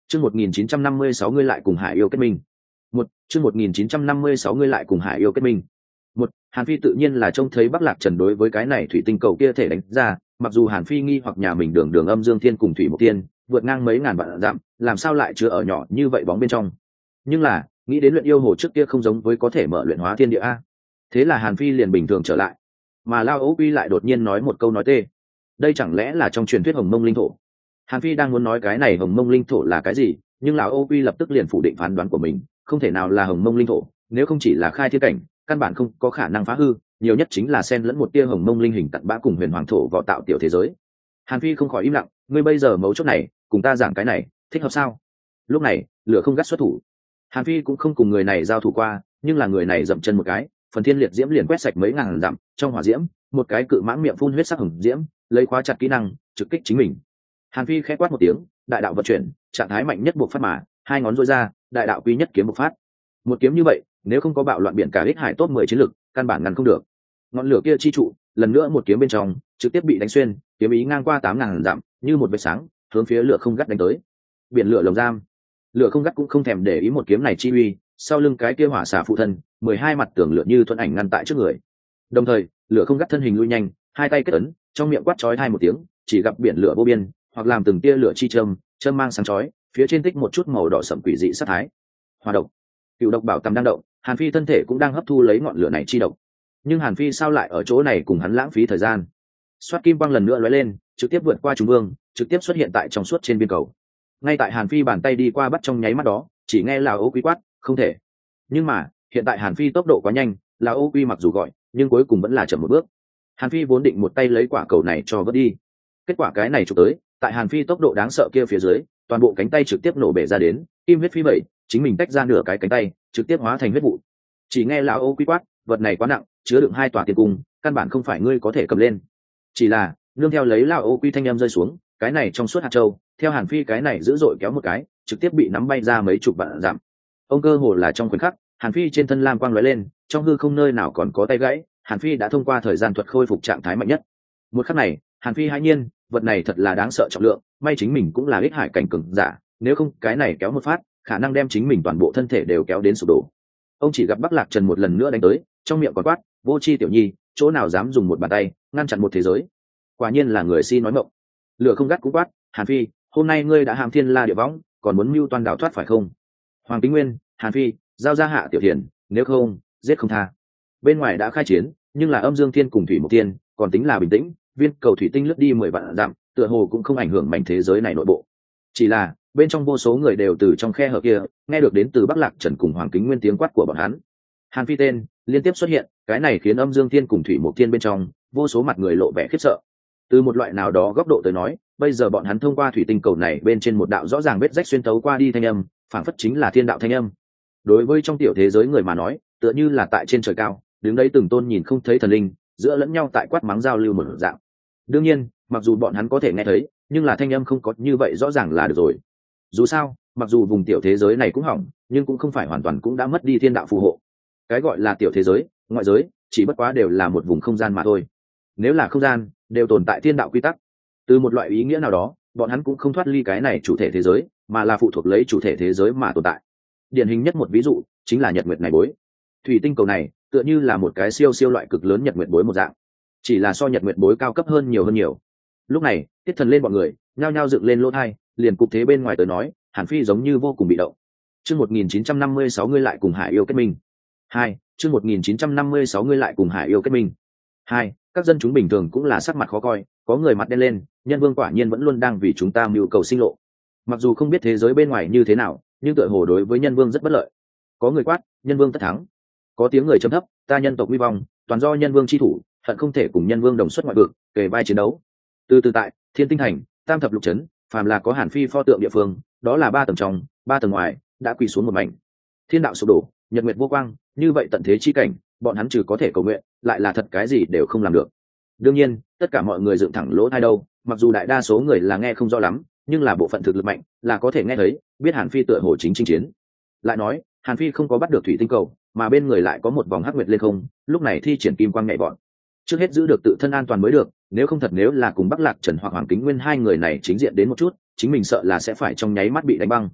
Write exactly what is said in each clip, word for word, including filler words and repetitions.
Chương một nghìn chín trăm năm mươi sáu ngươi lại cùng Hải Yêu kết minh. Một, chương một nghìn chín trăm năm mươi sáu ngươi lại cùng Hải Yêu kết minh. Một, Hàn Phi tự nhiên là trông thấy Bắc Lạc Trần đối với cái này thủy tinh cầu kia thể đánh ra, mặc dù Hàn Phi nghi hoặc nhà mình đường đường âm dương thiên cùng thủy mục tiên, vượt ngang mấy ngàn vạn dặm, làm sao lại chứa ở nhỏ như vậy bóng bên trong. Nhưng là, nghĩ đến luyện yêu hồ trước kia không giống với có thể mở luyện hóa thiên địa a. Thế là Hàn Phi liền bình thường trở lại. Mà Lao Âu Quy lại đột nhiên nói một câu nói tê. Đây chẳng lẽ là trong truyền thuyết Hồng Mông linh thổ? Hàn Phi đang muốn nói cái này Hồng Mông linh thổ là cái gì, nhưng lão Âu Quy lập tức liền phủ định phán đoán của mình, không thể nào là Hồng Mông linh thổ, nếu không chỉ là khai thiên cảnh, căn bản không có khả năng phá hư, nhiều nhất chính là xen lẫn một tia Hồng Mông linh hình tận bã cùng huyền hoàng thổ vào tạo tiểu thế giới. Hàn Phi không khỏi im lặng, ngươi bây giờ mấu chốt này, cùng ta giảng cái này, thích hợp sao? Lúc này, lửa không gắt xuất thủ. Hàn Phi cũng không cùng người này giao thủ qua, nhưng là người này dậm chân một cái, phần thiên liệt diễm liền quét sạch mấy ngàn dặm, trong hỏa diễm, một cái cự mãng miệng phun huyết sắc hồng diễm, lấy khóa chặt kỹ năng, trực kích chính mình. Hàn Phi khẽ quát một tiếng, đại đạo vận chuyển, trạng thái mạnh nhất buộc phát mà, hai ngón duỗi ra, đại đạo quý nhất kiếm bộc phát. Một kiếm như vậy, nếu không có bạo loạn biển cả ích hải top mười chiến lực, căn bản ngăn không được. Ngọn lửa kia chi trụ, lần nữa một kiếm bên trong, trực tiếp bị đánh xuyên, kiếm ý ngang qua tám ngàn dặm, như một vệt sáng, hướng phía lửa không gắt đánh tới. Biển lửa lồng giam. Lửa không gắt cũng không thèm để ý một kiếm này chi uy, sau lưng cái kia hỏa xà phụ thân, mười hai mặt tường lửa như thuận ảnh ngăn tại trước người. Đồng thời, lửa không gắt thân hình lui nhanh, hai tay kết ấn, trong miệng quát chói hai một tiếng, chỉ gặp biển lửa vô biên, hoặc làm từng tia lửa chi châm, châm mang sáng chói, phía trên tích một chút màu đỏ sẫm quỷ dị sát thái. Hỏa độc. Cựu độc bảo tầm đang động, Hàn Phi thân thể cũng đang hấp thu lấy ngọn lửa này chi độc. Nhưng Hàn Phi sao lại ở chỗ này cùng hắn lãng phí thời gian? Xoát kim quang lần nữa lóe lên, trực tiếp vượt qua Trung Vương, trực tiếp xuất hiện tại trong suốt trên biên cầu. Ngay tại Hàn Phi bàn tay đi qua bắt trong nháy mắt đó, chỉ nghe Lão Ô Quý quát, không thể. Nhưng mà, hiện tại Hàn Phi tốc độ quá nhanh, Lão Ô Quý mặc dù gọi, nhưng cuối cùng vẫn là chậm một bước. Hàn Phi vốn định một tay lấy quả cầu này cho vớt đi. Kết quả cái này chụp tới, tại Hàn Phi tốc độ đáng sợ kia phía dưới, toàn bộ cánh tay trực tiếp nổ bể ra đến, kim huyết phi bảy, chính mình tách ra nửa cái cánh tay, trực tiếp hóa thành huyết vụ. Chỉ nghe Lão Ô Quý quát, vật này quá nặng, chứa đựng hai tòa tiền cung, căn bản không phải ngươi có thể cầm lên. Chỉ là, nương theo lấy Lão Ô Quý thanh âm rơi xuống, cái này trong suốt hạt châu, theo Hàn Phi cái này dữ dội kéo một cái, trực tiếp bị nắm bay ra mấy chục vạn dặm. Ông cơ hồ là trong khoảnh khắc, Hàn Phi trên thân lam quang lóe lên, trong hư không nơi nào còn có tay gãy, Hàn Phi đã thông qua thời gian thuật khôi phục trạng thái mạnh nhất. Một khắc này, Hàn Phi hãi nhiên, vật này thật là đáng sợ trọng lượng, may chính mình cũng là ích hải cảnh cường giả, nếu không cái này kéo một phát, khả năng đem chính mình toàn bộ thân thể đều kéo đến sụp đổ. Ông chỉ gặp Bắc Lạc Trần một lần nữa đánh tới, trong miệng còn quát, vô chi tiểu nhi, chỗ nào dám dùng một bàn tay ngăn chặn một thế giới? Quả nhiên là người si nói mộng. Lửa không gắt cũng quát, Hàn Phi, hôm nay ngươi đã hàm thiên la địa võng, còn muốn mưu toan đào thoát phải không? Hoàng Kính Nguyên, Hàn Phi, giao ra Hạ Tiểu Thiền, nếu không, giết không tha. Bên ngoài đã khai chiến, nhưng là âm dương thiên cùng thủy mục tiên, còn tính là bình tĩnh, viên cầu thủy tinh lướt đi mười vạn dặm, tựa hồ cũng không ảnh hưởng mảnh thế giới này nội bộ. Chỉ là bên trong vô số người đều từ trong khe hở kia nghe được đến từ Bắc Lạc Trần cùng Hoàng Kính Nguyên tiếng quát của bọn hắn. Hàn Phi tên liên tiếp xuất hiện, cái này khiến âm dương thiên cùng thủy mục thiên bên trong vô số mặt người lộ vẻ khiếp sợ. Từ một loại nào đó góc độ tới nói, bây giờ bọn hắn thông qua thủy tinh cầu này bên trên một đạo rõ ràng vết rách xuyên tấu qua đi thanh âm, phảng phất chính là thiên đạo thanh âm. Đối với trong tiểu thế giới người mà nói, tựa như là tại trên trời cao, đứng đấy từng tôn nhìn không thấy thần linh, giữa lẫn nhau tại quát mắng giao lưu một dạng. Đương nhiên, mặc dù bọn hắn có thể nghe thấy, nhưng là thanh âm không có như vậy rõ ràng là được rồi. Dù sao, mặc dù vùng tiểu thế giới này cũng hỏng, nhưng cũng không phải hoàn toàn cũng đã mất đi thiên đạo phù hộ. Cái gọi là tiểu thế giới, ngoại giới, chỉ bất quá đều là một vùng không gian mà thôi. Nếu là không gian, đều tồn tại thiên đạo quy tắc. Từ một loại ý nghĩa nào đó, bọn hắn cũng không thoát ly cái này chủ thể thế giới, mà là phụ thuộc lấy chủ thể thế giới mà tồn tại. Điển hình nhất một ví dụ chính là nhật nguyệt này bối. Thủy tinh cầu này tựa như là một cái siêu siêu loại cực lớn nhật nguyệt bối một dạng, chỉ là so nhật nguyệt bối cao cấp hơn nhiều hơn nhiều. Lúc này, Tiết Thần lên bọn người nhao nhao dựng lên lỗ tai, liền cục thế bên ngoài tới nói, Hàn Phi giống như vô cùng bị động. Chương một nghìn chín trăm năm mươi sáu ngươi lại cùng Hải Yêu kết minh. Hai, chương một nghìn chín trăm năm mươi sáu ngươi lại cùng Hải Yêu kết minh. Hai, các dân chúng bình thường cũng là sắc mặt khó coi, có người mặt đen lên, nhân vương quả nhiên vẫn luôn đang vì chúng ta mưu cầu sinh lộ. Mặc dù không biết thế giới bên ngoài như thế nào, nhưng tựa hồ đối với nhân vương rất bất lợi. Có người quát, nhân vương tất thắng. Có tiếng người trầm thấp, ta nhân tộc uy vong, toàn do nhân vương chi thủ, hận không thể cùng nhân vương đồng xuất ngoại vực, kề vai chiến đấu. Từ từ tại Thiên Tinh Thành, Tam thập lục trấn, phàm là có Hàn Phi pho tượng địa phương, đó là ba tầng trong, ba tầng ngoài, đã quỳ xuống một mảnh. Thiên đạo sụp đổ, nhật nguyệt vô quang, như vậy tận thế chi cảnh, bọn hắn trừ có thể cầu nguyện, lại là thật cái gì đều không làm được. Đương nhiên, tất cả mọi người dựng thẳng lỗ tai đâu, mặc dù đại đa số người là nghe không rõ lắm, nhưng là bộ phận thực lực mạnh, là có thể nghe thấy, biết Hàn Phi tựa hồ chính chinh chiến. Lại nói, Hàn Phi không có bắt được thủy tinh cầu, mà bên người lại có một vòng hắc nguyệt lên không, lúc này thi triển kim quang nhảy bọn. Trước hết giữ được tự thân an toàn mới được, nếu không thật nếu là cùng Bắc Lạc Trần hoặc Hoàng Kính Nguyên hai người này chính diện đến một chút, chính mình sợ là sẽ phải trong nháy mắt bị đánh băng.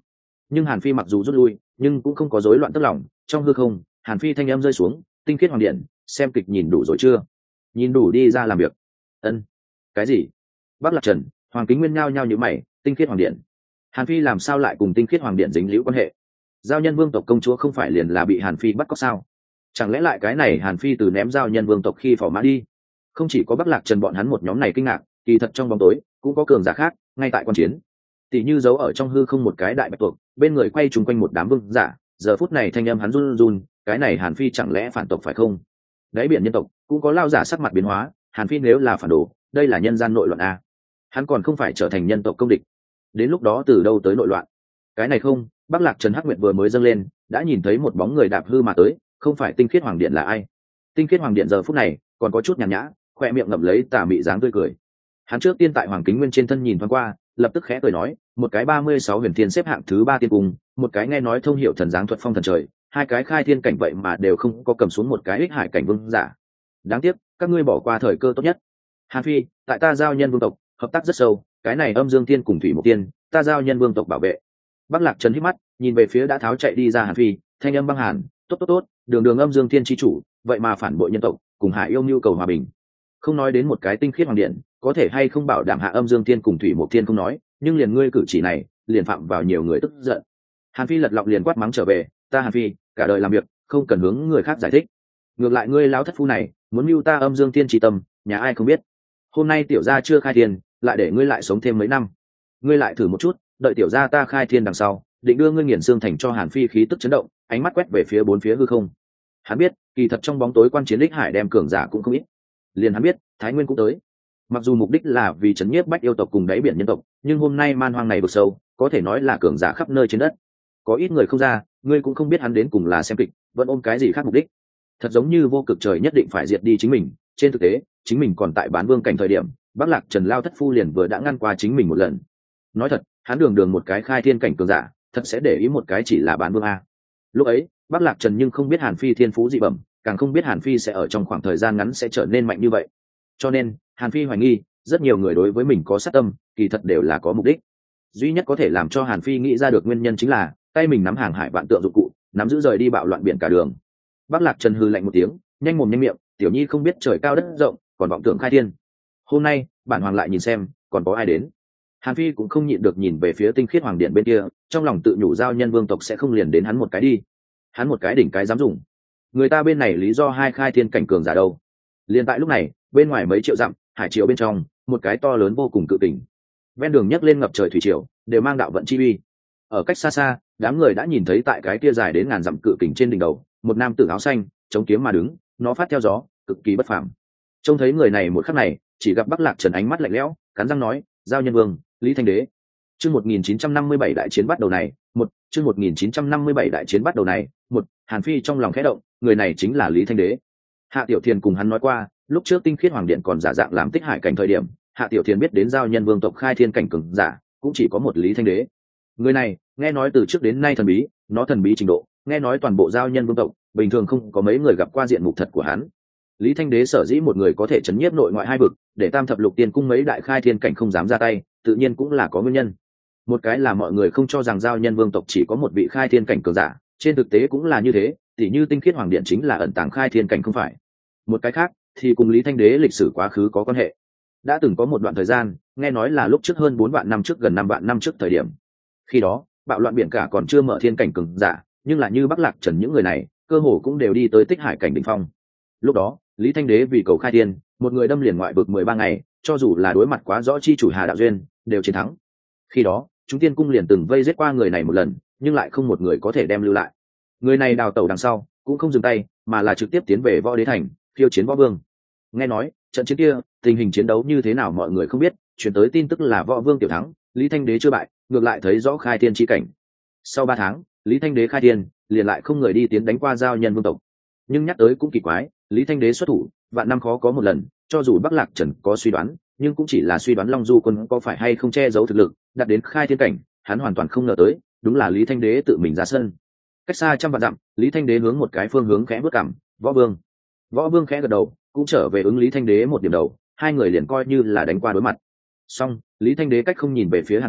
nhưng hàn phi mặc dù rút lui nhưng cũng không có rối loạn tức lòng. Trong hư không, hàn phi thanh âm rơi xuống, tinh khiết hoàng điện, xem kịch nhìn đủ rồi chưa? Nhìn đủ đi ra làm việc. Ân. Cái gì? Bắc Lạc Trần, Hoàng Kính Nguyên nhao nhao như mày. Tinh khiết hoàng điện, hàn phi làm sao lại cùng tinh khiết hoàng điện dính liễu quan hệ? Giao Nhân Vương tộc công chúa không phải liền là bị hàn phi bắt cóc sao? Chẳng lẽ lại cái này hàn phi từ ném Giao Nhân Vương tộc khi phò mã đi? Không chỉ có Bắc Lạc Trần bọn hắn một nhóm này kinh ngạc, kỳ thật trong bóng tối cũng có cường giả khác ngay tại quan chiến. Tỷ như giấu ở trong hư không một cái đại bạch tuộc, bên người quay trùng quanh một đám vương giả, giờ phút này thanh âm hắn run run, cái này hàn phi chẳng lẽ phản tộc phải không? Đáy biển nhân tộc cũng có lao giả sắc mặt biến hóa, hàn phi nếu là phản đồ, đây là nhân gian nội loạn a. Hắn còn không phải trở thành nhân tộc công địch, đến lúc đó từ đâu tới nội loạn? Cái này không, Bắc Lạc Trần Hắc Nguyệt vừa mới dâng lên, đã nhìn thấy một bóng người đạp hư mà tới, không phải tinh khiết hoàng điện là ai? Tinh khiết hoàng điện giờ phút này còn có chút nhàn nhã, khoe miệng ngậm lấy tà mị dáng tươi cười. Hắn trước tiên tại Hoàng Kính Nguyên trên thân nhìn thoáng qua, lập tức khẽ cười nói, một cái ba mươi sáu huyền thiên xếp hạng thứ ba tiên cung, một cái nghe nói thông hiểu thần dáng thuật phong thần trời, hai cái khai thiên cảnh vậy mà đều không có cầm xuống một cái ích hải cảnh vương giả. Đáng tiếc, các ngươi bỏ qua thời cơ tốt nhất. Hàn Phi, tại ta Giao Nhân Vương tộc, hợp tác rất sâu, cái này Âm Dương Tiên cùng Thủy Mục Tiên, ta Giao Nhân Vương tộc bảo vệ. Bắc Lạc Trần hít mắt, nhìn về phía đã tháo chạy đi ra Hàn Phi, thanh âm băng hàn, tốt tốt tốt, đường đường Âm Dương Tiên chi chủ, vậy mà phản bội nhân tộc, cùng Hải Yêu nhu cầu hòa bình. Không nói đến một cái tinh khiết hoàng điện có thể hay không bảo đảm hạ Âm Dương Tiên cùng Thủy Mục Tiên không nói, nhưng liền ngươi cử chỉ này liền phạm vào nhiều người tức giận. Hàn Phi lật lọng liền quát mắng trở về, ta Hàn Phi cả đời làm việc không cần hướng người khác giải thích, ngược lại ngươi lão thất phu này muốn mưu ta Âm Dương Tiên chỉ tâm, nhà ai không biết. Hôm nay tiểu gia chưa khai thiên, lại để ngươi lại sống thêm mấy năm, ngươi lại thử một chút, đợi tiểu gia ta khai thiên đằng sau, định đưa ngươi nghiền xương thành cho. Hàn Phi khí tức chấn động, ánh mắt quét về phía bốn phía hư không. Hắn biết kỳ thật trong bóng tối quan chiến đích hải đem cường giả cũng không ít, liền hắn biết Thái Nguyên cũng tới, mặc dù mục đích là vì chấn nhiếp bách yêu tộc cùng đáy biển nhân tộc, nhưng hôm nay man hoang này vực sâu có thể nói là cường giả khắp nơi trên đất, có ít người không ra, ngươi cũng không biết hắn đến cùng là xem kịch vẫn ôm cái gì khác mục đích. Thật giống như vô cực trời nhất định phải diệt đi chính mình, trên thực tế chính mình còn tại bán vương cảnh thời điểm, Bắc Lạc Trần lao thất phu liền vừa đã ngăn qua chính mình một lần. Nói thật, hắn đường đường một cái khai thiên cảnh cường giả, thật sẽ để ý một cái chỉ là bán vương a. Lúc ấy Bắc Lạc Trần nhưng không biết Hàn Phi thiên phú dị bẩm, càng không biết Hàn Phi sẽ ở trong khoảng thời gian ngắn sẽ trở nên mạnh như vậy. Cho nên Hàn Phi hoài nghi rất nhiều người đối với mình có sát tâm, kỳ thật đều là có mục đích. Duy nhất có thể làm cho Hàn Phi nghĩ ra được nguyên nhân chính là tay mình nắm hàng hải vạn tượng dụng cụ, nắm giữ rời đi bạo loạn biển cả đường. Bắc Lạc Trần hừ lạnh một tiếng, nhanh mồm nhanh miệng, tiểu nhi không biết trời cao đất rộng, còn vọng tưởng khai thiên. Hôm nay bản hoàng lại nhìn xem còn có ai đến. Hàn Phi cũng không nhịn được nhìn về phía tinh khiết hoàng điện bên kia, trong lòng tự nhủ Giao Nhân Vương tộc sẽ không liền đến hắn một cái đi, hắn một cái đỉnh cái dám dùng. Người ta bên này lý do hai khai thiên cảnh cường giả đâu. Liên tại lúc này, bên ngoài mấy triệu dặm, hải triều bên trong, một cái to lớn vô cùng cự kình, ven đường nhấc lên ngập trời thủy triều, đều mang đạo vận chi uy. Ở cách xa xa, đám người đã nhìn thấy tại cái kia dài đến ngàn dặm cự kình trên đỉnh đầu, một nam tử áo xanh chống kiếm mà đứng, nó phát theo gió, cực kỳ bất phàm. Trông thấy người này một khắc này, chỉ gặp Bắc Lạc Trần ánh mắt lạnh lẽo, cắn răng nói, Giao Nhân Vương, Lý Thanh Đế. Chương một nghìn chín trăm năm mươi bảy đại chiến bắt đầu này, một, chương một nghìn chín trăm năm mươi bảy đại chiến bắt đầu này, một, Hàn Phi trong lòng khẽ động, người này chính là Lý Thanh Đế. Hạ Tiểu Thiền cùng hắn nói qua, lúc trước tinh khiết hoàng điện còn giả dạng làm tích hải cảnh thời điểm, Hạ Tiểu Thiền biết đến Giao Nhân Vương tộc khai thiên cảnh cường giả, cũng chỉ có một Lý Thanh Đế. Người này, nghe nói từ trước đến nay thần bí, nó thần bí trình độ, nghe nói toàn bộ Giao Nhân Vương tộc, bình thường không có mấy người gặp qua diện mục thật của hắn. Lý Thanh Đế sở dĩ một người có thể chấn nhiếp nội ngoại hai vực, để Tam thập lục tiên cung mấy đại khai thiên cảnh không dám ra tay, tự nhiên cũng là có nguyên nhân. Một cái là mọi người không cho rằng Giao Nhân Vương tộc chỉ có một vị khai thiên cảnh cường giả, trên thực tế cũng là như thế, tỉ như tinh khiết hoàng điện chính là ẩn tàng khai thiên cảnh không phải. Một cái khác thì cùng Lý Thanh Đế lịch sử quá khứ có quan hệ. Đã từng có một đoạn thời gian, nghe nói là lúc trước hơn bốn vạn năm trước, gần năm vạn năm trước thời điểm. Khi đó, bạo loạn biển cả còn chưa mở thiên cảnh cường giả, nhưng là như Bắc Lạc Trần những người này, cơ hồ cũng đều đi tới tích hải cảnh đỉnh phong. Lúc đó, Lý Thanh Đế vì cầu khai thiên, một người đâm liền ngoại vực mười ba ngày, cho dù là đối mặt quá rõ chi chủ Hà Đạo Duyên, đều chiến thắng. Khi đó, chúng tiên cung liền từng vây giết qua người này một lần, nhưng lại không một người có thể đem lưu lại. Người này đào tẩu đằng sau, cũng không dừng tay, mà là trực tiếp tiến về Võ Đế thành, khiêu chiến Võ Vương. Nghe nói, trận chiến kia, tình hình chiến đấu như thế nào mọi người không biết, truyền tới tin tức là Võ Vương tiểu thắng, Lý Thanh Đế chưa bại, ngược lại thấy rõ khai thiên chi cảnh. Sau ba tháng, Lý Thanh Đế khai thiên, liền lại không người đi tiến đánh qua Giao Nhân Vương tộc. Nhưng nhắc tới cũng kỳ quái, Lý Thanh Đế xuất thủ, vạn năm khó có một lần, cho dù Bắc Lạc Trần có suy đoán, nhưng cũng chỉ là suy đoán Long Du Quân có phải hay không che giấu thực lực, đạt đến khai thiên cảnh, hắn hoàn toàn không ngờ tới, đúng là Lý Thanh Đế tự mình ra sân. Cách xa trăm vạn dặm, Lý Thanh Đế hướng một cái phương hướng khẽ bước cằm, Võ Vương. Võ Vương khẽ gật đầu, cũng trở về ứng Lý Thanh Đế một điểm đầu, hai người liền coi như là đánh qua đối mặt. Song, Lý Thanh Đế cách không nhìn về phía Hàn Phi,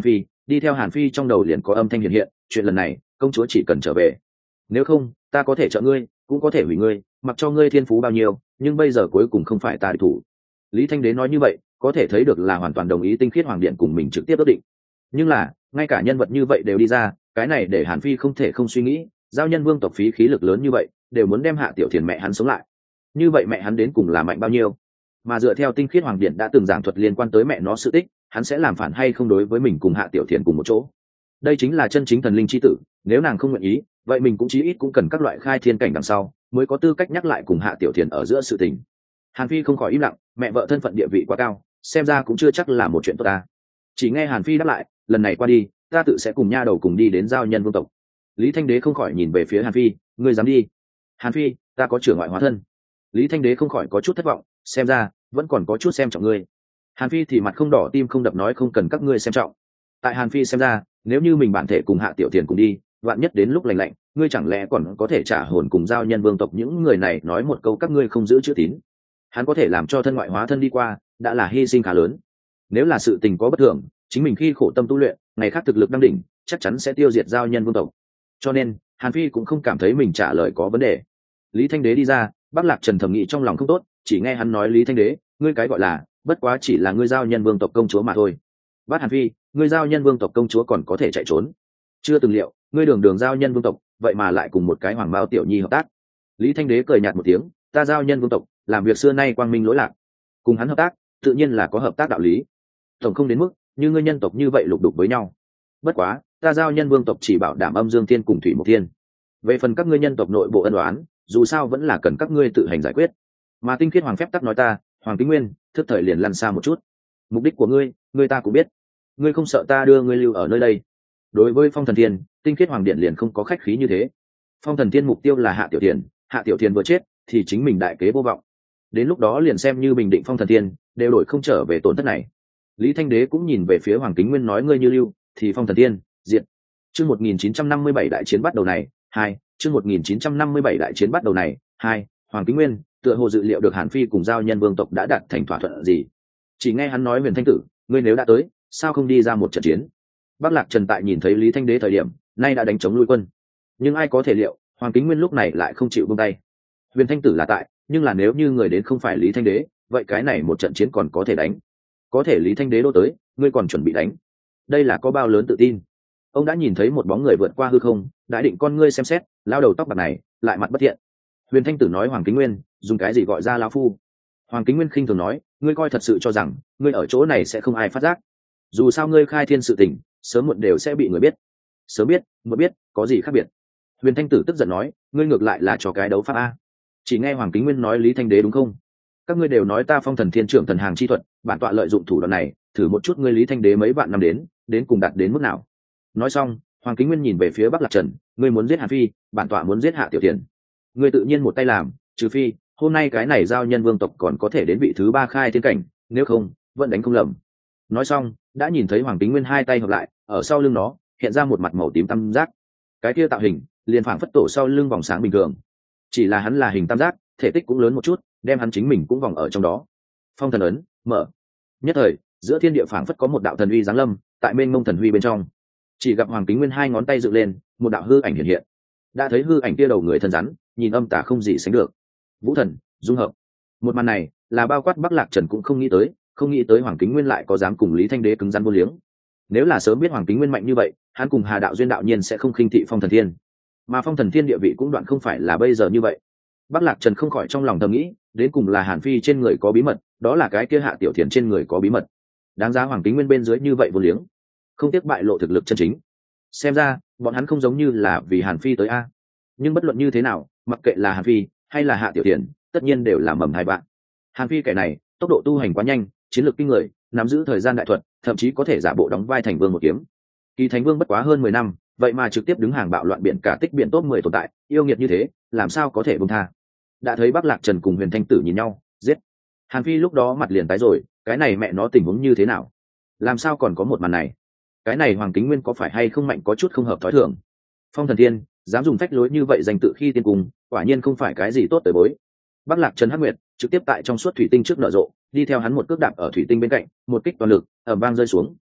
đi theo hàn phi trong đầu liền có âm thanh hiện hiện, chuyện lần này công chúa chỉ cần trở về, nếu không ta có thể trợ ngươi cũng có thể hủy ngươi, mặc cho ngươi thiên phú bao nhiêu, nhưng bây giờ cuối cùng không phải ta địch thủ. Lý Thanh Đế nói như vậy có thể thấy được là hoàn toàn đồng ý tinh khiết hoàng điện cùng mình trực tiếp ước định, nhưng là ngay cả nhân vật như vậy đều đi ra, cái này để hàn phi không thể không suy nghĩ, giao nhân vương tộc phí khí lực lớn như vậy đều muốn đem Hạ Tiểu Thiền mẹ hắn sống lại, như vậy mẹ hắn đến cùng là mạnh bao nhiêu? Mà dựa theo tinh khiết hoàng điện đã từng giảng thuật liên quan tới mẹ nó sự tích, hắn sẽ làm phản hay không đối với mình cùng Hạ Tiểu Thiền cùng một chỗ? Đây chính là chân chính thần linh chi tử, nếu nàng không nguyện ý, vậy mình cũng chí ít cũng cần các loại khai thiên cảnh đằng sau mới có tư cách nhắc lại cùng Hạ Tiểu Thiền ở giữa sự tình. Hàn Phi không khỏi im lặng, mẹ vợ thân phận địa vị quá cao, xem ra cũng chưa chắc là một chuyện tốt ta. Chỉ nghe Hàn Phi đáp lại, lần này qua đi ta tự sẽ cùng nha đầu cùng đi đến giao nhân vương tộc. Lý Thanh Đế không khỏi nhìn về phía Hàn Phi, ngươi dám đi? Hàn Phi, ta có trưởng ngoại hóa thân. Lý Thanh Đế không khỏi có chút thất vọng, xem ra vẫn còn có chút xem trọng ngươi. Hàn Phi thì mặt không đỏ tim không đập nói không cần các ngươi xem trọng. Tại Hàn Phi xem ra, nếu như mình bản thể cùng Hạ Tiểu Thiền cùng đi, vạn nhất đến lúc lành lạnh, ngươi chẳng lẽ còn có thể trả hồn cùng giao nhân vương tộc những người này nói một câu các ngươi không giữ chữ tín. Hắn có thể làm cho thân ngoại hóa thân đi qua, đã là hy sinh khá lớn. Nếu là sự tình có bất thường, chính mình khi khổ tâm tu luyện, ngày khác thực lực đang đỉnh, chắc chắn sẽ tiêu diệt giao nhân vương tộc. Cho nên Hàn Phi cũng không cảm thấy mình trả lời có vấn đề. Lý Thanh Đế đi ra, Bắc Lạc Trần thầm nghĩ trong lòng không tốt, chỉ nghe hắn nói Lý Thanh Đế, ngươi cái gọi là bất quá chỉ là ngươi giao nhân vương tộc công chúa mà thôi. Bát Hàn Phi, ngươi giao nhân vương tộc công chúa còn có thể chạy trốn? Chưa từng liệu, ngươi đường đường giao nhân vương tộc, vậy mà lại cùng một cái hoàng bao tiểu nhi hợp tác. Lý Thanh Đế cười nhạt một tiếng, ta giao nhân vương tộc, làm việc xưa nay quang minh lỗi lạc, cùng hắn hợp tác, tự nhiên là có hợp tác đạo lý. Tổng không đến mức như ngươi nhân tộc như vậy lục đục với nhau. Bất quá, ta giao nhân vương tộc chỉ bảo đảm âm dương thiên cùng thủy một thiên. Về phần các ngươi nhân tộc nội bộ ân oán, dù sao vẫn là cần các ngươi tự hành giải quyết. Mà tinh khiết hoàng phép tắc nói ta, Hoàng Kính Nguyên, thức thời liền lăn xa một chút. Mục đích của ngươi, ngươi ta cũng biết. Ngươi không sợ ta đưa ngươi lưu ở nơi đây? Đối với Phong Thần Thiên, tinh khiết hoàng điện liền không có khách khí như thế. Phong Thần Thiên mục tiêu là Hạ Tiểu Thiền, Hạ Tiểu Thiền vừa chết, thì chính mình đại kế vô vọng. Đến lúc đó liền xem như bình định Phong Thần Thiên, đều đổi không trở về tổn thất này. Lý Thanh Đế cũng nhìn về phía Hoàng Kính Nguyên nói ngươi như lưu, thì Phong Thần Thiên diệt. Chương một nghìn chín trăm năm mươi bảy đại chiến bắt đầu này, hai, chương một nghìn chín trăm năm mươi bảy đại chiến bắt đầu này, hai, Hoàng Kính Nguyên, tựa hồ dự liệu được Hàn Phi cùng giao nhân vương tộc đã đạt thành thỏa thuận gì. Chỉ nghe hắn nói Huyền Thanh Tử, ngươi nếu đã tới, sao không đi ra một trận chiến? Bắc Lạc Trần tại nhìn thấy Lý Thanh Đế thời điểm, nay đã đánh chống lui quân. Nhưng ai có thể liệu, Hoàng Kính Nguyên lúc này lại không chịu buông tay. Huyền Thanh Tử là tại, nhưng là nếu như người đến không phải Lý Thanh Đế, vậy cái này một trận chiến còn có thể đánh. Có thể Lý Thanh Đế đô tới, ngươi còn chuẩn bị đánh. Đây là có bao lớn tự tin. Ông đã nhìn thấy một bóng người vượt qua hư không, đã định con ngươi xem xét, lao đầu tóc bạc này, lại mặt bất thiện. Huyền Thanh Tử nói Hoàng Kính Nguyên, dùng cái gì gọi ra lão phu? Hoàng Kính Nguyên khinh thường nói, ngươi coi thật sự cho rằng ngươi ở chỗ này sẽ không ai phát giác? Dù sao ngươi khai thiên sự tình, sớm muộn đều sẽ bị người biết. Sớm biết, muộn biết, có gì khác biệt? Huyền Thanh Tử tức giận nói, ngươi ngược lại là trò cái đấu pháp a. Chỉ nghe Hoàng Kính Nguyên nói Lý Thanh Đế đúng không? Các ngươi đều nói ta Phong Thần Thiên trưởng thần hàng chi thuật, bản tọa lợi dụng thủ đoạn này, thử một chút ngươi Lý Thanh Đế mấy vạn năm đến, đến cùng đạt đến mức nào? Nói xong, Hoàng Kính Nguyên nhìn về phía Bắc Lạc Trần, ngươi muốn giết Hàn Phi, bản tọa muốn giết Hạ Tiểu Thiền. Ngươi tự nhiên một tay làm, trừ phi hôm nay cái này giao nhân vương tộc còn có thể đến vị thứ ba khai thiên cảnh, nếu không vẫn đánh không lầm. Nói xong, đã nhìn thấy Hoàng Kính Nguyên hai tay hợp lại, ở sau lưng nó hiện ra một mặt màu tím tam giác. Cái kia tạo hình liền phảng phất tổ sau lưng vòng sáng bình thường, chỉ là hắn là hình tam giác, thể tích cũng lớn một chút, đem hắn chính mình cũng vòng ở trong đó. Phong thần ấn mở. Nhất thời, giữa thiên địa phảng phất có một đạo thần uy giáng lâm, tại mênh mông thần uy bên trong, chỉ gặp Hoàng Kính Nguyên hai ngón tay dựng lên, một đạo hư ảnh hiện hiện. Đã thấy hư ảnh kia đầu người thân rắn, nhìn âm tà không gì sánh được. Vũ thần dung hợp. Một màn này là bao quát Bắc Lạc Trần cũng không nghĩ tới, không nghĩ tới Hoàng Kính Nguyên lại có dám cùng Lý Thanh Đế cứng rắn vô liếng. Nếu là sớm biết Hoàng Kính Nguyên mạnh như vậy, hắn cùng Hà đạo duyên đạo nhiên sẽ không khinh thị Phong Thần Thiên, mà Phong Thần Thiên địa vị cũng đoạn không phải là bây giờ như vậy. Bắc Lạc Trần không khỏi trong lòng thầm nghĩ, đến cùng là Hàn Phi trên người có bí mật, đó là cái kia Hạ Tiểu Thiền trên người có bí mật. Đáng giá Hoàng Kính Nguyên bên dưới như vậy vô liếng, không tiếc bại lộ thực lực chân chính. Xem ra bọn hắn không giống như là vì Hàn Phi tới a. Nhưng bất luận như thế nào, mặc kệ là Hàn Phi hay là Hạ Tiểu Thiền, tất nhiên đều là mầm hai bạn. Hàn Phi kẻ này tốc độ tu hành quá nhanh, chiến lược kinh người, nắm giữ thời gian đại thuật, thậm chí có thể giả bộ đóng vai thành vương một kiếm. Kỳ Thánh Vương bất quá hơn mười năm, vậy mà trực tiếp đứng hàng bạo loạn biển cả tích biển top mười tồn tại, yêu nghiệt như thế, làm sao có thể buông tha. Đã thấy Bắc Lạc Trần cùng Huyền Thanh Tử nhìn nhau, giết. Hàn Phi lúc đó mặt liền tái rồi, cái này mẹ nó tình huống như thế nào? Làm sao còn có một màn này? Cái này Hoàng Kính Nguyên có phải hay không mạnh có chút không hợp thói thường? Phong Thần Thiên dám dùng phách lối như vậy danh tự khi tiên cung, quả nhiên không phải cái gì tốt tới bối. Bắc Lạc Trần Hắc Nguyệt trực tiếp tại trong suốt thủy tinh trước nở rộ, đi theo hắn một cước đạp ở thủy tinh bên cạnh, một kích toàn lực ầm vang rơi xuống.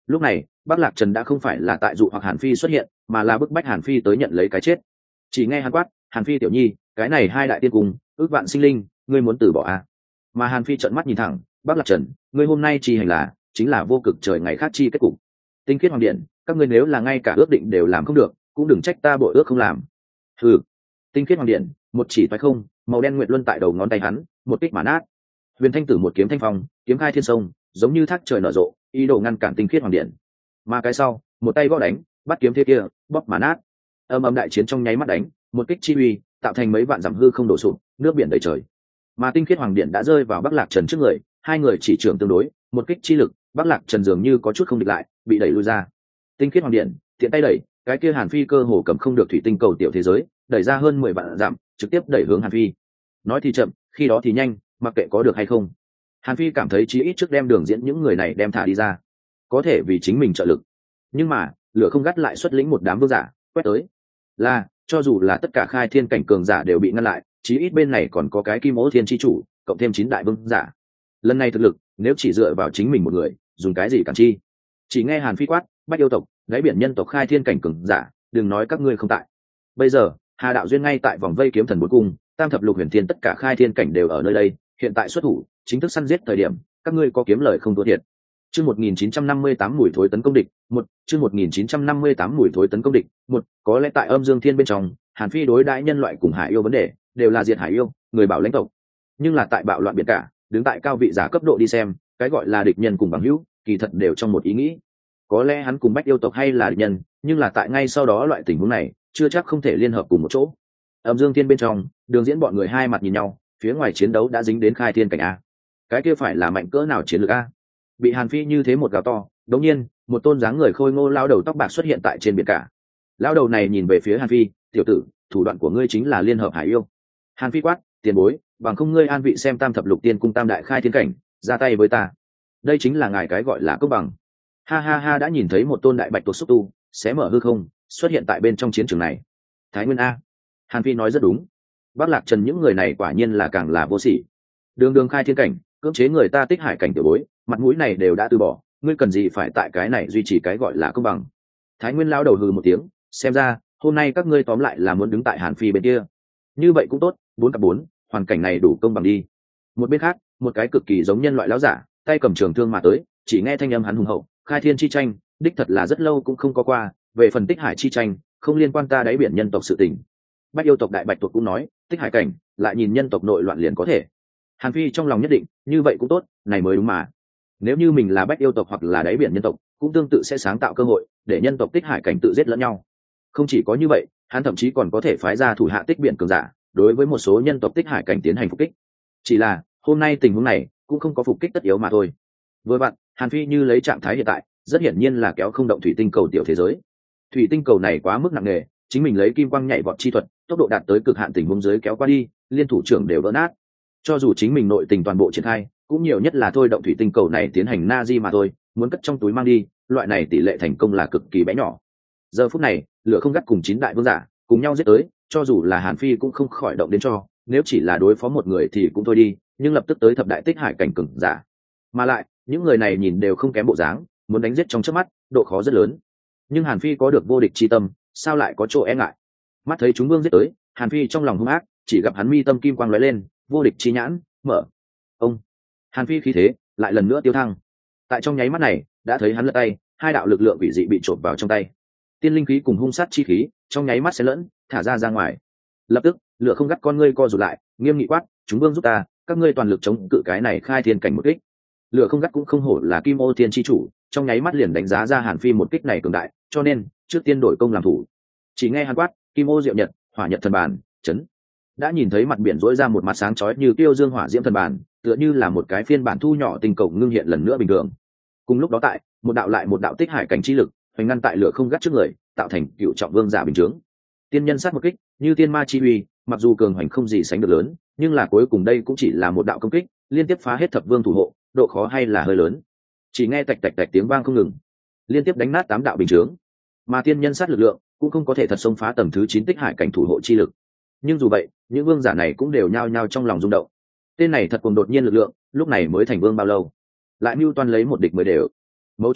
Lúc này Bắc Lạc Trần đã không phải là tại dụ hoặc Hàn Phi xuất hiện, mà là bức bách Hàn Phi tới nhận lấy cái chết. Chỉ nghe hắn quát: Hàn Phi tiểu nhi, cái này hai đại tiên cung, ước vạn sinh linh, ngươi muốn từ bỏ à? Mà Hàn Phi trợn mắt nhìn thẳng: Bắc Lạc Trần, ngươi hôm nay chi hành là chính là vô cực trời ngày khác chi kết cục. Tinh khiết hoàng điện, các ngươi nếu là ngay cả ước định đều làm không được, cũng đừng trách ta bội ước không làm. Hừ. Tinh khiết hoàng điện, một chỉ toái không, màu đen nguyệt luân tại đầu ngón tay hắn, một kích mà nát. Huyền Thanh Tử một kiếm thanh phong, kiếm khai thiên sông, giống như thác trời nở rộ, ý đồ ngăn cản tinh khiết hoàng điện. Mà cái sau, một tay gõ đánh, bắt kiếm thế kia, bóp mà nát. Âm âm đại chiến trong nháy mắt đánh, một kích chi uy, tạo thành mấy vạn dặm hư không đổ sụp, nước biển đầy trời. Mà tinh khiết hoàng điện đã rơi vào Bắc Lạc Trần trước người, hai người chỉ trưởng tương đối, một kích chi lực, Bắc Lạc Trần dường như có chút không địch lại, bị đẩy lui ra. Tinh khiết hoàng điện, tiện tay đẩy, cái kia Hàn Phi cơ hồ cầm không được thủy tinh cầu tiểu thế giới, đẩy ra hơn mười vạn dặm, trực tiếp đẩy hướng Hàn Phi. Nói thì chậm, khi đó thì nhanh, mặc kệ có được hay không. Hàn Phi cảm thấy chí ít trước đem đường diễn những người này đem thả đi ra, có thể vì chính mình trợ lực. Nhưng mà lửa không gắt lại xuất lĩnh một đám vương giả quét tới, là cho dù là tất cả khai thiên cảnh cường giả đều bị ngăn lại, chí ít bên này còn có cái Kim Ô Thiên chi chủ cộng thêm chín đại vương giả. Lần này thực lực nếu chỉ dựa vào chính mình một người, dùng cái gì cản chi? Chỉ nghe Hàn Phi quát: Bách yêu tộc, đáy biển nhân tộc khai thiên cảnh cường giả, đừng nói các ngươi không tại. Bây giờ Hà đạo duyên ngay tại vòng vây kiếm thần bốn cung, tam thập lục huyền thiên tất cả khai thiên cảnh đều ở nơi đây, hiện tại xuất thủ chính thức săn giết thời điểm, các ngươi có kiếm lời không thua thiệt. Chương một nghìn chín trăm năm mươi tám mùi thối tấn công địch, một, chương một nghìn chín trăm năm mươi tám mùi thối tấn công địch, một, có lẽ tại Âm Dương Thiên bên trong, Hàn Phi đối đãi nhân loại cùng hải yêu vấn đề, đều là diệt hải yêu, người bảo lãnh tộc. Nhưng là tại bạo loạn biển cả, đứng tại cao vị giả cấp độ đi xem, cái gọi là địch nhân cùng bằng hữu, kỳ thật đều trong một ý nghĩ. Có lẽ hắn cùng Bách yêu tộc hay là địch nhân, nhưng là tại ngay sau đó loại tình huống này, chưa chắc không thể liên hợp cùng một chỗ. Âm Dương Thiên bên trong, Đường Diễn bọn người hai mặt nhìn nhau, phía ngoài chiến đấu đã dính đến khai thiên cảnh a. Cái kia phải là mạnh cỡ nào chiến lược a? Bị Hàn Phi như thế một gào to, đột nhiên, một tôn dáng người khôi ngô lao đầu tóc bạc xuất hiện tại trên biển cả. Lao đầu này nhìn về phía Hàn Phi: "Tiểu tử, thủ đoạn của ngươi chính là liên hợp hải yêu." Hàn Phi quát: "Tiền bối, bằng không ngươi an vị xem tam thập lục tiên cung tam đại khai thiên cảnh, ra tay với ta. Đây chính là ngài cái gọi là công bằng." Ha ha ha, đã nhìn thấy một tôn đại bạch tuộc xúc tu, xé mở hư không, xuất hiện tại bên trong chiến trường này. Thái Nguyên a. Hàn Phi nói rất đúng. Bắc Lạc Trần những người này quả nhiên là càng là vô sỉ. Đường đường khai thiên cảnh, cưỡng chế người ta tích hải cảnh tiểu bối, mặt mũi này đều đã từ bỏ, ngươi cần gì phải tại cái này duy trì cái gọi là công bằng? Thái Nguyên lao đầu hừ một tiếng, xem ra hôm nay các ngươi tóm lại là muốn đứng tại Hàn Phi bên kia. Như vậy cũng tốt, bốn cặp bốn, hoàn cảnh này đủ công bằng đi. Một bên khác, một cái cực kỳ giống nhân loại lão giả, tay cầm trường thương mà tới, chỉ nghe thanh âm hắn hùng hậu: "Khai thiên chi tranh, đích thật là rất lâu cũng không có qua, về phần tích hải chi tranh, không liên quan ta đáy biển nhân tộc sự tình." Bách yêu tộc đại bạch tuộc cũng nói: "Tích hải cảnh, lại nhìn nhân tộc nội loạn liền có thể." Hàn Phi trong lòng nhất định, như vậy cũng tốt, này mới đúng mà. Nếu như mình là bách yêu tộc hoặc là đáy biển nhân tộc, cũng tương tự sẽ sáng tạo cơ hội để nhân tộc tích hải cảnh tự giết lẫn nhau. Không chỉ có như vậy, hắn thậm chí còn có thể phái ra thủ hạ tích biển cường giả, đối với một số nhân tộc tích hải cảnh tiến hành phục kích. Chỉ là hôm nay tình huống này cũng không có phục kích tất yếu mà thôi. Vừa vặn, Hàn Phi như lấy trạng thái hiện tại, rất hiển nhiên là kéo không động thủy tinh cầu tiểu thế giới. Thủy tinh cầu này quá mức nặng nề, chính mình lấy kim quang nhảy vọt chi thuật, tốc độ đạt tới cực hạn tình huống dưới kéo qua đi, liên thủ trưởng đều vỡ nát. Cho dù chính mình nội tình toàn bộ triển khai, cũng nhiều nhất là thôi động thủy tinh cầu này tiến hành na di mà thôi, muốn cất trong túi mang đi, loại này tỷ lệ thành công là cực kỳ bé nhỏ. Giờ phút này, lửa không gắt cùng chín đại vương giả cùng nhau giết tới, cho dù là Hàn Phi cũng không khỏi động đến cho, nếu chỉ là đối phó một người thì cũng thôi đi, nhưng lập tức tới thập đại tích hải cảnh cường giả. Mà lại, những người này nhìn đều không kém bộ dáng, muốn đánh giết trong chớp mắt, độ khó rất lớn. Nhưng Hàn Phi có được vô địch chi tâm, sao lại có chỗ e ngại? Mắt thấy chúng vương giết tới, Hàn Phi trong lòng hung ác, chỉ gặp hắn mi tâm kim quang lóe lên, vô địch chi nhãn mở. Ông Hàn Phi khí thế lại lần nữa tiêu thăng. Tại trong nháy mắt này, đã thấy hắn lật tay, hai đạo lực lượng quỷ dị bị trộn vào trong tay. Tiên linh khí cùng hung sát chi khí, trong nháy mắt xen lẫn, thả ra ra ngoài. Lập tức, lửa không gắt con ngươi co rụt lại, nghiêm nghị quát: "Chúng vương giúp ta, các ngươi toàn lực chống cự cái này khai thiên cảnh một kích." Lửa không gắt cũng không hổ là Kim Ô Thiên chi chủ, trong nháy mắt liền đánh giá ra Hàn Phi một kích này cường đại, cho nên trước tiên đổi công làm thủ. Chỉ nghe hắn quát: "Kim Ô Diệu Nhật, Hỏa Nhật thần bàn, chấn." Đã nhìn thấy mặt biển rỗi ra một mặt sáng chói như tiêu dương hỏa diễm thần bàn, tựa như là một cái phiên bản thu nhỏ tinh cầu ngưng hiện lần nữa bình thường. Cùng lúc đó tại một đạo lại một đạo tích hải cảnh chi lực hoành ngăn tại lửa không gắt trước người, tạo thành cựu trọng vương giả bình chướng. Tiên nhân sát một kích, như tiên ma chi uy, mặc dù cường hoành không gì sánh được lớn, nhưng là cuối cùng đây cũng chỉ là một đạo công kích, liên tiếp phá hết thập vương thủ hộ, độ khó hay là hơi lớn. Chỉ nghe tạch tạch tạch tiếng vang không ngừng, liên tiếp đánh nát tám đạo bình chướng. Mà tiên nhân sát lực lượng cũng không có thể thật xông phá tầng thứ chín tích hải cảnh thủ hộ chi lực. Nhưng dù vậy, những vương giả này cũng đều nhao nhao trong lòng rung động. Tên này thật cùng đột nhiên lực lượng, lúc này mới thành vương bao lâu, lại mưu toan lấy một địch mới đều. Mấu chốt là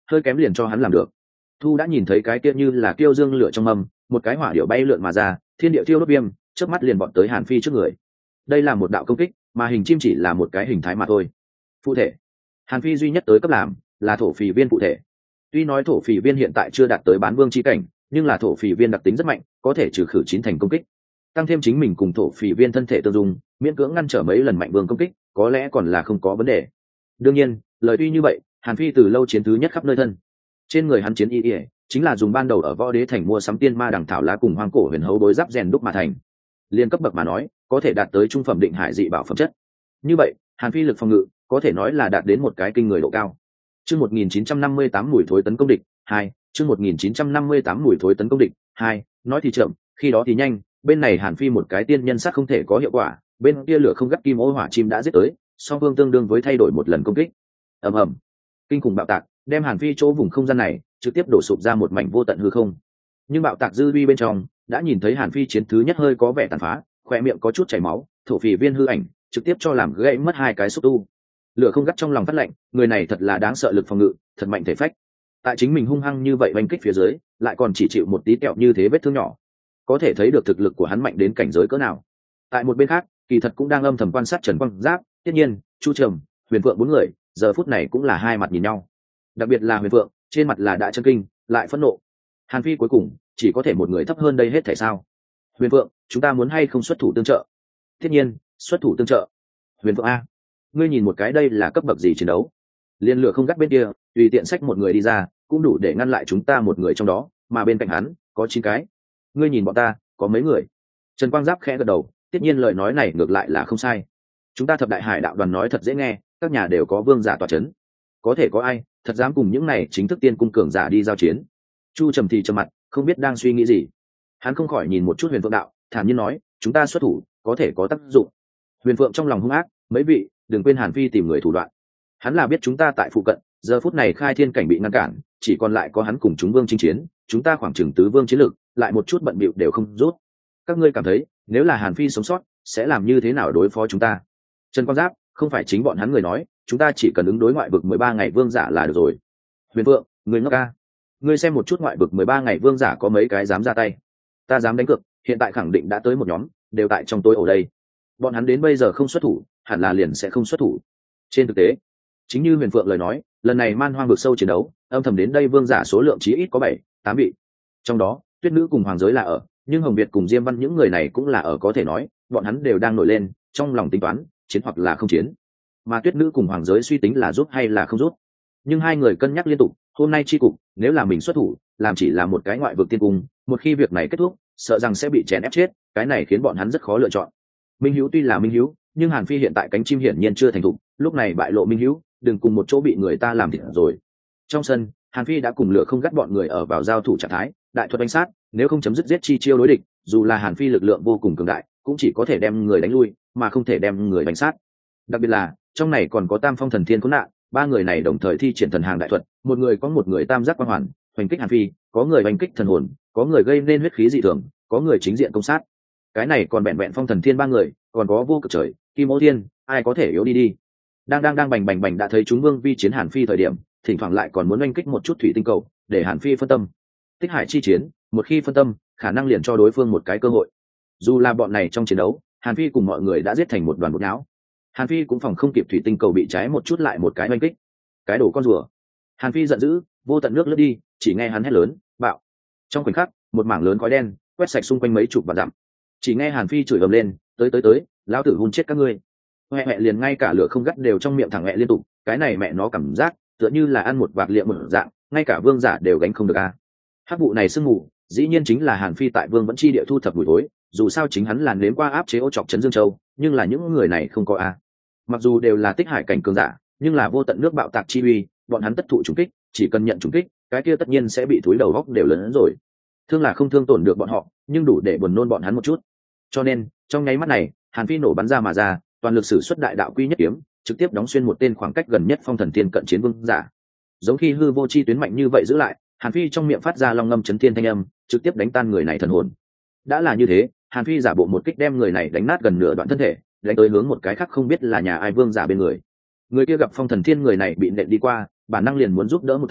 hơi kém liền cho hắn làm được. Thu đã nhìn thấy cái kia như là kiêu dương lửa trong mâm, một cái hỏa điệu bay lượn mà ra, thiên địa tiêu đốt viêm, chớp mắt liền bọn tới Hàn Phi trước người. Đây là một đạo công kích, mà hình chim chỉ là một cái hình thái mà thôi. Phụ thể, Hàn Phi duy nhất tới cấp làm là thổ phì viên phụ thể. Tuy nói thổ phì viên hiện tại chưa đạt tới bán vương chi cảnh, nhưng là thổ phì viên đặc tính rất mạnh, có thể trừ khử chín thành công kích. Tăng thêm chính mình cùng thổ phì viên thân thể tương dung, miễn cưỡng ngăn trở mấy lần mạnh vương công kích, có lẽ còn là không có vấn đề. Đương nhiên, lời tuy như vậy, Hàn Phi từ lâu chiến thứ nhất khắp nơi thân. Trên người hắn chiến y, y chính là dùng ban đầu ở Võ Đế Thành mua sắm tiên ma đằng thảo lá cùng hoang cổ huyền hấu đối giáp rèn đúc mà thành. Liên cấp bậc mà nói, có thể đạt tới trung phẩm định hải dị bảo phẩm chất. Như vậy, Hàn Phi lực phòng ngự có thể nói là đạt đến một cái kinh người độ cao. Chương một nghìn chín trăm năm mươi tám mùi thối tấn công địch hai, chương một nghìn chín trăm năm mươi tám mùi thối tấn công địch hai, nói thì chậm, khi đó thì nhanh, bên này Hàn Phi một cái tiên nhân sát không thể có hiệu quả, bên kia lửa không gắt kim ô hỏa chim đã giết tới, song phương tương đương với thay đổi một lần công kích. Ầm ầm, kinh khủng bạo tạc, đem Hàn Phi chỗ vùng không gian này trực tiếp đổ sụp ra một mảnh vô tận hư không. Nhưng bạo tạc dư uy bên trong, đã nhìn thấy Hàn Phi chiến thứ nhất hơi có vẻ tàn phá, khóe miệng có chút chảy máu, thổ phỉ viên hư ảnh trực tiếp cho làm gãy mất hai cái xúc tu. Lửa không gắt trong lòng phát lạnh, người này thật là đáng sợ lực phòng ngự, thật mạnh thể phách. Tại chính mình hung hăng như vậy oanh kích phía dưới, lại còn chỉ chịu một tí kẹo như thế vết thương nhỏ, có thể thấy được thực lực của hắn mạnh đến cảnh giới cỡ nào. Tại một bên khác, kỳ thật cũng đang âm thầm quan sát Trần Quang Giáp, Tiết Nhiên, Chu Trầm, Huyền Phượng bốn người, giờ phút này cũng là hai mặt nhìn nhau. Đặc biệt là Huyền Phượng, trên mặt là đã chấn kinh, lại phẫn nộ. Hàn Phi cuối cùng chỉ có thể một người thấp hơn đây hết thể sao? Huyền Phượng, chúng ta muốn hay không xuất thủ tương trợ? Tiết Nhiên, xuất thủ tương trợ. Huyền Phượng a, ngươi nhìn một cái đây là cấp bậc gì chiến đấu? Liên lửa không gắt bên kia, tùy tiện xách một người đi ra, cũng đủ để ngăn lại chúng ta một người trong đó, mà bên cạnh hắn có chín cái. Ngươi nhìn bọn ta, có mấy người? Trần Quang Giáp khẽ gật đầu, Tiết Nhiên lời nói này ngược lại là không sai. Chúng ta thập đại hải đạo đoàn nói thật dễ nghe, các nhà đều có vương giả tọa chấn. Có thể có ai thật dám cùng những này chính thức tiên cung cường giả đi giao chiến? Chu Trầm thì trầm mặt, không biết đang suy nghĩ gì. Hắn không khỏi nhìn một chút Huyền Phượng đạo, thản nhiên nói, chúng ta xuất thủ có thể có tác dụng. Huyền Phượng trong lòng hung ác, mấy vị đừng quên Hàn Phi tìm người thủ đoạn. Hắn là biết chúng ta tại phụ cận, giờ phút này khai thiên cảnh bị ngăn cản, chỉ còn lại có hắn cùng chúng vương chinh chiến, chúng ta khoảng chừng tứ vương chiến lực, lại một chút bận bịu đều không rút. Các ngươi cảm thấy nếu là Hàn Phi sống sót sẽ làm như thế nào đối phó chúng ta? Trần Quang Giáp, không phải chính bọn hắn người nói, chúng ta chỉ cần ứng đối ngoại vực mười ba ngày vương giả là được rồi. Huyền Phượng, người ngốc ca, ngươi xem một chút ngoại vực mười ba ngày vương giả có mấy cái dám ra tay? Ta dám đánh cược, hiện tại khẳng định đã tới một nhóm, đều tại trong tối ở đây. Bọn hắn đến bây giờ không xuất thủ, hẳn là liền sẽ không xuất thủ. Trên thực tế, chính như Huyền Phượng lời nói, lần này man hoang vực sâu chiến đấu, âm thầm đến đây vương giả số lượng chí ít có bảy, tám vị. Trong đó, Tuyết Nữ cùng Hoàng Giới là ở, nhưng Hồng Việt cùng Diêm Văn những người này cũng là ở, có thể nói, bọn hắn đều đang nổi lên, trong lòng tính toán, chiến hoặc là không chiến. Mà Tuyết Nữ cùng Hoàng Giới suy tính là rút hay là không rút. Nhưng hai người cân nhắc liên tục, hôm nay chi cục, nếu là mình xuất thủ, làm chỉ là một cái ngoại vực tiên cung, một khi việc này kết thúc, sợ rằng sẽ bị chèn ép chết, cái này khiến bọn hắn rất khó lựa chọn. Minh Hữu tuy là Minh Hữu, nhưng Hàn Phi hiện tại cánh chim hiển nhiên chưa thành thục, lúc này bại lộ Minh Hữu, đừng cùng một chỗ bị người ta làm thịt rồi. Trong sân, Hàn Phi đã cùng lửa không gắt bọn người ở vào giao thủ trạng thái, đại thuật đánh sát, nếu không chấm dứt giết chi chiêu đối địch, dù là Hàn Phi lực lượng vô cùng cường đại, cũng chỉ có thể đem người đánh lui, mà không thể đem người đánh sát. Đặc biệt là, trong này còn có Tam Phong Thần Thiên Khốn Nạn, ba người này đồng thời thi triển thần hàng đại thuật, một người có một người tam giác quang hoàn, hoành kích Hàn Phi, có người hoành kích thần hồn, có người gây nên huyết khí dị thường, có người chính diện công sát. Cái này còn bẹn bẹn Phong Thần Thiên ba người, còn có Vô Cực Trời, Kim Ô Thiên, ai có thể yếu đi đi. Đang đang đang bành bành bành đã thấy chúng vương vi chiến Hàn Phi thời điểm, thỉnh thoảng lại còn muốn oanh kích một chút thủy tinh cầu, để Hàn Phi phân tâm. Tích hải chi chiến, một khi phân tâm, khả năng liền cho đối phương một cái cơ hội. Dù là bọn này trong chiến đấu, Hàn Phi cùng mọi người đã giết thành một đoàn bột não. Hàn Phi cũng phòng không kịp thủy tinh cầu bị cháy một chút lại một cái oanh kích. Cái đồ con rùa. Hàn Phi giận dữ, vô tận nước lướt đi, chỉ nghe hắn hét lớn, bạo. Trong khoảnh khắc, một mảng lớn khói đen quét sạch xung quanh mấy chục vạn dặm. Chỉ nghe Hàn Phi chửi ầm lên, tới tới tới, lão tử hun chết các ngươi. Mẹ mẹ liền ngay cả lửa không gắt đều trong miệng thẳng mẹ liên tục, cái này mẹ nó cảm giác tựa như là ăn một vạc liệm một dạng, ngay cả vương giả đều gánh không được a. Hắc vụ này sương mù, dĩ nhiên chính là Hàn Phi tại Vương Vẫn Chi địa thu thập buổi tối, dù sao chính hắn là nếm qua áp chế ô chọc trấn Dương Châu, nhưng là những người này không có a. Mặc dù đều là tích hải cảnh cường giả, nhưng là vô tận nước bạo tạc chi uy, bọn hắn tất thụ trùng kích, chỉ cần nhận trùng kích, cái kia tất nhiên sẽ bị túi đầu góc đều lớn hơn rồi. Thương là không thương tổn được bọn họ, nhưng đủ để buồn nôn bọn hắn một chút. Cho nên, trong nháy mắt này, Hàn Phi nổ bắn ra mà ra, toàn lực sử xuất đại đạo quy nhất kiếm, trực tiếp đóng xuyên một tên khoảng cách gần nhất Phong Thần Thiên cận chiến vương giả. Giống khi hư vô chi tuyến mạnh như vậy giữ lại, Hàn Phi trong miệng phát ra long ngâm chấn thiên thanh âm, trực tiếp đánh tan người này thần hồn. Đã là như thế, Hàn Phi giả bộ một kích đem người này đánh nát gần nửa đoạn thân thể, đánh tới hướng một cái khác không biết là nhà ai vương giả bên người. Người kia gặp Phong Thần Thiên người này bị nện đi qua, bản năng liền muốn giúp đỡ một thanh,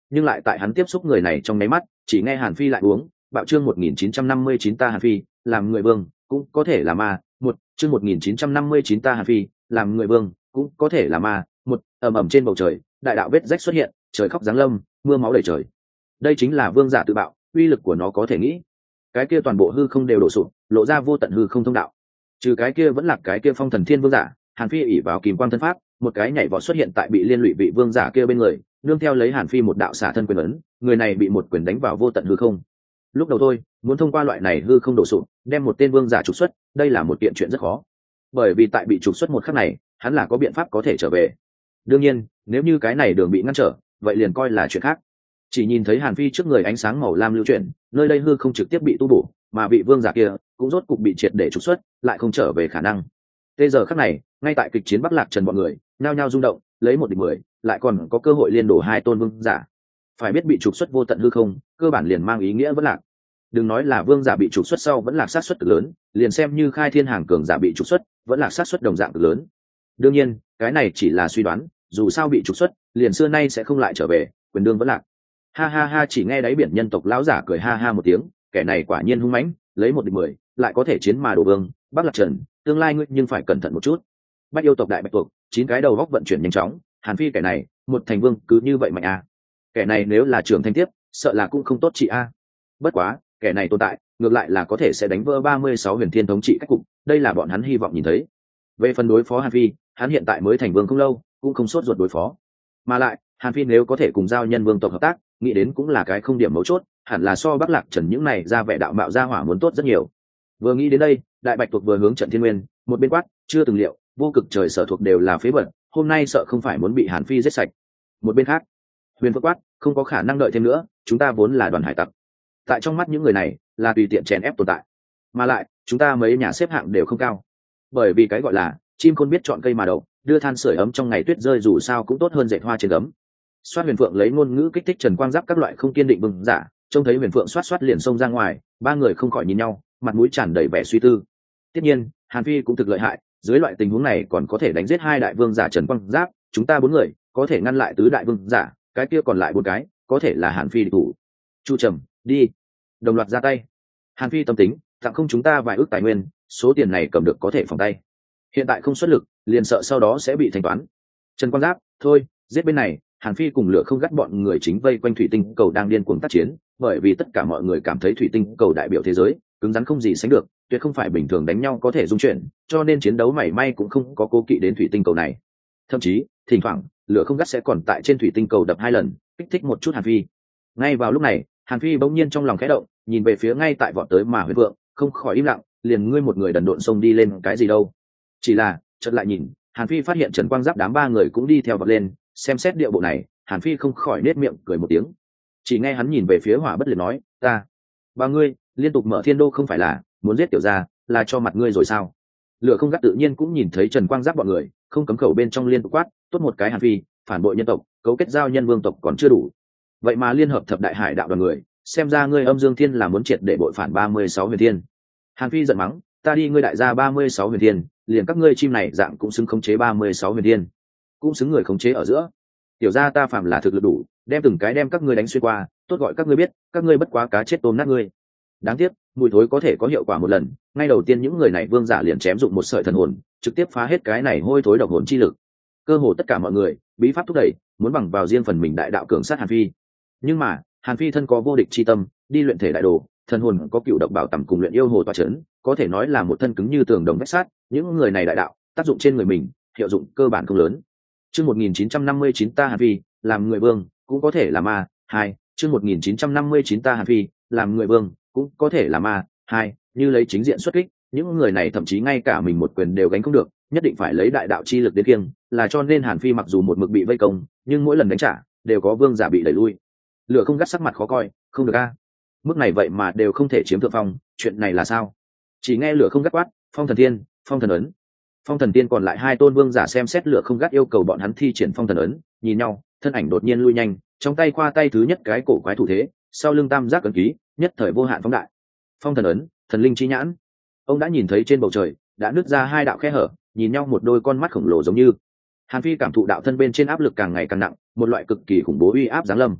nhưng lại tại hắn tiếp xúc người này trong nháy mắt chỉ nghe Hàn Phi lại uống bạo chương một nghìn chín trăm năm mươi chín ta Hàn Phi làm người vương cũng có thể là ma một chương một nghìn chín trăm năm mươi chín ta Hàn Phi làm người vương cũng có thể là ma một ầm ầm trên bầu trời đại đạo vết rách xuất hiện trời khóc giáng lâm mưa máu đầy trời. Đây chính là vương giả tự bạo, uy lực của nó có thể nghĩ cái kia toàn bộ hư không đều đổ sụp lộ ra vô tận hư không thông đạo. Trừ cái kia vẫn là cái kia phong thần thiên vương giả, Hàn Phi ỉ vào kìm quang thân pháp một cái nhảy vọt xuất hiện tại bị liên lụy vị vương giả kia bên người, nương theo lấy Hàn Phi một đạo xả thân quyền ấn, người này bị một quyền đánh vào vô tận hư không. Lúc đầu thôi muốn thông qua loại này hư không đổ sụp đem một tên vương giả trục xuất, đây là một kiện chuyện rất khó, bởi vì tại bị trục xuất một khắc này hắn là có biện pháp có thể trở về. Đương nhiên nếu như cái này đường bị ngăn trở vậy liền coi là chuyện khác. Chỉ nhìn thấy Hàn Phi trước người ánh sáng màu lam lưu chuyển, nơi đây hư không trực tiếp bị tu bổ, mà vị vương giả kia cũng rốt cục bị triệt để trục xuất, lại không trở về khả năng. Tê giờ khắc này, ngay tại kịch chiến Bắc Lạc Trần bọn người, nhao nhao rung động, lấy một địch mười, lại còn có cơ hội liên đổ hai tôn vương giả. Phải biết bị trục xuất vô tận hư không, cơ bản liền mang ý nghĩa vẫn lạc. Đừng nói là vương giả bị trục xuất sau vẫn lạc sát suất cực lớn, liền xem như khai thiên hàng cường giả bị trục xuất, vẫn lạc sát suất đồng dạng cực lớn. Đương nhiên, cái này chỉ là suy đoán, dù sao bị trục xuất, liền xưa nay sẽ không lại trở về, quyền đương vẫn lạc. Ha ha ha, chỉ nghe đáy biển nhân tộc lão giả cười ha ha một tiếng, kẻ này quả nhiên hung mãnh, lấy một địch mười, lại có thể chiến mà đổ vương, Bắc Lạc Trần, tương lai ngươi nhưng phải cẩn thận một chút. Bách yêu tộc đại bạch tuộc, chín cái đầu góc vận chuyển nhanh chóng, Hàn Phi kẻ này, một thành vương cứ như vậy mạnh à? Kẻ này nếu là trưởng thành tiếp, sợ là cũng không tốt chị a. Bất quá, kẻ này tồn tại, ngược lại là có thể sẽ đánh vỡ ba mươi sáu huyền thiên thống trị cách cục, đây là bọn hắn hy vọng nhìn thấy. Về phần đối phó Hàn Phi, hắn hiện tại mới thành vương không lâu, cũng không sốt ruột đối phó. Mà lại, Hàn Phi nếu có thể cùng giao nhân vương tộc hợp tác, nghĩ đến cũng là cái không điểm mấu chốt, hẳn là so Bắc Lạc Trần những này ra vẻ đạo mạo ra hỏa muốn tốt rất nhiều. Vừa nghĩ đến đây, đại bạch tuộc vừa hướng Trận Thiên Nguyên, một bên quát, chưa từng liệu, vô cực trời sở thuộc đều là phế vật, hôm nay sợ không phải muốn bị Hàn Phi giết sạch. Một bên khác, Huyền Phượng quát, không có khả năng đợi thêm nữa, chúng ta vốn là đoàn hải tặc. Tại trong mắt những người này, là tùy tiện chèn ép tồn tại. Mà lại, chúng ta mấy nhà xếp hạng đều không cao. Bởi vì cái gọi là chim khôn biết chọn cây mà đậu, đưa than sưởi ấm trong ngày tuyết rơi dù sao cũng tốt hơn dệt hoa trên gấm. Soát Huyền Phượng lấy ngôn ngữ kích thích Trần Quang Giáp các loại không kiên định bừng giả, trông thấy Huyền Phượng xoát xoát liền xông ra ngoài, ba người không khỏi nhìn nhau, mặt mũi tràn đầy vẻ suy tư. Tất nhiên, Hàn Phi cũng thực lợi hại, dưới loại tình huống này còn có thể đánh giết hai đại vương giả Trần Quang Giáp, chúng ta bốn người có thể ngăn lại tứ đại vương giả, cái kia còn lại bốn cái, có thể là Hàn Phi địch thủ. Chu Trầm, đi. Đồng loạt ra tay. Hàn Phi tâm tính, tặng không chúng ta vài ước tài nguyên, số tiền này cầm được có thể phòng tay. Hiện tại không xuất lực, liền sợ sau đó sẽ bị thanh toán. Trần Quang Giáp, thôi, giết bên này. Hàn Phi cùng lửa không gắt bọn người chính vây quanh thủy tinh cầu đang điên cuồng tác chiến, bởi vì tất cả mọi người cảm thấy thủy tinh cầu đại biểu thế giới cứng rắn không gì sánh được, tuyệt không phải bình thường đánh nhau có thể dung chuyển, cho nên chiến đấu mảy may cũng không có cố kỵ đến thủy tinh cầu này. Thậm chí, thỉnh thoảng, lửa không gắt sẽ còn tại trên thủy tinh cầu đập hai lần, kích thích một chút Hàn Phi. Ngay vào lúc này, Hàn Phi bỗng nhiên trong lòng khẽ động, nhìn về phía ngay tại vọt tới mà Huyền Vượng, không khỏi im lặng, liền ngươi một người đần độn xông đi lên cái gì đâu. Chỉ là, chợt lại nhìn, Hàn Phi phát hiện Trần Quang Giáp đám ba người cũng đi theo vọt lên, xem xét điệu bộ này, Hàn Phi không khỏi nết miệng cười một tiếng. Chỉ nghe hắn nhìn về phía Hỏa Bất Liệt nói, ta, ba ngươi liên tục mở thiên đô không phải là muốn giết tiểu gia, là cho mặt ngươi rồi sao? Lửa không gắt tự nhiên cũng nhìn thấy Trần Quang Giáp bọn người, không cấm khẩu bên trong liên tục quát, tốt một cái Hàn Phi, phản bội nhân tộc, cấu kết giao nhân vương tộc còn chưa đủ, vậy mà liên hợp thập đại hải đạo đoàn người, xem ra ngươi Âm Dương Thiên là muốn triệt để bội phản ba mươi sáu huyền thiên. Hàn Phi giận mắng, ta đi ngươi đại gia ba mươi sáu huyền thiên, liền các ngươi chim này dạng cũng xứng khống chế ba mươi sáu huyền thiên, cũng xứng người khống chế ở giữa. Tiểu gia ta phạm là thực lực đủ, đem từng cái đem các ngươi đánh xuyên qua, tốt gọi các ngươi biết, các ngươi bất quá cá chết tôm nát ngươi. Đáng tiếc, mùi thối có thể có hiệu quả một lần, ngay đầu tiên những người này vương giả liền chém dụng một sợi thần hồn, trực tiếp phá hết cái này hôi thối độc hồn chi lực. Cơ hồ tất cả mọi người, bí pháp thúc đẩy, muốn bằng vào riêng phần mình đại đạo cường sát Hàn Phi. Nhưng mà, Hàn Phi thân có vô địch chi tâm, đi luyện thể đại đồ, thần hồn có cựu độc bảo tầm cùng luyện yêu hồ tọa chấn, có thể nói là một thân cứng như tường đồng vách sắt, những người này đại đạo, tác dụng trên người mình, hiệu dụng cơ bản không lớn. Chương một nghìn chín trăm năm mươi chín ta Hàn Phi, làm người vương, cũng có thể là ma, hai, chương một nghìn chín trăm năm mươi chín ta Hàn Phi, làm người vương, cũng có thể là ma, hai, như lấy chính diện xuất kích, những người này thậm chí ngay cả mình một quyền đều gánh không được, nhất định phải lấy đại đạo chi lực đến kiêng, là cho nên Hàn Phi mặc dù một mực bị vây công, nhưng mỗi lần đánh trả, đều có vương giả bị đẩy lui. Lửa không gắt sắc mặt khó coi, không được a. Mức này vậy mà đều không thể chiếm thượng phong, chuyện này là sao? Chỉ nghe lửa không gắt quát, Phong Thần Thiên, Phong Thần ấn. Phong Thần Tiên còn lại hai tôn vương giả xem xét lửa không gắt yêu cầu bọn hắn thi triển Phong Thần ấn, nhìn nhau, thân ảnh đột nhiên lui nhanh, trong tay khoa tay thứ nhất cái cổ quái thủ thế, sau lưng tam giác ấn ký, nhất thời vô hạn phóng đại. Phong Thần ấn, thần linh chi nhãn. Ông đã nhìn thấy trên bầu trời đã nứt ra hai đạo khe hở, nhìn nhau một đôi con mắt khổng lồ giống như. Hàn Phi cảm thụ đạo thân bên trên áp lực càng ngày càng nặng, một loại cực kỳ khủng bố uy áp giáng lâm.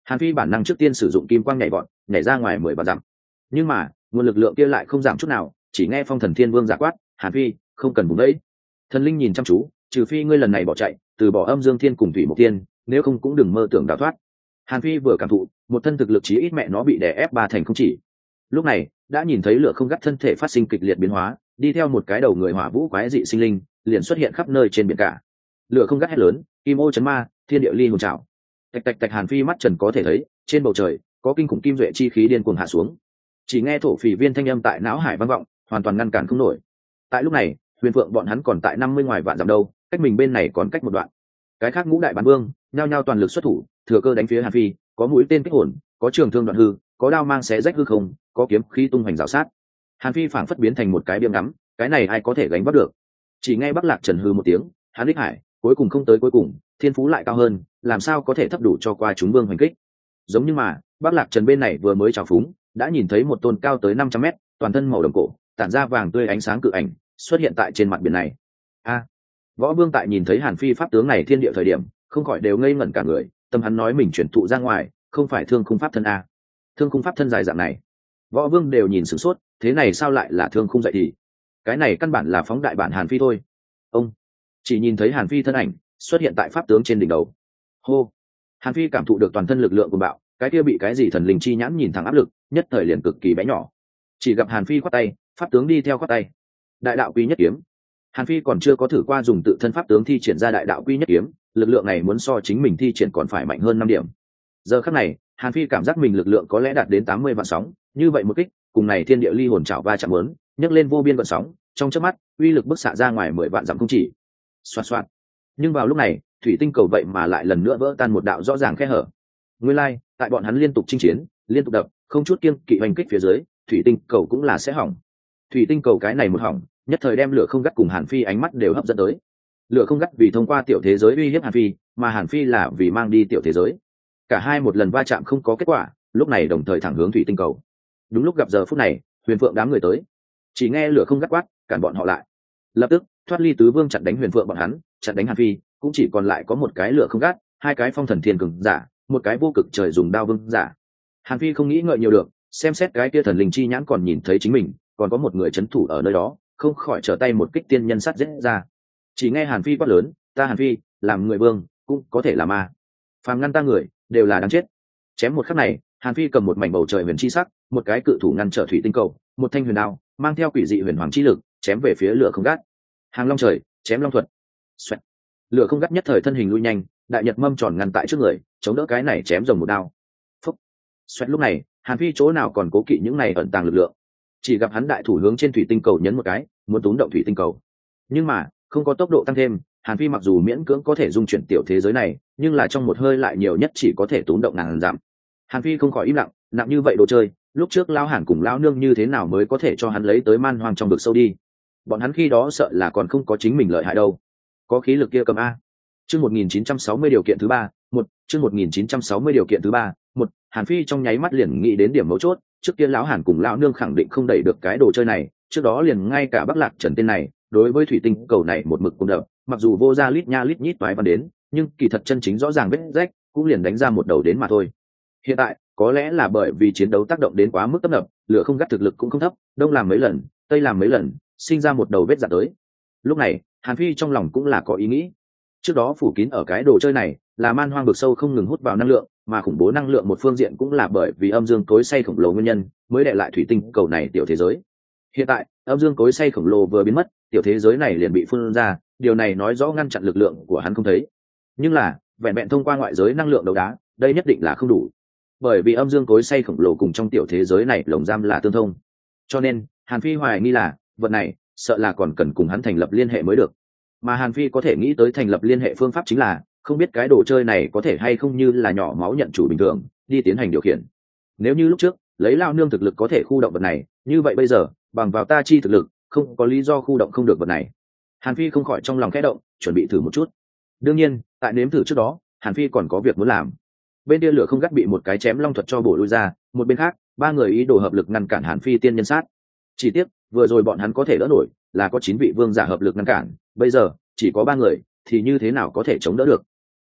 Hàn Phi bản năng trước tiên sử dụng kim quang nhảy vọt, nhảy ra ngoài mười vạn dặm. Nhưng mà nguồn lực lượng kia lại không giảm chút nào, chỉ nghe Phong Thần Thiên Vương giả quát: Hàn Phi, không cần vùng đấy. Thần linh nhìn chăm chú, trừ phi ngươi lần này bỏ chạy, từ bỏ Âm Dương Thiên cùng Thủy Mộc Thiên, nếu không cũng đừng mơ tưởng đào thoát. Hàn Phi vừa cảm thụ, một thân thực lực chí ít mẹ nó bị đè ép ba thành không chỉ. Lúc này đã nhìn thấy lửa không gắt thân thể phát sinh kịch liệt biến hóa, đi theo một cái đầu người hỏa vũ quái dị sinh linh liền xuất hiện khắp nơi trên biển cả. Lửa không gắt hét lớn: kim ô chấn ma, thiên địa ly hồn trảo. Tạch tạch tạch. Hàn Phi mắt trần có thể thấy, trên bầu trời có kinh khủng kim duệ chi khí điên cuồng hạ xuống. Chỉ nghe thổ phỉ viên thanh âm tại não hải vang vọng, hoàn toàn ngăn cản không nổi. Tại lúc này Huyền Phượng bọn hắn còn tại năm mươi ngoài vạn dặm đâu, cách mình bên này còn cách một đoạn. Cái khác ngũ đại bán vương nhao nhao toàn lực xuất thủ, thừa cơ đánh phía Hàn Phi, có mũi tên kích hồn, có trường thương đoạn hư, có đao mang xé rách hư không, có kiếm khí tung hoành rào sát. Hàn Phi phảng phất biến thành một cái biếm ngắm, cái này ai có thể gánh vác được? Chỉ nghe Bắc Lạc Trần hư một tiếng, hắn đích hải cuối cùng không tới cuối cùng, thiên phú lại cao hơn, làm sao có thể thấp đủ cho qua chúng vương hoành kích? Giống như mà Bắc Lạc Trần bên này vừa mới trào phúng, đã nhìn thấy một tôn cao tới năm trăm mét, toàn thân màu đồng cổ, tản ra vàng tươi ánh sáng cự ảnh xuất hiện tại trên mặt biển này. A! Võ Vương tại nhìn thấy Hàn Phi pháp tướng này thiên địa thời điểm, không khỏi đều ngây ngẩn cả người, tâm hắn nói mình chuyển thụ ra ngoài, không phải thương khung pháp thân a? Thương khung pháp thân dài dạng này, Võ Vương đều nhìn sửng sốt, thế này sao lại là thương khung dậy thì? Cái này căn bản là phóng đại bản Hàn Phi thôi. Ông chỉ nhìn thấy Hàn Phi thân ảnh xuất hiện tại pháp tướng trên đỉnh đầu. Hô! Hàn Phi cảm thụ được toàn thân lực lượng của bạo, cái kia bị cái gì thần linh chi nhãn nhìn thẳng áp lực, nhất thời liền cực kỳ bé nhỏ. Chỉ gặp Hàn Phi khoát tay, pháp tướng đi theo khoát tay. Đại đạo quy nhất kiếm. Hàn Phi còn chưa có thử qua dùng tự thân pháp tướng thi triển ra đại đạo quy nhất kiếm, lực lượng này muốn so chính mình thi triển còn phải mạnh hơn năm điểm. Giờ khắc này, Hàn Phi cảm giác mình lực lượng có lẽ đạt đến tám mươi vạn sóng, như vậy một kích, cùng này thiên địa ly hồn chảo va chạm lớn, nhấc lên vô biên vận sóng, trong chớp mắt, uy lực bức xạ ra ngoài mười vạn dặm không chỉ. Xoạt xoạt. Nhưng vào lúc này, thủy tinh cầu vậy mà lại lần nữa vỡ tan một đạo rõ ràng khe hở. Nguyên lai, like, tại bọn hắn liên tục chinh chiến, liên tục đập, không chút kiêng kỵ hành kích phía dưới, thủy tinh cầu cũng là sẽ hỏng. Thủy tinh cầu cái này một hỏng, nhất thời đem lửa không gắt cùng Hàn Phi ánh mắt đều hấp dẫn tới. Lửa không gắt vì thông qua tiểu thế giới uy hiếp Hàn Phi, mà Hàn Phi là vì mang đi tiểu thế giới. Cả hai một lần va chạm không có kết quả, lúc này đồng thời thẳng hướng thủy tinh cầu. Đúng lúc gặp giờ phút này, Huyền Phượng đám người tới, chỉ nghe lửa không gắt quát, cản bọn họ lại. Lập tức, thoát ly tứ vương chặn đánh Huyền Phượng bọn hắn, chặn đánh Hàn Phi, cũng chỉ còn lại có một cái lửa không gắt, hai cái phong thần thiên cường giả, một cái vô cực trời dùng đao vương giả. Hàn Phi không nghĩ ngợi nhiều được, xem xét cái kia thần linh chi nhãn còn nhìn thấy chính mình, còn có một người trấn thủ ở nơi đó, không khỏi trở tay một kích tiên nhân sát giết ra. Chỉ nghe Hàn Phi quát lớn, ta Hàn Phi làm người vương cũng có thể là ma, phàm ngăn ta người đều là đáng chết. Chém một khắc này, Hàn Phi cầm một mảnh bầu trời huyền chi sắc, một cái cự thủ ngăn trở thủy tinh cầu, một thanh huyền đao mang theo quỷ dị huyền hoàng chi lực chém về phía lửa không gắt. Hàng long trời chém long thuật. Xoẹt. Lửa không gắt nhất thời thân hình lui nhanh, đại nhật mâm tròn ngăn tại trước người, chống đỡ cái này chém rồng một đao. Phúc. Xoẹt. Lúc này Hàn Phi chỗ nào còn cố kỵ những này ẩn tàng lực lượng, chỉ gặp hắn đại thủ hướng trên thủy tinh cầu nhấn một cái, muốn túm động thủy tinh cầu. Nhưng mà không có tốc độ tăng thêm, Hàn Phi mặc dù miễn cưỡng có thể dung chuyển tiểu thế giới này, nhưng là trong một hơi lại nhiều nhất chỉ có thể túm động ngàn dặm. Hàn Phi không khỏi im lặng, nặng như vậy đồ chơi, lúc trước lão Hàn cùng lão nương như thế nào mới có thể cho hắn lấy tới man hoang trong vực sâu đi? Bọn hắn khi đó sợ là còn không có chính mình lợi hại đâu. Có khí lực kia cầm a. Chương một nghìn chín trăm sáu mươi điều kiện thứ ba, một, chương một nghìn chín trăm sáu mươi điều kiện thứ ba, một, Hàn Phi trong nháy mắt liền nghĩ đến điểm mấu chốt, trước kia lão Hàn cùng lão nương khẳng định không đẩy được cái đồ chơi này, trước đó liền ngay cả Bắc Lạc Trần tên này, đối với thủy tinh cầu này một mực cùng đập, mặc dù vô ra lít nha lít nhít toái văn đến, nhưng kỳ thật chân chính rõ ràng vết rách, cũng liền đánh ra một đầu đến mà thôi. Hiện tại, có lẽ là bởi vì chiến đấu tác động đến quá mức tấp nập, lửa không gắt thực lực cũng không thấp, đông làm mấy lần, tây làm mấy lần, sinh ra một đầu vết dạn tới. Lúc này, Hàn Phi trong lòng cũng là có ý nghĩ. Trước đó phủ kín ở cái đồ chơi này, là man hoang vực sâu không ngừng hút vào năng lượng, mà khủng bố năng lượng một phương diện cũng là bởi vì âm dương cối xay khổng lồ nguyên nhân, mới đè lại thủy tinh cầu này tiểu thế giới. Hiện tại, âm dương cối xay khổng lồ vừa biến mất, tiểu thế giới này liền bị phun ra, điều này nói rõ ngăn chặn lực lượng của hắn không thấy. Nhưng là, vẹn vẹn thông qua ngoại giới năng lượng đấu đá, đây nhất định là không đủ. Bởi vì âm dương cối xay khổng lồ cùng trong tiểu thế giới này lồng giam là tương thông. Cho nên, Hàn Phi hoài nghi là, vật này, sợ là còn cần cùng hắn thành lập liên hệ mới được. Mà Hàn Phi có thể nghĩ tới thành lập liên hệ phương pháp chính là, không biết cái đồ chơi này có thể hay không như là nhỏ máu nhận chủ bình thường, đi tiến hành điều khiển. Nếu như lúc trước, lấy lao nương thực lực có thể khu động vật này, như vậy bây giờ, bằng vào ta chi thực lực, không có lý do khu động không được vật này. Hàn Phi không khỏi trong lòng khẽ động, chuẩn bị thử một chút. Đương nhiên, tại nếm thử trước đó, Hàn Phi còn có việc muốn làm. Bên kia lửa không gắt bị một cái chém long thuật cho bổ lui ra, một bên khác, ba người ý đồ hợp lực ngăn cản Hàn Phi tiên nhân sát. Chỉ tiếc, vừa rồi bọn hắn có thể đỡ nổi, là có chín vị vương giả hợp lực ngăn cản, bây giờ chỉ có ba người, thì như thế nào có thể chống đỡ được?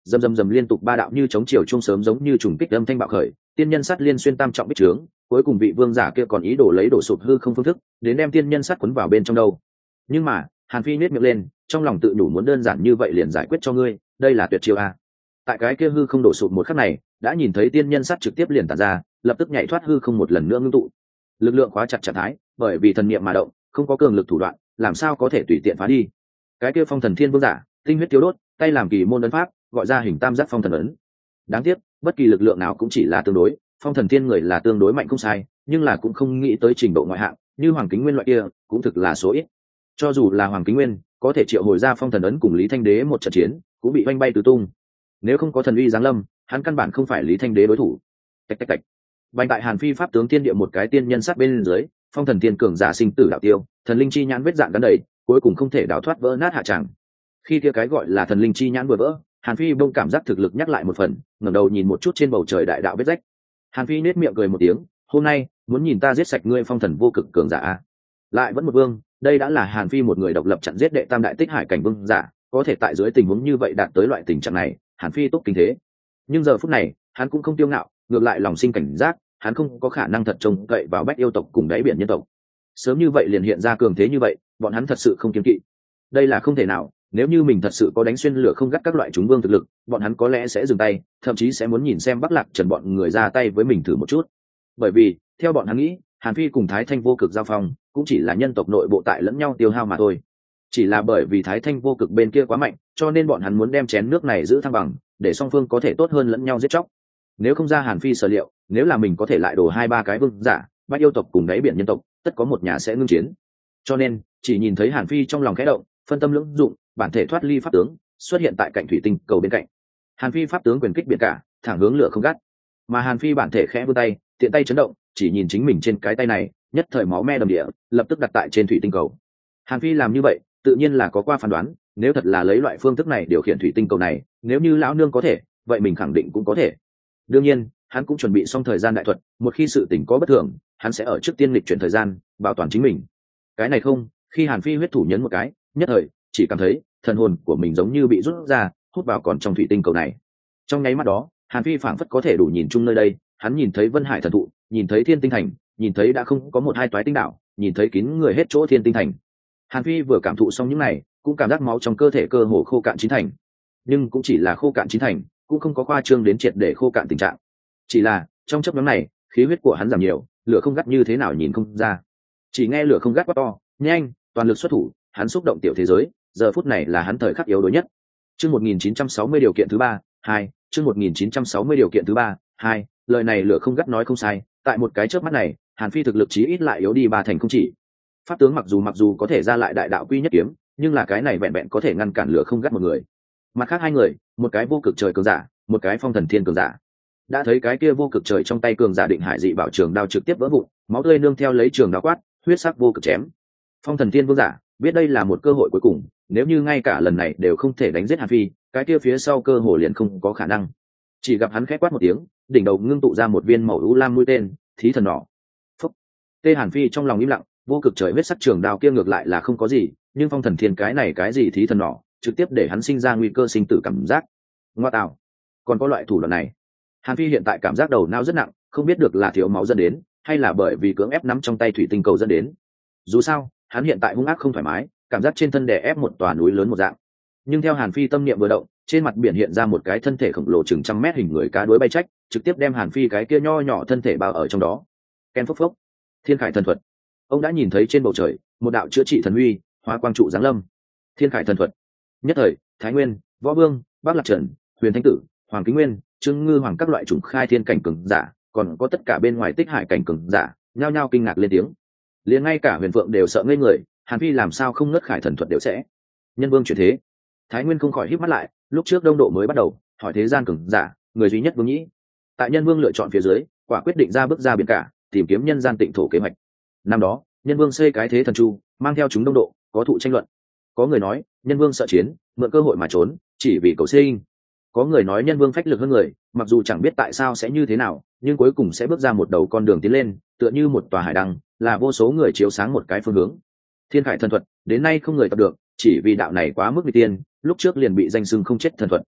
rầm rầm rầm liên tục ba đạo như chống chiều chuông sớm giống như trùng kích âm thanh bạo khởi, tiên nhân sắt liên xuyên tam trọng bích trướng, cuối cùng vị vương giả kia còn ý đồ lấy đổ sụp hư không phương thức đến đem tiên nhân sắt quấn vào bên trong đâu. Nhưng mà Hàn Phi nhếch miệng lên, trong lòng tự nhủ muốn đơn giản như vậy liền giải quyết cho ngươi, đây là tuyệt chiêu a. Tại cái kia hư không đổ sụp một khắc này, đã nhìn thấy tiên nhân sắt trực tiếp liền tản ra, lập tức nhảy thoát hư không một lần nữa ngưng tụ. Lực lượng khóa chặt trạng thái, bởi vì thần niệm mà động, không có cường lực thủ đoạn, làm sao có thể tùy tiện phá đi. Cái kia phong thần thiên vương giả, tinh huyết tiêu đốt, tay làm kỳ môn ấn pháp, gọi ra hình tam giác phong thần ấn. Đáng tiếc, bất kỳ lực lượng nào cũng chỉ là tương đối, phong thần thiên người là tương đối mạnh không sai, nhưng là cũng không nghĩ tới trình độ ngoại hạng, như Hoàng Kính Nguyên loại kia, cũng thực là số ít. Cho dù là Hoàng Kính Nguyên, có thể triệu hồi ra phong thần ấn cùng Lý Thanh Đế một trận chiến, cũng bị oanh bay tứ tung. Nếu không có thần uy giáng lâm, hắn căn bản không phải Lý Thanh Đế đối thủ. Tạch tạch tạch. Bành tại Hàn Phi pháp tướng thiên địa một cái tiên nhân sát bên dưới, phong thần thiên cường giả sinh tử đạo tiêu, thần linh chi nhãn vết dạng gắn đầy, cuối cùng không thể đào thoát vỡ nát hạ tràng. Khi kia cái gọi là thần linh chi nhãn vừa vỡ, Hàn Phi bỗng cảm giác thực lực nhắc lại một phần, ngẩng đầu nhìn một chút trên bầu trời đại đạo vết rách. Hàn Phi nét miệng cười một tiếng, hôm nay muốn nhìn ta giết sạch ngươi phong thần vô cực cường giả a. Lại vẫn một vương, đây đã là Hàn Phi một người độc lập chặn giết đệ tam đại tích hải cảnh vương giả, có thể tại dưới tình huống như vậy đạt tới loại tình trạng này, Hàn Phi tốt kinh thế. Nhưng giờ phút này, hắn cũng không tiêu ngạo, ngược lại lòng sinh cảnh giác, hắn không có khả năng thật trông cậy vào bách yêu tộc cùng đáy biển nhân tộc. Sớm như vậy liền hiện ra cường thế như vậy, bọn hắn thật sự không kiêng kỵ. Đây là không thể nào, nếu như mình thật sự có đánh xuyên lửa không gắt các loại chúng vương thực lực, bọn hắn có lẽ sẽ dừng tay, thậm chí sẽ muốn nhìn xem Bắc Lạc Trần bọn người ra tay với mình thử một chút. Bởi vì, theo bọn hắn nghĩ, Hàn Phi cùng Thái Thanh vô cực giao phong, cũng chỉ là nhân tộc nội bộ tại lẫn nhau tiêu hao mà thôi. Chỉ là bởi vì Thái Thanh vô cực bên kia quá mạnh, cho nên bọn hắn muốn đem chén nước này giữ thăng bằng, để song phương có thể tốt hơn lẫn nhau giết chóc. Nếu không ra Hàn Phi sở liệu, nếu là mình có thể lại đổ hai ba cái vương giả, bách yêu tộc cùng đáy biển nhân tộc, tất có một nhà sẽ ngưng chiến. Cho nên, chỉ nhìn thấy Hàn Phi trong lòng khẽ động, phân tâm lưỡng dụng, bản thể thoát ly pháp tướng, xuất hiện tại cạnh thủy tinh cầu bên cạnh. Hàn Phi pháp tướng quyền kích biển cả, thẳng hướng lửa không gắt. Mà Hàn Phi bản thể khẽ vươn tay, tiện tay chấn động, chỉ nhìn chính mình trên cái tay này, nhất thời máu me đầm địa, lập tức đặt tại trên thủy tinh cầu. Hàn Phi làm như vậy, tự nhiên là có qua phán đoán, nếu thật là lấy loại phương thức này điều khiển thủy tinh cầu này, nếu như lão nương có thể, vậy mình khẳng định cũng có thể. Đương nhiên, hắn cũng chuẩn bị xong thời gian đại thuật, một khi sự tình có bất thường, hắn sẽ ở trước tiên lịch chuyển thời gian, bảo toàn chính mình. Cái này không, khi Hàn Phi huyết thủ nhấn một cái, nhất thời chỉ cảm thấy thần hồn của mình giống như bị rút ra, hút vào còn trong thủy tinh cầu này. Trong nháy mắt đó, Hàn Phi phảng phất có thể đủ nhìn chung nơi đây, hắn nhìn thấy Vân Hải thần thụ, nhìn thấy Thiên Tinh Thành, nhìn thấy đã không có một hai toái tinh đạo, nhìn thấy kín người hết chỗ Thiên Tinh Thành. Hàn Phi vừa cảm thụ xong những này, cũng cảm giác máu trong cơ thể cơ hồ khô cạn chín thành. Nhưng cũng chỉ là khô cạn chín thành, cũng không có khoa trương đến triệt để khô cạn tình trạng. Chỉ là, trong chớp nhoáng này, khí huyết của hắn giảm nhiều, lửa không gắt như thế nào nhìn không ra. Chỉ nghe lửa không gắt quá to, nhanh, toàn lực xuất thủ, hắn xúc động tiểu thế giới, giờ phút này là hắn thời khắc yếu đuối nhất. Chương một nghìn chín trăm sáu mươi điều kiện thứ ba, hai, chương một nghìn chín trăm sáu mươi điều kiện thứ ba, hai, lời này lửa không gắt nói không sai, tại một cái chớp mắt này, Hàn Phi thực lực chí ít lại yếu đi ba thành không chỉ. Pháp tướng mặc dù mặc dù có thể ra lại đại đạo quy nhất kiếm, nhưng là cái này vẹn vẹn có thể ngăn cản lửa không gắt một người. Mặt khác hai người, một cái vô cực trời cường giả, một cái phong thần thiên cường giả. Đã thấy cái kia vô cực trời trong tay cường giả định hải dị bảo trường đao trực tiếp vỡ vụn, máu tươi nương theo lấy trường đao quát, huyết sắc vô cực chém. Phong thần thiên vương giả biết đây là một cơ hội cuối cùng, nếu như ngay cả lần này đều không thể đánh giết Hàn Phi, cái kia phía sau cơ hội liền không có khả năng. Chỉ gặp hắn khẽ quát một tiếng, đỉnh đầu ngưng tụ ra một viên màu u lam mũi tên, thí thần nỏ. Phúc. Tê Hàn Phi trong lòng im lặng, vô cực trời huyết sắc trường đao kia ngược lại là không có gì, nhưng phong thần thiên cái này cái gì thí thần nỏ, trực tiếp để hắn sinh ra nguy cơ sinh tử cảm giác. Ngoa tạo, còn có loại thủ đoạn này. Hàn Phi hiện tại cảm giác đầu não rất nặng, không biết được là thiếu máu dẫn đến, hay là bởi vì cưỡng ép nắm trong tay thủy tinh cầu dẫn đến. Dù sao, hắn hiện tại hung ác không thoải mái, cảm giác trên thân đè ép một tòa núi lớn một dạng. Nhưng theo Hàn Phi tâm niệm vừa động, trên mặt biển hiện ra một cái thân thể khổng lồ chừng trăm mét hình người cá đuối bay trách, trực tiếp đem Hàn Phi cái kia nho nhỏ thân thể bao ở trong đó. Ken phốc phốc. Thiên Khải thần thuật. Ông đã nhìn thấy trên bầu trời, một đạo chữa trị thần uy, hóa quang trụ giáng lâm. Thiên Khải thần thuật. Nhất thời, Thái Nguyên, Võ Vương, Bắc Lạc Trần, Huyền Thanh Tử, Hoàng Kính Nguyên, Trương Ngư Hoàng các loại chủng khai thiên cảnh cường giả, còn có tất cả bên ngoài tích hải cảnh cường giả, nhao nhao kinh ngạc lên tiếng. Liền ngay cả Huyền Phượng đều sợ ngây người, Hàn Phi làm sao không ngất khải thần thuật đều sẽ. Nhân vương chuyển thế. Thái Nguyên không khỏi híp mắt lại, lúc trước đông độ mới bắt đầu, hỏi thế gian cường giả, người duy nhất Vương Nhĩ. Tại Nhân Vương lựa chọn phía dưới, quả quyết định ra bước ra biển cả, tìm kiếm nhân gian tịnh thổ kế hoạch. Năm đó, Nhân Vương xây cái thế thần chu, mang theo chúng đông độ, có thụ tranh luận. Có người nói, Nhân Vương sợ chiến, mượn cơ hội mà trốn, chỉ vì cầu sinh. Có người nói Nhân Vương phách lực hơn người, mặc dù chẳng biết tại sao sẽ như thế nào, nhưng cuối cùng sẽ bước ra một đầu con đường tiến lên, tựa như một tòa hải đăng, là vô số người chiếu sáng một cái phương hướng. Thiên Khải thần thuật, đến nay không người tập được, chỉ vì đạo này quá mức nguy tiên, lúc trước liền bị danh xưng không chết thần thuật.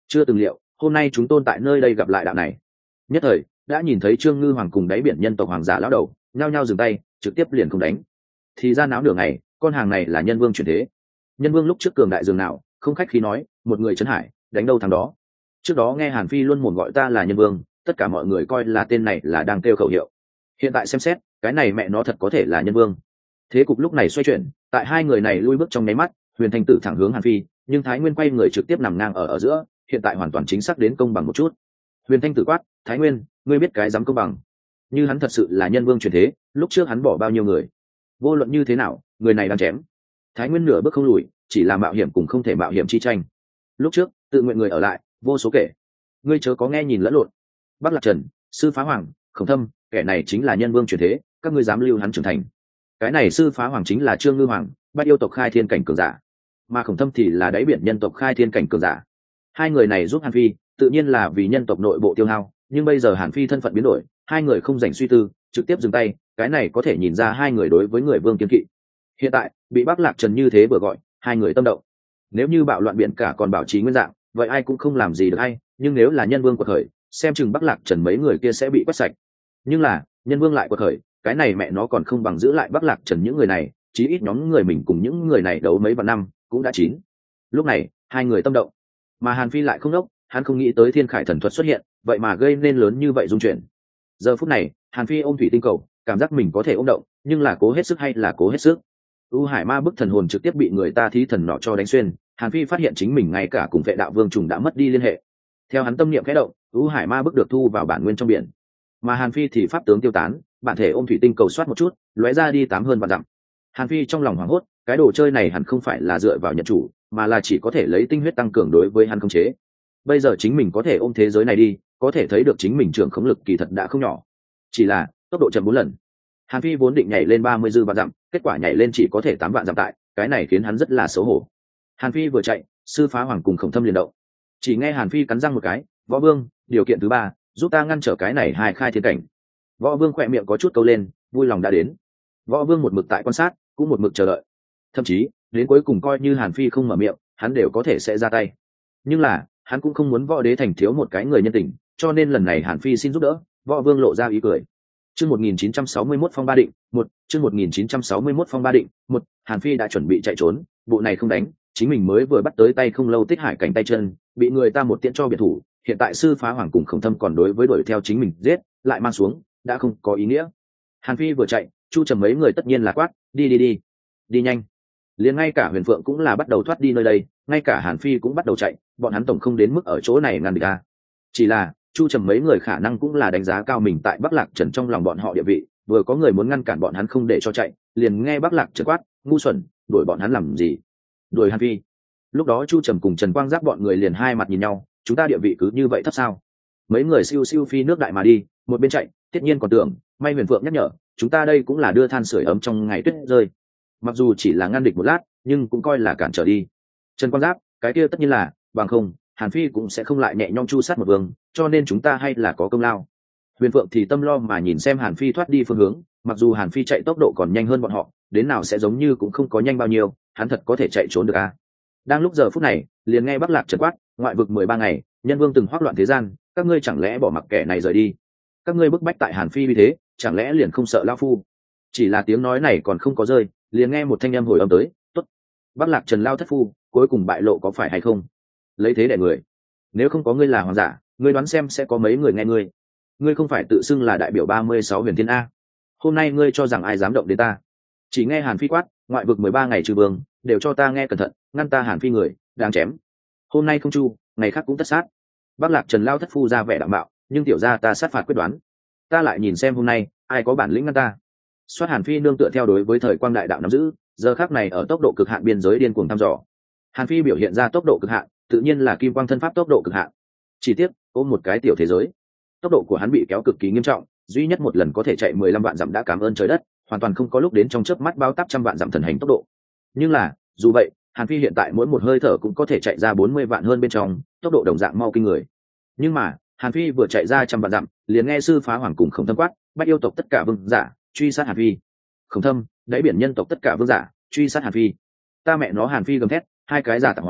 chưa từng liệu hôm nay chúng tôn tại nơi đây gặp lại đạo này. Nhất thời đã nhìn thấy Trương Ngư Hoàng cùng đáy biển nhân tộc hoàng giả lão đầu nhao nhao dừng tay, trực tiếp liền không đánh. Thì ra náo nửa ngày, con hàng này là nhân vương chuyển thế. Nhân vương lúc trước cường đại dường nào, không khách khí nói, một người trấn hải, đánh đâu thằng đó. Trước đó nghe Hàn Phi luôn mồm gọi ta là nhân vương, tất cả mọi người coi là tên này là đang kêu khẩu hiệu. Hiện tại xem xét, cái này mẹ nó thật có thể là nhân vương. Thế cục lúc này xoay chuyển, tại hai người này lui bước trong nháy mắt, Huyền Thanh Tử thẳng hướng Hàn Phi, nhưng Thái Nguyên quay người trực tiếp nằm ngang ở ở giữa, hiện tại hoàn toàn chính xác đến công bằng một chút. Huyền Thanh Tử quát, Thái Nguyên, ngươi biết cái dám công bằng? Như hắn thật sự là nhân vương truyền thế, lúc trước hắn bỏ bao nhiêu người? Vô luận như thế nào, người này đang chém. Thái Nguyên nửa bước không lùi, chỉ là mạo hiểm cùng không thể mạo hiểm chi tranh. Lúc trước, tự nguyện người ở lại, vô số kể. Ngươi chớ có nghe nhìn lẫn lộn. Bắc Lạc Trần, Sư Phá Hoàng, Khổng Thâm, kẻ này chính là nhân vương truyền thế, các ngươi dám lưu hắn trưởng thành? Cái này Sư Phá Hoàng chính là Trương Ngư Hoàng, Bát yêu tộc khai thiên cảnh cường giả, mà Khổng Thâm thì là đáy biển nhân tộc khai thiên cảnh cường giả. Hai người này giúp Hàn Phi, tự nhiên là vì nhân tộc nội bộ tiêu hao, nhưng bây giờ Hàn Phi thân phận biến đổi, hai người không dành suy tư, trực tiếp dừng tay, cái này có thể nhìn ra hai người đối với người vương kiên kỵ. Hiện tại bị Bắc Lạc Trần như thế vừa gọi, hai người tâm động. Nếu như bạo loạn biển cả còn bảo trì nguyên dạng, vậy ai cũng không làm gì được hay, nhưng nếu là nhân vương quật khởi, xem chừng Bắc Lạc Trần mấy người kia sẽ bị quét sạch. Nhưng là nhân vương lại quật khởi, cái này mẹ nó còn không bằng giữ lại Bắc Lạc Trần những người này, chí ít nhóm người mình cùng những người này đấu mấy vạn năm cũng đã chín. Lúc này hai người tâm động, mà Hàn Phi lại không đốc, hắn không nghĩ tới Thiên Khải thần thuật xuất hiện, vậy mà gây nên lớn như vậy dung chuyển. Giờ phút này Hàn Phi ôm thủy tinh cầu, cảm giác mình có thể ôm động, nhưng là cố hết sức hay là cố hết sức. U Hải Ma bức thần hồn trực tiếp bị người ta thí thần nọ cho đánh xuyên. Hàn Phi phát hiện chính mình ngay cả cùng Vệ đạo vương trùng đã mất đi liên hệ. Theo hắn tâm niệm khẽ động, U Hải Ma bức được thu vào bản nguyên trong biển, mà Hàn Phi thì pháp tướng tiêu tán, bản thể ôm thủy tinh cầu soát một chút, lóe ra đi tám hơn vạn dặm. Hàn Phi trong lòng hoảng hốt, cái đồ chơi này hẳn không phải là dựa vào nhận chủ, mà là chỉ có thể lấy tinh huyết tăng cường đối với hắn khống chế. Bây giờ chính mình có thể ôm thế giới này đi, có thể thấy được chính mình trưởng khống lực kỳ thật đã không nhỏ, chỉ là tốc độ chậm bốn lần. Hàn Phi vốn định nhảy lên ba mươi dư vạn dặm, kết quả nhảy lên chỉ có thể tám vạn dặm tại, cái này khiến hắn rất là xấu hổ. Hàn Phi vừa chạy, Sư Phá Hoàng cùng Khổng Thâm liền động. Chỉ nghe Hàn Phi cắn răng một cái, Võ Vương, điều kiện thứ ba, giúp ta ngăn trở cái này hai khai thiên cảnh. Võ Vương khỏe miệng có chút câu lên, vui lòng đã đến. Võ Vương một mực tại quan sát, cũng một mực chờ đợi. Thậm chí đến cuối cùng coi như Hàn Phi không mở miệng, hắn đều có thể sẽ ra tay. Nhưng là hắn cũng không muốn Võ Đế thành thiếu một cái người nhân tình, cho nên lần này Hàn Phi xin giúp đỡ. Võ Vương lộ ra ý cười. Chương một nghìn chín trăm sáu mươi mốt phong ba định, một, chương một nghìn chín trăm sáu mươi mốt phong ba định, một, Hàn Phi đã chuẩn bị chạy trốn, bộ này không đánh, chính mình mới vừa bắt tới tay không lâu Tích Hải cảnh tay chân, bị người ta một tiễn cho biệt thủ, hiện tại Sư Phá Hoàng cùng Khổng Thâm còn đối với đuổi theo chính mình giết, lại mang xuống, đã không có ý nghĩa. Hàn Phi vừa chạy, Chu Trầm mấy người tất nhiên là quát, đi đi đi, đi nhanh. Liền ngay cả Huyền Phượng cũng là bắt đầu thoát đi nơi đây, ngay cả Hàn Phi cũng bắt đầu chạy, bọn hắn tổng không đến mức ở chỗ này ngăn địch ta. Chỉ là Chu Trầm mấy người khả năng cũng là đánh giá cao mình tại Bắc Lạc Trần trong lòng bọn họ địa vị, vừa có người muốn ngăn cản bọn hắn không để cho chạy, liền nghe Bắc Lạc Trần quát, ngu xuẩn, đuổi bọn hắn làm gì? Đuổi Hàn Phi. Lúc đó Chu Trầm cùng Trần Quang Giáp bọn người liền hai mặt nhìn nhau, chúng ta địa vị cứ như vậy thấp sao? Mấy người siêu siêu phi nước đại mà đi, một bên chạy, Tiết Nhiên còn tưởng, may Huyền Phượng nhắc nhở, chúng ta đây cũng là đưa than sưởi ấm trong ngày tuyết rơi. Mặc dù chỉ là ngăn địch một lát, nhưng cũng coi là cản trở đi. Trần Quang Giáp, cái kia tất nhiên là, bằng không, Hàn Phi cũng sẽ không lại nhẹ nhõm chu sát một vương, cho nên chúng ta hay là có công lao. Huyền Phượng thì tâm lo mà nhìn xem Hàn Phi thoát đi phương hướng, mặc dù Hàn Phi chạy tốc độ còn nhanh hơn bọn họ, đến nào sẽ giống như cũng không có nhanh bao nhiêu, hắn thật có thể chạy trốn được à? Đang lúc giờ phút này, liền nghe Bắc Lạc Trần quát, ngoại vực mười ba ngày, nhân vương từng hoắc loạn thế gian, các ngươi chẳng lẽ bỏ mặc kẻ này rời đi? Các ngươi bức bách tại Hàn Phi vì thế, chẳng lẽ liền không sợ lão phu? Chỉ là tiếng nói này còn không có rơi, liền nghe một thanh âm hồi âm tới, tốt. Bắc Lạc Trần lao thất phu, cuối cùng bại lộ có phải hay không? Lấy thế đẻ người. Nếu không có ngươi là hoàng giả, ngươi đoán xem sẽ có mấy người nghe ngươi. Ngươi không phải tự xưng là đại biểu ba mươi sáu huyền thiên a? Hôm nay ngươi cho rằng ai dám động đến ta? Chỉ nghe Hàn Phi quát, ngoại vực mười ba ngày trừ vương, đều cho ta nghe cẩn thận, ngăn ta Hàn Phi người, đang chém. Hôm nay không chu, ngày khác cũng tất sát. Bắc Lạc Trần lao thất phu ra vẻ đạm bạo, nhưng tiểu ra ta sát phạt quyết đoán. Ta lại nhìn xem hôm nay ai có bản lĩnh ngăn ta. Soát Hàn Phi nương tựa theo đối với thời quang đại đạo nắm giữ, giờ khác này ở tốc độ cực hạn biên giới điên cuồng thăm dò. Hàn Phi biểu hiện ra tốc độ cực hạn, tự nhiên là kim quang thân pháp tốc độ cực hạn. Chỉ tiếc ôm một cái tiểu thế giới, tốc độ của hắn bị kéo cực kỳ nghiêm trọng, duy nhất một lần có thể chạy mười lăm vạn dặm đã cảm ơn trời đất, hoàn toàn không có lúc đến trong chớp mắt bao táp trăm vạn dặm thần hành tốc độ. Nhưng là dù vậy, Hàn Phi hiện tại mỗi một hơi thở cũng có thể chạy ra bốn mươi vạn hơn bên trong, tốc độ đồng dạng mau kinh người. Nhưng mà Hàn Phi vừa chạy ra trăm vạn dặm, liền nghe Sư Phá Hoàng cùng Khổng Thâm quát, bắt yêu tộc tất cả vương giả truy sát Hàn Phi. Khổng Thâm, đáy biển nhân tộc tất cả vương giả truy sát Hàn Phi. Ta mẹ nó Hàn Phi gầm thét, hai cái giả tạp hóa,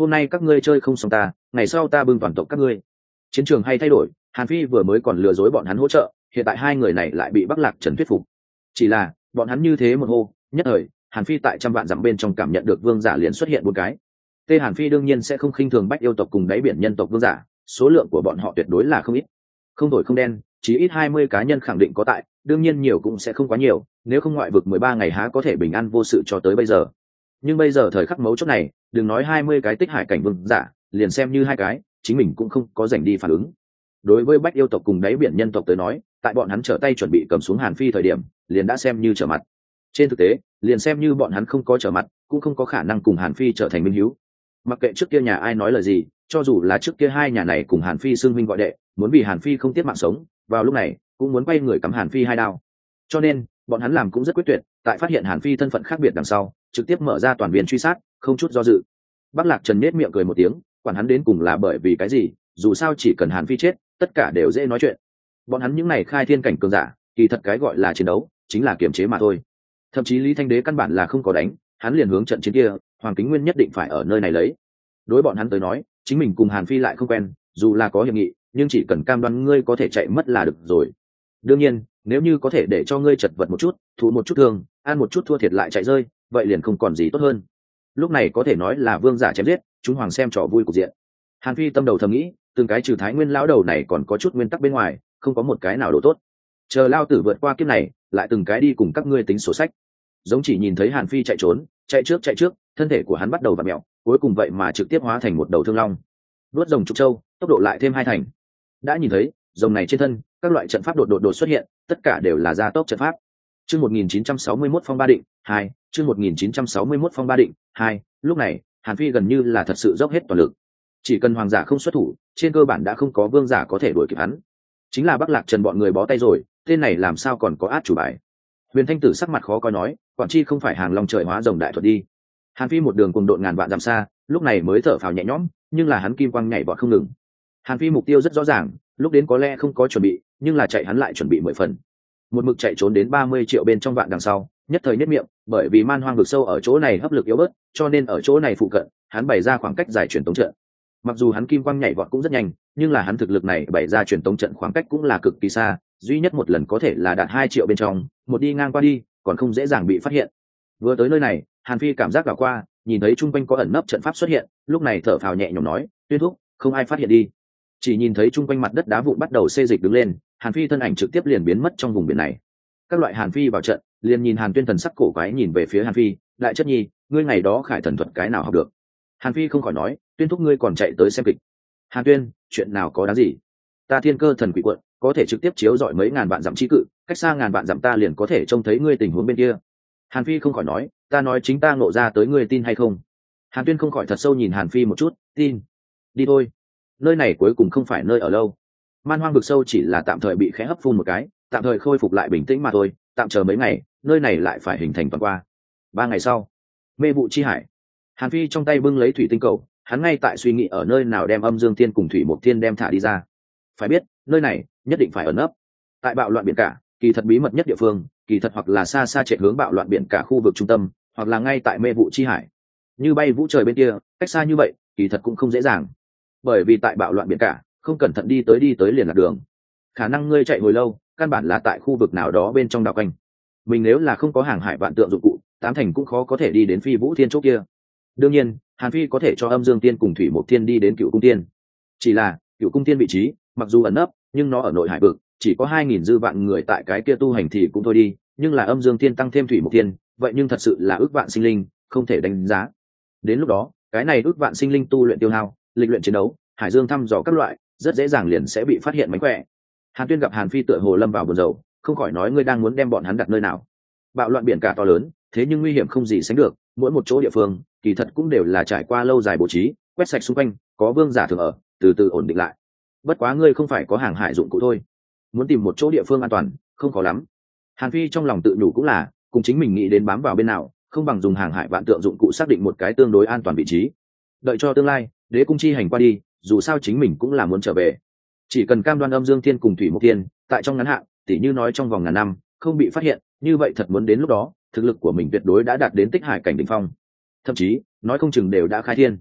hôm nay các ngươi chơi không xong ta, ngày sau ta bưng toàn tộc các ngươi. Chiến trường hay thay đổi, Hàn Phi vừa mới còn lừa dối bọn hắn hỗ trợ, hiện tại hai người này lại bị Bắc Lạc Trần thuyết phục. Chỉ là bọn hắn như thế một hô, nhất thời Hàn Phi tại trăm vạn dặm bên trong cảm nhận được vương giả liền xuất hiện một cái. Tê Hàn Phi đương nhiên sẽ không khinh thường Bách yêu tộc cùng đáy biển nhân tộc vương giả, số lượng của bọn họ tuyệt đối là không ít, không đổi không đen, chỉ ít hai mươi cá nhân khẳng định có tại, đương nhiên nhiều cũng sẽ không quá nhiều, nếu không ngoại vực mười ba ngày há có thể bình an vô sự cho tới bây giờ. Nhưng bây giờ thời khắc mấu chốt này, đừng nói hai mươi cái tích hải cảnh vương giả, liền xem như hai cái, chính mình cũng không có rảnh đi phản ứng. Đối với Bách yêu tộc cùng đáy biển nhân tộc tới nói, tại bọn hắn trở tay chuẩn bị cầm xuống Hàn Phi thời điểm, liền đã xem như trở mặt. Trên thực tế, liền xem như bọn hắn không có trở mặt, cũng không có khả năng cùng Hàn Phi trở thành minh hữu. Mặc kệ trước kia nhà ai nói lời gì, cho dù là trước kia hai nhà này cùng Hàn Phi xưng minh gọi đệ, muốn vì Hàn Phi không tiếc mạng sống, vào lúc này cũng muốn quay người cắm Hàn Phi hai đao. Cho nên bọn hắn làm cũng rất quyết tuyệt, tại phát hiện Hàn Phi thân phận khác biệt đằng sau, trực tiếp mở ra toàn viên truy sát, không chút do dự. Bắc Lạc Trần nhếch miệng cười một tiếng, quản hắn đến cùng là bởi vì cái gì, dù sao chỉ cần Hàn Phi chết, tất cả đều dễ nói chuyện. Bọn hắn những này khai thiên cảnh cường giả, kỳ thật cái gọi là chiến đấu, chính là kiềm chế mà thôi. Thậm chí Lý Thanh Đế căn bản là không có đánh, hắn liền hướng trận chiến kia, Hoàng Kính Nguyên nhất định phải ở nơi này lấy. Đối bọn hắn tới nói, chính mình cùng Hàn Phi lại không quen, dù là có hiệp nghị, nhưng chỉ cần cam đoan ngươi có thể chạy mất là được rồi. Đương nhiên, nếu như có thể để cho ngươi chật vật một chút, thụ một chút thương, ăn một chút thua thiệt lại chạy rơi, vậy liền không còn gì tốt hơn. Lúc này có thể nói là vương giả chém giết, chúng hoàng xem trò vui cục diện. Hàn Phi tâm đầu thầm nghĩ, từng cái trừ Thái Nguyên lão đầu này còn có chút nguyên tắc bên ngoài, không có một cái nào đồ tốt. Chờ lao tử vượt qua kiếp này, lại từng cái đi cùng các ngươi tính sổ sách. Giống chỉ nhìn thấy Hàn Phi chạy trốn, chạy trước chạy trước, thân thể của hắn bắt đầu vặn mèo, cuối cùng vậy mà trực tiếp hóa thành một đầu thương long. Đuốt rồng trục châu, tốc độ lại thêm hai thành. Đã nhìn thấy, rồng này trên thân, các loại trận pháp đột đột đột xuất hiện, tất cả đều là gia tốc trận pháp. Chương một nghìn chín trăm sáu mươi mốt phong ba định, hai, chương một nghìn chín trăm sáu mươi mốt phong ba định, hai, lúc này, Hàn Phi gần như là thật sự dốc hết toàn lực. Chỉ cần hoàng giả không xuất thủ, trên cơ bản đã không có vương giả có thể đuổi kịp hắn. Chính là Bắc Lạc Trần bọn người bó tay rồi, tên này làm sao còn có át chủ bài. Huyền Thanh Tử sắc mặt khó coi nói, quản chi không phải Hàn Long trời hóa rồng đại thuật đi. Hàn Phi một đường cùng độn ngàn vạn dặm xa, lúc này mới thở phào nhẹ nhõm, nhưng là hắn kim quang nhảy vọt không ngừng. Hàn Phi mục tiêu rất rõ ràng, lúc đến có lẽ không có chuẩn bị, nhưng là chạy hắn lại chuẩn bị mười phần. Một mực chạy trốn đến ba mươi triệu bên trong vạn đằng sau, nhất thời nhất miệng, bởi vì man hoang vực sâu ở chỗ này hấp lực yếu bớt, cho nên ở chỗ này phụ cận, hắn bày ra khoảng cách giải truyền tống trận. Mặc dù hắn kim quang nhảy vọt cũng rất nhanh, nhưng là hắn thực lực này bày ra truyền tống trận khoảng cách cũng là cực kỳ xa, duy nhất một lần có thể là đạt hai triệu bên trong, một đi ngang qua đi, còn không dễ dàng bị phát hiện. Vừa tới nơi này, Hàn Phi cảm giác đảo qua, nhìn thấy trung quanh có ẩn nấp trận pháp xuất hiện, lúc này thở phào nhẹ nhõm nói, Tuyên thúc, không ai phát hiện đi. Chỉ nhìn thấy trung quanh mặt đất đá vụn bắt đầu xê dịch đứng lên, Hàn Phi thân ảnh trực tiếp liền biến mất trong vùng biển này. Các loại Hàn Phi vào trận, liền nhìn Hàn Tuyên thần sắc cổ quái nhìn về phía Hàn Phi, đại chất nhi, ngươi ngày đó khải thần thuật cái nào học được? Hàn Phi không khỏi nói, Tuyên thúc ngươi còn chạy tới xem kịch. Hàn Tuyên, chuyện nào có đáng gì? Ta thiên cơ thần quỷ quận, có thể trực tiếp chiếu dọi mấy ngàn vạn dặm chi cự, cách xa ngàn vạn dặm ta liền có thể trông thấy ngươi tình huống bên kia. Hàn Phi không khỏi nói, ta nói chính ta ngộ ra tới ngươi tin hay không? Hàn Tuyên không khỏi thật sâu nhìn Hàn Phi một chút, tin. Đi thôi. Nơi này cuối cùng không phải nơi ở lâu. Man hoang vực sâu chỉ là tạm thời bị khẽ hấp phun một cái, tạm thời khôi phục lại bình tĩnh mà thôi, tạm chờ mấy ngày, nơi này lại phải hình thành toàn qua. Ba ngày sau, mê vụ chi hải. Hàn Phi trong tay bưng lấy thủy tinh cầu, hắn ngay tại suy nghĩ ở nơi nào đem Âm Dương Thiên cùng Thủy Mộc Thiên đem thả đi ra. Phải biết, nơi này nhất định phải ẩn nấp. Tại bạo loạn biển cả, kỳ thật bí mật nhất địa phương, kỳ thật hoặc là xa xa chạy hướng bạo loạn biển cả khu vực trung tâm, hoặc là ngay tại mê vụ chi hải. Như bay vũ trời bên kia, cách xa như vậy, kỳ thật cũng không dễ dàng. Bởi vì tại bạo loạn biển cả, không cẩn thận đi tới đi tới liền lạc đường. Khả năng ngươi chạy hồi lâu, căn bản là tại khu vực nào đó bên trong đảo quanh. Mình nếu là không có hàng hải vạn tượng dụng cụ, tám thành cũng khó có thể đi đến Phi Vũ Thiên chỗ kia. Đương nhiên, Hàn Phi có thể cho Âm Dương Tiên cùng Thủy Mộc Thiên đi đến Cựu Cung Tiên. Chỉ là, Cựu Cung Tiên vị trí, mặc dù ẩn nấp, nhưng nó ở nội hải vực, chỉ có hai nghìn dư vạn người tại cái kia tu hành thì cũng thôi đi, nhưng là Âm Dương Tiên tăng thêm Thủy Mộc Tiên, vậy nhưng thật sự là ước vạn sinh linh, không thể đánh giá. Đến lúc đó, cái này ước vạn sinh linh tu luyện tiêu hao, lịch luyện chiến đấu, hải dương thăm dò các loại, rất dễ dàng liền sẽ bị phát hiện mánh khỏe. Hàn Tuyên gặp Hàn Phi tựa hồ lâm vào buồn rầu, không khỏi nói ngươi đang muốn đem bọn hắn đặt nơi nào? Bạo loạn biển cả to lớn, thế nhưng nguy hiểm không gì sánh được, mỗi một chỗ địa phương, kỳ thật cũng đều là trải qua lâu dài bố trí, quét sạch xung quanh, có vương giả thường ở, từ từ ổn định lại. Bất quá ngươi không phải có hàng hải dụng cụ thôi, muốn tìm một chỗ địa phương an toàn, không khó lắm. Hàn Phi trong lòng tự nhủ cũng là, cùng chính mình nghĩ đến bám vào bên nào, không bằng dùng hàng hải vạn tượng dụng cụ xác định một cái tương đối an toàn vị trí. Đợi cho tương lai, đế cung chi hành qua đi, dù sao chính mình cũng là muốn trở về. Chỉ cần cam đoan Âm Dương Thiên cùng Thủy Mộc Thiên, tại trong ngắn hạn, tỉ như nói trong vòng ngàn năm, không bị phát hiện, như vậy thật muốn đến lúc đó, thực lực của mình tuyệt đối đã đạt đến tích hải cảnh đỉnh phong. Thậm chí, nói không chừng đều đã khai thiên.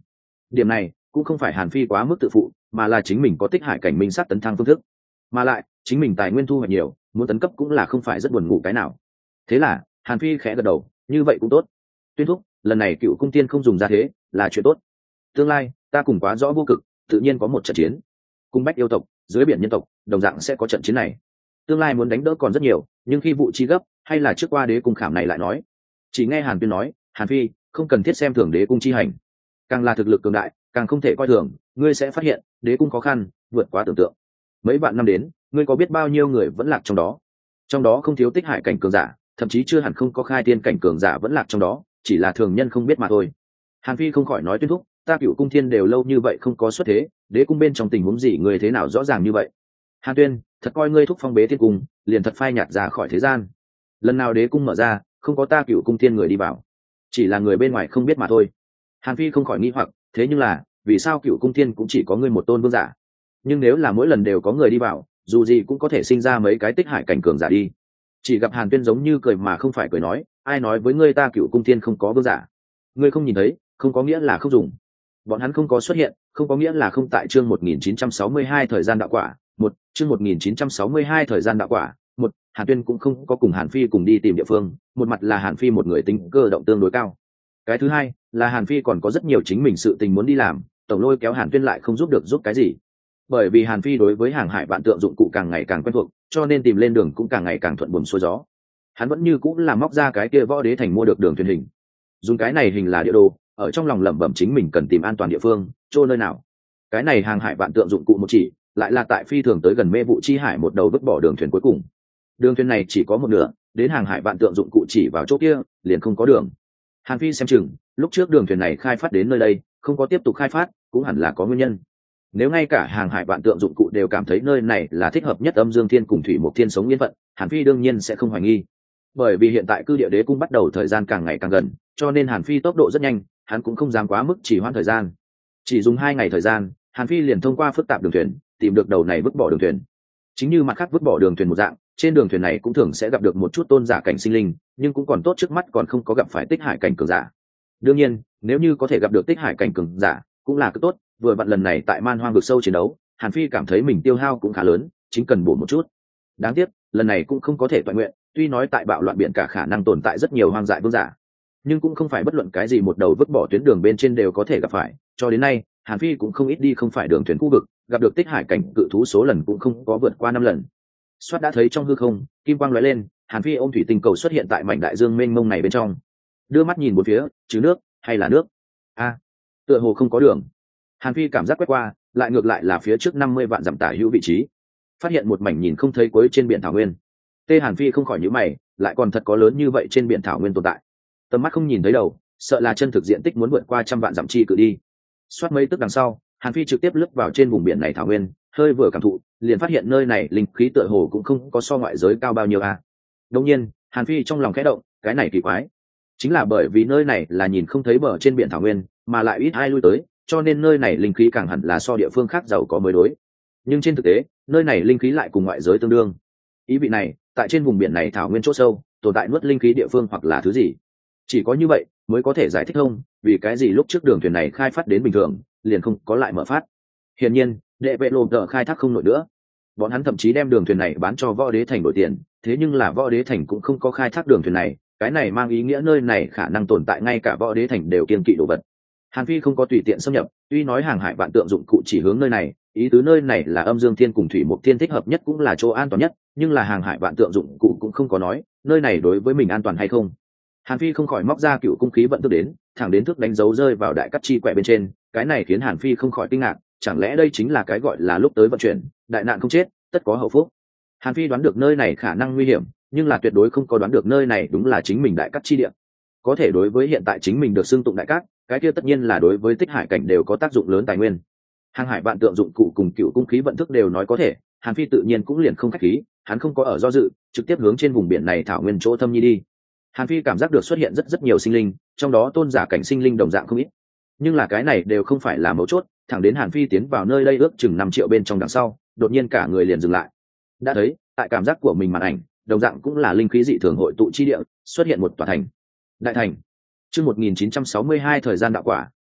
Điểm này cũng không phải Hàn Phi quá mức tự phụ, mà là chính mình có tích hải cảnh minh sát tấn thăng phương thức, mà lại chính mình tài nguyên thu hoạch nhiều, muốn tấn cấp cũng là không phải rất buồn ngủ cái nào. Thế là Hàn Phi khẽ gật đầu, như vậy cũng tốt. Tuyên thúc, lần này Cựu Cung Tiên không dùng ra thế là chuyện tốt. Tương lai ta cùng quá rõ vô cực, tự nhiên có một trận chiến. Cung bách yêu tộc, dưới biển nhân tộc, đồng dạng sẽ có trận chiến này. Tương lai muốn đánh đỡ còn rất nhiều, nhưng khi vụ chi gấp, hay là trước qua đế cung khảm này lại nói. Chỉ nghe Hàn Tuyên nói, Hàn Phi không cần thiết xem thường đế cung chi hành, càng là thực lực cường đại càng không thể coi thường. Ngươi sẽ phát hiện đế cung khó khăn vượt quá tưởng tượng. Mấy vạn năm đến, ngươi có biết bao nhiêu người vẫn lạc trong đó, trong đó không thiếu tích hải cảnh cường giả, thậm chí chưa hẳn không có khai tiên cảnh cường giả vẫn lạc trong đó, chỉ là thường nhân không biết mà thôi. Hàn Phi không khỏi nói, Tuyên thúc, ta Cựu Cung Thiên đều lâu như vậy không có xuất thế, đế cung bên trong tình huống gì người thế nào rõ ràng như vậy? Hàn Tuyên, thật coi ngươi thúc phong bế tiên cung, liền thật phai nhạt ra khỏi thế gian. Lần nào đế cung mở ra, không có ta Cựu Cung Thiên người đi vào, chỉ là người bên ngoài không biết mà thôi. Hàn Phi không khỏi nghi hoặc, thế nhưng là vì sao Cựu Cung Thiên cũng chỉ có ngươi một tôn vương giả? Nhưng nếu là mỗi lần đều có người đi vào, dù gì cũng có thể sinh ra mấy cái tích hải cảnh cường giả đi. Chỉ gặp Hàn Tuyên giống như cười mà không phải cười nói, ai nói với ngươi ta Cựu Cung Thiên không có vương giả? Ngươi không nhìn thấy, không có nghĩa là không dùng. Bọn hắn không có xuất hiện, không có nghĩa là không tại chương một nghìn chín trăm sáu mươi hai thời gian đạo quả, một, chương một nghìn chín trăm sáu mươi hai thời gian đạo quả, một, Hàn Tuyên cũng không có cùng Hàn Phi cùng đi tìm địa phương, một mặt là Hàn Phi một người tính cơ động tương đối cao. Cái thứ hai là Hàn Phi còn có rất nhiều chính mình sự tình muốn đi làm, tổng lôi kéo Hàn Tuyên lại không giúp được giúp cái gì. Bởi vì Hàn Phi đối với hàng hải vạn tượng dụng cụ càng ngày càng quen thuộc, cho nên tìm lên đường cũng càng ngày càng thuận buồm xuôi gió. Hắn vẫn như cũng là móc ra cái kia võ đế thành mua được đường thuyền hình, dùng cái này hình là địa đồ, ở trong lòng lẩm bẩm chính mình cần tìm an toàn địa phương, chỗ nơi nào. Cái này hàng hải vạn tượng dụng cụ một chỉ, lại là tại phi thường tới gần mê vụ chi hải một đầu vứt bỏ đường thuyền cuối cùng. Đường thuyền này chỉ có một nửa, đến hàng hải vạn tượng dụng cụ chỉ vào chỗ kia, liền không có đường. Hàn Phi xem chừng, lúc trước đường thuyền này khai phát đến nơi đây, không có tiếp tục khai phát, cũng hẳn là có nguyên nhân. Nếu ngay cả hàng hải vạn tượng dụng cụ đều cảm thấy nơi này là thích hợp nhất Âm Dương Thiên cùng Thủy Mộc Thiên sống yên phận, Hàn Phi đương nhiên sẽ không hoài nghi. Bởi vì hiện tại cư địa đế cung bắt đầu thời gian càng ngày càng gần, cho nên Hàn Phi tốc độ rất nhanh, hắn cũng không dám quá mức chỉ hoãn thời gian. Chỉ dùng hai ngày thời gian, Hàn Phi liền thông qua phức tạp đường thuyền, tìm được đầu này vứt bỏ đường thuyền. Chính như mặt khác vứt bỏ đường thuyền một dạng, trên đường thuyền này cũng thường sẽ gặp được một chút tôn giả cảnh sinh linh, nhưng cũng còn tốt trước mắt còn không có gặp phải tích hải cảnh cường giả. Đương nhiên, nếu như có thể gặp được tích hải cảnh cường giả, cũng là cực tốt. Vừa vặn lần này tại Man Hoang vực sâu chiến đấu, Hàn Phi cảm thấy mình tiêu hao cũng khá lớn, chính cần bổ một chút. Đáng tiếc, lần này cũng không có thể toàn nguyện, tuy nói tại bạo loạn biển cả khả năng tồn tại rất nhiều hoang dại vương giả, nhưng cũng không phải bất luận cái gì một đầu vứt bỏ tuyến đường bên trên đều có thể gặp phải. Cho đến nay, Hàn Phi cũng không ít đi không phải đường thuyền khu vực, gặp được tích hải cảnh cự thú số lần cũng không có vượt qua năm lần. Soát đã thấy trong hư không, kim quang lóe lên, Hàn Phi ôm thủy tinh cầu xuất hiện tại mảnh đại dương mênh mông này bên trong. Đưa mắt nhìn bốn phía, chứ nước hay là nước? A, à, tựa hồ không có đường. Hàn Phi cảm giác quét qua, lại ngược lại là phía trước năm mươi vạn dặm tả hữu vị trí, phát hiện một mảnh nhìn không thấy cuối trên biển thảo nguyên. Tê Hàn Phi không khỏi nhíu mày, lại còn thật có lớn như vậy trên biển thảo nguyên tồn tại. Tầm mắt không nhìn thấy đầu, sợ là chân thực diện tích muốn vượt qua trăm vạn dặm chi cự đi. Xoát mấy tức đằng sau, Hàn Phi trực tiếp lướt vào trên vùng biển này thảo nguyên, hơi vừa cảm thụ, liền phát hiện nơi này linh khí tựa hồ cũng không có so ngoại giới cao bao nhiêu a. À. Đương nhiên, Hàn Phi trong lòng khẽ động, cái này kỳ quái, chính là bởi vì nơi này là nhìn không thấy bờ trên biển thảo nguyên, mà lại ít ai lui tới, cho nên nơi này linh khí càng hẳn là so địa phương khác giàu có mới đối. Nhưng trên thực tế, nơi này linh khí lại cùng ngoại giới tương đương. Ý vị này, tại trên vùng biển này thảo nguyên chỗ sâu, tồn tại nuốt linh khí địa phương hoặc là thứ gì. Chỉ có như vậy mới có thể giải thích thông vì cái gì lúc trước đường thuyền này khai phát đến bình thường, liền không có lại mở phát. Hiển nhiên, đệ vệ lộ tờ khai thác không nổi nữa. Bọn hắn thậm chí đem đường thuyền này bán cho võ đế thành đổi tiền, thế nhưng là võ đế thành cũng không có khai thác đường thuyền này, cái này mang ý nghĩa nơi này khả năng tồn tại ngay cả võ đế thành đều kiên kỵ đồ vật. Hàn Phi không có tùy tiện xâm nhập, tuy nói hàng hải vạn tượng dụng cụ chỉ hướng nơi này, ý tứ nơi này là Âm Dương Thiên cùng Thủy Mộc Thiên thích hợp nhất cũng là chỗ an toàn nhất, nhưng là hàng hải vạn tượng dụng cụ cũng không có nói nơi này đối với mình an toàn hay không. Hàn Phi không khỏi móc ra cựu cung khí vận thức đến, thẳng đến thước đánh dấu rơi vào đại cắt chi quẹ bên trên, cái này khiến Hàn Phi không khỏi kinh ngạc, chẳng lẽ đây chính là cái gọi là lúc tới vận chuyển, đại nạn không chết, tất có hậu phúc. Hàn Phi đoán được nơi này khả năng nguy hiểm, nhưng là tuyệt đối không có đoán được nơi này đúng là chính mình đại cắt chi địa. Có thể đối với hiện tại chính mình được xưng tụng đại cát, cái kia tất nhiên là đối với tích hải cảnh đều có tác dụng lớn tài nguyên. Hàng hải vạn tượng dụng cụ cùng cựu cung khí vận thức đều nói có thể, Hàn Phi tự nhiên cũng liền không khách khí, hắn không có ở do dự, trực tiếp hướng trên vùng biển này thảo nguyên chỗ thâm nhi đi. Hàn Phi cảm giác được xuất hiện rất rất nhiều sinh linh, trong đó tôn giả cảnh sinh linh đồng dạng không ít, nhưng là cái này đều không phải là mấu chốt. Thẳng đến Hàn Phi tiến vào nơi đây ước chừng năm triệu bên trong đằng sau, đột nhiên cả người liền dừng lại. Đã thấy, tại cảm giác của mình màn ảnh, đồng dạng cũng là linh khí dị thường hội tụ chi địa, xuất hiện một tòa thành. Đại thành. Chương một nghìn chín trăm sáu mươi hai thời gian đạo quả, hai,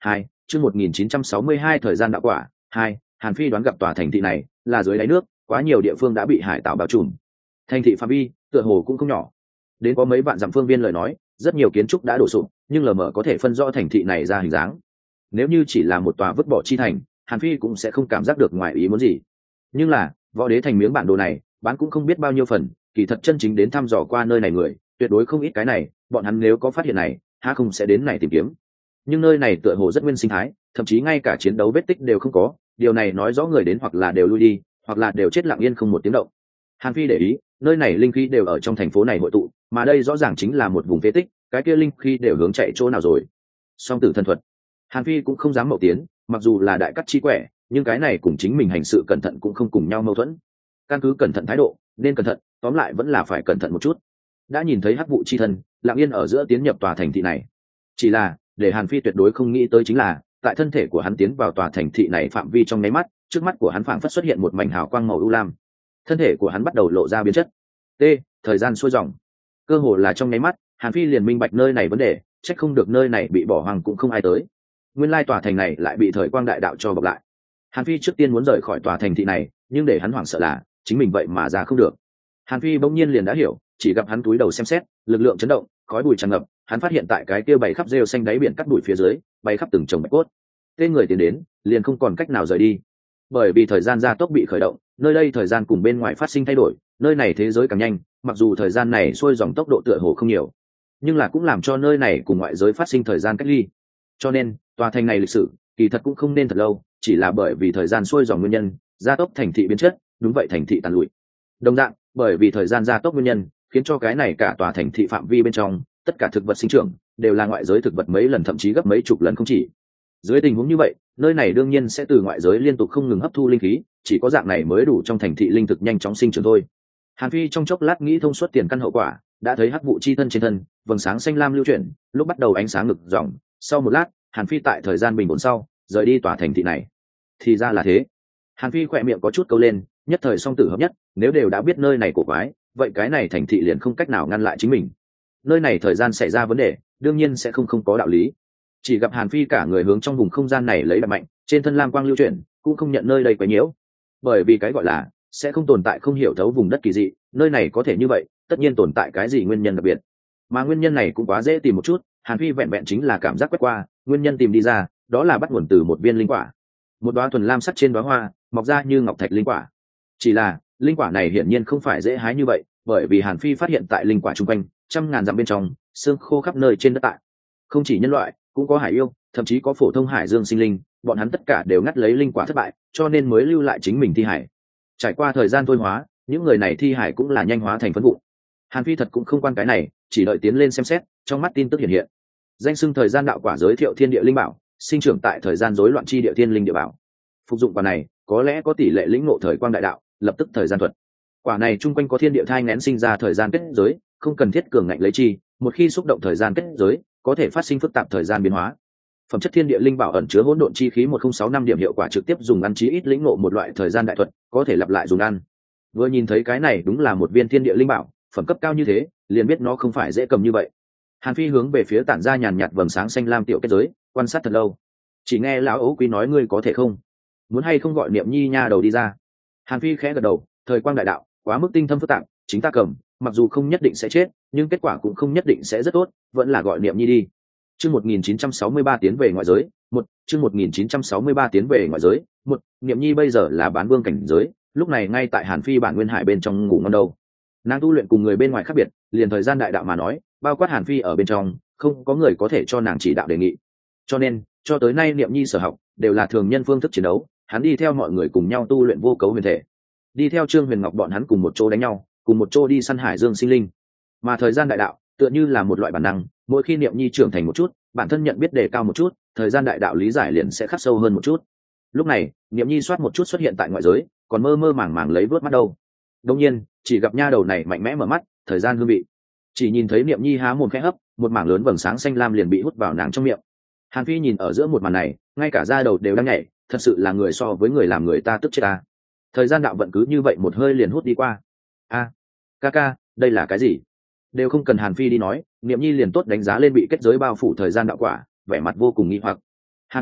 chương một nghìn chín trăm sáu mươi hai thời gian đạo quả hai. Hàn Phi đoán gặp tòa thành thị này là dưới đáy nước, quá nhiều địa phương đã bị hải tảo bao trùm. Thành thị phạm vi tựa hồ cũng không nhỏ, đến có mấy vạn dặm phương viên lời nói, rất nhiều kiến trúc đã đổ sụp, nhưng lờ mờ có thể phân rõ thành thị này ra hình dáng. Nếu như chỉ là một tòa vứt bỏ chi thành, Hàn Phi cũng sẽ không cảm giác được ngoài ý muốn gì. Nhưng là võ đế thành miếng bản đồ này bán cũng không biết bao nhiêu phần, kỳ thật chân chính đến thăm dò qua nơi này người tuyệt đối không ít. Cái này bọn hắn nếu có phát hiện này, há không sẽ đến này tìm kiếm. Nhưng nơi này tựa hồ rất nguyên sinh thái, thậm chí ngay cả chiến đấu vết tích đều không có. Điều này nói rõ người đến hoặc là đều lui đi, hoặc là đều chết lặng yên không một tiếng động. Hàn Phi để ý, nơi này linh khí đều ở trong thành phố này hội tụ, mà đây rõ ràng chính là một vùng phế tích, cái kia linh khí đều hướng chạy chỗ nào rồi? Song tử thần thuật. Hàn Phi cũng không dám mạo tiến, mặc dù là đại cắt chi quẻ, nhưng cái này cùng chính mình hành sự cẩn thận cũng không cùng nhau mâu thuẫn. Căn cứ cẩn thận thái độ, nên cẩn thận, tóm lại vẫn là phải cẩn thận một chút. Đã nhìn thấy hắc vụ chi thân, lặng yên ở giữa tiến nhập tòa thành thị này. Chỉ là, để Hàn Phi tuyệt đối không nghĩ tới chính là, tại thân thể của hắn tiến vào tòa thành thị này phạm vi trong nháy mắt, trước mắt của hắn phảng phất xuất hiện một mảnh hào quang màu u lam. Thân thể của hắn bắt đầu lộ ra biến chất. T, thời gian xuôi dòng. Cơ hồ là trong nháy mắt, Hàn Phi liền minh bạch nơi này vấn đề, trách không được nơi này bị bỏ hoang cũng không ai tới. Nguyên lai tòa thành này lại bị thời quang đại đạo cho bọc lại. Hàn Phi trước tiên muốn rời khỏi tòa thành thị này, nhưng để hắn hoảng sợ là chính mình vậy mà ra không được. Hàn Phi bỗng nhiên liền đã hiểu, chỉ gặp hắn túi đầu xem xét, lực lượng chấn động, khói bụi tràn ngập, hắn phát hiện tại cái kia bày khắp rêu xanh đáy biển cắt bụi phía dưới, bay khắp từng chồng bạch cốt. Tên người tiến đến, liền không còn cách nào rời đi. Bởi vì thời gian gia tốc bị khởi động, nơi đây thời gian cùng bên ngoài phát sinh thay đổi, nơi này thế giới càng nhanh, mặc dù thời gian này xuôi dòng tốc độ tựa hồ không nhiều, nhưng là cũng làm cho nơi này cùng ngoại giới phát sinh thời gian cách ly. Cho nên, tòa thành này lịch sử kỳ thật cũng không nên thật lâu, chỉ là bởi vì thời gian xuôi dòng nguyên nhân, gia tốc thành thị biến chất, đúng vậy thành thị tàn lụi. Đồng dạng, bởi vì thời gian gia tốc nguyên nhân, khiến cho cái này cả tòa thành thị phạm vi bên trong, tất cả thực vật sinh trưởng đều là ngoại giới thực vật mấy lần thậm chí gấp mấy chục lần không chỉ. Dưới tình huống như vậy, nơi này đương nhiên sẽ từ ngoại giới liên tục không ngừng hấp thu linh khí, chỉ có dạng này mới đủ trong thành thị linh thực nhanh chóng sinh trưởng thôi. Hàn Phi trong chốc lát nghĩ thông suốt tiền căn hậu quả, đã thấy hắc vụ chi thân trên thân, vầng sáng xanh lam lưu chuyển, lúc bắt đầu ánh sáng ngực ròng, sau một lát, Hàn Phi tại thời gian bình ổn sau, rời đi tòa thành thị này. Thì ra là thế. Hàn Phi khỏe miệng có chút câu lên, nhất thời song tử hợp nhất, nếu đều đã biết nơi này cổ quái, vậy cái này thành thị liền không cách nào ngăn lại chính mình. Nơi này thời gian xảy ra vấn đề, đương nhiên sẽ không không có đạo lý. Chỉ gặp Hàn Phi cả người hướng trong vùng không gian này lấy đập mạnh, trên thân lam quang lưu chuyển, cũng không nhận nơi đây quấy nhiễu. Bởi vì cái gọi là sẽ không tồn tại không hiểu thấu vùng đất kỳ dị, nơi này có thể như vậy, tất nhiên tồn tại cái gì nguyên nhân đặc biệt. Mà nguyên nhân này cũng quá dễ tìm một chút, Hàn Phi vẹn vẹn chính là cảm giác quét qua, nguyên nhân tìm đi ra, đó là bắt nguồn từ một viên linh quả. Một đóa thuần lam sắc trên đóa hoa, mọc ra như ngọc thạch linh quả. Chỉ là, linh quả này hiển nhiên không phải dễ hái như vậy, bởi vì Hàn Phi phát hiện tại linh quả chung quanh, trăm ngàn dặm bên trong, xương khô khắp nơi trên đất tại. Không chỉ nhân loại, cũng có hải yêu, thậm chí có phổ thông hải dương sinh linh, bọn hắn tất cả đều ngắt lấy linh quả thất bại, cho nên mới lưu lại chính mình thi hải. Trải qua thời gian thôi hóa, những người này thi hải cũng là nhanh hóa thành phấn vụ. Hàn Phi thật cũng không quan cái này, chỉ đợi tiến lên xem xét, trong mắt tin tức hiện hiện. Danh xưng thời gian đạo quả giới thiệu thiên địa linh bảo, sinh trưởng tại thời gian rối loạn chi địa thiên linh địa bảo. Phục dụng quả này, có lẽ có tỷ lệ lĩnh ngộ thời quang đại đạo, lập tức thời gian thuật. Quả này chung quanh có thiên địa thai nghén sinh ra thời gian kết giới, không cần thiết cường ngạnh lấy chi, một khi xúc động thời gian kết giới, có thể phát sinh phức tạp thời gian biến hóa. Phẩm chất thiên địa linh bảo ẩn chứa hỗn độn chi khí một không sáu năm điểm hiệu quả trực tiếp dùng ăn chí ít lĩnh ngộ một loại thời gian đại thuật, có thể lặp lại dùng ăn. Vừa nhìn thấy cái này đúng là một viên thiên địa linh bảo, phẩm cấp cao như thế, liền biết nó không phải dễ cầm như vậy. Hàn Phi hướng về phía tản ra nhàn nhạt vầng sáng xanh lam tiểu kết giới, quan sát thật lâu. Chỉ nghe lão ấu quý nói ngươi có thể không, muốn hay không gọi Niệm Nhi nha đầu đi ra. Hàn Phi khẽ gật đầu, thời quang đại đạo quá mức tinh thâm phức tạp, chính ta cầm, mặc dù không nhất định sẽ chết, nhưng kết quả cũng không nhất định sẽ rất tốt, vẫn là gọi Niệm Nhi đi. Chương một nghìn chín trăm sáu mươi ba tiến về ngoại giới, một, chương một nghìn chín trăm sáu mươi ba tiến về ngoại giới, một, Niệm Nhi bây giờ là bán vương cảnh giới, lúc này ngay tại Hàn Phi bản nguyên hải bên trong ngủ ngon đâu. Nàng tu luyện cùng người bên ngoài khác biệt, liền thời gian đại đạo mà nói, bao quát Hàn Phi ở bên trong, không có người có thể cho nàng chỉ đạo đề nghị. Cho nên, cho tới nay Niệm Nhi sở học đều là thường nhân phương thức chiến đấu, hắn đi theo mọi người cùng nhau tu luyện vô cấu huyền thể, đi theo Trương Huyền Ngọc bọn hắn cùng một chỗ đánh nhau, cùng một chỗ đi săn hải dương sinh linh. Mà thời gian đại đạo tựa như là một loại bản năng, mỗi khi Niệm Nhi trưởng thành một chút, bản thân nhận biết đề cao một chút, thời gian đại đạo lý giải liền sẽ khắc sâu hơn một chút. Lúc này, Niệm Nhi soát một chút xuất hiện tại ngoại giới, còn mơ mơ màng màng lấy vớt mắt đâu. Đương nhiên, chỉ gặp nha đầu này mạnh mẽ mở mắt, thời gian hương vị. Chỉ nhìn thấy Niệm Nhi há mồm khẽ hấp, một mảng lớn vầng sáng xanh lam liền bị hút vào nàng trong miệng. Hàn Phi nhìn ở giữa một màn này, ngay cả da đầu đều đang nhảy, thật sự là người so với người làm người ta tức chết ta. Thời gian đạo vận cứ như vậy một hơi liền hút đi qua. A, ca ca, đây là cái gì? Đều không cần Hàn Phi đi nói, Niệm Nhi liền tốt đánh giá lên bị kết giới bao phủ thời gian đạo quả, vẻ mặt vô cùng nghi hoặc. Hàn Phi,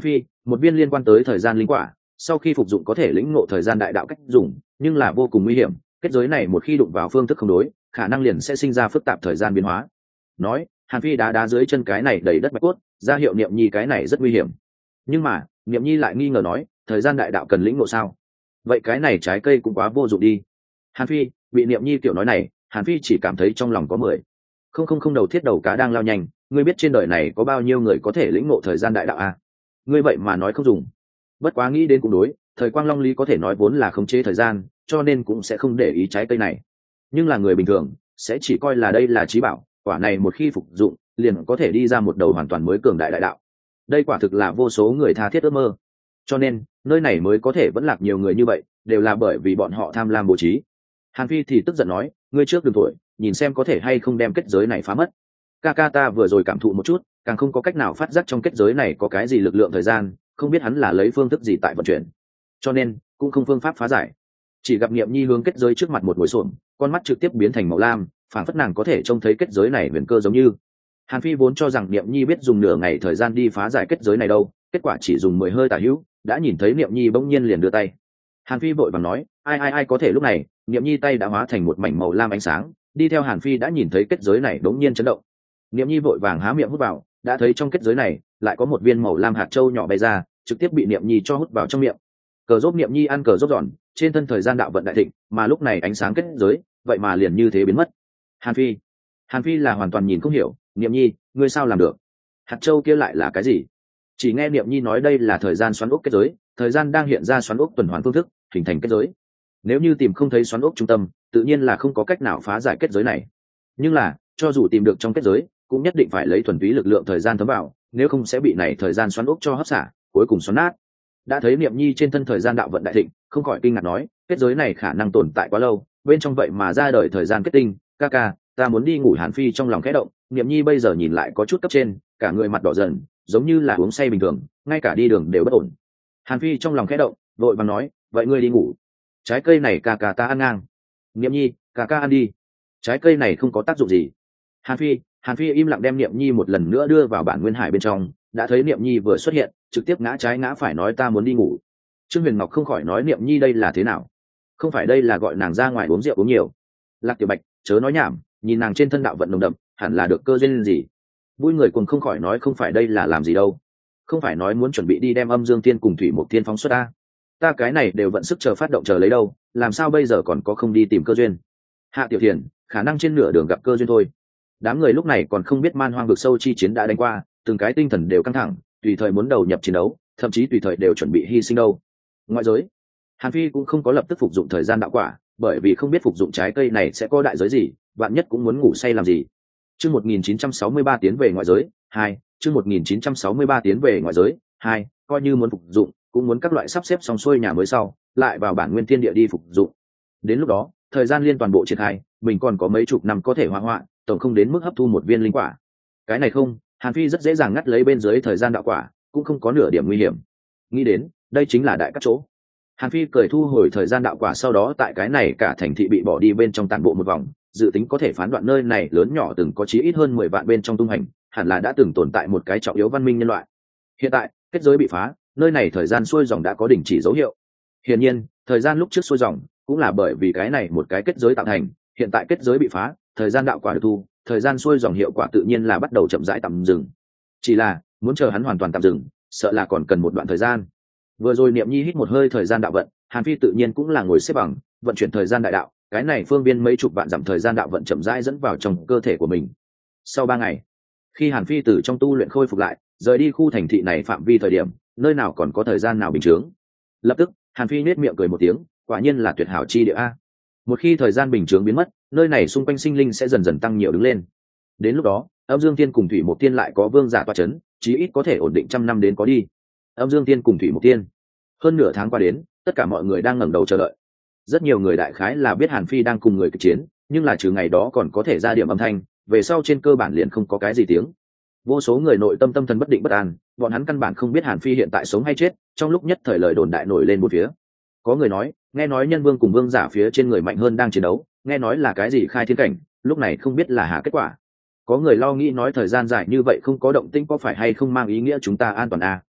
một viên liên quan tới thời gian linh quả, sau khi phục dụng có thể lĩnh ngộ thời gian đại đạo cách dùng, nhưng là vô cùng nguy hiểm. Kết giới này một khi đụng vào phương thức không đối, khả năng liền sẽ sinh ra phức tạp thời gian biến hóa. Nói, Hàn Phi đá đá dưới chân cái này đầy đất bạch cốt, ra hiệu Niệm Nhi cái này rất nguy hiểm. Nhưng mà, Niệm Nhi lại nghi ngờ nói, thời gian đại đạo cần lĩnh ngộ sao? Vậy cái này trái cây cũng quá vô dụng đi. Hàn Phi, bị Niệm Nhi kiểu nói này, Hàn Phi chỉ cảm thấy trong lòng có mười. Không không không đầu thiết đầu cá đang lao nhanh, ngươi biết trên đời này có bao nhiêu người có thể lĩnh ngộ thời gian đại đạo à? Ngươi vậy mà nói không dùng. Bất quá nghĩ đến cũng đối, thời Quang Long Lý có thể nói vốn là khống chế thời gian, cho nên cũng sẽ không để ý trái cây này. Nhưng là người bình thường, sẽ chỉ coi là đây là trí bảo, quả này một khi phục dụng, liền có thể đi ra một đầu hoàn toàn mới cường đại đại đạo. Đây quả thực là vô số người tha thiết ước mơ. Cho nên, nơi này mới có thể vẫn lạc nhiều người như vậy, đều là bởi vì bọn họ tham lam bố trí. Hàn Phi thì tức giận nói, ngươi trước đừng thổi, nhìn xem có thể hay không đem kết giới này phá mất. Ca ca ta vừa rồi cảm thụ một chút, càng không có cách nào phát giác trong kết giới này có cái gì lực lượng thời gian, không biết hắn là lấy phương thức gì tại vận chuyển, cho nên cũng không phương pháp phá giải. Chỉ gặp Niệm Nhi hướng kết giới trước mặt một ngồi xổm, con mắt trực tiếp biến thành màu lam, phản phất nàng có thể trông thấy kết giới này huyền cơ giống như. Hàn Phi vốn cho rằng Niệm Nhi biết dùng nửa ngày thời gian đi phá giải kết giới này đâu, kết quả chỉ dùng mười hơi tả hữu, đã nhìn thấy Niệm Nhi bỗng nhiên liền đưa tay. Hàn Phi vội vàng nói, ai ai ai có thể lúc này, Niệm Nhi tay đã hóa thành một mảnh màu lam ánh sáng, đi theo Hàn Phi đã nhìn thấy kết giới này bỗng nhiên chấn động. Niệm Nhi vội vàng há miệng hút vào, đã thấy trong kết giới này lại có một viên màu lam hạt châu nhỏ bay ra, trực tiếp bị Niệm Nhi cho hút vào trong miệng. Cờ rốt Niệm Nhi ăn cờ rốt giòn, trên thân thời gian đạo vận đại thịnh, mà lúc này ánh sáng kết giới, vậy mà liền như thế biến mất. Hàn Phi, Hàn Phi là hoàn toàn nhìn không hiểu, Niệm Nhi, ngươi sao làm được? Hạt châu kia lại là cái gì? Chỉ nghe Niệm Nhi nói đây là thời gian xoắn ốc kết giới, thời gian đang hiện ra xoắn ốc tuần hoàn phương thức, hình thành kết giới. Nếu như tìm không thấy xoắn ốc trung tâm, tự nhiên là không có cách nào phá giải kết giới này. Nhưng là, cho dù tìm được trong kết giới, cũng nhất định phải lấy thuần túy lực lượng thời gian thấm vào, nếu không sẽ bị này thời gian xoắn ốc cho hấp xả, cuối cùng xoắn nát. Đã thấy Niệm Nhi trên thân thời gian đạo vận đại thịnh, không khỏi kinh ngạc nói, kết giới này khả năng tồn tại quá lâu, bên trong vậy mà ra đời thời gian kết tinh, ca ca, ta muốn đi ngủ. Hàn Phi trong lòng khẽ động, Niệm Nhi bây giờ nhìn lại có chút cấp trên, cả người mặt đỏ dần, giống như là uống say bình thường, ngay cả đi đường đều bất ổn. Hàn Phi trong lòng khẽ động, vội vàng nói, vậy ngươi đi ngủ. Trái cây này ca ca ta ăn ngang. Niệm Nhi, ca ca ăn đi. Trái cây này không có tác dụng gì. Hàn Phi, Hàn Phi im lặng đem Niệm Nhi một lần nữa đưa vào bản nguyên hải bên trong, đã thấy Niệm Nhi vừa xuất hiện, trực tiếp ngã trái ngã phải nói ta muốn đi ngủ. Trương Huyền Ngọc không khỏi nói Niệm Nhi đây là thế nào? Không phải đây là gọi nàng ra ngoài uống rượu uống nhiều. Lạc Tiểu Bạch, chớ nói nhảm, nhìn nàng trên thân đạo vận nồng đậm, hẳn là được cơ duyên gì. Vui người cùng không khỏi nói không phải đây là làm gì đâu. Không phải nói muốn chuẩn bị đi đem Âm Dương Tiên cùng Thủy Mộc Tiên phóng xuất ta. Ta cái này đều vận sức chờ phát động chờ lấy đâu, làm sao bây giờ còn có không đi tìm cơ duyên? Hạ Tiểu Thiền, khả năng trên nửa đường gặp cơ duyên thôi. Đám người lúc này còn không biết man hoang vực sâu chi chiến đã đánh qua, từng cái tinh thần đều căng thẳng, tùy thời muốn đầu nhập chiến đấu, thậm chí tùy thời đều chuẩn bị hy sinh đâu. Ngoại giới, Hàn Phi cũng không có lập tức phục dụng thời gian đạo quả, bởi vì không biết phục dụng trái cây này sẽ có đại giới gì, vạn nhất cũng muốn ngủ say làm gì. Chương một nghìn chín trăm sáu mươi ba tiến về ngoại giới hai, chương một nghìn chín trăm sáu mươi ba tiến về ngoại giới hai, coi như muốn phục dụng, cũng muốn các loại sắp xếp xong xuôi nhà mới sau, lại vào bản nguyên thiên địa đi phục dụng. Đến lúc đó, thời gian liên toàn bộ triển khai, mình còn có mấy chục năm có thể hóa hoạ, tổng không đến mức hấp thu một viên linh quả. Cái này không, Hàn Phi rất dễ dàng ngắt lấy bên dưới thời gian đạo quả, cũng không có nửa điểm nguy hiểm. Nghĩ đến, đây chính là đại cắt chỗ. Hàn Phi cười thu hồi thời gian đạo quả, sau đó tại cái này cả thành thị bị bỏ đi bên trong tàn bộ một vòng, dự tính có thể phán đoạn nơi này lớn nhỏ từng có chí ít hơn mười vạn bên trong tung hành, hẳn là đã từng tồn tại một cái trọng yếu văn minh nhân loại. Hiện tại, kết giới bị phá, nơi này thời gian xuôi dòng đã có đình chỉ dấu hiệu. Hiển nhiên, thời gian lúc trước xuôi dòng cũng là bởi vì cái này một cái kết giới tạo thành, hiện tại kết giới bị phá, thời gian đạo quả được thu, thời gian xuôi dòng hiệu quả tự nhiên là bắt đầu chậm rãi tạm dừng. Chỉ là, muốn chờ hắn hoàn toàn tạm dừng, sợ là còn cần một đoạn thời gian. Vừa rồi Niệm Nhi hít một hơi thời gian đạo vận, Hàn Phi tự nhiên cũng là ngồi xếp bằng, vận chuyển thời gian đại đạo, cái này phương biên mấy chục vạn dặm thời gian đạo vận chậm rãi dẫn vào trong cơ thể của mình. Sau ba ngày, khi Hàn Phi từ trong tu luyện khôi phục lại, rời đi khu thành thị này phạm vi thời điểm, nơi nào còn có thời gian nào bình thường. Lập tức, Hàn Phi nhếch miệng cười một tiếng, quả nhiên là tuyệt hảo chi địa a. Một khi thời gian bình thường biến mất, nơi này xung quanh sinh linh sẽ dần dần tăng nhiều đứng lên. Đến lúc đó, Âm Dương Tiên cùng Thủy Mộc Tiên lại có vương giả tọa chấn, chí ít có thể ổn định trăm năm đến có đi. Âm Dương Tiên cùng Thủy Mộc Tiên. Hơn nửa tháng qua đến, tất cả mọi người đang ngẩng đầu chờ đợi. Rất nhiều người đại khái là biết Hàn Phi đang cùng người kịch chiến, nhưng là trừ ngày đó còn có thể ra điểm âm thanh, về sau trên cơ bản liền không có cái gì tiếng. Vô số người nội tâm tâm thần bất định bất an, bọn hắn căn bản không biết Hàn Phi hiện tại sống hay chết, trong lúc nhất thời lời đồn đại nổi lên một phía. Có người nói, nghe nói nhân vương cùng vương giả phía trên người mạnh hơn đang chiến đấu, nghe nói là cái gì khai thiên cảnh, lúc này không biết là hạ kết quả. Có người lo nghĩ nói thời gian dài như vậy không có động tĩnh có phải hay không mang ý nghĩa chúng ta an toàn à?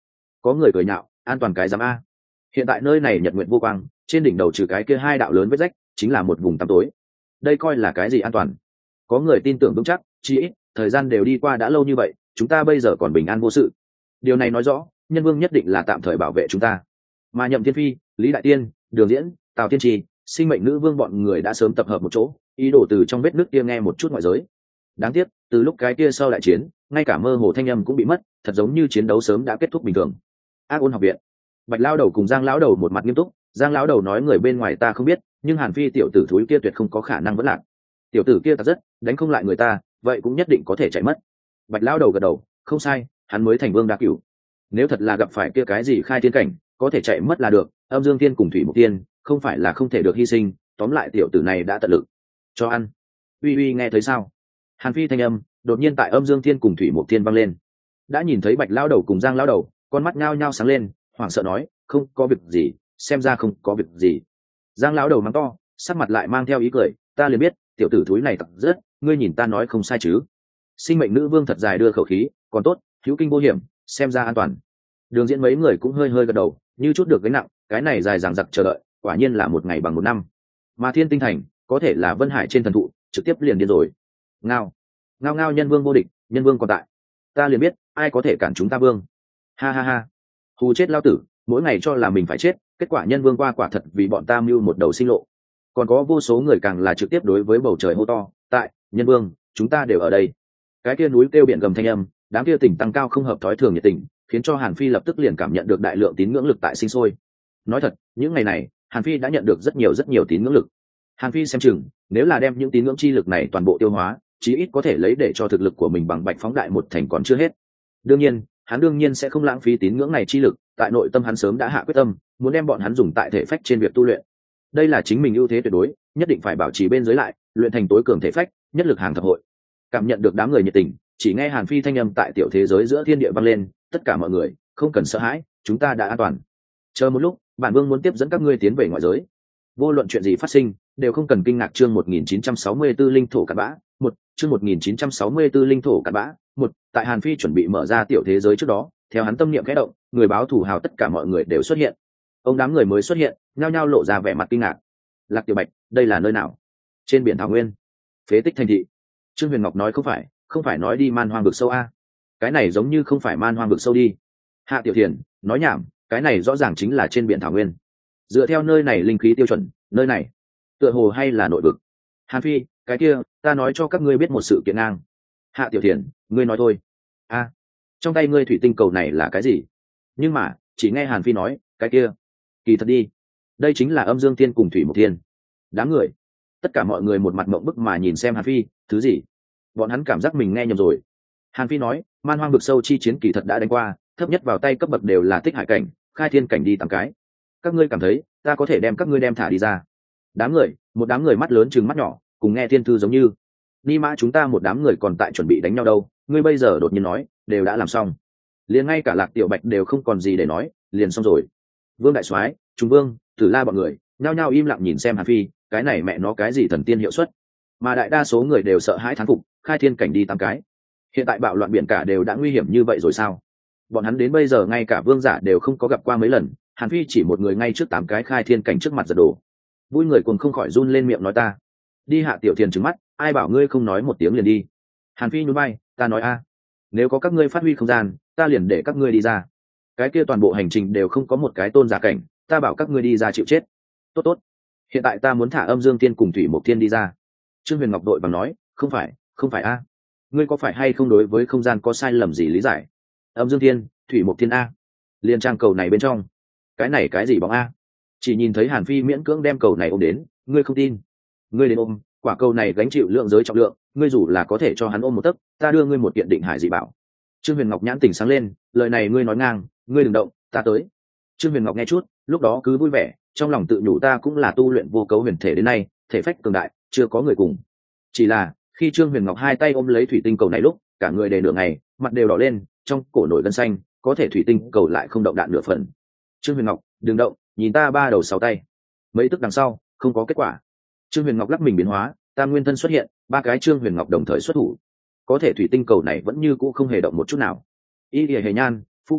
Có người cười nhạo, an toàn cái giám a. Hiện tại nơi này nhật nguyện vô quang, trên đỉnh đầu trừ cái kia hai đạo lớn vết rách chính là một vùng tăm tối. Đây coi là cái gì an toàn? Có người tin tưởng vững chắc, chỉ ít thời gian đều đi qua đã lâu như vậy, chúng ta bây giờ còn bình an vô sự. Điều này nói rõ nhân vương nhất định là tạm thời bảo vệ chúng ta, mà Nhậm Thiên Phi, Lý Đại Tiên, Đường Diễn, Tào Tiên Trì, sinh mệnh nữ vương bọn người đã sớm tập hợp một chỗ, ý đồ từ trong vết nước kia nghe một chút ngoại giới. Đáng tiếc từ lúc cái kia sau đại chiến, ngay cả mơ hồ thanh âm cũng bị mất, thật giống như chiến đấu sớm đã kết thúc bình thường. Ác ôn học viện, Bạch Lão Đầu cùng Giang Lão Đầu một mặt nghiêm túc. Giang Lão Đầu nói người bên ngoài ta không biết, nhưng Hàn Phi tiểu tử thúi kia tuyệt không có khả năng vẫn lạc. Tiểu tử kia thật rất đánh không lại người ta, vậy cũng nhất định có thể chạy mất. Bạch Lão Đầu gật đầu, không sai, hắn mới thành vương đa cửu. Nếu thật là gặp phải kia cái gì khai thiên cảnh, có thể chạy mất là được. Âm Dương Tiên cùng Thủy Mục Tiên không phải là không thể được hy sinh, tóm lại tiểu tử này đã tận lực cho ăn. Uy uy, nghe thấy sao? Hàn Phi thanh âm đột nhiên tại Âm Dương Thiên cùng Thủy Mục Thiên vang lên. Đã nhìn thấy Bạch Lão Đầu cùng Giang Lão Đầu, con mắt nhao nhao sáng lên, hoảng sợ nói, không có việc gì, xem ra không có việc gì. Giang Lão Đầu mắng to, sắc mặt lại mang theo ý cười, ta liền biết tiểu tử thúi này tặc rất, ngươi nhìn ta nói không sai chứ? Sinh mệnh nữ vương thật dài đưa khẩu khí, còn tốt, hữu kinh vô hiểm, xem ra an toàn. Đường Diễn mấy người cũng hơi hơi gật đầu, như chút được gánh nặng, cái này dài dằng dặc chờ đợi, quả nhiên là một ngày bằng một năm. Mà Thiên Tinh Thành có thể là Vân Hải trên thần thụ, trực tiếp liền điên rồi. Ngao, ngao ngao, nhân vương vô địch, nhân vương còn tại, ta liền biết ai có thể cản chúng ta vương. Ha ha ha, hù chết lao tử, mỗi ngày cho là mình phải chết, kết quả nhân vương qua quả thật vì bọn ta mưu một đầu sinh lộ. Còn có vô số người càng là trực tiếp đối với bầu trời hô to, tại nhân vương chúng ta đều ở đây. Cái kia núi kêu biển gầm thanh âm, đám kia tỉnh tăng cao không hợp thói thường nhiệt tình, khiến cho Hàn Phi lập tức liền cảm nhận được đại lượng tín ngưỡng lực tại sinh sôi. Nói thật, những ngày này Hàn Phi đã nhận được rất nhiều rất nhiều tín ngưỡng lực. Hàn Phi xem chừng nếu là đem những tín ngưỡng chi lực này toàn bộ tiêu hóa, chí ít có thể lấy để cho thực lực của mình bằng bạch phóng đại một thành còn chưa hết. Đương nhiên hắn đương nhiên sẽ không lãng phí tín ngưỡng này chi lực, tại nội tâm hắn sớm đã hạ quyết tâm muốn đem bọn hắn dùng tại thể phách trên việc tu luyện. Đây là chính mình ưu thế tuyệt đối, nhất định phải bảo trì bên dưới lại, luyện thành tối cường thể phách, nhất lực hàng thập hội. Cảm nhận được đám người nhiệt tình, chỉ nghe Hàn Phi thanh âm tại tiểu thế giới giữa thiên địa vang lên, tất cả mọi người không cần sợ hãi, chúng ta đã an toàn. Chờ một lúc, bản vương muốn tiếp dẫn các ngươi tiến về ngoại giới. Vô luận chuyện gì phát sinh, đều không cần kinh ngạc. Chương một nghìn chín trăm sáu mươi tư linh thổ cặn bã, một, chương một nghìn chín trăm sáu mươi tư linh thổ cặn bã, một, tại Hàn Phi chuẩn bị mở ra tiểu thế giới trước đó, theo hắn tâm niệm khẽ động, người báo thủ hào tất cả mọi người đều xuất hiện. Ông đám người mới xuất hiện, nhao nhao lộ ra vẻ mặt kinh ngạc. Lạc Tiểu Bạch, đây là nơi nào? Trên biển thảo nguyên, phế tích thành thị. Trương Huyền Ngọc nói không phải, không phải nói đi man hoang vực sâu a? Cái này giống như không phải man hoang vực sâu đi. Hạ Tiểu Thiền nói nhảm, cái này rõ ràng chính là trên biển thảo nguyên. Dựa theo nơi này linh khí tiêu chuẩn, nơi này tựa hồ hay là nội vực. Hàn Phi, cái kia ta nói cho các ngươi biết một sự kiện ngang. Hạ Tiểu Thiền, ngươi nói thôi. A, trong tay ngươi thủy tinh cầu này là cái gì? Nhưng mà chỉ nghe Hàn Phi nói, cái kia kỳ thật đi, đây chính là Âm Dương Thiên cùng Thủy Mục Thiên. Đám người, tất cả mọi người một mặt mộng bức mà nhìn xem Hàn Phi, thứ gì? Bọn hắn cảm giác mình nghe nhầm rồi. Hàn Phi nói, man hoang vực sâu chi chiến kỳ thật đã đánh qua, thấp nhất vào tay cấp bậc đều là tích hải cảnh, khai thiên cảnh đi tám cái. Các ngươi cảm thấy ta có thể đem các ngươi đem thả đi ra? Đám người, một đám người mắt lớn chừng mắt nhỏ, cùng nghe thiên thư giống như. Ni mã chúng ta một đám người còn tại chuẩn bị đánh nhau đâu, ngươi bây giờ đột nhiên nói, đều đã làm xong. Liền ngay cả Lạc Tiểu Bạch đều không còn gì để nói, liền xong rồi. Vương đại soái, Trung Vương, Tử La bọn người, nhao nhao im lặng nhìn xem Hàn Phi, cái này mẹ nó cái gì thần tiên hiệu suất? Mà đại đa số người đều sợ hãi thán phục, khai thiên cảnh đi tám cái. Hiện tại bạo loạn biển cả đều đã nguy hiểm như vậy rồi sao? Bọn hắn đến bây giờ ngay cả vương giả đều không có gặp qua mấy lần, Hàn Phi chỉ một người ngay trước tám cái khai thiên cảnh trước mặt giật đổ. Vui người cùng không khỏi run lên miệng nói ta. Đi. Hạ Tiểu Thiền trừng mắt, ai bảo ngươi không nói một tiếng liền đi? Hàn Phi nhún vai, ta nói a, nếu có các ngươi phát huy không gian, ta liền để các ngươi đi ra. Cái kia toàn bộ hành trình đều không có một cái tôn giả cảnh, ta bảo các ngươi đi ra chịu chết. Tốt tốt, hiện tại ta muốn thả Âm Dương Thiên cùng Thủy Mục Thiên đi ra. Trương Huyền Ngọc đội bằng nói, không phải, không phải a, ngươi có phải hay không đối với không gian có sai lầm gì lý giải? Âm Dương Thiên, Thủy Mục Thiên a, liên trang cầu này bên trong, cái này cái gì bóng a? Chỉ nhìn thấy Hàn Phi miễn cưỡng đem cầu này ôm đến, ngươi không tin? Ngươi đến ôm, quả cầu này gánh chịu lượng giới trọng lượng, ngươi dù là có thể cho hắn ôm một tấc, ta đưa ngươi một kiện định hải dị bảo. Trương Huyền Ngọc nhãn tỉnh sáng lên, lời này ngươi nói ngang, ngươi đừng động, ta tới. Trương Huyền Ngọc nghe chút, lúc đó cứ vui vẻ, trong lòng tự nhủ ta cũng là tu luyện vô cấu huyền thể đến nay, thể phách cường đại, chưa có người cùng. Chỉ là khi Trương Huyền Ngọc hai tay ôm lấy thủy tinh cầu này lúc, cả người đề nửa ngày, mặt đều đỏ lên, trong cổ nổi gân xanh, có thể thủy tinh cầu lại không động đạn nửa phần. Trương Huyền Ngọc, đừng động, nhìn ta ba đầu sáu tay. Mấy tức đằng sau, không có kết quả. Trương Huyền Ngọc lắc mình biến hóa, tam nguyên thân xuất hiện, ba cái Trương Huyền Ngọc đồng thời xuất thủ. Có thể thủy tinh cầu này vẫn như cũ không hề động một chút nào. Y Lìa Hề Nhan, phu quân,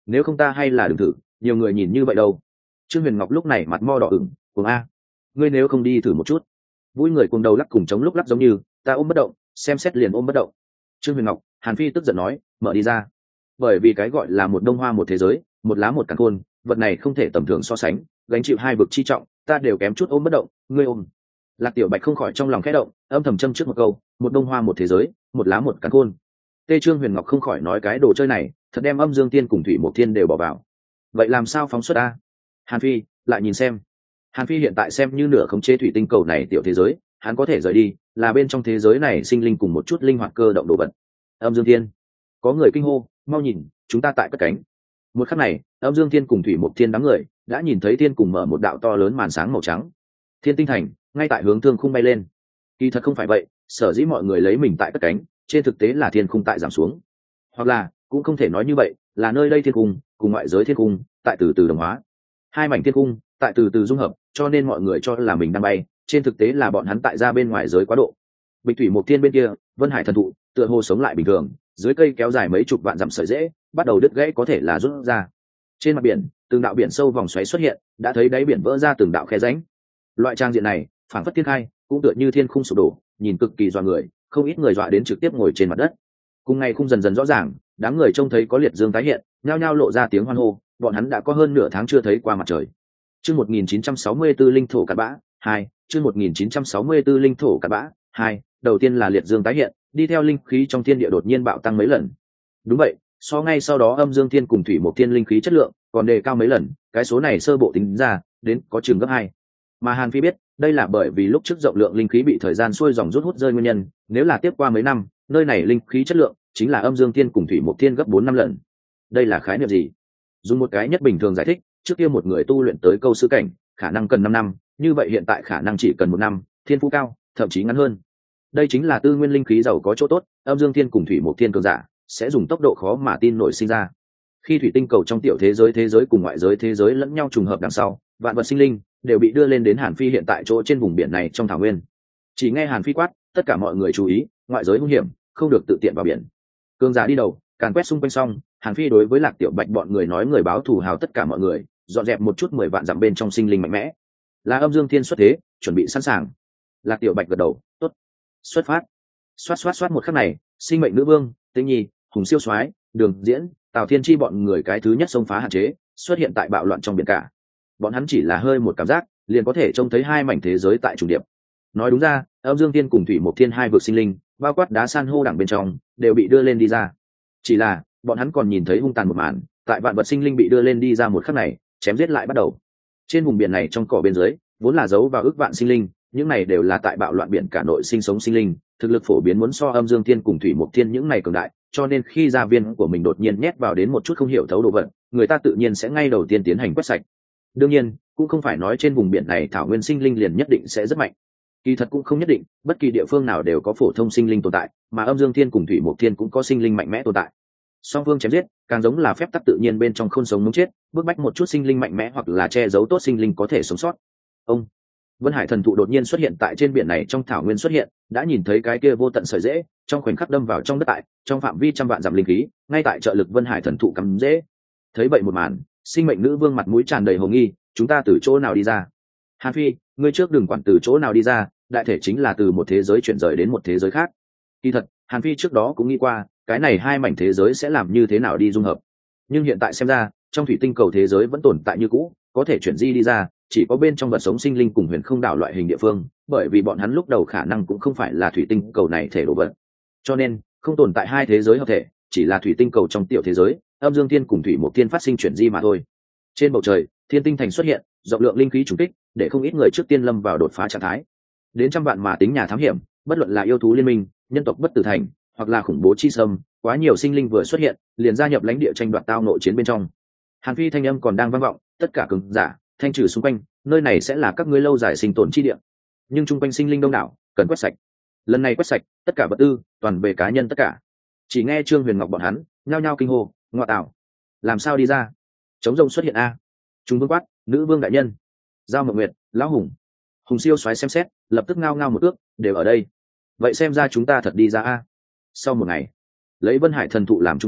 nếu không ta hay là đừng thử, nhiều người nhìn như vậy đâu. Trương Huyền Ngọc lúc này mặt mo đỏ ửng, cuồng a, ngươi nếu không đi thử một chút. Vui người cuồng đầu lắc cùng chống lúc lắc giống như, ta ôm bất động, xem xét liền ôm bất động. Trương Huyền Ngọc, Hàn Phi tức giận nói, mở đi ra. Bởi vì cái gọi là một đông hoa một thế giới, một lá một càn khôn, vật này không thể tầm thường so sánh, gánh chịu hai vực chi trọng, ta đều kém chút ôm bất động, ngươi ôm. Lạc Tiểu Bạch không khỏi trong lòng khẽ động, âm thầm châm trước một câu, một đông hoa một thế giới, một lá một càn khôn. Tê Trương Huyền Ngọc không khỏi nói cái đồ chơi này, thật đem Âm Dương Tiên cùng Thủy Mộc Thiên đều bỏ vào. Vậy làm sao phóng xuất a? Hàn Phi, lại nhìn xem. Hàn Phi hiện tại xem như nửa khống chế thủy tinh cầu này tiểu thế giới, hắn có thể rời đi, là bên trong thế giới này sinh linh cùng một chút linh hoạt cơ động đồ vật. Âm Dương Thiên, có người kinh hô, mau nhìn, chúng ta tại cất cánh. Một khắc này, Âm Dương Thiên cùng Thủy Mộc Thiên đám người đã nhìn thấy thiên cùng mở một đạo to lớn màn sáng màu trắng. Thiên Tinh Thành ngay tại hướng thương khung bay lên. Kỳ thật không phải vậy, sở dĩ mọi người lấy mình tại cất cánh, trên thực tế là thiên khung tại giảm xuống, hoặc là cũng không thể nói như vậy, là nơi đây thiên khung cùng ngoại giới thiên khung tại từ từ đồng hóa, hai mảnh thiên khung tại từ từ dung hợp, cho nên mọi người cho là mình đang bay, trên thực tế là bọn hắn tại ra bên ngoài giới quá độ. Bịch Thủy Mộc Thiên bên kia, Vân Hải thần thụ tựa hồ sống lại bình thường, dưới cây kéo dài mấy chục vạn dặm sợi rễ bắt đầu đứt gãy, có thể là rút ra. Trên mặt biển, từng đạo biển sâu vòng xoáy xuất hiện, đã thấy đáy biển vỡ ra từng đạo khe rãnh. Loại trang diện này phảng phất thiên khai, cũng tựa như thiên khung sụp đổ, nhìn cực kỳ dọa người, không ít người dọa đến trực tiếp ngồi trên mặt đất. Cùng ngày khung dần dần rõ ràng, đám người trông thấy có liệt dương tái hiện, nhao nhao lộ ra tiếng hoan hô, bọn hắn đã có hơn nửa tháng chưa thấy qua mặt trời. Chương một nghìn chín trăm sáu mươi tư linh thổ cát bã hai, chương một nghìn chín trăm sáu mươi tư linh thổ cát bã hai, đầu tiên là liệt dương tái hiện, đi theo linh khí trong thiên địa đột nhiên bạo tăng mấy lần. Đúng vậy, so ngay sau đó Âm Dương Thiên cùng Thủy Mộc Thiên linh khí chất lượng còn đề cao mấy lần, cái số này sơ bộ tính ra, đến có chừng gấp hai. Mà Hàn Phi biết, đây là bởi vì lúc trước rộng lượng linh khí bị thời gian xuôi dòng rút hút rơi nguyên nhân, nếu là tiếp qua mấy năm, nơi này linh khí chất lượng chính là Âm Dương Thiên cùng Thủy Mộc Thiên gấp bốn năm lần. Đây là khái niệm gì? Dùng một cái nhất bình thường giải thích, trước kia một người tu luyện tới câu sư cảnh, khả năng cần năm năm, như vậy hiện tại khả năng chỉ cần một năm, thiên phú cao, thậm chí ngắn hơn. Đây chính là tư nguyên linh khí giàu có chỗ tốt, Âm Dương Thiên cùng Thủy Mộc Thiên cường giả sẽ dùng tốc độ khó mà tin nổi sinh ra. Khi thủy tinh cầu trong tiểu thế giới thế giới cùng ngoại giới thế giới lẫn nhau trùng hợp đằng sau, vạn vật sinh linh đều bị đưa lên đến Hàn Phi hiện tại chỗ trên vùng biển này trong thảo nguyên. Chỉ nghe Hàn Phi quát, tất cả mọi người chú ý, ngoại giới hung hiểm, không được tự tiện vào biển. Cường giả đi đầu, càn quét xung quanh xong, Hàn Phi đối với Lạc Tiểu Bạch bọn người nói, người báo thù hào tất cả mọi người, dọn dẹp một chút mười vạn dặm bên trong sinh linh mạnh mẽ. Là Âm Dương Thiên xuất thế, chuẩn bị sẵn sàng. Lạc Tiểu Bạch gật đầu, tốt, xuất phát. Xoát xoát xoát một khắc này, Sinh Mệnh Nữ Vương, Tĩnh Nhi, Hùng Siêu Soái, Đường Diễn, Tào Thiên Chi bọn người cái thứ nhất xông phá hạn chế, xuất hiện tại bạo loạn trong biển cả. Bọn hắn chỉ là hơi một cảm giác, liền có thể trông thấy hai mảnh thế giới tại trùng điệp. Nói đúng ra, Âm Dương Thiên cùng Thủy Mộc Thiên hai vực sinh linh, bao quát đá san hô đẳng bên trong, đều bị đưa lên đi ra. Chỉ là, bọn hắn còn nhìn thấy hung tàn một màn, tại vạn vật sinh linh bị đưa lên đi ra một khắc này, chém giết lại bắt đầu. Trên vùng biển này trong cỏ bên dưới, vốn là giấu vào ước vạn sinh linh, những này đều là tại bạo loạn biển cả nội sinh sống sinh linh, thực lực phổ biến muốn so Âm Dương Thiên cùng Thủy Mộc Thiên những này cường đại, cho nên khi gia viên của mình đột nhiên nhét vào đến một chút không hiểu thấu đồ vật, người ta tự nhiên sẽ ngay đầu tiên tiến hành quét sạch. Đương nhiên, cũng không phải nói trên vùng biển này thảo nguyên sinh linh liền nhất định sẽ rất mạnh. Kỳ thật cũng không nhất định, bất kỳ địa phương nào đều có phổ thông sinh linh tồn tại, mà Âm Dương Thiên cùng Thủy Mộc Thiên cũng có sinh linh mạnh mẽ tồn tại. Song phương chém giết, càng giống là phép tắc tự nhiên bên trong không sống muốn chết, bức bách một chút sinh linh mạnh mẽ hoặc là che giấu tốt sinh linh có thể sống sót. Ông Vân Hải thần thụ đột nhiên xuất hiện tại trên biển này trong thảo nguyên xuất hiện, đã nhìn thấy cái kia vô tận sợi rễ, trong khoảnh khắc đâm vào trong đất tại, trong phạm vi trăm vạn dặm linh khí, ngay tại trợ lực Vân Hải thần thụ cắm rễ. Thấy vậy một màn, Sinh Mệnh Nữ Vương mặt mũi tràn đầy hồ nghi, chúng ta từ chỗ nào đi ra? Hàn Phi, ngươi trước đừng quản từ chỗ nào đi ra, đại thể chính là từ một thế giới chuyển rời đến một thế giới khác. Kỳ thật, Hàn Phi trước đó cũng nghĩ qua, cái này hai mảnh thế giới sẽ làm như thế nào đi dung hợp. Nhưng hiện tại xem ra, trong thủy tinh cầu thế giới vẫn tồn tại như cũ, có thể chuyển di đi ra, chỉ có bên trong vật sống sinh linh cùng huyền không đảo loại hình địa phương, bởi vì bọn hắn lúc đầu khả năng cũng không phải là thủy tinh cầu này thể đồ vật. Cho nên, không tồn tại hai thế giới hợp thể, chỉ là thủy tinh cầu trong tiểu thế giới, Âm Dương Thiên cùng Thủy Mộc Thiên phát sinh chuyển di mà thôi. Trên bầu trời, Thiên Tinh Thành xuất hiện, rộng lượng linh khí trùng kích, để không ít người trước tiên lâm vào đột phá trạng thái. Đến trăm vạn mà tính nhà thám hiểm, bất luận là yêu thú liên minh, nhân tộc bất tử thành, hoặc là khủng bố chi sâm, quá nhiều sinh linh vừa xuất hiện, liền gia nhập lãnh địa tranh đoạt tao nội chiến bên trong. Hàn Phi thanh âm còn đang vang vọng, tất cả cường giả, thanh trừ xung quanh, nơi này sẽ là các ngươi lâu dài sinh tồn chi địa. Nhưng chung quanh sinh linh đông đảo, cần quét sạch. Lần này quét sạch, tất cả vật tư, toàn về cá nhân tất cả. Chỉ nghe Trương Huyền Ngọc bọn hắn, nhao nhao kinh hô, ngọa tạo, làm sao đi ra? Chống rông xuất hiện a. Chúng vương quát, nữ vương đại nhân, Giao Mộng Nguyệt, lão hùng, Hùng Siêu xoáy xem xét, lập tức ngao ngao một ước, đều ở đây. Vậy xem ra chúng ta thật đi ra a. Sau một ngày, lấy Vân Hải thần thụ làm trung tâm,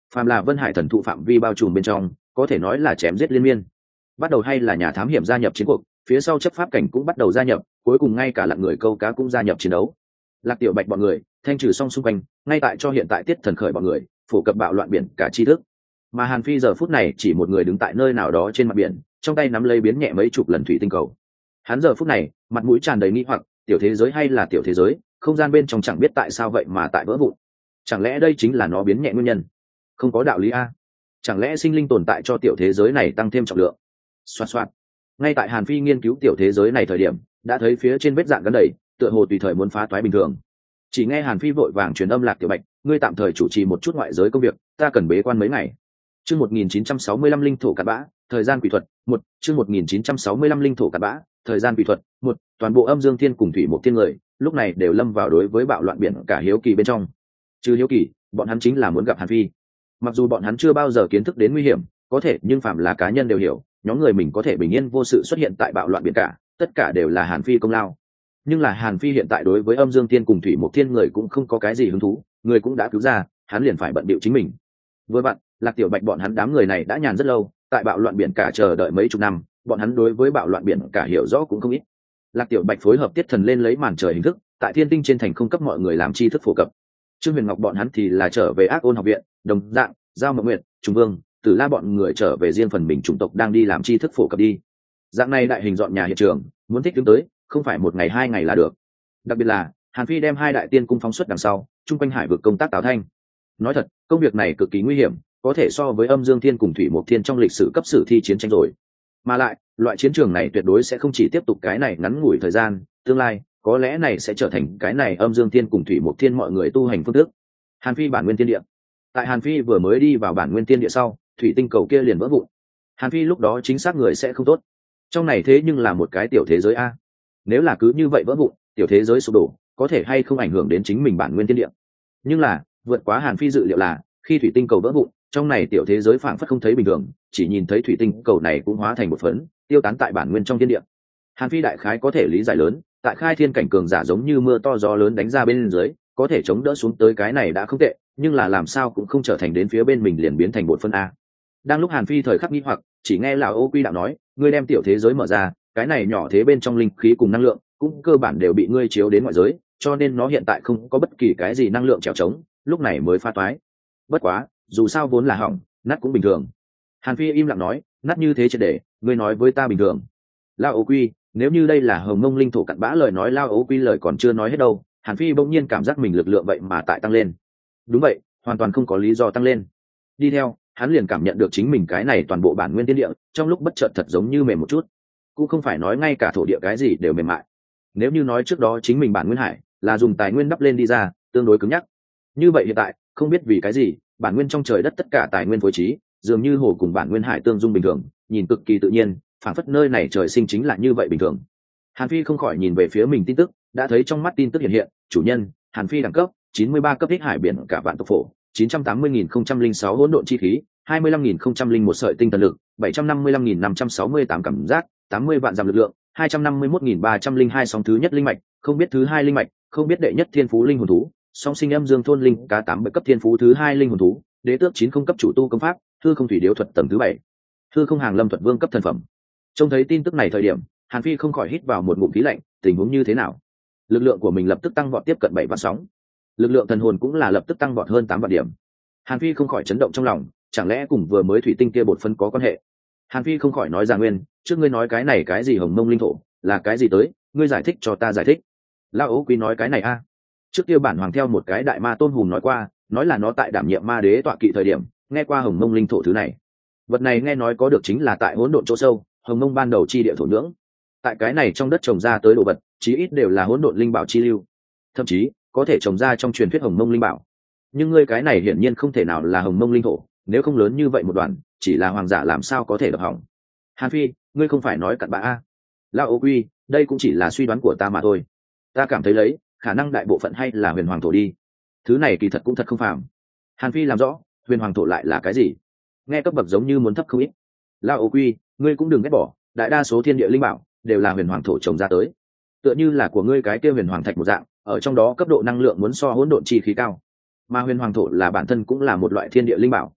phàm là Vân Hải thần thụ phạm vi bao trùm bên trong có thể nói là chém giết liên miên. Bắt đầu hay là nhà thám hiểm gia nhập chiến cuộc, phía sau chấp pháp cảnh cũng bắt đầu gia nhập, cuối cùng ngay cả lặn người câu cá cũng gia nhập chiến đấu. Lạc Tiểu Bạch bọn người thanh trừ xong xung quanh, ngay tại cho hiện tại Tiết Thần Khởi bọn người phổ cập bạo loạn biển cả tri thức. Mà Hàn Phi giờ phút này chỉ một người đứng tại nơi nào đó trên mặt biển, trong tay nắm lấy biến nhẹ mấy chục lần thủy tinh cầu. Hắn giờ phút này mặt mũi tràn đầy nghi hoặc, tiểu thế giới hay là tiểu thế giới, không gian bên trong chẳng biết tại sao vậy mà tại vỡ vụn. Chẳng lẽ đây chính là nó biến nhẹ nguyên nhân? Không có đạo lý a. Chẳng lẽ sinh linh tồn tại cho tiểu thế giới này tăng thêm trọng lượng? Xoạt xoạt. Ngay tại Hàn Phi nghiên cứu tiểu thế giới này thời điểm, đã thấy phía trên vết dạn gắn đầy, tựa hồ tùy thời muốn phá toái bình thường. Chỉ nghe Hàn Phi vội vàng truyền âm Lạc Tiểu Bạch, ngươi tạm thời chủ trì một chút ngoại giới công việc, ta cần bế quan mấy ngày. Chương một nghìn chín trăm sáu mươi lăm linh thổ cát bã, thời gian quỷ thuật, một, chương một nghìn chín trăm sáu mươi lăm linh thổ cát bã, thời gian quỷ thuật, một, toàn bộ Âm Dương Thiên cùng Thủy Mộc Thiên người, lúc này đều lâm vào đối với bạo loạn biển cả hiếu kỳ bên trong. Trừ hiếu kỳ, bọn hắn chính là muốn gặp Hàn Phi. Mặc dù bọn hắn chưa bao giờ kiến thức đến nguy hiểm, có thể nhưng phạm là cá nhân đều hiểu, nhóm người mình có thể bình yên vô sự xuất hiện tại bạo loạn biển cả, tất cả đều là Hàn Phi công lao. Nhưng là Hàn Phi hiện tại đối với Âm Dương Thiên cùng Thủy Mộc Thiên người cũng không có cái gì hứng thú, người cũng đã cứu ra, hắn liền phải bận bịu chính mình. Với bạn, Lạc Tiểu Bạch bọn hắn đám người này đã nhàn rất lâu, tại bạo loạn biển cả chờ đợi mấy chục năm, bọn hắn đối với bạo loạn biển cả hiểu rõ cũng không ít. Lạc Tiểu Bạch phối hợp Tiết Thần lên lấy màn trời hình thức, tại Thiên Tinh trên thành không cấp mọi người làm tri thức phổ cập. Trương Huyền Ngọc bọn hắn thì là trở về Ác Ôn học viện, đồng dạng, Giao Mộng Nguyệt, Trung Vương, Tử La bọn người trở về riêng phần mình chủng tộc đang đi làm tri thức phổ cập đi. Dạng này đại hình dọn nhà hiện trường, muốn thích đứng tới, không phải một ngày hai ngày là được. Đặc biệt là Hàn Phi đem hai đại tiên cung phóng xuất đằng sau, trung quanh hải vực công tác táo thanh. Nói thật, công việc này cực kỳ nguy hiểm, có thể so với Âm Dương Thiên cùng Thủy Mộc Thiên trong lịch sử cấp sử thi chiến tranh rồi. Mà lại, loại chiến trường này tuyệt đối sẽ không chỉ tiếp tục cái này ngắn ngủi thời gian, tương lai có lẽ này sẽ trở thành cái này Âm Dương Thiên cùng Thủy Mộc Thiên mọi người tu hành phương thức. Hàn Phi bản nguyên tiên địa. Tại Hàn Phi vừa mới đi vào bản nguyên tiên địa sau, thủy tinh cầu kia liền vỡ vụn. Hàn Phi lúc đó chính xác người sẽ không tốt. Trong này thế nhưng là một cái tiểu thế giới a. Nếu là cứ như vậy vỡ vụn, tiểu thế giới sụp đổ, có thể hay không ảnh hưởng đến chính mình bản nguyên tiên địa. Nhưng là, vượt quá Hàn Phi dự liệu là, khi thủy tinh cầu vỡ vụn, trong này tiểu thế giới phảng phất không thấy bình thường, chỉ nhìn thấy thủy tinh cầu này cũng hóa thành một phấn, tiêu tán tại bản nguyên trong thiên địa. Hàn Phi đại khái có thể lý giải lớn, tại khai thiên cảnh cường giả giống như mưa to gió lớn đánh ra bên dưới, có thể chống đỡ xuống tới cái này đã không tệ, nhưng là làm sao cũng không trở thành đến phía bên mình liền biến thành một phân a. Đang lúc Hàn Phi thời khắc nghi hoặc, chỉ nghe lão Ô Quy đạo nói, ngươi đem tiểu thế giới mở ra, cái này nhỏ thế bên trong linh khí cùng năng lượng cũng cơ bản đều bị ngươi chiếu đến ngoại giới, cho nên nó hiện tại không có bất kỳ cái gì năng lượng trèo trống, lúc này mới pha toái. Bất quá, dù sao vốn là hỏng, nát cũng bình thường. Hàn Phi im lặng nói, nát như thế triệt để, ngươi nói với ta bình thường. Lão Ô Quy, nếu như đây là Hồng Mông linh thổ cặn bã lời nói, Lão Ô Quy lời còn chưa nói hết đâu, Hàn Phi bỗng nhiên cảm giác mình lực lượng vậy mà tại tăng lên. Đúng vậy, hoàn toàn không có lý do tăng lên. Đi theo, hắn liền cảm nhận được chính mình cái này toàn bộ bản nguyên tiên địa, trong lúc bất chợt thật giống như mềm một chút. Cũng không phải nói ngay cả thổ địa cái gì đều mềm mại. Nếu như nói trước đó chính mình bản nguyên hải là dùng tài nguyên đắp lên đi ra, tương đối cứng nhắc. Như vậy hiện tại, không biết vì cái gì, bản nguyên trong trời đất tất cả tài nguyên phối trí, dường như hồ cùng bản nguyên hải tương dung bình thường, nhìn cực kỳ tự nhiên, phảng phất nơi này trời sinh chính là như vậy bình thường. Hàn Phi không khỏi nhìn về phía mình tin tức, đã thấy trong mắt tin tức hiện hiện, chủ nhân, Hàn Phi đẳng cấp chín mươi ba cấp thích hải biển cả vạn tộc phổ, chín trăm tám mươi nghìn không trăm lẻ sáu hỗn độn chi khí, hai mươi lăm nghìn không trăm lẻ một sợi tinh thần lực, bảy trăm năm mươi lăm nghìn năm trăm sáu mươi tám cảm giác, tám mươi vạn giảm lực lượng, hai trăm năm mươi mốt nghìn ba trăm lẻ hai sóng thứ nhất linh mạch, không biết thứ hai linh mạch, không biết đệ nhất thiên phú linh hồn thú, song sinh âm dương thôn linh cá tám bảy cấp thiên phú thứ hai linh hồn thú, đế tước chín không cấp chủ tu công pháp, hư không thủy điếu thuật tầng thứ bảy, hư không hàng lâm thuật vương cấp thần phẩm. Trông thấy tin tức này thời điểm, Hàn Phi không khỏi hít vào một ngụm khí lạnh, tình huống như thế nào? Lực lượng của mình lập tức tăng vọt tiếp cận bảy vạn sóng, lực lượng thần hồn cũng là lập tức tăng vọt hơn tám vạn điểm. Hàn Phi không khỏi chấn động trong lòng, chẳng lẽ cùng vừa mới thủy tinh kia bột phân có quan hệ? Hàn Phi không khỏi nói ra nguyên, trước ngươi nói cái này cái gì Hồng Mông linh thổ, là cái gì tới, ngươi giải thích cho ta giải thích. Lão Ố Quý nói cái này a, trước kia bản hoàng theo một cái đại ma tôn hùng nói qua, nói là nó tại đảm nhiệm ma đế tọa kỵ thời điểm, nghe qua Hồng Mông linh thổ thứ này. Vật này nghe nói có được chính là tại hỗn độn chỗ sâu, Hồng Mông ban đầu chi địa thổ nhưỡng. Tại cái này trong đất trồng ra tới đồ vật, chí ít đều là hỗn độn linh bảo chi lưu, thậm chí có thể trồng ra trong truyền thuyết Hồng Mông linh bảo. Nhưng ngươi cái này hiển nhiên không thể nào là Hồng Mông linh thổ, nếu không lớn như vậy một đoàn, chỉ là hoàng giả làm sao có thể đập hỏng. Hàn Phi, ngươi không phải nói cặn bã a? Lão Ô Quy, đây cũng chỉ là suy đoán của ta mà thôi. Ta cảm thấy lấy, khả năng đại bộ phận hay là huyền hoàng thổ đi. Thứ này kỳ thật cũng thật không phàm. Hàn Phi làm rõ, huyền hoàng thổ lại là cái gì? Nghe cấp bậc giống như muốn thấp không ít. Lão Ô Quy, ngươi cũng đừng ghét bỏ, đại đa số thiên địa linh bảo đều là huyền hoàng thổ trồng ra tới. Tựa như là của ngươi cái kia huyền hoàng thạch một dạng, ở trong đó cấp độ năng lượng muốn so hỗn độn chi khí cao. Mà huyền hoàng thổ là bản thân cũng là một loại thiên địa linh bảo,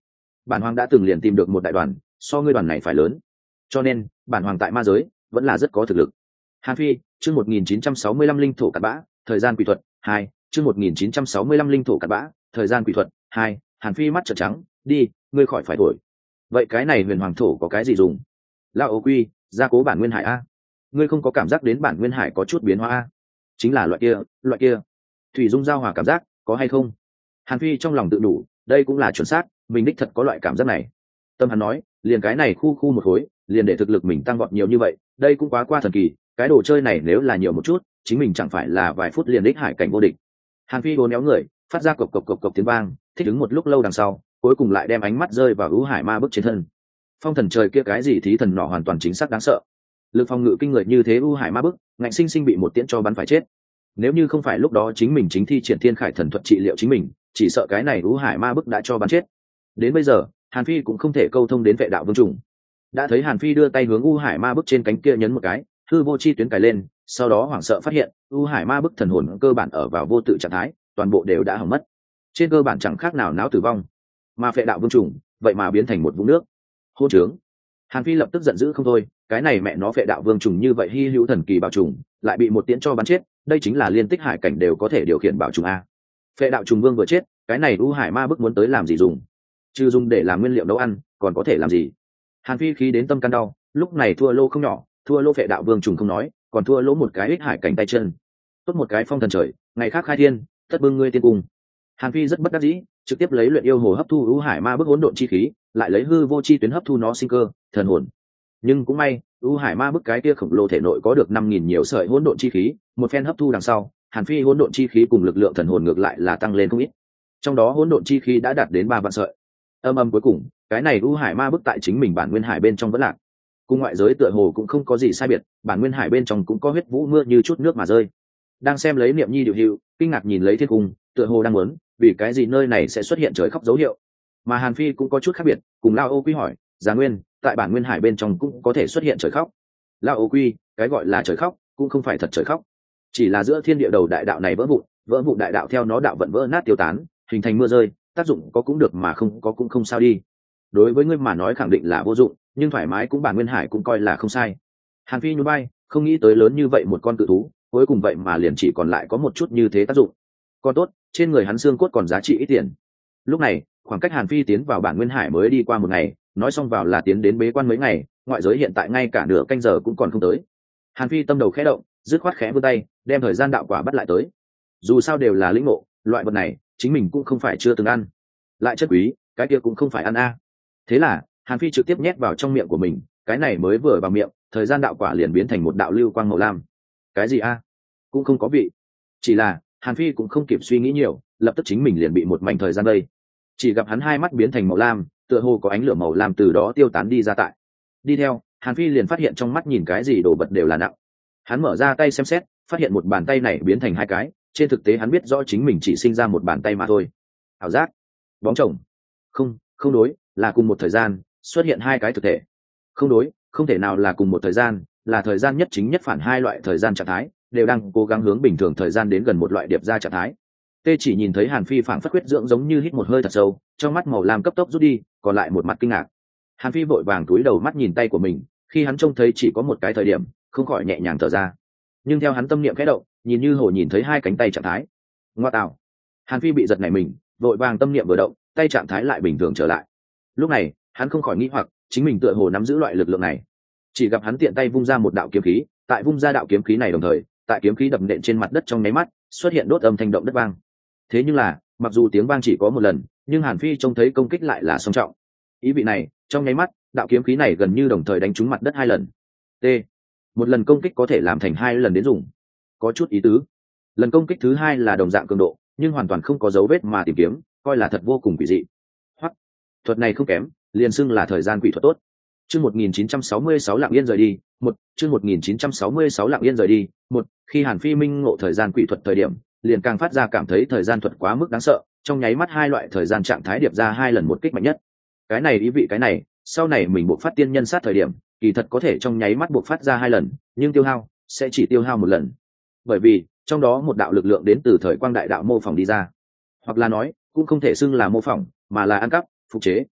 bản hoàng đã từng liền tìm được một đại đoàn, so ngươi đoàn này phải lớn, cho nên bản hoàng tại ma giới vẫn là rất có thực lực. Hàn Phi, chương một nghìn chín trăm sáu mươi lăm linh thổ cặn bã, thời gian quỷ thuật hai, chương một nghìn chín trăm sáu mươi lăm linh thổ cặn bã, thời gian quỷ thuật hai. Hàn Phi mắt trợn trắng, đi, ngươi khỏi phải thổi. Vậy cái này huyền hoàng thổ có cái gì dùng? Lão Ô Quy, gia cố bản nguyên hải a. Ngươi không có cảm giác đến bản nguyên hải có chút biến hóa a? Chính là loại kia, loại kia. Thủy dung giao hòa cảm giác, có hay không? Hàn Phi trong lòng tự đủ, đây cũng là chuẩn xác, mình đích thật có loại cảm giác này. Tâm hắn nói, liền cái này khu khu một khối, liền để thực lực mình tăng vọt nhiều như vậy, đây cũng quá qua thần kỳ, cái đồ chơi này nếu là nhiều một chút, chính mình chẳng phải là vài phút liền đích hải cảnh vô địch. Hàn Phi uốn éo người, phát ra cộc cộc cộc cộc tiếng vang, thích ứng một lúc lâu đằng sau, cuối cùng lại đem ánh mắt rơi vào hữu hải ma bức trên thân. Phong thần trời kia cái gì thí thần nỏ hoàn toàn chính xác đáng sợ, lực phòng ngự kinh người như thế hữu hải ma bức, ngạnh sinh sinh bị một tiễn cho bắn phải chết. Nếu như không phải lúc đó chính mình chính thi triển thiên khải thần thuật trị liệu chính mình, chỉ sợ cái này hữu hải ma bức đã cho bắn chết. Đến bây giờ, Hàn Phi cũng không thể câu thông đến vệ đạo vương trùng. Đã thấy Hàn Phi đưa tay hướng u hải ma bức trên cánh kia nhấn một cái, hư vô chi tuyến cài lên, sau đó hoảng sợ phát hiện u hải ma bức thần hồn cơ bản ở vào vô tự trạng thái, toàn bộ đều đã hỏng mất, trên cơ bản chẳng khác nào não tử vong. Mà phệ đạo vương trùng vậy mà biến thành một vũng nước. Hô trướng! Hàn Phi lập tức giận dữ không thôi, cái này mẹ nó phệ đạo vương trùng như vậy hy hữu thần kỳ bảo trùng, lại bị một tiễn cho bắn chết, đây chính là liên tích hải cảnh đều có thể điều khiển bảo trùng a. Phệ đạo trùng vương vừa chết, cái này u hải ma bức muốn tới làm gì dùng? Chứ dùng để làm nguyên liệu nấu ăn, còn có thể làm gì? Hàn Phi khí đến tâm can đau, lúc này thua lô không nhỏ, thua lô phệ đạo vương trùng không nói, còn thua lỗ một cái ích hải cảnh tay chân. Tốt một cái phong thần trời, ngày khác khai thiên, tất bưng ngươi tiên cung. Hàn Phi rất bất đắc dĩ, trực tiếp lấy luyện yêu hồ hấp thu u hải ma bức hỗn độn chi khí, lại lấy hư vô chi tuyến hấp thu nó sinh cơ, thần hồn. Nhưng cũng may, u hải ma bức cái kia khổng lồ thể nội có được năm nghìn nhiều sợi hỗn độn chi khí, một phen hấp thu đằng sau, Hàn Phi hỗn độn chi khí cùng lực lượng thần hồn ngược lại là tăng lên không ít. Trong đó hỗn độn chi khí đã đạt đến ba vạn sợi. Âm âm cuối cùng, cái này u hải ma bức tại chính mình bản nguyên hải bên trong vẫn lạc. Cùng ngoại giới tựa hồ cũng không có gì sai biệt, bản nguyên hải bên trong cũng có huyết vũ mưa như chút nước mà rơi. Đang xem lấy niệm nhi điều hiệu, kinh ngạc nhìn lấy thiên cung, tựa hồ đang muốn, vì cái gì nơi này sẽ xuất hiện trời khóc dấu hiệu. Mà Hàn Phi cũng có chút khác biệt, cùng Lao Ô Quy hỏi, Giá Nguyên, tại bản nguyên hải bên trong cũng có thể xuất hiện trời khóc. Lao Ô Quy, cái gọi là trời khóc, cũng không phải thật trời khóc, chỉ là giữa thiên địa đầu đại đạo này vỡ vụn, vỡ vụn đại đạo theo nó đạo vận vỡ nát tiêu tán, hình thành mưa rơi, tác dụng có cũng được mà không có cũng không sao đi. Đối với ngươi mà nói khẳng định là vô dụng, nhưng thoải mái cũng bản nguyên hải cũng coi là không sai. Hàn Phi nhún bay, không nghĩ tới lớn như vậy một con cự thú, cuối cùng vậy mà liền chỉ còn lại có một chút như thế tác dụng. Còn tốt, trên người hắn xương cốt còn giá trị ít tiền. Lúc này, khoảng cách Hàn Phi tiến vào bản nguyên hải mới đi qua một ngày, nói xong vào là tiến đến bế quan mấy ngày, ngoại giới hiện tại ngay cả nửa canh giờ cũng còn không tới. Hàn Phi tâm đầu khẽ động, dứt khoát khẽ vươn tay, đem thời gian đạo quả bắt lại tới. Dù sao đều là lĩnh ngộ, loại vật này, chính mình cũng không phải chưa từng ăn. Lại chất quý, cái kia cũng không phải ăn a. Thế là, Hàn Phi trực tiếp nhét vào trong miệng của mình, cái này mới vừa vào miệng, thời gian đạo quả liền biến thành một đạo lưu quang màu lam. Cái gì a? Cũng không có vị. Chỉ là, Hàn Phi cũng không kịp suy nghĩ nhiều, lập tức chính mình liền bị một mảnh thời gian đây. Chỉ gặp hắn hai mắt biến thành màu lam, tựa hồ có ánh lửa màu lam từ đó tiêu tán đi ra tại. Đi theo, Hàn Phi liền phát hiện trong mắt nhìn cái gì đồ vật đều là nặng. Hắn mở ra tay xem xét, phát hiện một bàn tay này biến thành hai cái, trên thực tế hắn biết rõ chính mình chỉ sinh ra một bàn tay mà thôi. Ảo giác, bóng chồng. Không, không đối, là cùng một thời gian xuất hiện hai cái thực thể. Không đối, không thể nào là cùng một thời gian, là thời gian nhất chính nhất phản hai loại thời gian trạng thái đều đang cố gắng hướng bình thường thời gian đến gần một loại điệp ra trạng thái. Tê chỉ nhìn thấy Hàn Phi phảng phất huyết dưỡng giống như hít một hơi thật sâu, trong mắt màu lam cấp tốc rút đi, còn lại một mặt kinh ngạc. Hàn Phi vội vàng túi đầu mắt nhìn tay của mình, khi hắn trông thấy chỉ có một cái thời điểm, không khỏi nhẹ nhàng thở ra. Nhưng theo hắn tâm niệm khẽ động, nhìn như hồ nhìn thấy hai cánh tay trạng thái. Ngoa tạo! Hàn Phi bị giật nảy mình, vội vàng tâm niệm vừa động, tay trạng thái lại bình thường trở lại. Lúc này, hắn không khỏi nghĩ hoặc, chính mình tựa hồ nắm giữ loại lực lượng này. Chỉ gặp hắn tiện tay vung ra một đạo kiếm khí, tại vung ra đạo kiếm khí này đồng thời, tại kiếm khí đập nện trên mặt đất trong nháy mắt, xuất hiện đốt âm thanh động đất vang. Thế nhưng là, mặc dù tiếng vang chỉ có một lần, nhưng Hàn Phi trông thấy công kích lại là song trọng. Ý vị này, trong nháy mắt, đạo kiếm khí này gần như đồng thời đánh trúng mặt đất hai lần. T. Một lần công kích có thể làm thành hai lần đến dùng. Có chút ý tứ. Lần công kích thứ hai là đồng dạng cường độ, nhưng hoàn toàn không có dấu vết mà tìm kiếm, coi là thật vô cùng quỷ dị. Hoặc, thuật này không kém, liền xưng là thời gian quỷ thuật tốt. Chương một nghìn chín trăm sáu mươi sáu lặng yên rời đi, một, chương một nghìn chín trăm sáu mươi sáu lặng yên rời đi, một, khi Hàn Phi minh ngộ thời gian quỷ thuật thời điểm, liền càng phát ra cảm thấy thời gian thuật quá mức đáng sợ, trong nháy mắt hai loại thời gian trạng thái điệp ra hai lần một kích mạnh nhất. Cái này ý vị cái này, sau này mình buộc phát tiên nhân sát thời điểm, kỳ thật có thể trong nháy mắt buộc phát ra hai lần, nhưng tiêu hao sẽ chỉ tiêu hao một lần. Bởi vì, trong đó một đạo lực lượng đến từ thời quang đại đạo mô phỏng đi ra. Hoặc là nói, cũng không thể xưng là mô phỏng, mà là ăn cắp, phục chế.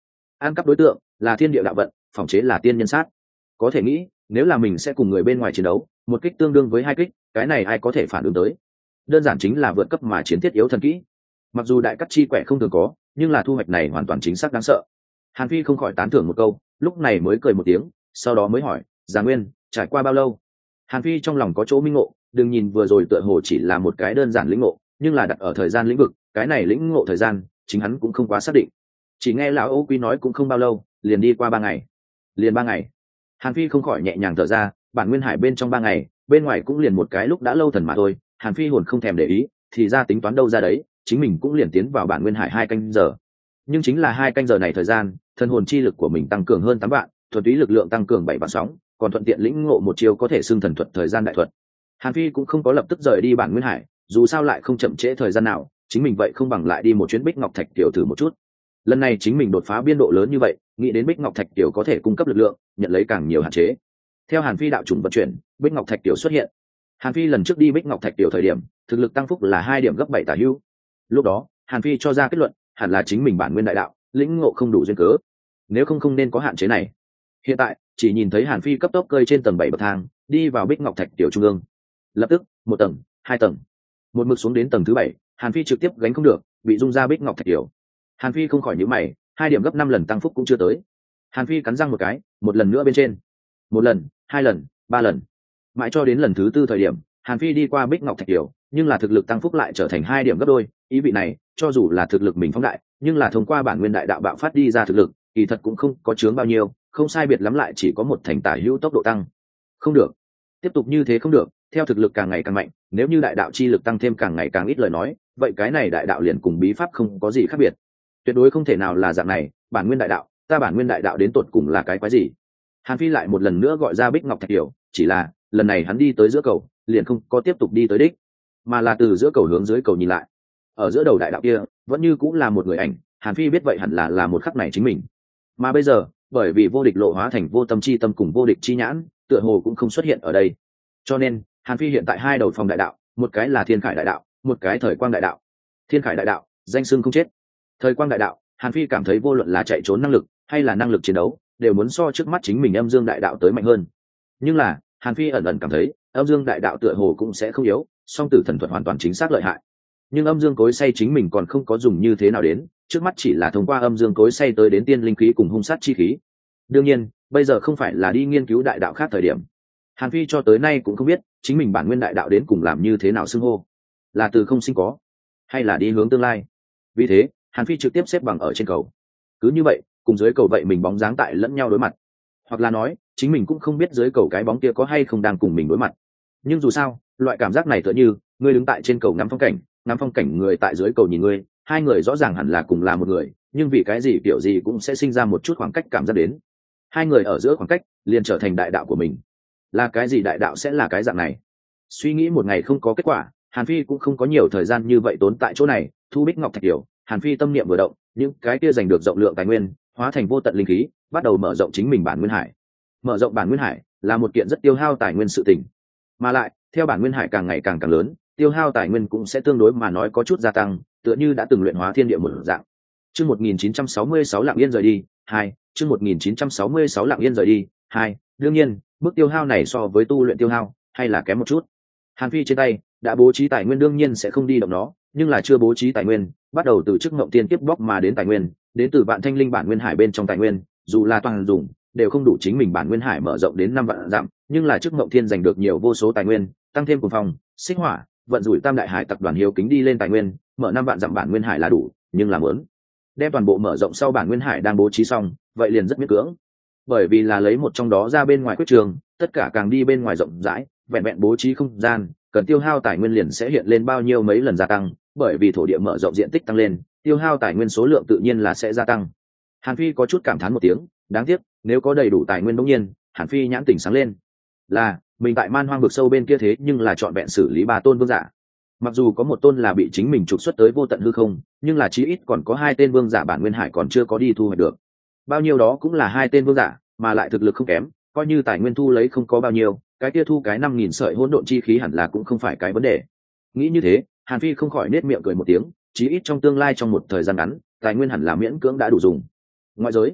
ăn cắp đối tượng là thiên địa đạo vận, phòng chế là tiên nhân sát. Có thể nghĩ, nếu là mình sẽ cùng người bên ngoài chiến đấu, một kích tương đương với hai kích, cái này ai có thể phản ứng tới? Đơn giản chính là vượt cấp mà chiến thiết yếu thần kỹ. Mặc dù đại cắt chi quẻ không thường có, nhưng là thu hoạch này hoàn toàn chính xác đáng sợ. Hàn Phi không khỏi tán thưởng một câu, lúc này mới cười một tiếng, sau đó mới hỏi, Già Nguyên, trải qua bao lâu? Hàn Phi trong lòng có chỗ minh ngộ, đừng nhìn vừa rồi tựa hồ chỉ là một cái đơn giản lĩnh ngộ, nhưng là đặt ở thời gian lĩnh vực, cái này lĩnh ngộ thời gian, chính hắn cũng không quá xác định. Chỉ nghe lão Ô Quý nói cũng không bao lâu, liền đi qua ba ngày. Liền ba ngày. Hàn Phi không khỏi nhẹ nhàng thở ra, bản nguyên hải bên trong ba ngày, bên ngoài cũng liền một cái lúc đã lâu thần mà thôi. Hàn Phi hồn không thèm để ý, thì ra tính toán đâu ra đấy, chính mình cũng liền tiến vào bản nguyên hải hai canh giờ. Nhưng chính là hai canh giờ này thời gian, thần hồn chi lực của mình tăng cường hơn tám vạn, thuần túy lực lượng tăng cường bảy vạn sóng, còn thuận tiện lĩnh ngộ một chiêu có thể xưng thần thuật thời gian đại thuật. Hàn Phi cũng không có lập tức rời đi bản nguyên hải, dù sao lại không chậm trễ thời gian nào, chính mình vậy không bằng lại đi một chuyến Bích Ngọc Thạch Tiểu thử một chút. Lần này chính mình đột phá biên độ lớn như vậy, nghĩ đến Bích Ngọc Thạch Tiểu có thể cung cấp lực lượng, nhận lấy càng nhiều hạn chế. Theo Hàn Phi đạo chủng vận chuyển, Bích Ngọc Thạch Tiểu xuất hiện. Hàn Phi lần trước đi Bích Ngọc Thạch Tiểu thời điểm, thực lực tăng phúc là hai điểm gấp bảy tả hữu. Lúc đó, Hàn Phi cho ra kết luận, hẳn là chính mình bản nguyên đại đạo, lĩnh ngộ không đủ duyên cớ. Nếu không không nên có hạn chế này. Hiện tại, chỉ nhìn thấy Hàn Phi cấp tốc cơi trên tầng bảy bậc thang, đi vào Bích Ngọc Thạch Tiểu trung ương. Lập tức, một tầng, hai tầng, một mực xuống đến tầng thứ bảy, Hàn Phi trực tiếp gánh không được, bị rung ra Bích Ngọc Thạch Tiểu. Hàn Phi không khỏi nhíu mày, hai điểm gấp năm lần tăng phúc cũng chưa tới. Hàn Phi cắn răng một cái, một lần nữa bên trên. Một lần, hai lần, ba lần. Mãi cho đến lần thứ tư thời điểm, Hàn Phi đi qua Bích Ngọc Thạch Tiểu, nhưng là thực lực tăng phúc lại trở thành hai điểm gấp đôi, ý vị này, cho dù là thực lực mình phóng đại, nhưng là thông qua bản nguyên đại đạo bạo phát đi ra thực lực, kỳ thật cũng không có chướng bao nhiêu, không sai biệt lắm lại chỉ có một thành tả hữu tốc độ tăng. Không được, tiếp tục như thế không được, theo thực lực càng ngày càng mạnh, nếu như đại đạo chi lực tăng thêm càng ngày càng ít lời nói, vậy cái này đại đạo liền cùng bí pháp không có gì khác biệt. Tuyệt đối không thể nào là dạng này, bản nguyên đại đạo, ta bản nguyên đại đạo đến tột cùng là cái quái gì? Hàn Phi lại một lần nữa gọi ra Bích Ngọc Thạch Tiểu, chỉ là lần này hắn đi tới giữa cầu, liền không có tiếp tục đi tới đích, mà là từ giữa cầu hướng dưới cầu nhìn lại. Ở giữa đầu đại đạo kia, vẫn như cũng là một người ảnh, Hàn Phi biết vậy hẳn là là một khắc này chính mình. Mà bây giờ, bởi vì vô địch lộ hóa thành vô tâm chi tâm cùng vô địch chi nhãn, tựa hồ cũng không xuất hiện ở đây. Cho nên, Hàn Phi hiện tại hai đầu phòng đại đạo, một cái là Thiên Khải đại đạo, một cái Thời Quang đại đạo. Thiên Khải đại đạo, danh xưng không chết. Thời Quang đại đạo, Hàn Phi cảm thấy vô luận là chạy trốn năng lực hay là năng lực chiến đấu, đều muốn so trước mắt chính mình Âm Dương đại đạo tới mạnh hơn. Nhưng là, Hàn Phi ẩn ẩn cảm thấy, Âm Dương đại đạo tựa hồ cũng sẽ không yếu, song tử thần thuật hoàn toàn chính xác lợi hại. Nhưng Âm Dương cối xay chính mình còn không có dùng như thế nào đến, trước mắt chỉ là thông qua Âm Dương cối xay tới đến tiên linh khí cùng hung sát chi khí. Đương nhiên, bây giờ không phải là đi nghiên cứu đại đạo khác thời điểm. Hàn Phi cho tới nay cũng không biết, chính mình bản nguyên đại đạo đến cùng làm như thế nào xưng hô, là từ không sinh có, hay là đi hướng tương lai. Vì thế, Hàn Phi trực tiếp xếp bằng ở trên cầu. Cứ như vậy, cùng dưới cầu vậy mình bóng dáng tại lẫn nhau đối mặt, hoặc là nói, chính mình cũng không biết dưới cầu cái bóng kia có hay không đang cùng mình đối mặt. Nhưng dù sao, loại cảm giác này tựa như ngươi đứng tại trên cầu ngắm phong cảnh, ngắm phong cảnh người tại dưới cầu nhìn ngươi, hai người rõ ràng hẳn là cùng là một người, nhưng vì cái gì kiểu gì cũng sẽ sinh ra một chút khoảng cách cảm giác đến. Hai người ở giữa khoảng cách liền trở thành đại đạo của mình. Là cái gì đại đạo sẽ là cái dạng này? Suy nghĩ một ngày không có kết quả, Hàn Phi cũng không có nhiều thời gian như vậy tốn tại chỗ này, thu Bích Ngọc Thạch Tiểu. Hàn Phi tâm niệm vừa động, những cái kia giành được rộng lượng tài nguyên, hóa thành vô tận linh khí, bắt đầu mở rộng chính mình bản nguyên hải. Mở rộng bản nguyên hải là một kiện rất tiêu hao tài nguyên sự tình, mà lại theo bản nguyên hải càng ngày càng càng lớn, tiêu hao tài nguyên cũng sẽ tương đối mà nói có chút gia tăng, tựa như đã từng luyện hóa thiên địa một dạng. Chương một nghìn chín trăm sáu mươi sáu lặng yên rời đi, hai, chương một nghìn chín trăm sáu mươi sáu lặng yên rời đi, hai. Đương nhiên, mức tiêu hao này so với tu luyện tiêu hao hay là kém một chút. Hàn Phi trên tay đã bố trí tài nguyên đương nhiên sẽ không đi động nó, nhưng là chưa bố trí tài nguyên, bắt đầu từ chức ngộng tiên tiếp bóc mà đến tài nguyên, đến từ vạn thanh linh bản nguyên hải bên trong tài nguyên, dù là toàn dùng đều không đủ chính mình bản nguyên hải mở rộng đến năm vạn dặm, nhưng là chức ngộng thiên giành được nhiều vô số tài nguyên, tăng thêm cùng phòng, xích hỏa, vận rủi tam đại hải tập đoàn hiếu kính đi lên tài nguyên, mở năm vạn dặm bản nguyên hải là đủ, nhưng là muốn đem toàn bộ mở rộng sau bản nguyên hải đang bố trí xong, vậy liền rất miễn cưỡng. Bởi vì là lấy một trong đó ra bên ngoài quyết trường, tất cả càng đi bên ngoài rộng rãi, vẹn vẹn bố trí không gian, cần tiêu hao tài nguyên liền sẽ hiện lên bao nhiêu mấy lần gia tăng, bởi vì thổ địa mở rộng diện tích tăng lên, tiêu hao tài nguyên số lượng tự nhiên là sẽ gia tăng. Hàn Phi có chút cảm thán một tiếng, đáng tiếc, nếu có đầy đủ tài nguyên đương nhiên, Hàn Phi nhãn tỉnh sáng lên. Là, mình tại Man Hoang vực sâu bên kia thế nhưng là chọn vẹn xử lý ba tôn vương giả. Mặc dù có một tôn là bị chính mình trục xuất tới vô tận hư không, nhưng là chí ít còn có hai tên vương giả bản nguyên hải còn chưa có đi thu hoạch được. Bao nhiêu đó cũng là hai tên vương giả, mà lại thực lực không kém, coi như tài nguyên thu lấy không có bao nhiêu, cái kia thu cái năm nghìn sợi hỗn độn chi khí hẳn là cũng không phải cái vấn đề. Nghĩ như thế, Hàn Phi không khỏi nết miệng cười một tiếng, chí ít trong tương lai trong một thời gian ngắn, tài nguyên hẳn là miễn cưỡng đã đủ dùng. Ngoại giới,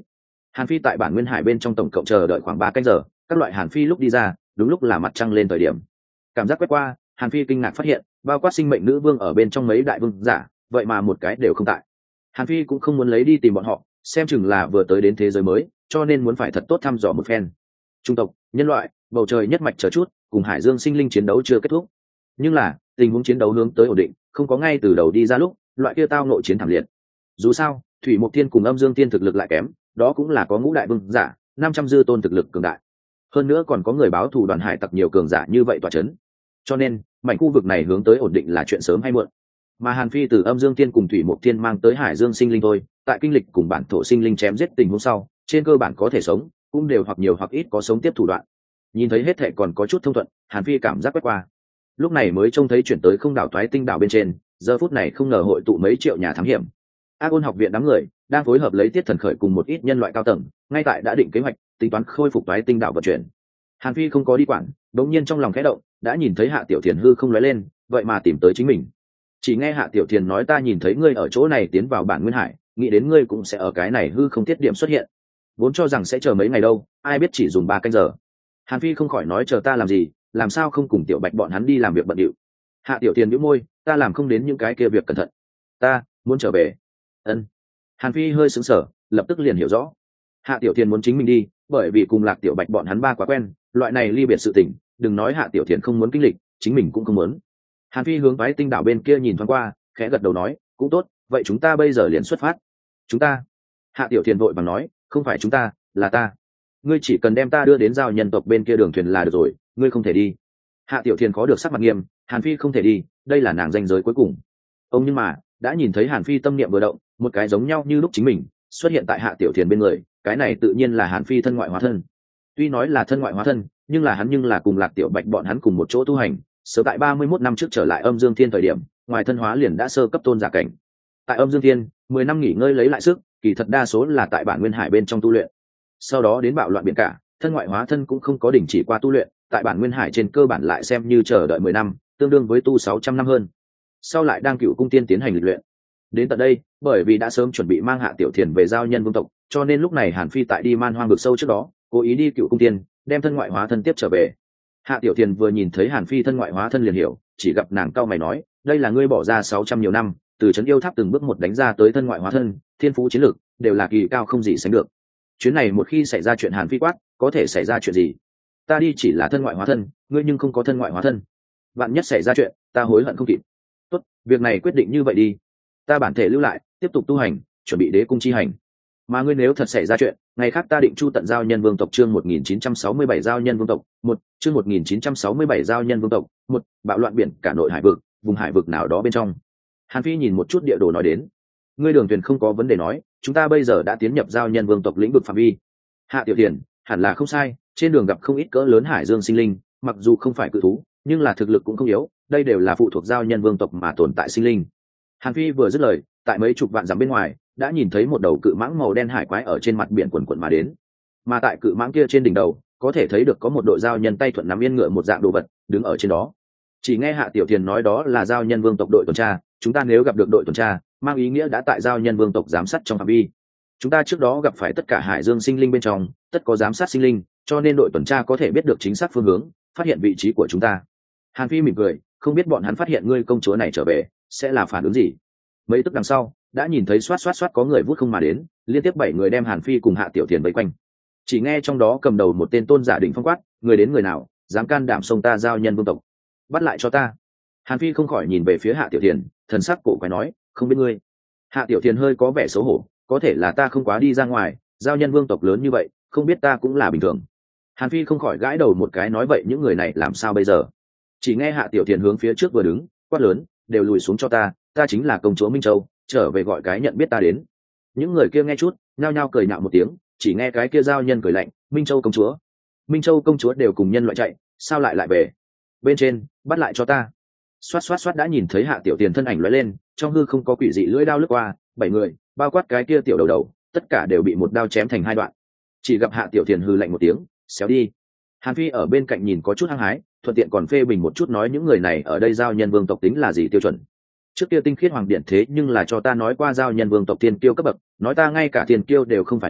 Hàn Phi tại bản nguyên hải bên trong tổng cộng chờ đợi khoảng ba canh giờ, các loại Hàn Phi lúc đi ra đúng lúc là mặt trăng lên thời điểm. Cảm giác quét qua, Hàn Phi kinh ngạc phát hiện bao quát sinh mệnh nữ vương ở bên trong mấy đại vương giả, vậy mà một cái đều không tại. Hàn Phi cũng không muốn lấy đi tìm bọn họ, xem chừng là vừa tới đến thế giới mới, cho nên muốn phải thật tốt thăm dò một phen. Trung tộc, nhân loại, bầu trời nhất mạch chờ chút, cùng Hải Dương sinh linh chiến đấu chưa kết thúc. Nhưng là tình huống chiến đấu hướng tới ổn định, không có ngay từ đầu đi ra lúc loại kia tao nội chiến thảm liệt. Dù sao, Thủy Mộc Thiên cùng Âm Dương Thiên thực lực lại kém, đó cũng là có ngũ đại vương giả, năm trăm dư tôn thực lực cường đại. Hơn nữa còn có người báo thù đoàn hải tặc nhiều cường giả như vậy tọa chấn. Cho nên, mảnh khu vực này hướng tới ổn định là chuyện sớm hay muộn. Mà Hàn Phi từ Âm Dương Thiên cùng Thủy Mộc Thiên mang tới Hải Dương sinh linh thôi, tại kinh lịch cùng bản thổ sinh linh chém giết tình huống sau, trên cơ bản có thể sống, cũng đều hoặc nhiều hoặc ít có sống tiếp thủ đoạn. Nhìn thấy hết thệ còn có chút thông thuận, Hàn Phi cảm giác quét qua. Lúc này mới trông thấy chuyển tới không đảo toái tinh đảo bên trên, giờ phút này không ngờ hội tụ mấy triệu nhà thám hiểm. Ác Ôn học viện đám người đang phối hợp lấy Tiết Thần Khởi cùng một ít nhân loại cao tầng, ngay tại đã định kế hoạch, tính toán khôi phục toái tinh đảo vận chuyển. Hàn Phi không có đi quản, đống nhiên trong lòng khẽ động, đã nhìn thấy Hạ Tiểu Thiền hư không lóe lên, vậy mà tìm tới chính mình. Chỉ nghe Hạ Tiểu Thiền nói ta nhìn thấy ngươi ở chỗ này tiến vào bản nguyên hải, nghĩ đến ngươi cũng sẽ ở cái này hư không tiết điểm xuất hiện. Vốn cho rằng sẽ chờ mấy ngày đâu, ai biết chỉ dùng ba canh giờ. Hàn Phi không khỏi nói chờ ta làm gì, làm sao không cùng Tiểu Bạch bọn hắn đi làm việc bận điệu. Hạ Tiểu Thiền nhíu môi, ta làm không đến những cái kia việc cẩn thận. Ta muốn trở về. Ân. Hàn Phi hơi sững sờ, lập tức liền hiểu rõ. Hạ Tiểu Thiền muốn chính mình đi, bởi vì cùng Lạc Tiểu Bạch bọn hắn ba quá quen, loại này ly biệt sự tình, đừng nói Hạ Tiểu Thiền không muốn kinh lịch, chính mình cũng không muốn. Hàn Phi hướng Toái Tinh đảo bên kia nhìn thoáng qua, khẽ gật đầu nói, cũng tốt, vậy chúng ta bây giờ liền xuất phát. Chúng ta? Hạ Tiểu Thiền vội vàng nói, không phải chúng ta, là ta. Ngươi chỉ cần đem ta đưa đến giao nhân tộc bên kia đường thuyền là được rồi, ngươi không thể đi. Hạ Tiểu Thiền khó được sắc mặt nghiêm, Hàn Phi không thể đi, đây là nàng danh giới cuối cùng. Ông nhưng mà đã nhìn thấy Hàn Phi tâm niệm vừa động, một cái giống nhau như lúc chính mình xuất hiện tại Hạ Tiểu Thiền bên người, cái này tự nhiên là Hàn Phi thân ngoại hóa thân. Tuy nói là thân ngoại hóa thân, nhưng là hắn nhưng là cùng Lạc Tiểu Bạch bọn hắn cùng một chỗ tu hành, sớm tại ba mươi mốt năm trước trở lại Âm Dương Thiên thời điểm, ngoài thân hóa liền đã sơ cấp tôn giả cảnh. Tại Âm Dương Thiên, mười năm nghỉ ngơi lấy lại sức, kỳ thật đa số là tại bản nguyên hải bên trong tu luyện. Sau đó đến bạo loạn biển cả, thân ngoại hóa thân cũng không có đình chỉ qua tu luyện, tại bản nguyên hải trên cơ bản lại xem như chờ đợi mười năm, tương đương với tu sáu trăm năm hơn. Sau lại đang Cựu Cung Tiên tiến hành lịch luyện. Đến tận đây, bởi vì đã sớm chuẩn bị mang Hạ Tiểu Thiền về giao nhân vương tộc, cho nên lúc này Hàn Phi tại đi man hoang vực sâu trước đó, cố ý đi Cựu Cung Tiên, đem thân ngoại hóa thân tiếp trở về. Hạ Tiểu Thiền vừa nhìn thấy Hàn Phi thân ngoại hóa thân liền hiểu, chỉ gặp nàng cau mày nói, đây là ngươi bỏ ra sáu trăm nhiều năm, từ trấn yêu tháp từng bước một đánh ra tới thân ngoại hóa thân, thiên phú chiến lược đều là kỳ cao không gì sánh được. Chuyến này một khi xảy ra chuyện Hàn Phi quát, có thể xảy ra chuyện gì? Ta đi chỉ là thân ngoại hóa thân, ngươi nhưng không có thân ngoại hóa thân. Vạn nhất xảy ra chuyện, ta hối hận không kịp. Tốt, việc này quyết định như vậy đi. Ta bản thể lưu lại, tiếp tục tu hành, chuẩn bị đế cung chi hành. Mà ngươi nếu thật xảy ra chuyện, ngày khác ta định chu tận giao nhân vương tộc chương một nghìn chín trăm sáu mươi bảy giao nhân vương tộc, một chương một nghìn chín trăm sáu mươi bảy giao nhân vương tộc, một bạo loạn biển cả nội hải vực, vùng hải vực nào đó bên trong. Hàn Phi nhìn một chút địa đồ nói đến, ngươi Đường Tuyền không có vấn đề nói, chúng ta bây giờ đã tiến nhập giao nhân vương tộc lĩnh vực phạm vi. Hạ Tiểu Thiền, hẳn là không sai, trên đường gặp không ít cỡ lớn hải dương sinh linh, mặc dù không phải cự thú, nhưng là thực lực cũng không yếu, đây đều là phụ thuộc giao nhân vương tộc mà tồn tại sinh linh. Hàn Phi vừa dứt lời, tại mấy chục vạn dặm bên ngoài, đã nhìn thấy một đầu cự mãng màu đen hải quái ở trên mặt biển quần quần mà đến. Mà tại cự mãng kia trên đỉnh đầu, có thể thấy được có một đội giao nhân tay thuận nắm yên ngựa một dạng đồ vật, đứng ở trên đó. Chỉ nghe Hạ Tiểu Thiền nói đó là giao nhân vương tộc đội tuần tra, chúng ta nếu gặp được đội tuần tra, mang ý nghĩa đã tại giao nhân vương tộc giám sát trong phạm vi. Chúng ta trước đó gặp phải tất cả hải dương sinh linh bên trong, tất có giám sát sinh linh, cho nên đội tuần tra có thể biết được chính xác phương hướng, phát hiện vị trí của chúng ta. Hàn Phi mỉm cười, không biết bọn hắn phát hiện ngươi công chúa này trở về, sẽ là phản ứng gì. Mấy tức đằng sau, đã nhìn thấy xoát xoát xoát có người vút không mà đến, liên tiếp bảy người đem Hàn Phi cùng Hạ Tiểu Thiền vây quanh. Chỉ nghe trong đó cầm đầu một tên tôn giả đỉnh phong quát, người đến người nào, dám can đảm xông ta giao nhân vương tộc, bắt lại cho ta. Hàn Phi không khỏi nhìn về phía Hạ Tiểu Thiền, thần sắc cổ quái nói, không biết ngươi. Hạ Tiểu Thiền hơi có vẻ xấu hổ, có thể là ta không quá đi ra ngoài, giao nhân vương tộc lớn như vậy, không biết ta cũng là bình thường. Hàn Phi không khỏi gãi đầu một cái nói vậy những người này làm sao bây giờ. Chỉ nghe Hạ Tiểu Thiền hướng phía trước vừa đứng, quát lớn, đều lùi xuống cho ta, ta chính là công chúa Minh Châu, trở về gọi cái nhận biết ta đến. Những người kia nghe chút, nhao nhao cười nhạo một tiếng, chỉ nghe cái kia giao nhân cười lạnh, Minh Châu công chúa, Minh Châu công chúa đều cùng nhân loại chạy, sao lại lại về? Bên trên, bắt lại cho ta. Xoát xoát xoát đã nhìn thấy Hạ Tiểu Thiền thân ảnh lóe lên, trong hư không có quỷ dị lưỡi đao lướt qua, bảy người, bao quát cái kia tiểu đầu đầu, tất cả đều bị một đao chém thành hai đoạn. Chỉ gặp Hạ Tiểu Thiền hư lạnh một tiếng, xéo đi. Hàn Phi ở bên cạnh nhìn có chút hăng hái, thuận tiện còn phê bình một chút nói những người này ở đây giao nhân vương tộc tính là gì tiêu chuẩn. Trước kia tinh khiết hoàng điện thế nhưng là cho ta nói qua giao nhân vương tộc tiên kiêu cấp bậc, nói ta ngay cả tiên kiêu đều không phải là,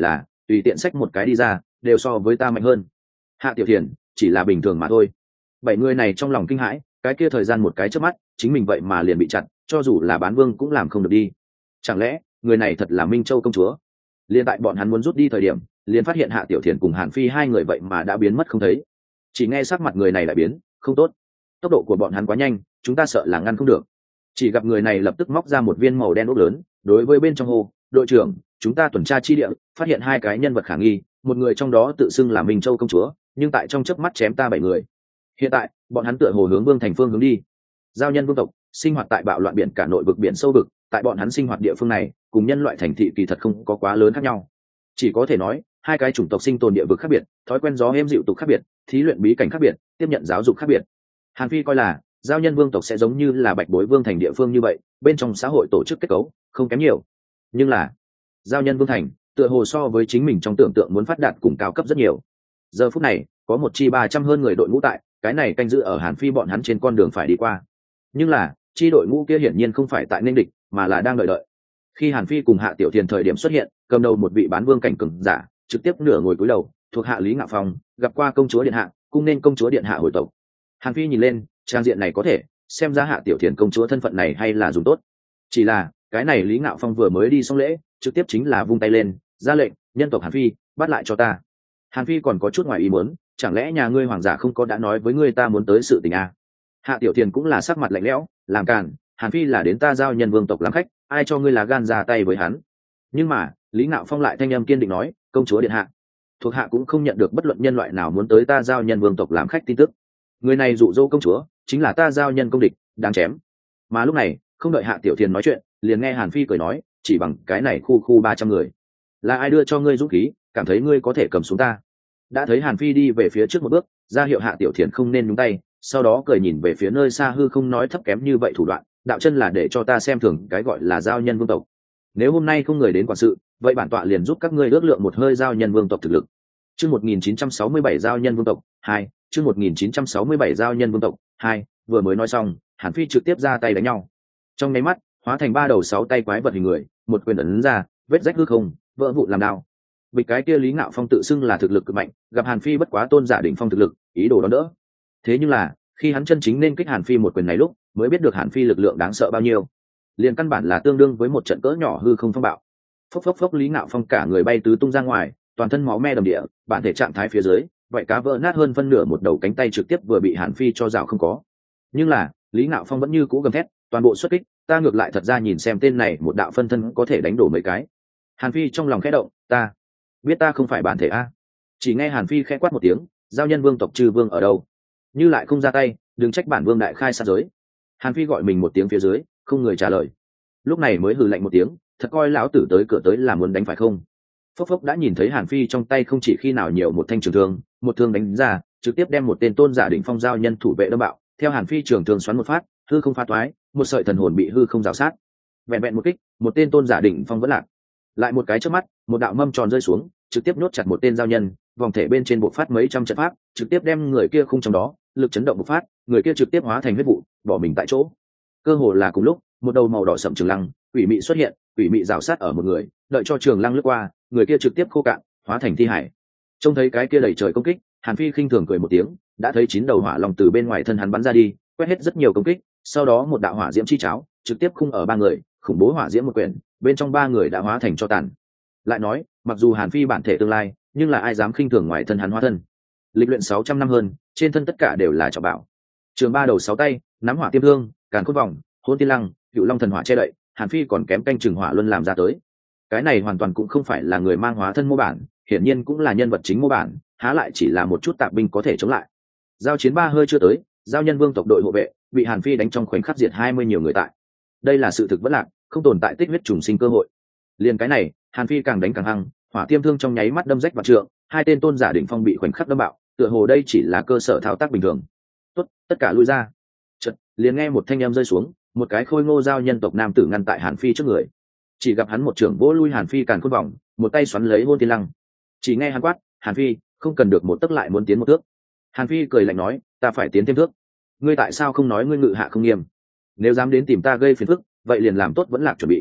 tùy tiện xách một cái đi ra đều so với ta mạnh hơn. Hạ Tiểu Thiền chỉ là bình thường mà thôi. Bảy người này trong lòng kinh hãi, cái kia thời gian một cái chớp mắt chính mình vậy mà liền bị chặn, cho dù là bán vương cũng làm không được đi. Chẳng lẽ người này thật là Minh Châu công chúa? Liên tại bọn hắn muốn rút đi thời điểm, liền phát hiện Hạ Tiểu Thiền cùng Hàn Phi hai người vậy mà đã biến mất không thấy. Chỉ nghe sắc mặt người này lại biến không tốt, tốc độ của bọn hắn quá nhanh, chúng ta sợ là ngăn không được. Chỉ gặp người này lập tức móc ra một viên màu đen ốc lớn, đối với bên trong hồ, đội trưởng, chúng ta tuần tra chi địa, phát hiện hai cái nhân vật khả nghi, một người trong đó tự xưng là Minh Châu công chúa, nhưng tại trong chớp mắt chém ta bảy người. Hiện tại bọn hắn tựa hồ hướng Vương thành phương hướng đi. Giao nhân vương tộc sinh hoạt tại bạo loạn biển cả nội vực biển sâu vực, tại bọn hắn sinh hoạt địa phương này cùng nhân loại thành thị kỳ thật không có quá lớn khác nhau, chỉ có thể nói hai cái chủng tộc sinh tồn địa vực khác biệt, thói quen gió êm dịu tục khác biệt, thí luyện bí cảnh khác biệt, tiếp nhận giáo dục khác biệt. Hàn Phi coi là giao nhân vương tộc sẽ giống như là Bạch Bối Vương thành địa phương như vậy, bên trong xã hội tổ chức kết cấu không kém nhiều, nhưng là giao nhân vương thành tựa hồ so với chính mình trong tưởng tượng muốn phát đạt cùng cao cấp rất nhiều. Giờ phút này có một chi ba trăm hơn người đội ngũ tại cái này canh giữ ở Hàn Phi bọn hắn trên con đường phải đi qua, nhưng là chi đội ngũ kia hiển nhiên không phải tại nên địch mà là đang đợi đợi. Khi Hàn Phi cùng Hạ Tiểu Thiền thời điểm xuất hiện, cầm đầu một vị bán vương cảnh cường giả trực tiếp nửa ngồi cúi đầu, thuộc hạ Lý Ngạo Phong, gặp qua công chúa điện hạ, cung nên công chúa điện hạ hồi tộc. Hàn Phi nhìn lên, trang diện này có thể xem ra Hạ Tiểu Thiền công chúa thân phận này hay là dùng tốt. Chỉ là cái này Lý Ngạo Phong vừa mới đi xong lễ, trực tiếp chính là vung tay lên ra lệnh, nhân tộc Hàn Phi bắt lại cho ta. Hàn Phi còn có chút ngoài ý muốn, chẳng lẽ nhà ngươi hoàng giả không có đã nói với ngươi ta muốn tới sự tình à? Hạ Tiểu Thiền cũng là sắc mặt lạnh lẽo, làm càn, Hàn Phi là đến ta giao nhân vương tộc làm khách, ai cho ngươi là gan ra tay với hắn? Nhưng mà Lý Ngạo Phong lại thanh âm kiên định nói, công chúa điện hạ, thuộc hạ cũng không nhận được bất luận nhân loại nào muốn tới ta giao nhân vương tộc làm khách tin tức. Người này dụ dỗ công chúa, chính là ta giao nhân công địch, đáng chém. Mà lúc này không đợi Hạ Tiểu Thiền nói chuyện, liền nghe Hàn Phi cười nói, chỉ bằng cái này khu khu ba trăm người, là ai đưa cho ngươi dũng khí, cảm thấy ngươi có thể cầm xuống ta? Đã thấy Hàn Phi đi về phía trước một bước, ra hiệu Hạ Tiểu Thiền không nên nhúng tay, sau đó cười nhìn về phía nơi xa hư không nói thấp kém như vậy thủ đoạn, đạo chân là để cho ta xem thường cái gọi là giao nhân vương tộc. Nếu hôm nay không người đến quản sự, vậy bản tọa liền giúp các ngươi ước lượng một hơi giao nhân vương tộc thực lực. Chương một nghìn chín trăm sáu mươi bảy giao nhân vương tộc hai, chương một nghìn chín trăm sáu mươi bảy giao nhân vương tộc hai, vừa mới nói xong, Hàn Phi trực tiếp ra tay đánh nhau. Trong nháy mắt, hóa thành ba đầu sáu tay quái vật hình người, một quyền ấn ra, vết rách hư không, vỡ vụn làm đao. Bị cái kia Lý Ngạo Phong tự xưng là thực lực cực mạnh, gặp Hàn Phi bất quá tôn giả đỉnh phong thực lực, ý đồ đón đỡ. Thế nhưng là, khi hắn chân chính nên kích Hàn Phi một quyền này lúc, mới biết được Hàn Phi lực lượng đáng sợ bao nhiêu. Liền căn bản là tương đương với một trận cỡ nhỏ hư không phong bạo. Phốc phốc phốc, Lý Ngạo Phong cả người bay tứ tung ra ngoài, toàn thân máu me đầm địa, bản thể trạng thái phía dưới, vậy cá vỡ nát hơn phân nửa một đầu cánh tay trực tiếp vừa bị Hàn Phi cho rào không có. Nhưng là, Lý Ngạo Phong vẫn như cũ gầm thét, toàn bộ xuất kích, ta ngược lại thật ra nhìn xem tên này một đạo phân thân có thể đánh đổ mấy cái. Hàn Phi trong lòng khẽ động, ta biết ta không phải bản thể a. Chỉ nghe Hàn Phi khẽ quát một tiếng, giao nhân vương tộc chư vương ở đâu? Như lại không ra tay, đừng trách bản vương đại khai sát giới. Hàn Phi gọi mình một tiếng phía dưới, không người trả lời. Lúc này mới hừ lạnh một tiếng, thật coi lão tử tới cửa tới là muốn đánh phải không? Phốc phốc, đã nhìn thấy Hàn Phi trong tay không chỉ khi nào nhiều một thanh trường thương, một thương đánh ra, trực tiếp đem một tên tôn giả đỉnh phong giao nhân thủ vệ đâm bạo. Theo Hàn Phi trường thương xoắn một phát, hư không phá toái, một sợi thần hồn bị hư không rào sát. Vẹn vẹn một kích, một tên tôn giả đỉnh phong vẫn lạc. Lại một cái chớp mắt, một đạo mâm tròn rơi xuống, trực tiếp nhốt chặt một tên giao nhân, vòng thể bên trên bộc phát mấy trăm trận pháp, trực tiếp đem người kia khung trong đó, lực chấn động bộc phát, người kia trực tiếp hóa thành huyết vụ, bỏ mình tại chỗ. Cơ hồ là cùng lúc, một đầu màu đỏ sậm trường lăng, quỷ mị xuất hiện, quỷ mị rào sát ở một người, đợi cho trường lăng lướt qua, người kia trực tiếp khô cạn, hóa thành thi hải. Trông thấy cái kia đầy trời công kích, Hàn Phi khinh thường cười một tiếng, đã thấy chín đầu hỏa long từ bên ngoài thân hắn bắn ra đi, quét hết rất nhiều công kích, sau đó một đạo hỏa diễm chi cháo, trực tiếp khung ở ba người, khủng bố hỏa diễm một quyển, bên trong ba người đã hóa thành tro tàn. Lại nói, mặc dù Hàn Phi bản thể tương lai, nhưng là ai dám khinh thường ngoài thân hắn hóa thân. Lịch luyện sáu trăm năm hơn, trên thân tất cả đều là trọng bảo. Trường ba đầu sáu tay, nắm hỏa tiêm thương, càn khôn vòng, hôn tiên lăng, cựu long thần hỏa che đậy, Hàn Phi còn kém canh trường hỏa luân làm ra tới. Cái này hoàn toàn cũng không phải là người mang hóa thân mô bản, hiển nhiên cũng là nhân vật chính mô bản, há lại chỉ là một chút tạp binh có thể chống lại. Giao chiến ba hơi chưa tới, giao nhân vương tộc đội hộ vệ bị Hàn Phi đánh trong khoảnh khắc diệt hai mươi nhiều người tại. Đây là sự thực vẫn lạc, không tồn tại tích huyết trùng sinh cơ hội. Liền cái này, Hàn Phi càng đánh càng hăng, hỏa tiêm thương trong nháy mắt đâm rách vạn trượng, hai tên tôn giả đỉnh phong bị khoảnh khắc đâm bạo, tựa hồ đây chỉ là cơ sở thao tác bình thường. Tốt, tất cả lui ra. Chợt, liền nghe một thanh âm rơi xuống, một cái khôi ngô giao nhân tộc nam tử ngăn tại Hàn Phi trước người. Chỉ gặp hắn một trưởng vỗ lui Hàn Phi càn khôn vòng, một tay xoắn lấy hôn tiên lăng. Chỉ nghe hắn quát, Hàn Phi, không cần được một tấc lại muốn tiến một thước. Hàn Phi cười lạnh nói, ta phải tiến thêm thước. Ngươi tại sao không nói ngươi ngự hạ không nghiêm? Nếu dám đến tìm ta gây phiền phức, vậy liền làm tốt vẫn lạc chuẩn bị.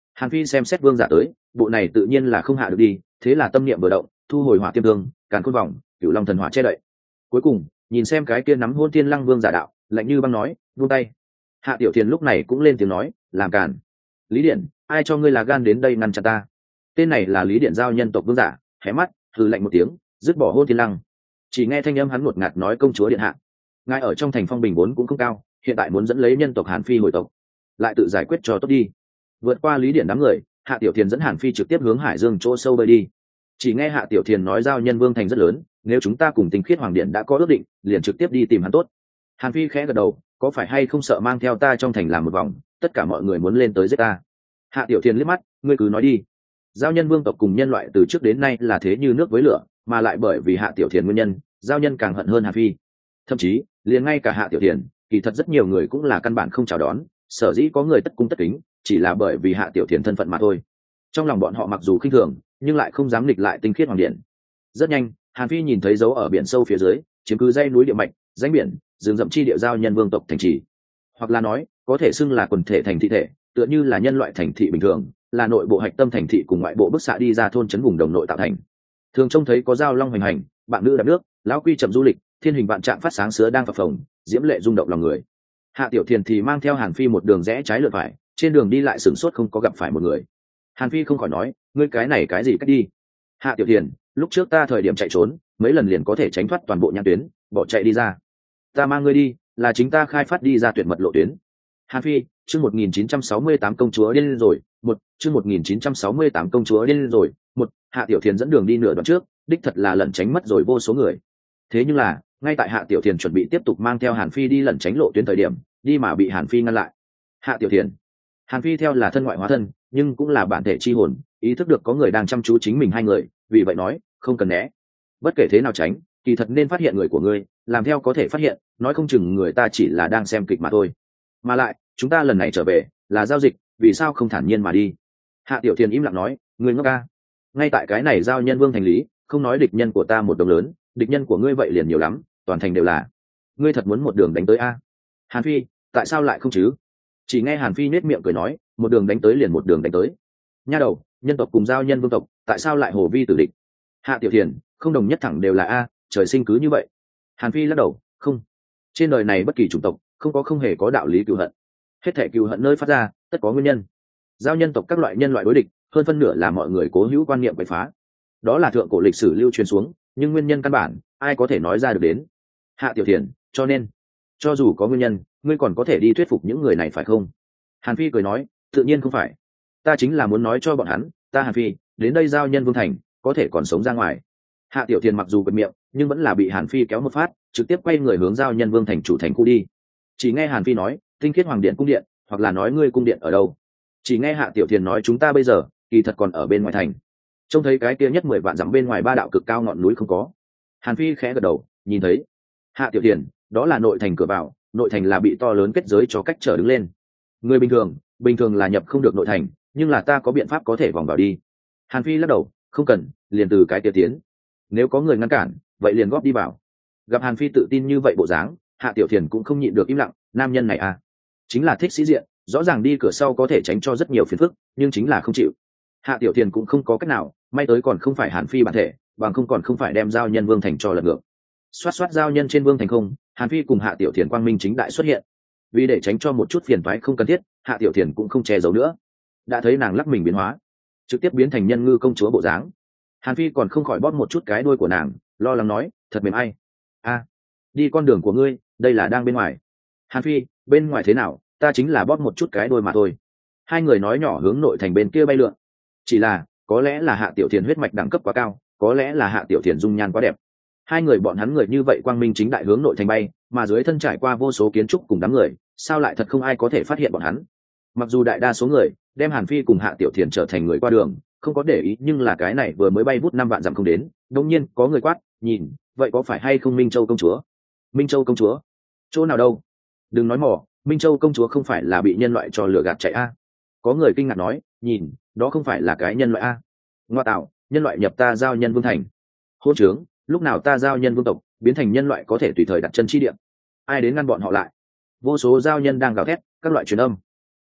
Hàn Phi xem xét vương giả tới, bộ này tự nhiên là không hạ được đi, thế là tâm niệm vừa động, thu hồi hỏa tiêm thương, càn khôn vòng, cửu long thần hỏa che đậy. Cuối cùng nhìn xem cái kia nắm hôn tiên lăng vương giả đạo, lạnh như băng nói, buông tay. Hạ Tiểu Thiền lúc này cũng lên tiếng nói, làm càn. Lý Điện, ai cho ngươi là gan đến đây ngăn chặn ta? Tên này là Lý Điện giao nhân tộc vương giả, hé mắt hừ lạnh một tiếng, dứt bỏ hôn tiên lăng. Chỉ nghe thanh âm hắn ngột ngạt nói, công chúa điện hạ, ngài ở trong thành phong bình vốn cũng không cao, hiện tại muốn dẫn lấy nhân tộc Hàn Phi hồi tộc, lại tự giải quyết cho tốt đi. Vượt qua Lý Điện đám người, Hạ Tiểu Thiền dẫn Hàn Phi trực tiếp hướng hải dương chỗ sâu bơi đi. Chỉ nghe Hạ Tiểu Thiền nói, giao nhân vương thành rất lớn, nếu chúng ta cùng Tinh Khiết Hoàng Điện đã có ước định, liền trực tiếp đi tìm hắn tốt. Hàn Phi khẽ gật đầu, có phải hay không sợ mang theo ta trong thành làm một vòng, tất cả mọi người muốn lên tới giết ta? Hạ Tiểu Thiền liếc mắt, ngươi cứ nói đi. Giao nhân vương tộc cùng nhân loại từ trước đến nay là thế như nước với lửa, mà lại bởi vì Hạ Tiểu Thiền nguyên nhân, giao nhân càng hận hơn Hàn Phi. Thậm chí liền ngay cả Hạ Tiểu Thiền, kỳ thật rất nhiều người cũng là căn bản không chào đón, sở dĩ có người tất cung tất kính, chỉ là bởi vì Hạ Tiểu Thiền thân phận mà thôi. Trong lòng bọn họ mặc dù khinh thường, nhưng lại không dám nghịch lại Tinh Khiết Hoàng Điện. Rất nhanh, Hàn Phi nhìn thấy dấu ở biển sâu phía dưới, chiếm cứ dãy núi địa mạch, rãnh biển, rừng rậm chi địa giao nhân vương tộc thành trì, hoặc là nói có thể xưng là quần thể thành thị thể, tựa như là nhân loại thành thị bình thường, là nội bộ hạch tâm thành thị cùng ngoại bộ bức xạ đi ra thôn trấn vùng đồng nội tạo thành. Thường trông thấy có giao long hoành hành, bạn nữ đạp nước, lão quy chậm du lịch, thiên hình vạn trạng phát sáng sứa đang phập phồng, diễm lệ rung động lòng người. Hạ Tiểu Thiền thì mang theo Hàn Phi một đường rẽ trái lượt phải, trên đường đi lại sửng sốt không có gặp phải một người. Hàn Phi không khỏi nói, ngươi cái này cái gì cách đi? Hạ Tiểu Thiền, lúc trước ta thời điểm chạy trốn, mấy lần liền có thể tránh thoát toàn bộ nhãn tuyến, bỏ chạy đi ra. Ta mang ngươi đi, là chính ta khai phát đi ra tuyệt mật lộ tuyến. Hàn Phi, chương một nghìn chín trăm sáu mươi tám công chúa điên rồi, một, chương một nghìn chín trăm sáu mươi tám công chúa điên rồi, một. Hạ Tiểu Thiền dẫn đường đi nửa đoạn trước, đích thật là lẩn tránh mất rồi vô số người. Thế nhưng là, ngay tại Hạ Tiểu Thiền chuẩn bị tiếp tục mang theo Hàn Phi đi lẩn tránh lộ tuyến thời điểm, đi mà bị Hàn Phi ngăn lại. Hạ Tiểu Thiền, Hàn Phi theo là thân ngoại hóa thân, nhưng cũng là bản thể chi hồn, ý thức được có người đang chăm chú chính mình hai người, vì vậy nói, không cần né. Bất kể thế nào tránh, kỳ thật nên phát hiện người của ngươi, làm theo có thể phát hiện, nói không chừng người ta chỉ là đang xem kịch mà thôi. Mà lại, chúng ta lần này trở về, là giao dịch, vì sao không thản nhiên mà đi? Hạ Tiểu Thiền im lặng nói, ngươi ngốc ca. Ngay tại cái này giao nhân vương thành lý, không nói địch nhân của ta một đồng lớn, địch nhân của ngươi vậy liền nhiều lắm, toàn thành đều là. Ngươi thật muốn một đường đánh tới a? Hàn Phi, tại sao lại không chứ? Chỉ nghe Hàn Phi nết miệng cười nói, một đường đánh tới liền một đường đánh tới. Nha đầu, nhân tộc cùng giao nhân vương tộc, tại sao lại hồ vi tử địch? Hạ Tiểu Thiền, không đồng nhất thẳng đều là a, trời sinh cứ như vậy. Hàn Phi lắc đầu, không. Trên đời này bất kỳ chủng tộc, không có không hề có đạo lý cừu hận. Hết thảy cừu hận nơi phát ra, tất có nguyên nhân. Giao nhân tộc các loại nhân loại đối địch, hơn phân nửa là mọi người cố hữu quan niệm quậy phá. Đó là thượng cổ lịch sử lưu truyền xuống, nhưng nguyên nhân căn bản, ai có thể nói ra được đến? Hạ Tiểu Thiền, cho nên, cho dù có nguyên nhân, ngươi còn có thể đi thuyết phục những người này phải không? Hàn Phi cười nói, tự nhiên không phải. Ta chính là muốn nói cho bọn hắn, ta Hàn Phi, đến đây giao nhân vương thành, có thể còn sống ra ngoài. Hạ Tiểu Thiền mặc dù bật miệng, nhưng vẫn là bị Hàn Phi kéo một phát, trực tiếp quay người hướng giao nhân vương thành chủ thành khu đi. Chỉ nghe Hàn Phi nói, Tinh Khiết Hoàng Điện cung điện, hoặc là nói ngươi cung điện ở đâu? Chỉ nghe Hạ Tiểu Thiền nói, chúng ta bây giờ kỳ thật còn ở bên ngoài thành. Trông thấy cái kia nhất mười vạn dặm bên ngoài ba đạo cực cao ngọn núi không có? Hàn Phi khẽ gật đầu, nhìn thấy. Hạ Tiểu Thiền, đó là nội thành cửa vào, nội thành là bị to lớn kết giới cho cách trở đứng lên. Người bình thường, bình thường là nhập không được nội thành, nhưng là ta có biện pháp có thể vòng vào đi. Hàn Phi lắc đầu, không cần, liền từ cái kia tiến. Nếu có người ngăn cản, vậy liền góp đi vào. Gặp Hàn Phi tự tin như vậy bộ dáng, Hạ Tiểu Thiền cũng không nhịn được im lặng, nam nhân này à, chính là thích sĩ diện, rõ ràng đi cửa sau có thể tránh cho rất nhiều phiền phức, nhưng chính là không chịu. Hạ Tiểu Thiền cũng không có cách nào, may tới còn không phải Hàn Phi bản thể, bằng không còn không phải đem giao nhân vương thành cho lật ngược. Xoát xoát giao nhân trên vương thành không, Hàn Phi cùng Hạ Tiểu Thiền quang minh chính đại xuất hiện. Vì để tránh cho một chút phiền toái không cần thiết, Hạ Tiểu Thiền cũng không che giấu nữa. Đã thấy nàng lắc mình biến hóa, trực tiếp biến thành nhân ngư công chúa bộ dáng. Hàn Phi còn không khỏi bóp một chút cái đuôi của nàng, lo lắng nói, thật mềm ai. A, đi con đường của ngươi, đây là đang bên ngoài. Hàn Phi, bên ngoài thế nào, ta chính là bóp một chút cái đuôi mà thôi. Hai người nói nhỏ hướng nội thành bên kia bay lượn. Chỉ là, có lẽ là Hạ Tiểu Thiền huyết mạch đẳng cấp quá cao, có lẽ là Hạ Tiểu Thiền dung nhan quá đẹp. Hai người bọn hắn người như vậy quang minh chính đại hướng nội thành bay, mà dưới thân trải qua vô số kiến trúc cùng đám người, sao lại thật không ai có thể phát hiện bọn hắn? Mặc dù đại đa số người đem Hàn Phi cùng Hạ Tiểu Thiền trở thành người qua đường, không có để ý, nhưng là cái này vừa mới bay vút năm vạn dặm không đến, đột nhiên có người quát, nhìn, vậy có phải hay không Minh Châu công chúa? Minh Châu công chúa? Chỗ nào đâu? Đừng nói mỏ, Minh Châu công chúa không phải là bị nhân loại cho lừa gạt chạy a? Có người kinh ngạc nói, nhìn, đó không phải là cái nhân loại a? Ngoa tạo, nhân loại nhập ta giao nhân vương thành. Hôn trướng, lúc nào ta giao nhân vương tộc biến thành nhân loại có thể tùy thời đặt chân chi địa? Ai đến ngăn bọn họ lại? Vô số giao nhân đang gào thét, các loại truyền âm.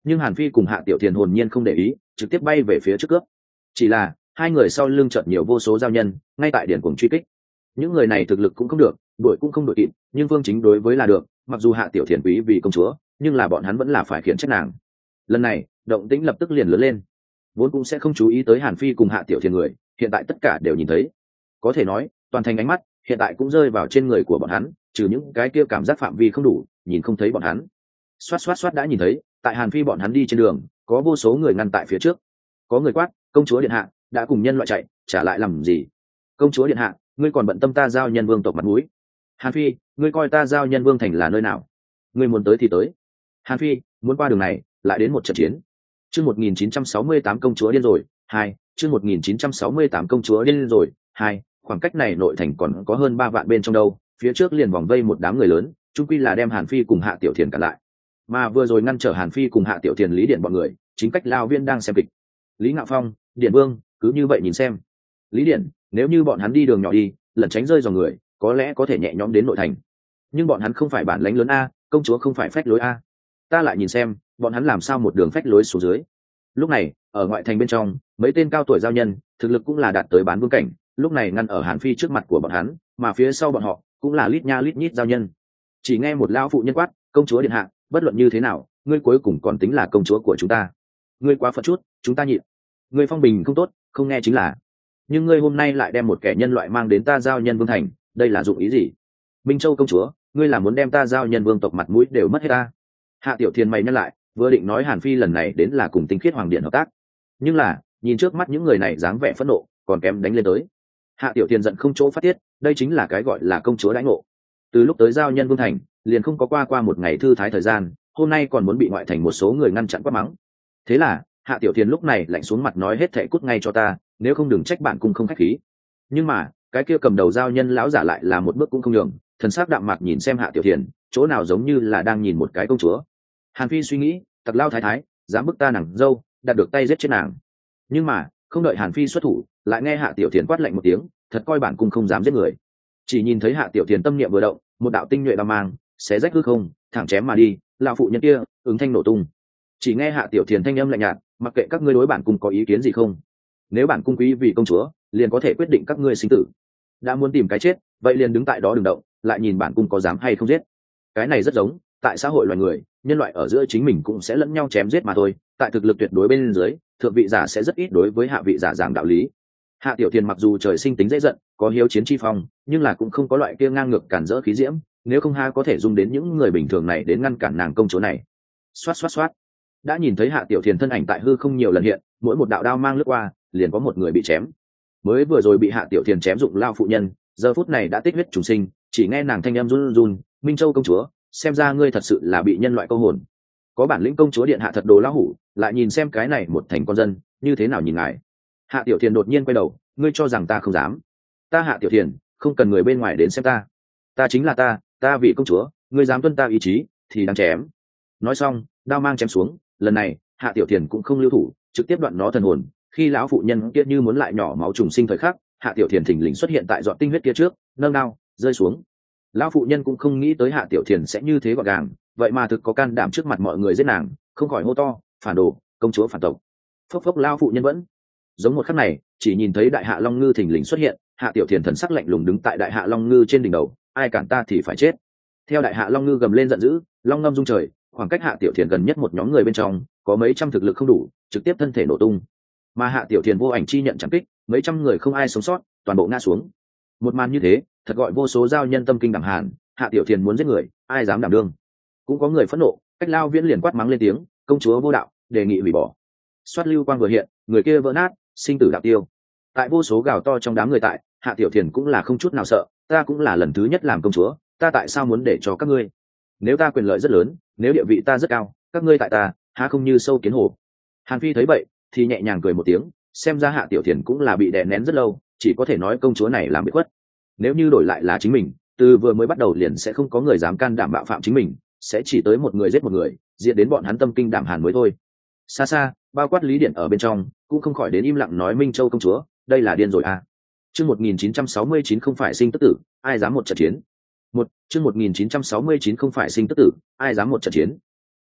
nhưng hàn phi cùng hạ tiểu thiền hồn nhiên không để ý, trực tiếp bay về phía trước cướp. Chỉ là hai người sau lưng chợt nhiều vô số giao nhân ngay tại điển cuồng truy kích. Những người này thực lực cũng không được, đuổi cũng không đuổi kịp, nhưng Vương Chính đối với là được, mặc dù hạ tiểu thiền quý vì công chúa, nhưng là bọn hắn vẫn là phải khiển trách nàng. Lần này động tĩnh lập tức liền lớn lên, vốn cũng sẽ không chú ý tới hàn phi cùng hạ tiểu thiền người, hiện tại tất cả đều nhìn thấy. Có thể nói toàn thành ánh mắt hiện tại cũng rơi vào trên người của bọn hắn, trừ những cái kia cảm giác phạm vi không đủ nhìn không thấy bọn hắn. Xoát xoát xoát đã nhìn thấy, tại hàn phi bọn hắn đi trên đường có vô số người ngăn tại phía trước. Có người quát, công chúa điện hạ đã cùng nhân loại chạy, trả lại làm gì? Công chúa điện hạ, ngươi còn bận tâm ta giao nhân vương tộc mặt mũi? Hàn phi, ngươi coi ta giao nhân vương thành là nơi nào? Ngươi muốn tới thì tới. Hàn phi, muốn qua đường này lại đến một trận chiến. Chương một nghìn chín trăm sáu mươi tám công chúa điên rồi hai. Chương một nghìn chín trăm sáu mươi tám công chúa điên rồi hai. Khoảng cách này nội thành còn có hơn ba vạn bên trong đâu, phía trước liền vòng vây một đám người lớn, chung quy là đem hàn phi cùng hạ tiểu thiền cản lại. Mà vừa rồi ngăn trở hàn phi cùng hạ tiểu thiền lý điện bọn người chính cách lao viên đang xem kịch. Lý Ngạo Phong, Điện Vương cứ như vậy nhìn xem. Lý Điện, nếu như bọn hắn đi đường nhỏ đi lẩn tránh rơi dòng người có lẽ có thể nhẹ nhõm đến nội thành, nhưng bọn hắn không phải bản lãnh lớn a, công chúa không phải phách lối a, ta lại nhìn xem bọn hắn làm sao một đường phách lối xuống dưới. Lúc này ở ngoại thành bên trong mấy tên cao tuổi giao nhân thực lực cũng là đạt tới bán vương cảnh, lúc này ngăn ở hàn phi trước mặt của bọn hắn, mà phía sau bọn họ cũng là lít nha lít nhít giao nhân. Chỉ nghe một lão phụ nhân quát, công chúa điện hạ, bất luận như thế nào ngươi cuối cùng còn tính là công chúa của chúng ta, ngươi quá phận chút chúng ta nhịn. Ngươi phong bình không tốt không nghe chính là, nhưng ngươi hôm nay lại đem một kẻ nhân loại mang đến ta giao nhân vương thành, đây là dụng ý gì? Minh Châu công chúa, ngươi là muốn đem ta giao nhân vương tộc mặt mũi đều mất hết ta? Hạ tiểu thiền mày nhắc lại, vừa định nói hàn phi lần này đến là cùng tinh khiết hoàng điện hợp tác, nhưng là nhìn trước mắt những người này dáng vẻ phẫn nộ còn kém đánh lên tới. Hạ tiểu thiền giận không chỗ phát tiết, đây chính là cái gọi là công chúa đãi ngộ. Từ lúc tới giao nhân vương thành liền không có qua qua một ngày thư thái thời gian, hôm nay còn muốn bị ngoại thành một số người ngăn chặn quát mắng. Thế là hạ tiểu thiền lúc này lạnh xuống mặt nói hết thệ cút ngay cho ta, nếu không đừng trách bạn cung không khách khí. Nhưng mà cái kia cầm đầu giao nhân lão giả lại là một bước cũng không nhường, thần sắc đạm mạc nhìn xem hạ tiểu thiền, chỗ nào giống như là đang nhìn một cái công chúa. Hàn phi suy nghĩ, tặc lao thái thái dám bức ta nàng dâu, đạt được tay giết chết nàng. Nhưng mà không đợi hàn phi xuất thủ, lại nghe hạ tiểu thiền quát lạnh một tiếng, thật coi bản cung không dám giết người. Chỉ nhìn thấy hạ tiểu thiền tâm niệm vừa động, một đạo tinh nhuệ đao mang xé rách hư không thẳng chém mà đi, lão phụ nhân kia ứng thanh nổ tung. Chỉ nghe hạ tiểu thiền thanh âm lạnh nhạt, mặc kệ các ngươi đối bản cung có ý kiến gì không, nếu bản cung quý vì công chúa liền có thể quyết định các ngươi sinh tử. Đã muốn tìm cái chết vậy liền đứng tại đó đừng động, lại nhìn bản cung có dám hay không giết. Cái này rất giống tại xã hội loài người, nhân loại ở giữa chính mình cũng sẽ lẫn nhau chém giết mà thôi, tại thực lực tuyệt đối bên dưới thượng vị giả sẽ rất ít đối với hạ vị giả giảng đạo lý. Hạ tiểu thiền mặc dù trời sinh tính dễ giận, có hiếu chiến chi phong, nhưng là cũng không có loại kia ngang ngược cản rỡ khí diễm, nếu không ha có thể dung đến những người bình thường này đến ngăn cản nàng công chúa này. Xoát xoát xoát, đã nhìn thấy hạ tiểu thiền thân ảnh tại hư không nhiều lần hiện, mỗi một đạo đao mang lướt qua liền có một người bị chém. Mới vừa rồi bị hạ tiểu thiền chém dụng lao phụ nhân giờ phút này đã tích huyết trùng sinh, chỉ nghe nàng thanh em run run, Minh Châu công chúa, xem ra ngươi thật sự là bị nhân loại câu hồn. Có bản lĩnh công chúa điện hạ thật đồ lão hủ, lại nhìn xem cái này một thành con dân như thế nào nhìn ngài. Hạ tiểu thiền đột nhiên quay đầu, ngươi cho rằng ta không dám? Ta hạ tiểu thiền không cần người bên ngoài đến xem ta, ta chính là ta, ta vì công chúa, ngươi dám tuân ta ý chí thì đáng chém. Nói xong đao mang chém xuống, lần này hạ tiểu thiền cũng không lưu thủ, trực tiếp đoạn nó thần hồn. Khi lão phụ nhân kia như muốn lại nhỏ máu trùng sinh thời khắc, hạ tiểu thiền thình lình xuất hiện tại dọn tinh huyết kia trước, nâng đao rơi xuống. Lão phụ nhân cũng không nghĩ tới hạ tiểu thiền sẽ như thế gọn gàng, vậy mà thực có can đảm trước mặt mọi người giết nàng, không khỏi hô to, phản đồ, công chúa phản tộc. Phốc phốc, lão phụ nhân vẫn giống một khắc này, chỉ nhìn thấy đại hạ long ngư thình lình xuất hiện, hạ tiểu thiền thần sắc lạnh lùng đứng tại đại hạ long ngư trên đỉnh đầu, ai cản ta thì phải chết. Theo đại hạ long ngư gầm lên giận dữ, long ngâm rung trời, khoảng cách hạ tiểu thiền gần nhất một nhóm người bên trong có mấy trăm thực lực không đủ, trực tiếp thân thể nổ tung. Mà hạ tiểu thiền vô ảnh chi nhận chẳng kích, mấy trăm người không ai sống sót, toàn bộ ngã xuống. Một màn như thế thật gọi vô số giao nhân tâm kinh đảm hàn, hạ tiểu thiền muốn giết người ai dám đảm đương. Cũng có người phẫn nộ, cách lao viễn liền quát mắng lên tiếng, công chúa vô đạo, đề nghị hủy bỏ. Xoát lưu quang vừa hiện, người kia vỡ nát, sinh tử đạo tiêu. Tại vô số gào to trong đám người tại, hạ tiểu thiền cũng là không chút nào sợ, ta cũng là lần thứ nhất làm công chúa, ta tại sao muốn để cho các ngươi? Nếu ta quyền lợi rất lớn, nếu địa vị ta rất cao, các ngươi tại ta há không như sâu kiến hổ. Hàn phi thấy vậy thì nhẹ nhàng cười một tiếng, xem ra hạ tiểu thiền cũng là bị đè nén rất lâu, chỉ có thể nói công chúa này làm bị khuất. Nếu như đổi lại là chính mình, từ vừa mới bắt đầu liền sẽ không có người dám can đảm bạo phạm chính mình, sẽ chỉ tới một người giết một người, diệt đến bọn hắn tâm kinh đảm hàn mới thôi. Xa xa bao quát Lý Điện ở bên trong cũng không khỏi đến im lặng nói, Minh Châu công chúa, đây là điên rồi à. Chương một nghìn chín trăm sáu mươi chín không phải sinh tức tử, ai dám một trận chiến. Một chương một nghìn chín trăm sáu mươi chín không phải sinh tức tử, ai dám một trận chiến.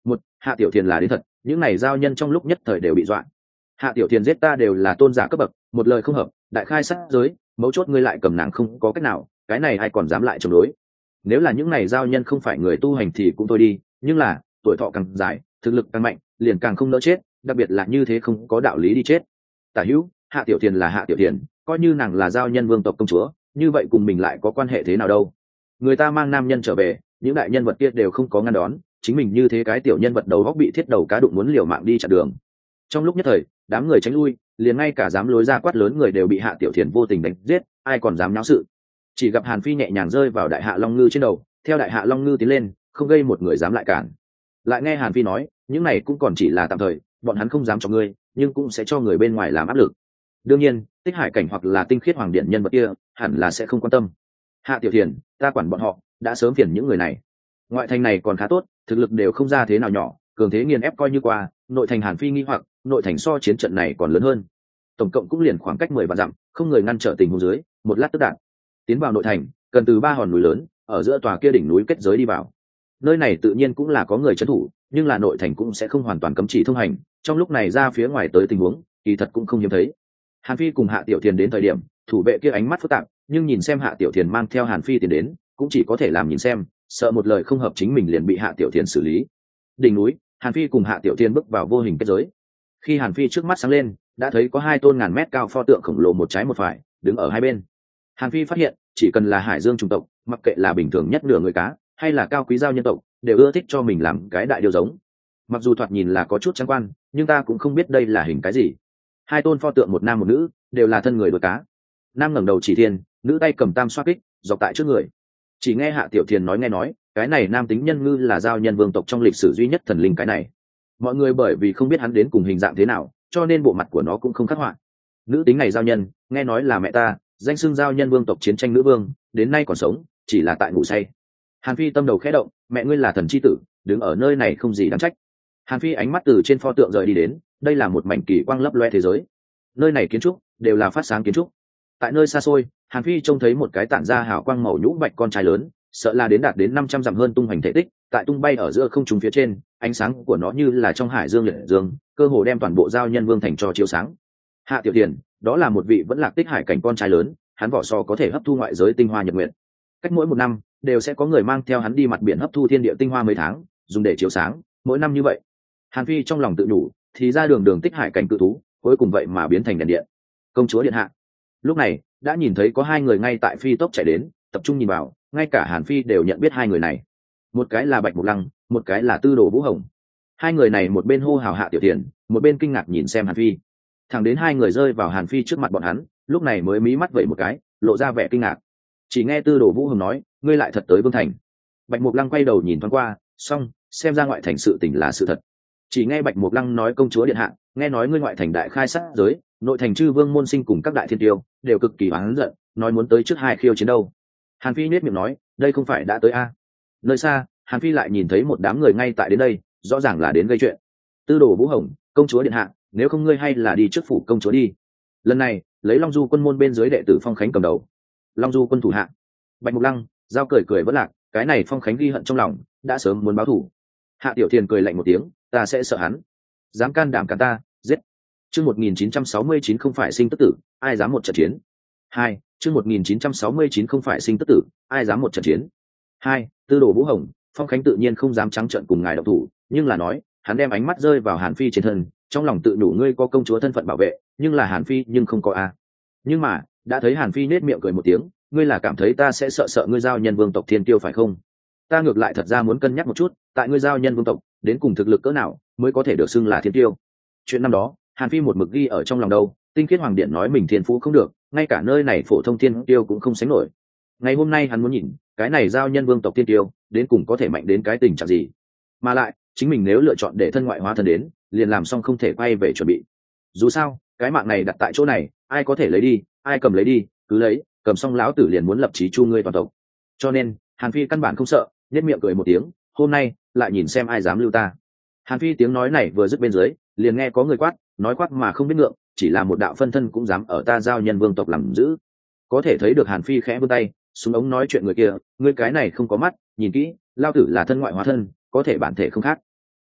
Một, Hạ Tiểu Thiền là đến thật, những này giao nhân trong lúc nhất thời đều bị dọa. Hạ Tiểu Thiền giết ta đều là tôn giả cấp bậc, một lời không hợp đại khai sát giới, mấu chốt ngươi lại cầm nàng không có cách nào, cái này ai còn dám lại chống đối. Nếu là những này giao nhân không phải người tu hành thì cũng thôi đi, nhưng là tuổi thọ càng dài thực lực càng mạnh liền càng không nỡ chết, đặc biệt là như thế không có đạo lý đi chết. Tả hữu, Hạ Tiểu Thiền là Hạ Tiểu Thiền, coi như nàng là giao nhân vương tộc công chúa, như vậy cùng mình lại có quan hệ thế nào đâu. Người ta mang nam nhân trở về, những đại nhân vật kia đều không có ngăn đón, chính mình như thế cái tiểu nhân vật đầu góc bị thiết đầu cá đụng muốn liều mạng đi chặn đường. Trong lúc nhất thời đám người tránh lui, liền ngay cả dám lối ra quát lớn người đều bị Hạ Tiểu Thiền vô tình đánh giết, ai còn dám náo sự. Chỉ gặp Hàn Phi nhẹ nhàng rơi vào đại hạ long ngư trên đầu, theo đại hạ long ngư tiến lên, không gây một người dám lại cản. Lại nghe Hàn Phi nói, những này cũng còn chỉ là tạm thời, bọn hắn không dám cho ngươi, nhưng cũng sẽ cho người bên ngoài làm áp lực. Đương nhiên Tích Hải cảnh hoặc là Tinh Khiết Hoàng Điện nhân vật kia hẳn là sẽ không quan tâm. Hạ Tiểu Thiền, ta quản bọn họ, đã sớm phiền những người này. Ngoại thành này còn khá tốt, thực lực đều không ra thế nào nhỏ, cường thế nghiền ép coi như qua. Nội thành Hàn Phi nghi hoặc, nội thành so chiến trận này còn lớn hơn, tổng cộng cũng liền khoảng cách mười vạn dặm, không người ngăn trở tình huống dưới, một lát tức đạn tiến vào nội thành, cần từ ba hòn núi lớn ở giữa tòa kia đỉnh núi kết giới đi vào. Nơi này tự nhiên cũng là có người trấn thủ, nhưng là nội thành cũng sẽ không hoàn toàn cấm chỉ thông hành, trong lúc này ra phía ngoài tới tình huống kỳ thật cũng không hiếm thấy. Hàn Phi cùng Hạ Tiểu Thiền đến thời điểm, thủ vệ kia ánh mắt phức tạp, nhưng nhìn xem Hạ Tiểu Thiền mang theo Hàn Phi tiến đến, cũng chỉ có thể làm nhìn xem, sợ một lời không hợp chính mình liền bị Hạ Tiểu Thiền xử lý. Đỉnh núi, Hàn Phi cùng Hạ Tiểu Thiền bước vào vô hình kết giới. Khi Hàn Phi trước mắt sáng lên, đã thấy có hai tôn ngàn mét cao pho tượng khổng lồ một trái một phải đứng ở hai bên. Hàn Phi phát hiện, chỉ cần là hải dương chủng tộc, mặc kệ là bình thường nhất nửa người cá hay là cao quý giao nhân tộc, đều ưa thích cho mình làm cái đại điều giống. Mặc dù thoạt nhìn là có chút trắng quan, nhưng ta cũng không biết đây là hình cái gì. Hai tôn pho tượng một nam một nữ, đều là thân người đuôi cá. Nam ngẩng đầu chỉ thiên, nữ tay cầm tam xoa kích dọc tại trước người. Chỉ nghe Hạ Tiểu Thiền nói nghe nói, cái này nam tính nhân ngư là giao nhân vương tộc trong lịch sử duy nhất thần linh cái này. Mọi người bởi vì không biết hắn đến cùng hình dạng thế nào, cho nên bộ mặt của nó cũng không khắc họa. Nữ tính này giao nhân, nghe nói là mẹ ta, danh xưng giao nhân vương tộc chiến tranh nữ vương, đến nay còn sống, chỉ là tại ngủ say. Hàn Phi tâm đầu khẽ động, mẹ ngươi là thần chi tử, đứng ở nơi này không gì đáng trách. Hàn Phi ánh mắt từ trên pho tượng rời đi đến, đây là một mảnh kỳ quang lấp loe thế giới. Nơi này kiến trúc đều là phát sáng kiến trúc. Tại nơi xa xôi, Hàn Phi trông thấy một cái tản ra hào quang màu nhũ bạch con trai lớn, sợ là đến đạt đến năm trăm dặm hơn tung hoành thể tích, tại tung bay ở giữa không trung phía trên, ánh sáng của nó như là trong hải dương liệt dương, cơ hồ đem toàn bộ giao nhân vương thành cho chiếu sáng. Hạ Tiểu Thiền, đó là một vị vẫn lạc Tích Hải cảnh con trai lớn, hắn vỏ sò có thể hấp thu ngoại giới tinh hoa nhật nguyện. Cách mỗi một năm đều sẽ có người mang theo hắn đi mặt biển hấp thu thiên địa tinh hoa mấy tháng, dùng để chiếu sáng, mỗi năm như vậy. Hàn Phi trong lòng tự nhủ, thì ra đường đường Tích Hải cảnh cự thú, cuối cùng vậy mà biến thành đèn điện. Công chúa điện hạ. Lúc này, đã nhìn thấy có hai người ngay tại phi tốc chạy đến, tập trung nhìn vào, ngay cả Hàn Phi đều nhận biết hai người này. Một cái là Bạch Mục Lăng, một cái là Tư Đồ Vũ Hồng. Hai người này một bên hô hào Hạ Tiểu Thiền, một bên kinh ngạc nhìn xem Hàn Phi. Thẳng đến hai người rơi vào Hàn Phi trước mặt bọn hắn, lúc này mới mí mắt vẩy một cái, lộ ra vẻ kinh ngạc. Chỉ nghe Tư Đồ Vũ Hồng nói, ngươi lại thật tới Vương thành. Bạch Mục Lăng quay đầu nhìn thoáng qua, xong, xem ra ngoại thành sự tình là sự thật. Chỉ nghe Bạch Mục Lăng nói, công chúa điện hạ, nghe nói ngươi ngoại thành đại khai sát giới, nội thành chư vương môn sinh cùng các đại thiên tiêu đều cực kỳ oán giận, nói muốn tới trước hai khiêu chiến đâu. Hàn Phi nhếch miệng nói, đây không phải đã tới a? Nơi xa, Hàn Phi lại nhìn thấy một đám người ngay tại đến đây, rõ ràng là đến gây chuyện. Tư Đồ Vũ Hồng, công chúa điện hạ, nếu không ngươi hay là đi trước phủ công chúa đi. Lần này, lấy Long Du quân môn bên dưới đệ tử Phong Khánh cầm đầu. Long Du quân thủ hạ. Bạch Mục Lăng, giao cười cười vẫn lạc, cái này Phong Khánh ghi hận trong lòng, đã sớm muốn báo thù. Hạ Tiểu Thiền cười lạnh một tiếng, ta sẽ sợ hắn, dám can đảm cả ta, giết. Chương một nghìn chín trăm sáu mươi chín không phải sinh tức tử, ai dám một trận chiến. Hai, chương một nghìn chín trăm sáu mươi chín không phải sinh tức tử, ai dám một trận chiến. Hai, Tư Đồ Vũ Hồng, Phong Khánh tự nhiên không dám trắng trợn cùng ngài động thủ, nhưng là nói, hắn đem ánh mắt rơi vào Hàn Phi trên thân, trong lòng tự nhủ ngươi có công chúa thân phận bảo vệ, nhưng là Hàn Phi nhưng không có a. Nhưng mà, đã thấy Hàn Phi nết miệng cười một tiếng, ngươi là cảm thấy ta sẽ sợ sợ ngươi giao nhân vương tộc thiên tiêu phải không? Ta ngược lại thật ra muốn cân nhắc một chút, tại ngươi giao nhân vương tộc, đến cùng thực lực cỡ nào mới có thể được xưng là thiên tiêu. Chuyện năm đó, Hàn Phi một mực ghi ở trong lòng đâu, Tinh Khiết Hoàng Điện nói mình thiên phú không được, ngay cả nơi này phổ thông thiên tiêu cũng không sánh nổi. Ngày hôm nay hắn muốn nhìn, cái này giao nhân vương tộc thiên tiêu, đến cùng có thể mạnh đến cái tình trạng gì. Mà lại, chính mình nếu lựa chọn để thân ngoại hóa thân đến, liền làm xong không thể quay về chuẩn bị. Dù sao, cái mạng này đặt tại chỗ này, ai có thể lấy đi, ai cầm lấy đi, cứ lấy, cầm xong lão tử liền muốn lập chí chu ngươi toàn tộc. Cho nên, Hàn Phi căn bản không sợ, nhếch miệng cười một tiếng, hôm nay lại nhìn xem ai dám lưu ta. Hàn Phi tiếng nói này vừa dứt bên dưới, liền nghe có người quát, nói quát mà không biết ngượng, chỉ là một đạo phân thân cũng dám ở ta giao nhân vương tộc làm giữ. Có thể thấy được Hàn Phi khẽ vươn tay, xuống ống nói chuyện người kia, ngươi cái này không có mắt, nhìn kỹ, lao tử là thân ngoại hóa thân, có thể bản thể không khác.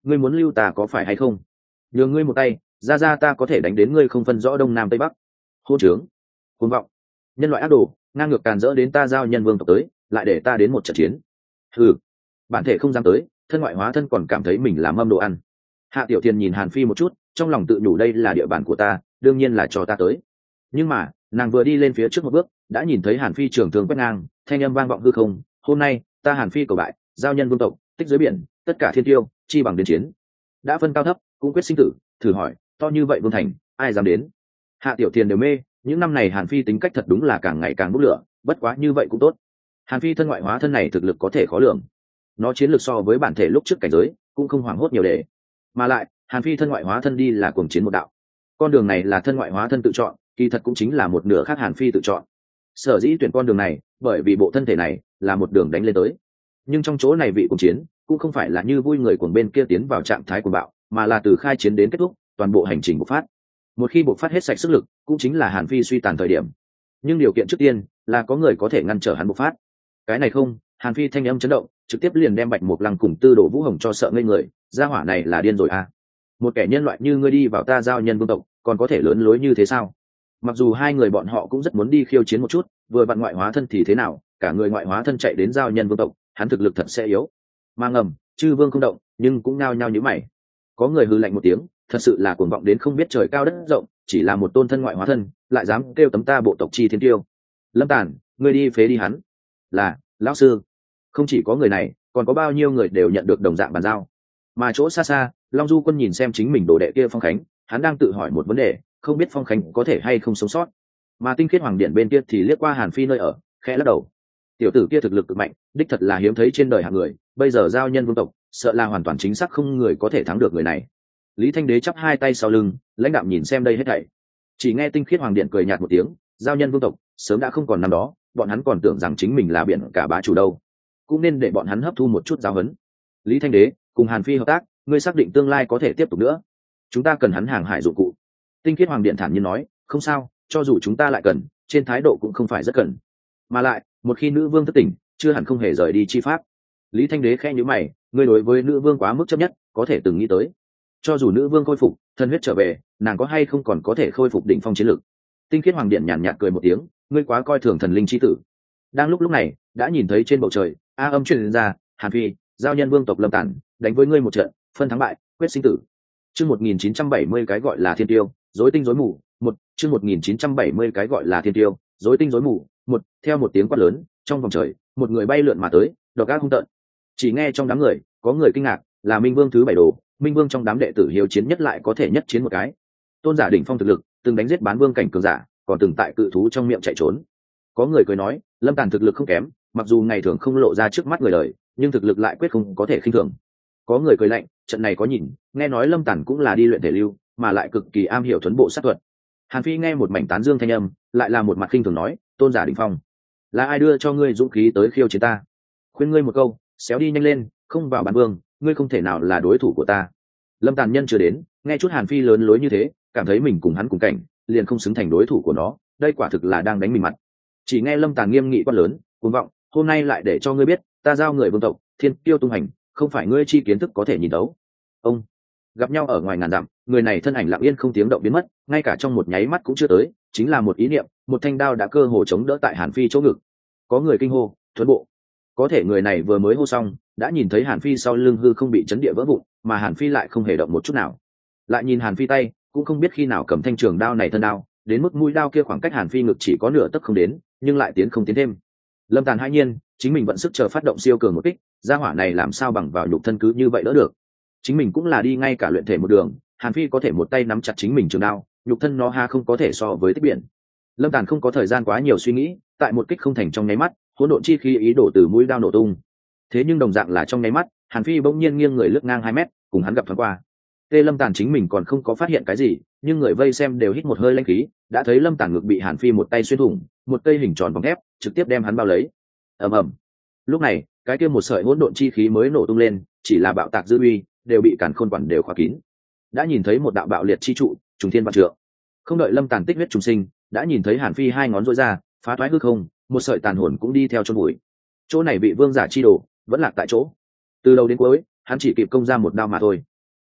ngươi muốn lưu ta có phải hay không? Nhường ngươi một tay, ra ra ta có thể đánh đến ngươi không phân rõ đông nam tây bắc. Hôn trướng, cuồng vọng, nhân loại ác đồ, ngang ngược càn rỡ đến ta giao nhân vương tộc tới, lại để ta đến một trận chiến. Ừ, bản thể không dám tới, thân ngoại hóa thân còn cảm thấy mình là mâm đồ ăn. Hạ Tiểu Thiên nhìn Hàn Phi một chút, trong lòng tự nhủ đây là địa bàn của ta, đương nhiên là cho ta tới. Nhưng mà nàng vừa đi lên phía trước một bước, đã nhìn thấy Hàn Phi trường thương quét ngang, thanh âm vang vọng hư không. Hôm nay ta Hàn Phi cầu bại, giao nhân vương tộc, tích dưới biển, tất cả thiên tiêu, chi bằng đến chiến. Đã phân cao thấp, cũng quyết sinh tử. Thử hỏi, to như vậy vương thành, ai dám đến? Hạ Tiểu Thiên đều mê, những năm này Hàn Phi tính cách thật đúng là càng ngày càng bốc lửa, bất quá như vậy cũng tốt. Hàn Phi thân ngoại hóa thân này thực lực có thể khó lường, nó chiến lược so với bản thể lúc trước cảnh giới cũng không hoảng hốt nhiều để, mà lại Hàn Phi thân ngoại hóa thân đi là cuồng chiến một đạo, con đường này là thân ngoại hóa thân tự chọn, kỳ thật cũng chính là một nửa khác Hàn Phi tự chọn. Sở dĩ tuyển con đường này, bởi vì bộ thân thể này là một đường đánh lên tới, nhưng trong chỗ này vị cuồng chiến cũng không phải là như vui người cuồng bên kia tiến vào trạng thái cuồng bạo, mà là từ khai chiến đến kết thúc, toàn bộ hành trình bộc phát. Một khi bộc phát hết sạch sức lực, cũng chính là Hàn Phi suy tàn thời điểm. Nhưng điều kiện trước tiên là có người có thể ngăn trở hắn bộc phát. Cái này không, Hàn Phi thanh âm chấn động, trực tiếp liền đem Bạch Mộc Lăng cùng Tư Đồ Vũ Hồng cho sợ ngây người. Gia hỏa này là điên rồi à? Một kẻ nhân loại như ngươi đi vào ta giao nhân vương tộc, còn có thể lớn lối như thế sao? Mặc dù hai người bọn họ cũng rất muốn đi khiêu chiến một chút, vừa vặn ngoại hóa thân thì thế nào, cả người ngoại hóa thân chạy đến giao nhân vương tộc, hắn thực lực thật sẽ yếu. Mà ngầm, chư vương không động, nhưng cũng nao nhao như mày. Có người hừ lạnh một tiếng, thật sự là cuồng vọng đến không biết trời cao đất rộng, chỉ là một tôn thân ngoại hóa thân, lại dám kêu tấm ta bộ tộc chi thiên tiêu. Lâm Tản, ngươi đi phế đi hắn. Là, lão sư. Không chỉ có người này, còn có bao nhiêu người đều nhận được đồng dạng bàn giao. Mà chỗ xa xa, Long Du Quân nhìn xem chính mình đồ đệ kia Phong Khánh, hắn đang tự hỏi một vấn đề, không biết Phong Khánh có thể hay không sống sót. Mà Tinh Khiết Hoàng Điện bên kia thì liếc qua Hàn Phi nơi ở, khẽ lắc đầu. Tiểu tử kia thực lực cực mạnh, đích thật là hiếm thấy trên đời hạng người, bây giờ giao nhân vương tộc, sợ là hoàn toàn chính xác không người có thể thắng được người này. Lý Thanh Đế chắp hai tay sau lưng, lãnh đạm nhìn xem đây hết thảy. Chỉ nghe Tinh Khiết Hoàng Điện cười nhạt một tiếng, giao nhân vương tộc sớm đã không còn năm đó, bọn hắn còn tưởng rằng chính mình là biển cả bá chủ đâu, cũng nên để bọn hắn hấp thu một chút giáo huấn. Lý Thanh Đế cùng Hàn Phi hợp tác, ngươi xác định tương lai có thể tiếp tục nữa, chúng ta cần hắn hàng hải dụng cụ. Tinh Khiết Hoàng Điện thản nhiên nói, không sao, cho dù chúng ta lại cần, trên thái độ cũng không phải rất cần, mà lại một khi nữ vương thất tỉnh, chưa hẳn không hề rời đi chi pháp. Lý Thanh Đế khẽ nhíu mày, ngươi đối với nữ vương quá mức chấp nhất, có thể từng nghĩ tới, cho dù nữ vương khôi phục thân huyết trở về, nàng có hay không còn có thể khôi phục đỉnh phong chiến lực. Tinh Khiết Hoàng Điện nhàn nhạt cười một tiếng, ngươi quá coi thường thần linh chi tử. Đang lúc lúc này, đã nhìn thấy trên bầu trời a âm truyền ra, Hàn Phi, giao nhân vương tộc Lâm Tản đánh với ngươi một trận, phân thắng bại, quyết sinh tử. Chương một nghìn chín trăm bảy mươi cái gọi là thiên tiêu, rối tinh rối mù. Một chương một nghìn chín trăm bảy mươi cái gọi là thiên tiêu, rối tinh rối mù. Một theo một tiếng quát lớn, trong vòng trời, một người bay lượn mà tới, độc ác hung tợn. Chỉ nghe trong đám người, có người kinh ngạc, là Minh Vương thứ bảy đồ, Minh Vương trong đám đệ tử hiếu chiến nhất lại có thể nhất chiến một cái. Tôn giả đỉnh phong thực lực, từng đánh giết bán vương cảnh cường giả, còn từng tại cự thú trong miệng chạy trốn. Có người cười nói, Lâm Tản thực lực không kém, mặc dù ngày thường không lộ ra trước mắt người đời, nhưng thực lực lại quyết không có thể khinh thường. Có người cười lạnh, trận này có nhìn, nghe nói Lâm Tản cũng là đi luyện thể lưu, mà lại cực kỳ am hiểu thuần bộ sát thuật. Hàn Phi nghe một mảnh tán dương thanh âm, lại là một mặt khinh thường nói, tôn giả đỉnh phong, là ai đưa cho ngươi dũng khí tới khiêu chiến ta? Khuyên ngươi một câu, xéo đi nhanh lên, không vào bản vương, ngươi không thể nào là đối thủ của ta. Lâm Tản nhân chưa đến, nghe chút Hàn Phi lớn lối như thế, cảm thấy mình cùng hắn cùng cảnh, liền không xứng thành đối thủ của nó, đây quả thực là đang đánh mình mặt. Chỉ nghe Lâm Tản nghiêm nghị quát lớn, cuồng vọng, hôm nay lại để cho ngươi biết, ta giao người vương tộc, thiên kiêu tung hành, không phải ngươi chi kiến thức có thể nhìn đấu. Ông gặp nhau ở ngoài ngàn dặm, người này thân ảnh lặng yên không tiếng động biến mất, ngay cả trong một nháy mắt cũng chưa tới, chính là một ý niệm, một thanh đao đã cơ hồ chống đỡ tại Hàn Phi chỗ ngực. Có người kinh hô, thuấn bộ. Có thể người này vừa mới hô xong, đã nhìn thấy Hàn Phi sau lưng hư không bị chấn địa vỡ vụn, mà Hàn Phi lại không hề động một chút nào. Lại nhìn Hàn Phi tay, cũng không biết khi nào cầm thanh trường đao này thân đao, đến mức mũi đao kia khoảng cách Hàn Phi ngực chỉ có nửa tấc không đến, nhưng lại tiến không tiến thêm. Lâm Tản hai nhiên, chính mình vận sức chờ phát động siêu cường một kích, gia hỏa này làm sao bằng vào nhục thân cứ như vậy đỡ được. Chính mình cũng là đi ngay cả luyện thể một đường, Hàn Phi có thể một tay nắm chặt chính mình trường đao, nhục thân nó ha không có thể so với tích biển. Lâm Tản không có thời gian quá nhiều suy nghĩ, tại một kích không thành trong nháy mắt, hỗn độn chi khí ý đổ từ mũi đao nổ tung. Thế nhưng đồng dạng là trong nháy mắt, Hàn Phi bỗng nhiên nghiêng người lướt ngang hai mét, cùng hắn gặp thoáng qua. Tê Lâm Tản chính mình còn không có phát hiện cái gì, nhưng người vây xem đều hít một hơi lãnh khí, đã thấy Lâm Tản ngực bị Hàn Phi một tay xuyên thủng, một cây hình tròn bằng thép trực tiếp đem hắn bao lấy. Ầm ầm. Lúc này, cái kia một sợi hỗn độn chi khí mới nổ tung lên, chỉ là bạo tạc dư uy, đều bị càn khôn quản đều khóa kín. Đã nhìn thấy một đạo bạo liệt chi trụ, trùng thiên vạn trượng. Không đợi Lâm Tản tích huyết trùng sinh, đã nhìn thấy Hàn Phi hai ngón duỗi ra, phá toái hư không, một sợi tàn hồn cũng đi theo chôn bụi. Chỗ này bị vương giả chi đồ, vẫn lạc tại chỗ. Từ đầu đến cuối, hắn chỉ kịp công ra một đao mà thôi,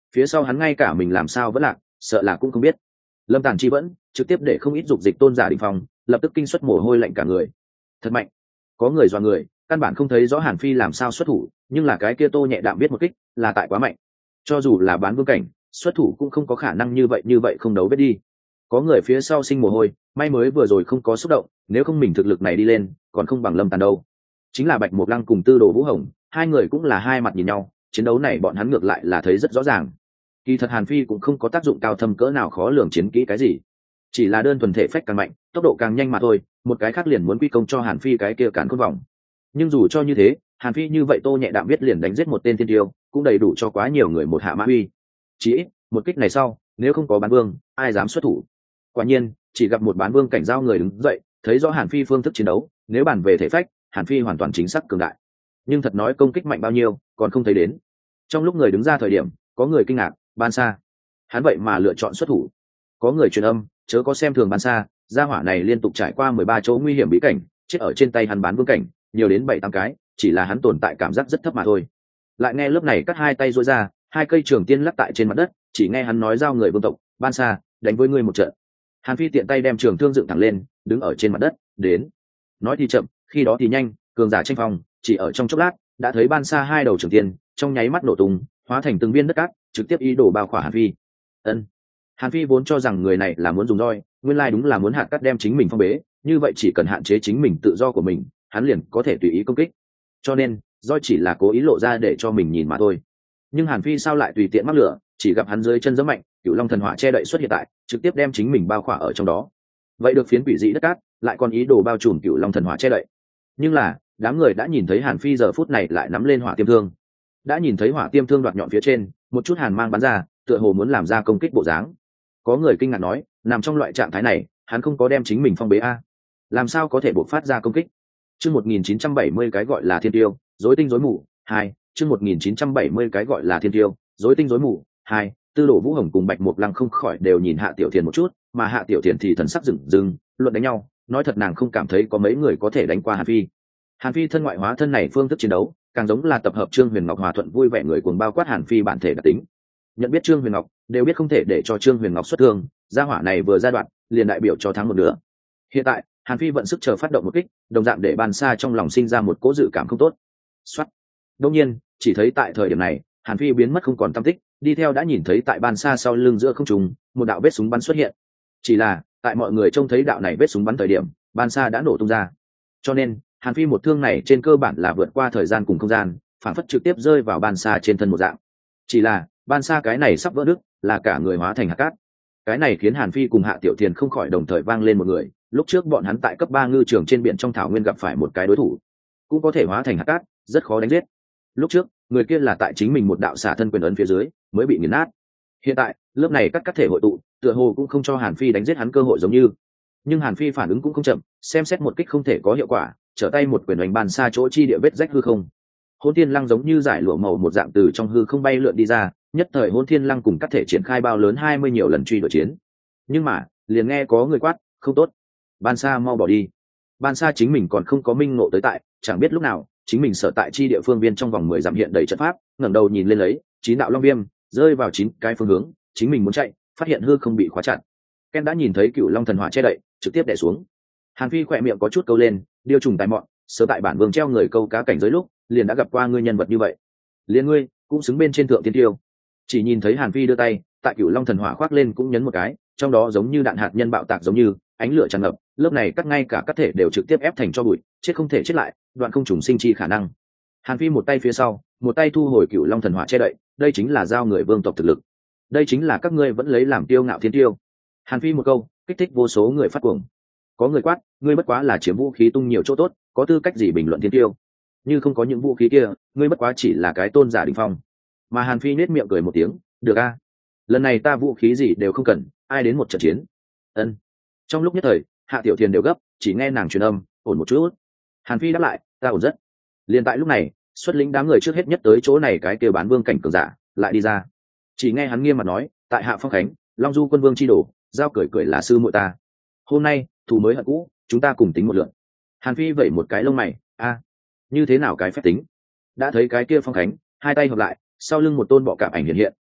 phía sau hắn ngay cả mình làm sao vẫn lạc sợ là cũng không biết. Lâm Tàn chi vẫn trực tiếp để không ít dục dịch tôn giả đỉnh phong lập tức kinh xuất mồ hôi lạnh cả người. Thật mạnh, có người dọa người, căn bản không thấy rõ Hàn Phi làm sao xuất thủ, nhưng là cái kia Tô Nhẹ Đạm biết một kích là tại quá mạnh, cho dù là bán vương cảnh xuất thủ cũng không có khả năng như vậy như vậy không đấu biết đi. Có người phía sau sinh mồ hôi, may mới vừa rồi không có xúc động, nếu không mình thực lực này đi lên còn không bằng Lâm Tàn đâu. Chính là Bạch Mộc Lăng cùng Tư Đồ Vũ Hồng, hai người cũng là hai mặt nhìn nhau, chiến đấu này bọn hắn ngược lại là thấy rất rõ ràng. Kỳ thật Hàn Phi cũng không có tác dụng cao thâm cỡ nào khó lường chiến kỹ cái gì, chỉ là đơn thuần thể phách càng mạnh tốc độ càng nhanh mà thôi, một cái khác liền muốn quy công cho Hàn Phi cái kia cản khôn vòng. Nhưng dù cho như thế, Hàn Phi như vậy Tô Nhẹ Đạm biết liền đánh giết một tên thiên tiêu cũng đầy đủ cho quá nhiều người một hạ mã uy. Chỉ ít một kích này sau nếu không có bán vương ai dám xuất thủ. Quả nhiên chỉ gặp một bán vương cảnh giao người đứng dậy, thấy rõ Hàn Phi phương thức chiến đấu, nếu bàn về thể phách Hàn Phi hoàn toàn chính xác cường đại, nhưng thật nói công kích mạnh bao nhiêu còn không thấy đến. Trong lúc người đứng ra thời điểm có người kinh ngạc, Ban Sa hắn vậy mà lựa chọn xuất thủ. Có người truyền âm, chớ có xem thường Ban Sa, gia hỏa này liên tục trải qua mười ba chỗ nguy hiểm bí cảnh, chết ở trên tay hắn bán vương cảnh nhiều đến bảy tám cái, chỉ là hắn tồn tại cảm giác rất thấp mà thôi. Lại nghe lớp này cắt hai tay duỗi ra, hai cây trường tiên lắc tại trên mặt đất, chỉ nghe hắn nói giao người vương tộc, Ban Sa đánh với ngươi một trận. Hàn Phi tiện tay đem trường thương dựng thẳng lên, đứng ở trên mặt đất, đến. Nói thì chậm, khi đó thì nhanh, cường giả tranh phong, chỉ ở trong chốc lát, đã thấy Ban Sa hai đầu trường tiên, trong nháy mắt nổ tung, hóa thành từng viên đất cát, trực tiếp ý đồ bao khỏa Hàn Phi. Ân. Hàn Phi vốn cho rằng người này là muốn dùng roi, nguyên lai đúng là muốn hạt cát đem chính mình phong bế, như vậy chỉ cần hạn chế chính mình tự do của mình, hắn liền có thể tùy ý công kích. Cho nên, roi chỉ là cố ý lộ ra để cho mình nhìn mà thôi. Nhưng Hàn Phi sao lại tùy tiện mắc lửa, chỉ gặp hắn dưới chân giẫm mạnh, Cửu Long thần hỏa che đậy xuất hiện tại, trực tiếp đem chính mình bao khỏa ở trong đó. Vậy được phiến quỷ dị đất cát, lại còn ý đồ bao trùm Cửu Long thần hỏa che đậy. Nhưng là, đám người đã nhìn thấy Hàn Phi giờ phút này lại nắm lên hỏa tiêm thương. Đã nhìn thấy hỏa tiêm thương đoạt nhọn phía trên, một chút hàn mang bắn ra, tựa hồ muốn làm ra công kích bộ dáng. Có người kinh ngạc nói, nằm trong loại trạng thái này, hắn không có đem chính mình phong bế a, làm sao có thể bộc phát ra công kích? Chương một nghìn chín trăm bảy mươi cái gọi là thiên tiêu, rối tinh rối mù, hai, chương một nghìn chín trăm bảy mươi cái gọi là thiên tiêu, rối tinh rối mù, hai, Tư Đồ Vũ Hồng cùng Bạch Mộc Lăng không khỏi đều nhìn Hạ Tiểu Thiền một chút, mà Hạ Tiểu Thiền thì thần sắc rừng rừng, luận đánh nhau, nói thật nàng không cảm thấy có mấy người có thể đánh qua Hàn Phi. Hàn Phi thân ngoại hóa thân này phương thức chiến đấu, càng giống là tập hợp Trương Huyền Ngọc hòa thuận vui vẻ người cuồng bao quát Hàn Phi bản thể đặc tính. Nhận biết Trương Huyền Ngọc, đều biết không thể để cho Trương Huyền Ngọc xuất thương, gia hỏa này vừa ra đoạn, liền đại biểu cho thắng một nửa. Hiện tại, Hàn Phi vận sức chờ phát động một kích, đồng dạng để Ban Sa trong lòng sinh ra một cỗ dự cảm không tốt. Soát. Đương nhiên, chỉ thấy tại thời điểm này, Hàn Phi biến mất không còn tăm tích, đi theo đã nhìn thấy tại Ban Sa sau lưng giữa không trung, một đạo vết súng bắn xuất hiện. Chỉ là, tại mọi người trông thấy đạo này vết súng bắn thời điểm, Ban Sa đã nổ tung ra. Cho nên, Hàn Phi một thương này trên cơ bản là vượt qua thời gian cùng không gian, phản phất trực tiếp rơi vào Ban Sa trên thân một dạng. Chỉ là, Ban Sa cái này sắp vỡ đứt, là cả người hóa thành hạt cát. Cái này khiến Hàn Phi cùng Hạ Tiểu Thiền không khỏi đồng thời vang lên một người, lúc trước bọn hắn tại cấp ba ngư trường trên biển trong thảo nguyên gặp phải một cái đối thủ, cũng có thể hóa thành hạt cát, rất khó đánh giết. Lúc trước, người kia là tại chính mình một đạo xả thân quyền ấn phía dưới, mới bị nghiền nát. Hiện tại, lớp này cắt cắt thể hội tụ, tựa hồ cũng không cho Hàn Phi đánh giết hắn cơ hội giống như. Nhưng Hàn Phi phản ứng cũng không chậm, xem xét một kích không thể có hiệu quả, trở tay một quyền đánh Ban Sa chỗ chi địa vết rách hư không. Hôn Thiên Lăng giống như giải lụa màu một dạng từ trong hư không bay lượn đi ra, nhất thời Hôn Thiên Lăng cùng các thể triển khai bao lớn hai mươi nhiều lần truy đuổi chiến. Nhưng mà, liền nghe có người quát, không tốt, Ban Sa mau bỏ đi. Ban Sa chính mình còn không có minh ngộ tới tại, chẳng biết lúc nào, chính mình sở tại chi địa phương viên trong vòng mười dặm hiện đầy trận pháp, ngẩng đầu nhìn lên lấy, chín đạo long viêm rơi vào chín cái phương hướng, chính mình muốn chạy, phát hiện hư không bị khóa chặt. Ken đã nhìn thấy Cửu Long thần hỏa che đậy, trực tiếp đè xuống. Hàn Phi khỏe miệng có chút câu lên, điêu trùng tài mọn, sớm tại bản vương treo người câu cá cảnh giới lúc, liền đã gặp qua ngươi nhân vật như vậy. Liên ngươi cũng xứng bên trên thượng tiên tiêu. Chỉ nhìn thấy Hàn Phi đưa tay, tại Cửu Long thần hỏa khoác lên cũng nhấn một cái, trong đó giống như đạn hạt nhân bạo tạc giống như ánh lửa tràn ngập, lớp này cắt ngay cả các thể đều trực tiếp ép thành cho bụi, chết không thể chết lại, đoạn không trùng sinh chi khả năng. Hàn Phi một tay phía sau, một tay thu hồi Cửu Long thần hỏa che đậy, đây chính là giao người vương tộc thực lực. Đây chính là các ngươi vẫn lấy làm tiêu ngạo thiên tiêu. Hàn Phi một câu, kích thích vô số người phát cuồng. Có người quát, ngươi bất quá là chiếm vũ khí tung nhiều chỗ tốt, có tư cách gì bình luận thiên tiêu? Như không có những vũ khí kia, ngươi bất quá chỉ là cái tôn giả đỉnh phong. Mà Hàn Phi nết miệng cười một tiếng, được a, lần này ta vũ khí gì đều không cần, ai đến một trận chiến. Ân. Trong lúc nhất thời, Hạ Tiểu Thiền đều gấp, chỉ nghe nàng truyền âm, ổn một chút. Hàn Phi đáp lại, ta ổn rất. Liền tại lúc này, xuất lĩnh đám người trước hết nhất tới chỗ này cái kia bán vương cảnh cường giả lại đi ra. Chỉ nghe hắn nghiêm mặt nói, tại Hạ Phong Khánh, Long Du quân vương chi đổ, giao cười cười là sư muội ta. Hôm nay, thù mới hận cũ, chúng ta cùng tính một lượt. Hàn Phi vẩy một cái lông mày, a, như thế nào cái phép tính? Đã thấy cái kia Phong Khánh, hai tay hợp lại, sau lưng một tôn bọ cạp ảnh hiện hiện,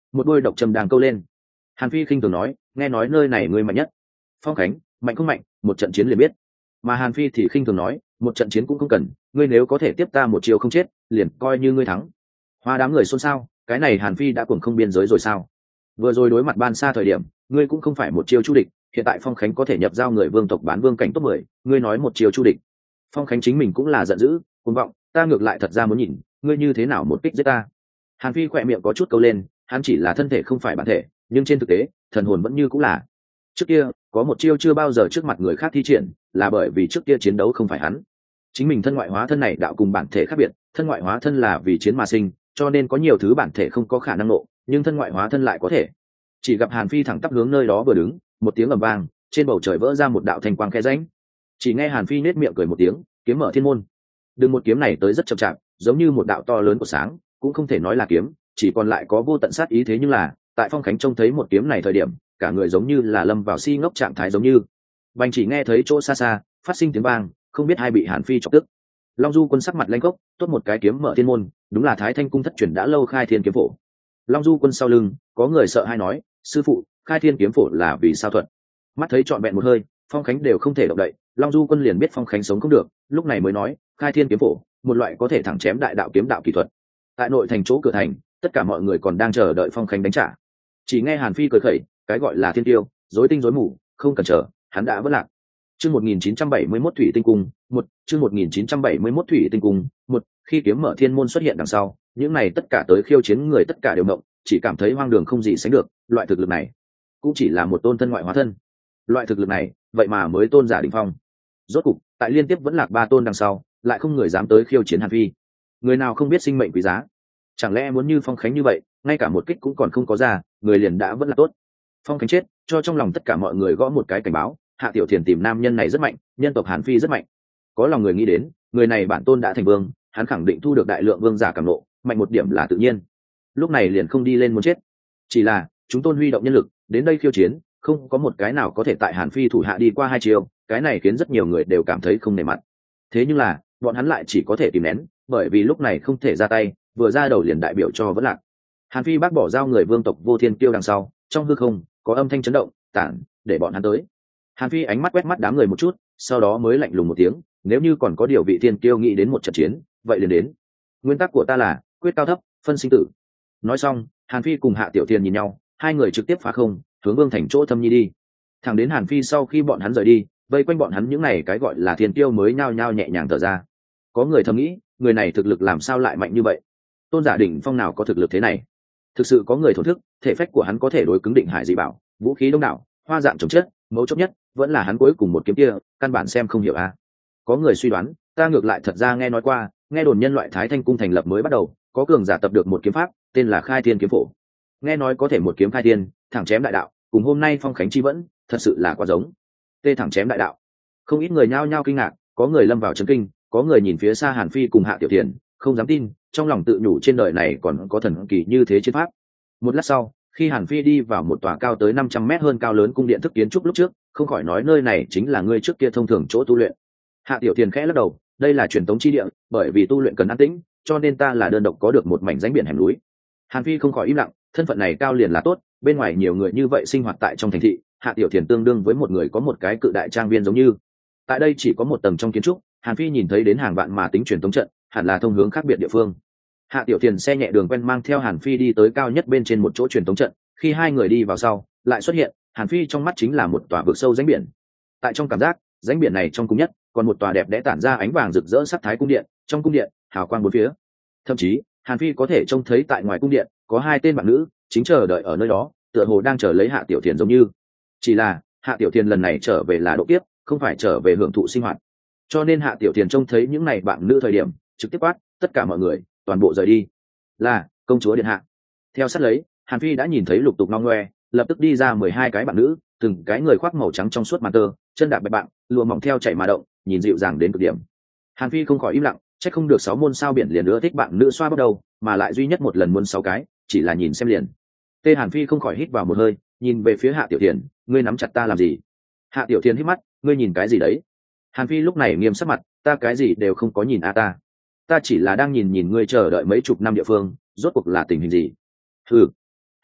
một đôi độc trầm đang câu lên. Hàn Phi khinh thường nói, nghe nói nơi này ngươi mạnh nhất. Phong Khánh, mạnh không mạnh, một trận chiến liền biết. Mà Hàn Phi thì khinh thường nói, một trận chiến cũng không cần, ngươi nếu có thể tiếp ta một chiều không chết, liền coi như ngươi thắng. Hoa đám người xôn xao, cái này Hàn Phi đã cuồng không biên giới rồi sao? Vừa rồi đối mặt Ban Sa thời điểm, ngươi cũng không phải một chiêu chu địch, hiện tại Phong Khánh có thể nhập giao người vương tộc bán vương cảnh top mười, ngươi nói một chiêu chu địch. Phong Khánh chính mình cũng là giận dữ, cuồng vọng, ta ngược lại thật ra muốn nhìn, ngươi như thế nào một kích giết ta. Hàn Phi khỏe miệng có chút câu lên, hắn chỉ là thân thể không phải bản thể, nhưng trên thực tế, thần hồn vẫn như cũng là. Trước kia, có một chiêu chưa bao giờ trước mặt người khác thi triển, là bởi vì trước kia chiến đấu không phải hắn. Chính mình thân ngoại hóa thân này đạo cùng bản thể khác biệt, thân ngoại hóa thân là vì chiến mà sinh, cho nên có nhiều thứ bản thể không có khả năng nộ, nhưng thân ngoại hóa thân lại có thể. Chỉ gặp Hàn Phi thẳng tắp hướng nơi đó vừa đứng, một tiếng ầm vang, trên bầu trời vỡ ra một đạo thanh quang khe rãnh. Chỉ nghe Hàn Phi nết miệng cười một tiếng, kiếm mở thiên môn. Đừng một kiếm này tới rất chậm chạp, giống như một đạo to lớn của sáng, cũng không thể nói là kiếm, chỉ còn lại có vô tận sát ý thế nhưng là, tại Phong Khánh trông thấy một kiếm này thời điểm, cả người giống như là lâm vào si ngốc trạng thái giống như. Bành chỉ nghe thấy chỗ xa xa phát sinh tiếng vang, không biết ai bị Hàn Phi chọc tức. Long Du Quân sắc mặt lanh cốc, tốt một cái kiếm mở thiên môn, đúng là Thái Thanh cung thất truyền đã lâu Khai Thiên kiếm phổ. Long Du Quân sau lưng, có người sợ hai nói, sư phụ, Khai Thiên kiếm phổ là vì sao thuật? Mắt thấy trọn vẹn một hơi, Phong Khánh đều không thể động đậy, Long Du Quân liền biết Phong Khánh sống không được, lúc này mới nói, Khai Thiên kiếm phổ, một loại có thể thẳng chém đại đạo kiếm đạo kỹ thuật. Tại nội thành chỗ cửa thành, tất cả mọi người còn đang chờ đợi Phong Khánh đánh trả. Chỉ nghe Hàn Phi cười khẩy, cái gọi là thiên tiêu, rối tinh rối mù, không cần chờ, hắn đã vỡ lạc. Chương một nghìn chín trăm bảy mươi mốt Thủy Tinh Cung, một, chương một nghìn chín trăm bảy mươi mốt Thủy Tinh Cung, một, khi kiếm mở thiên môn xuất hiện đằng sau, những này tất cả tới khiêu chiến người tất cả đều ngộng, chỉ cảm thấy hoang đường không gì sánh được, loại thực lực này cũng chỉ là một tôn thân ngoại hóa thân. Loại thực lực này, vậy mà mới tôn giả đỉnh phong. Rốt cục, tại liên tiếp vẫn lạc ba tôn đằng sau, lại không người dám tới khiêu chiến Hàn Phi. Người nào không biết sinh mệnh quý giá? Chẳng lẽ muốn như Phong Khánh như vậy, ngay cả một kích cũng còn không có ra, người liền đã vẫn là tốt. Phong Khánh chết, cho trong lòng tất cả mọi người gõ một cái cảnh báo, Hạ Tiểu Thiền tìm nam nhân này rất mạnh, nhân tộc Hàn Phi rất mạnh. Có lòng người nghĩ đến, người này bản tôn đã thành vương, hắn khẳng định thu được đại lượng vương giả cảm nộ, mạnh một điểm là tự nhiên. Lúc này liền không đi lên muốn chết. Chỉ là, chúng tôn huy động nhân lực, đến đây khiêu chiến, không có một cái nào có thể tại Hàn Phi thủ hạ đi qua hai chiều, cái này khiến rất nhiều người đều cảm thấy không nể mặt. Thế nhưng là, bọn hắn lại chỉ có thể kìm nén, bởi vì lúc này không thể ra tay, vừa ra đầu liền đại biểu cho vẫn lạc. Hàn Phi bác bỏ giao người vương tộc Vô Thiên Kiêu đằng sau, trong hư không có âm thanh chấn động, tản, để bọn hắn tới. Hàn Phi ánh mắt quét mắt đám người một chút, sau đó mới lạnh lùng một tiếng, nếu như còn có điều vị Thiên Kiêu nghĩ đến một trận chiến, vậy liền đến. Nguyên tắc của ta là quyết cao thấp, phân sinh tử. Nói xong, Hàn Phi cùng Hạ Tiểu Thiên nhìn nhau, hai người trực tiếp phá không, hướng Vương Thành chỗ Thâm Nhi đi. Thẳng đến Hàn Phi sau khi bọn hắn rời đi, vây quanh bọn hắn những này cái gọi là Thiên Kiêu mới nhao nhao nhẹ nhàng thở ra. Có người thầm nghĩ, người này thực lực làm sao lại mạnh như vậy? Tôn giả đỉnh phong nào có thực lực thế này? Thực sự có người thổn thức, thể phách của hắn có thể đối cứng định hải dị bảo, vũ khí đông đảo, hoa dạng trồng chất, mấu chốt nhất vẫn là hắn cuối cùng một kiếm kia, căn bản xem không hiểu a. À. Có người suy đoán, ta ngược lại thật ra nghe nói qua, nghe đồn nhân loại Thái Thanh cung thành lập mới bắt đầu, có cường giả tập được một kiếm pháp, tên là Khai Thiên kiếm phổ. Nghe nói có thể một kiếm khai thiên, thẳng chém đại đạo, cùng hôm nay Phong Khánh chi vẫn, thật sự là quá giống. Tê thẳng chém đại đạo. Không ít người nhao nhao kinh ngạc, có người lâm vào chấn kinh, có người nhìn phía xa Hàn Phi cùng Hạ Tiểu Thiền, không dám tin, trong lòng tự nhủ trên đời này còn có thần kỳ như thế chiến pháp. Một lát sau, khi Hàn Phi đi vào một tòa cao tới năm trăm mét hơn cao lớn cung điện thức kiến trúc lúc trước, không khỏi nói nơi này chính là ngươi trước kia thông thường chỗ tu luyện. Hạ Tiểu Thiền khẽ lắc đầu, đây là truyền thống chi địa, bởi vì tu luyện cần an tĩnh, cho nên ta là đơn độc có được một mảnh rãnh biển hẻm núi. Hàn Phi không khỏi im lặng, thân phận này cao liền là tốt, bên ngoài nhiều người như vậy sinh hoạt tại trong thành thị, Hạ Tiểu Thiền tương đương với một người có một cái cự đại trang viên giống như. Tại đây chỉ có một tầng trong kiến trúc, Hàn Phi nhìn thấy đến hàng vạn mà tính truyền thống trận, hẳn là thông hướng khác biệt địa phương. Hạ Tiểu Thiền xe nhẹ đường quen mang theo Hàn Phi đi tới cao nhất bên trên một chỗ truyền thống trận, khi hai người đi vào sau, lại xuất hiện, Hàn Phi trong mắt chính là một tòa vực sâu rãnh biển. Tại trong cảm giác, rãnh biển này trong cung nhất, còn một tòa đẹp đẽ tản ra ánh vàng rực rỡ sắc thái cung điện, trong cung điện, hào quang bốn phía. Thậm chí, Hàn Phi có thể trông thấy tại ngoài cung điện, có hai tên bạn nữ, chính chờ đợi ở nơi đó, tựa hồ đang chờ lấy Hạ Tiểu Thiền giống như. Chỉ là, Hạ Tiểu Thiền lần này trở về là độ kiếp, không phải trở về hưởng thụ sinh hoạt. Cho nên Hạ Tiểu Thiền trông thấy những này bạn nữ thời điểm, trực tiếp quát, tất cả mọi người, toàn bộ rời đi. Là, công chúa điện hạ. Theo sát lấy, Hàn Phi đã nhìn thấy lục tục ngong ngoe, lập tức đi ra mười hai cái bạn nữ, từng cái người khoác màu trắng trong suốt màn tơ, chân đạp bạch bạn, lụa mỏng theo chảy mà động, nhìn dịu dàng đến cực điểm. Hàn Phi không khỏi im lặng, chắc không được sáu môn sao biển liền nữa thích bạn nữ xoa bắt đầu, mà lại duy nhất một lần muốn sáu cái, chỉ là nhìn xem liền. Tê Hàn Phi không khỏi hít vào một hơi, nhìn về phía Hạ Tiểu Thiền, ngươi nắm chặt ta làm gì? Hạ Tiểu Thiền hít mắt, ngươi nhìn cái gì đấy? Hàn Phi lúc này nghiêm sắc mặt, ta cái gì đều không có nhìn a ta, ta chỉ là đang nhìn nhìn ngươi chờ đợi mấy chục năm địa phương, rốt cuộc là tình hình gì? Ừ.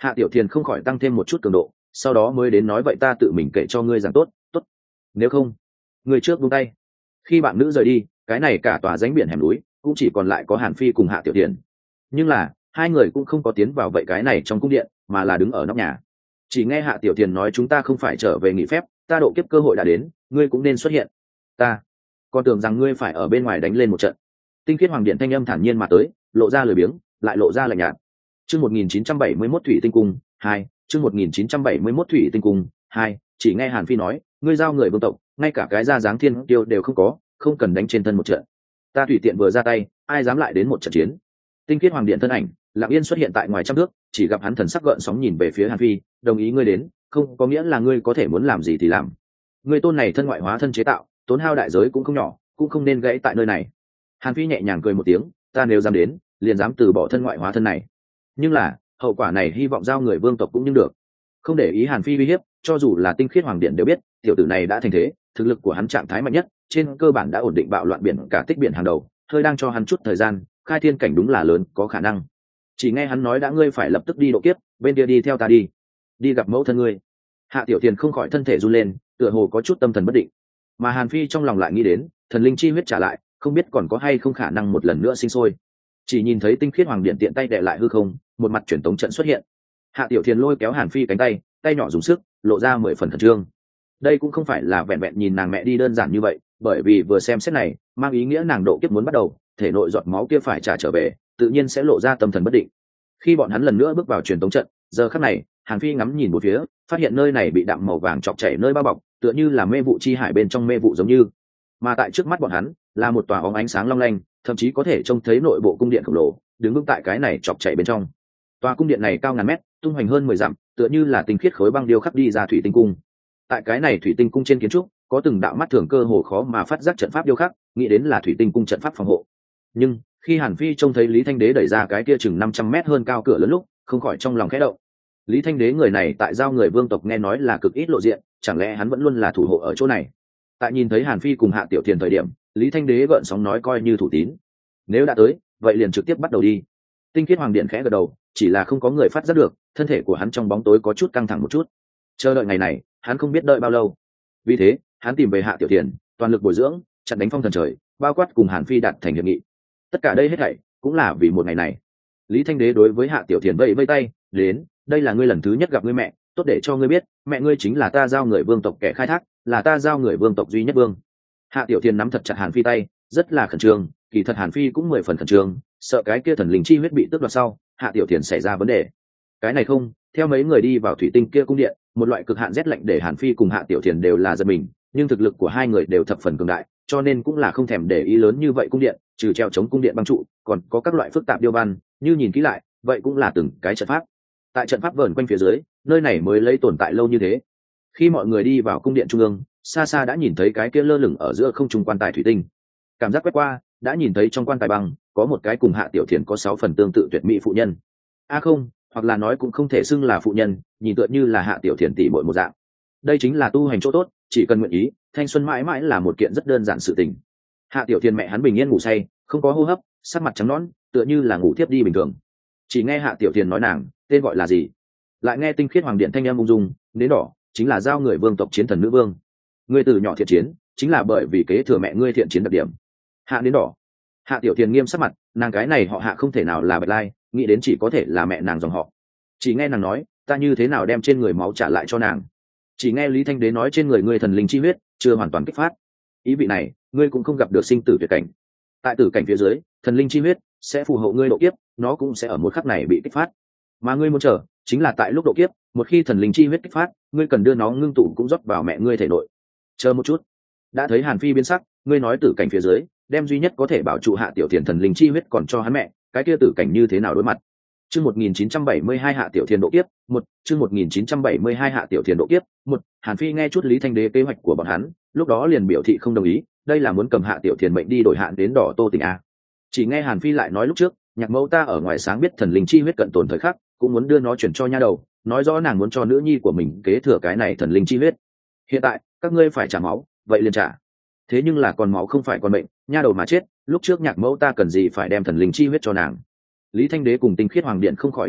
Hạ Tiểu Thiền không khỏi tăng thêm một chút cường độ, sau đó mới đến nói vậy ta tự mình kể cho ngươi rằng tốt tốt, nếu không ngươi trước buông tay. Khi bạn nữ rời đi, cái này cả tòa ránh biển hẻm núi cũng chỉ còn lại có Hàn Phi cùng Hạ Tiểu Thiền. Nhưng là hai người cũng không có tiến vào vậy cái này trong cung điện, mà là đứng ở nóc nhà. Chỉ nghe Hạ Tiểu Thiền nói chúng ta không phải trở về nghỉ phép, ta độ kiếp cơ hội đã đến, ngươi cũng nên xuất hiện. Ta còn tưởng rằng ngươi phải ở bên ngoài đánh lên một trận. Tinh khiết hoàng điện thanh âm thản nhiên mà tới, lộ ra lười biếng, lại lộ ra lạnh nhạt. Chương một nghìn chín trăm bảy mươi mốt Thủy Tinh Cung hai, chương một nghìn chín trăm bảy mươi mốt Thủy Tinh Cung hai, chỉ nghe Hàn Phi nói, ngươi giao người vương tộc, ngay cả cái ra dáng thiên tiêu đều không có, không cần đánh trên thân một trận. Ta tùy tiện vừa ra tay, ai dám lại đến một trận chiến. Tinh khiết hoàng điện thân ảnh lặng yên xuất hiện tại ngoài trăm thước, chỉ gặp hắn thần sắc gợn sóng nhìn về phía Hàn Phi, đồng ý ngươi đến, không có nghĩa là ngươi có thể muốn làm gì thì làm. Ngươi tôn này thân ngoại hóa thân chế tạo, tốn hao đại giới cũng không nhỏ, cũng không nên gãy tại nơi này. Hàn Phi nhẹ nhàng cười một tiếng, ta nếu dám đến, liền dám từ bỏ thân ngoại hóa thân này. Nhưng là hậu quả này hy vọng giao người vương tộc cũng nhưng được. Không để ý Hàn Phi uy hiếp, cho dù là tinh khiết hoàng điện đều biết, tiểu tử này đã thành thế, thực lực của hắn trạng thái mạnh nhất, trên cơ bản đã ổn định bạo loạn biển cả tích biển hàng đầu, hơi đang cho hắn chút thời gian, khai thiên cảnh đúng là lớn, có khả năng. Chỉ nghe hắn nói đã ngươi phải lập tức đi độ kiếp, bên kia đi theo ta đi, đi gặp mẫu thân ngươi. Hạ Tiểu Thiền không khỏi thân thể run lên, tựa hồ có chút tâm thần bất định. Mà Hàn Phi trong lòng lại nghĩ đến, thần linh chi huyết trả lại, không biết còn có hay không khả năng một lần nữa sinh sôi. Chỉ nhìn thấy tinh khiết hoàng điện tiện tay đè lại hư không, một mặt truyền tống trận xuất hiện. Hạ Tiểu Thiền lôi kéo Hàn Phi cánh tay, tay nhỏ dùng sức, lộ ra mười phần khẩn trương. Đây cũng không phải là vẹn vẹn nhìn nàng mẹ đi đơn giản như vậy, bởi vì vừa xem xét này, mang ý nghĩa nàng độ kiếp muốn bắt đầu, thể nội giọt máu kia phải trả trở về, tự nhiên sẽ lộ ra tâm thần bất định. Khi bọn hắn lần nữa bước vào truyền tống trận, giờ khắc này, Hàn Phi ngắm nhìn một phía, phát hiện nơi này bị đạm màu vàng chọc chảy nơi bao bọc, tựa như là mê vụ chi hải bên trong mê vụ giống như. Mà tại trước mắt bọn hắn, là một tòa óng ánh sáng long lanh, thậm chí có thể trông thấy nội bộ cung điện khổng lồ, đứng vững tại cái này chọc chảy bên trong. Tòa cung điện này cao ngàn mét, tung hoành hơn mười dặm, tựa như là tinh khiết khối băng điêu khắc đi ra thủy tinh cung. Tại cái này thủy tinh cung trên kiến trúc, có từng đạo mắt thường cơ hồ khó mà phát giác trận pháp điêu khắc, nghĩ đến là thủy tinh cung trận pháp phòng hộ. Nhưng khi Hàn Phi trông thấy Lý Thanh Đế đẩy ra cái kia chừng năm trăm mét hơn cao cửa lớn lúc, không khỏi trong lòng khẽ động. Lý Thanh Đế người này tại giao người vương tộc nghe nói là cực ít lộ diện, chẳng lẽ hắn vẫn luôn là thủ hộ ở chỗ này? Tại nhìn thấy Hàn Phi cùng Hạ Tiểu Thiền thời điểm, Lý Thanh Đế gợn sóng nói coi như thủ tín. Nếu đã tới, vậy liền trực tiếp bắt đầu đi. Tinh khiết hoàng điện khẽ gật đầu, chỉ là không có người phát giác được, thân thể của hắn trong bóng tối có chút căng thẳng một chút. Chờ đợi ngày này, hắn không biết đợi bao lâu. Vì thế, hắn tìm về Hạ Tiểu Thiền, toàn lực bồi dưỡng, chặn đánh phong thần trời, bao quát cùng Hàn Phi đạt thành hiệp nghị. Tất cả đây hết thảy cũng là vì một ngày này. Lý Thanh Đế đối với Hạ Tiểu Thiền vẫy vẫy tay, đến, đây là ngươi lần thứ nhất gặp ngươi mẹ, tốt để cho ngươi biết, mẹ ngươi chính là ta giao người vương tộc kẻ khai thác, là ta giao người vương tộc duy nhất vương. Hạ Tiểu Thiền nắm thật chặt Hàn Phi tay, rất là khẩn trương, kỳ thật Hàn Phi cũng mười phần khẩn trương, sợ cái kia thần linh chi huyết bị tước đoạt sau, Hạ Tiểu Thiền xảy ra vấn đề. Cái này không, theo mấy người đi vào thủy tinh kia cung điện, một loại cực hạn rét lạnh để Hàn Phi cùng Hạ Tiểu Thiền đều là giật mình, nhưng thực lực của hai người đều thập phần cường đại, cho nên cũng là không thèm để ý lớn như vậy cung điện, trừ treo chống cung điện băng trụ, còn có các loại phức tạp điêu văn, như nhìn kỹ lại, vậy cũng là từng cái trận pháp. Tại trận pháp vờn quanh phía dưới, nơi này mới lấy tồn tại lâu như thế. Khi mọi người đi vào cung điện trung ương, xa xa đã nhìn thấy cái kia lơ lửng ở giữa không trung quan tài thủy tinh. Cảm giác quét qua, đã nhìn thấy trong quan tài băng có một cái cùng Hạ Tiểu Thiền có sáu phần tương tự tuyệt mỹ phụ nhân. A à không, hoặc là nói cũng không thể xưng là phụ nhân, nhìn tựa như là Hạ Tiểu Thiền tỷ muội một dạng. Đây chính là tu hành chỗ tốt, chỉ cần nguyện ý, thanh xuân mãi mãi là một kiện rất đơn giản sự tình. Hạ Tiểu Thiền mẹ hắn bình yên ngủ say, không có hô hấp, sắc mặt trắng nõn, tựa như là ngủ thiếp đi bình thường. Chỉ nghe Hạ Tiểu Thiền nói nàng tên gọi là gì, lại nghe tinh khiết hoàng điện thanh âm ung dung, nến đỏ chính là giao người vương tộc chiến thần nữ vương. Ngươi từ nhỏ thiện chiến, chính là bởi vì kế thừa mẹ ngươi thiện chiến đặc điểm. Hạ nến đỏ. Hạ Tiểu Thiền nghiêm sắc mặt, nàng cái này họ Hạ không thể nào là Bạch Lai, nghĩ đến chỉ có thể là mẹ nàng dòng họ. Chỉ nghe nàng nói, ta như thế nào đem trên người máu trả lại cho nàng. Chỉ nghe Lý Thanh Đế nói trên người ngươi thần linh chi huyết chưa hoàn toàn kích phát, ý vị này ngươi cũng không gặp được sinh tử tuyệt cảnh. Tại tử cảnh phía dưới, thần linh chi huyết sẽ phù hộ ngươi độ kiếp, nó cũng sẽ ở một khắc này bị kích phát. Mà ngươi muốn chờ, chính là tại lúc độ kiếp, một khi thần linh chi huyết kích phát, ngươi cần đưa nó ngưng tụ cũng rót vào mẹ ngươi thể nội. Chờ một chút. Đã thấy Hàn Phi biến sắc, ngươi nói tử cảnh phía dưới, đem duy nhất có thể bảo trụ Hạ Tiểu Thiền thần linh chi huyết còn cho hắn mẹ, cái kia tử cảnh như thế nào đối mặt? Chương một nghìn chín trăm bảy mươi hai Hạ Tiểu Thiền độ kiếp, một, chương một nghìn chín trăm bảy mươi hai Hạ Tiểu Thiền độ kiếp, một, Hàn Phi nghe chút Lý Thanh Đế kế hoạch của bọn hắn, lúc đó liền biểu thị không đồng ý, đây là muốn cầm Hạ Tiểu Thiền mệnh đi đổi hạn đến đỏ Tô Tình a. Chỉ nghe Hàn Phi lại nói lúc trước, nhạc mẫu ta ở ngoài sáng biết thần linh chi huyết cận tồn thời khắc, cũng muốn đưa nó chuyển cho nha đầu, nói rõ nàng muốn cho nữ nhi của mình kế thừa cái này thần linh chi huyết. Hiện tại các ngươi phải trả máu, vậy liền trả. Thế nhưng là còn máu không phải còn bệnh, nha đầu mà chết, lúc trước nhạc mẫu ta cần gì phải đem thần linh chi huyết cho nàng. Lý Thanh Đế cùng tinh khiết hoàng điện không khỏi im lặng,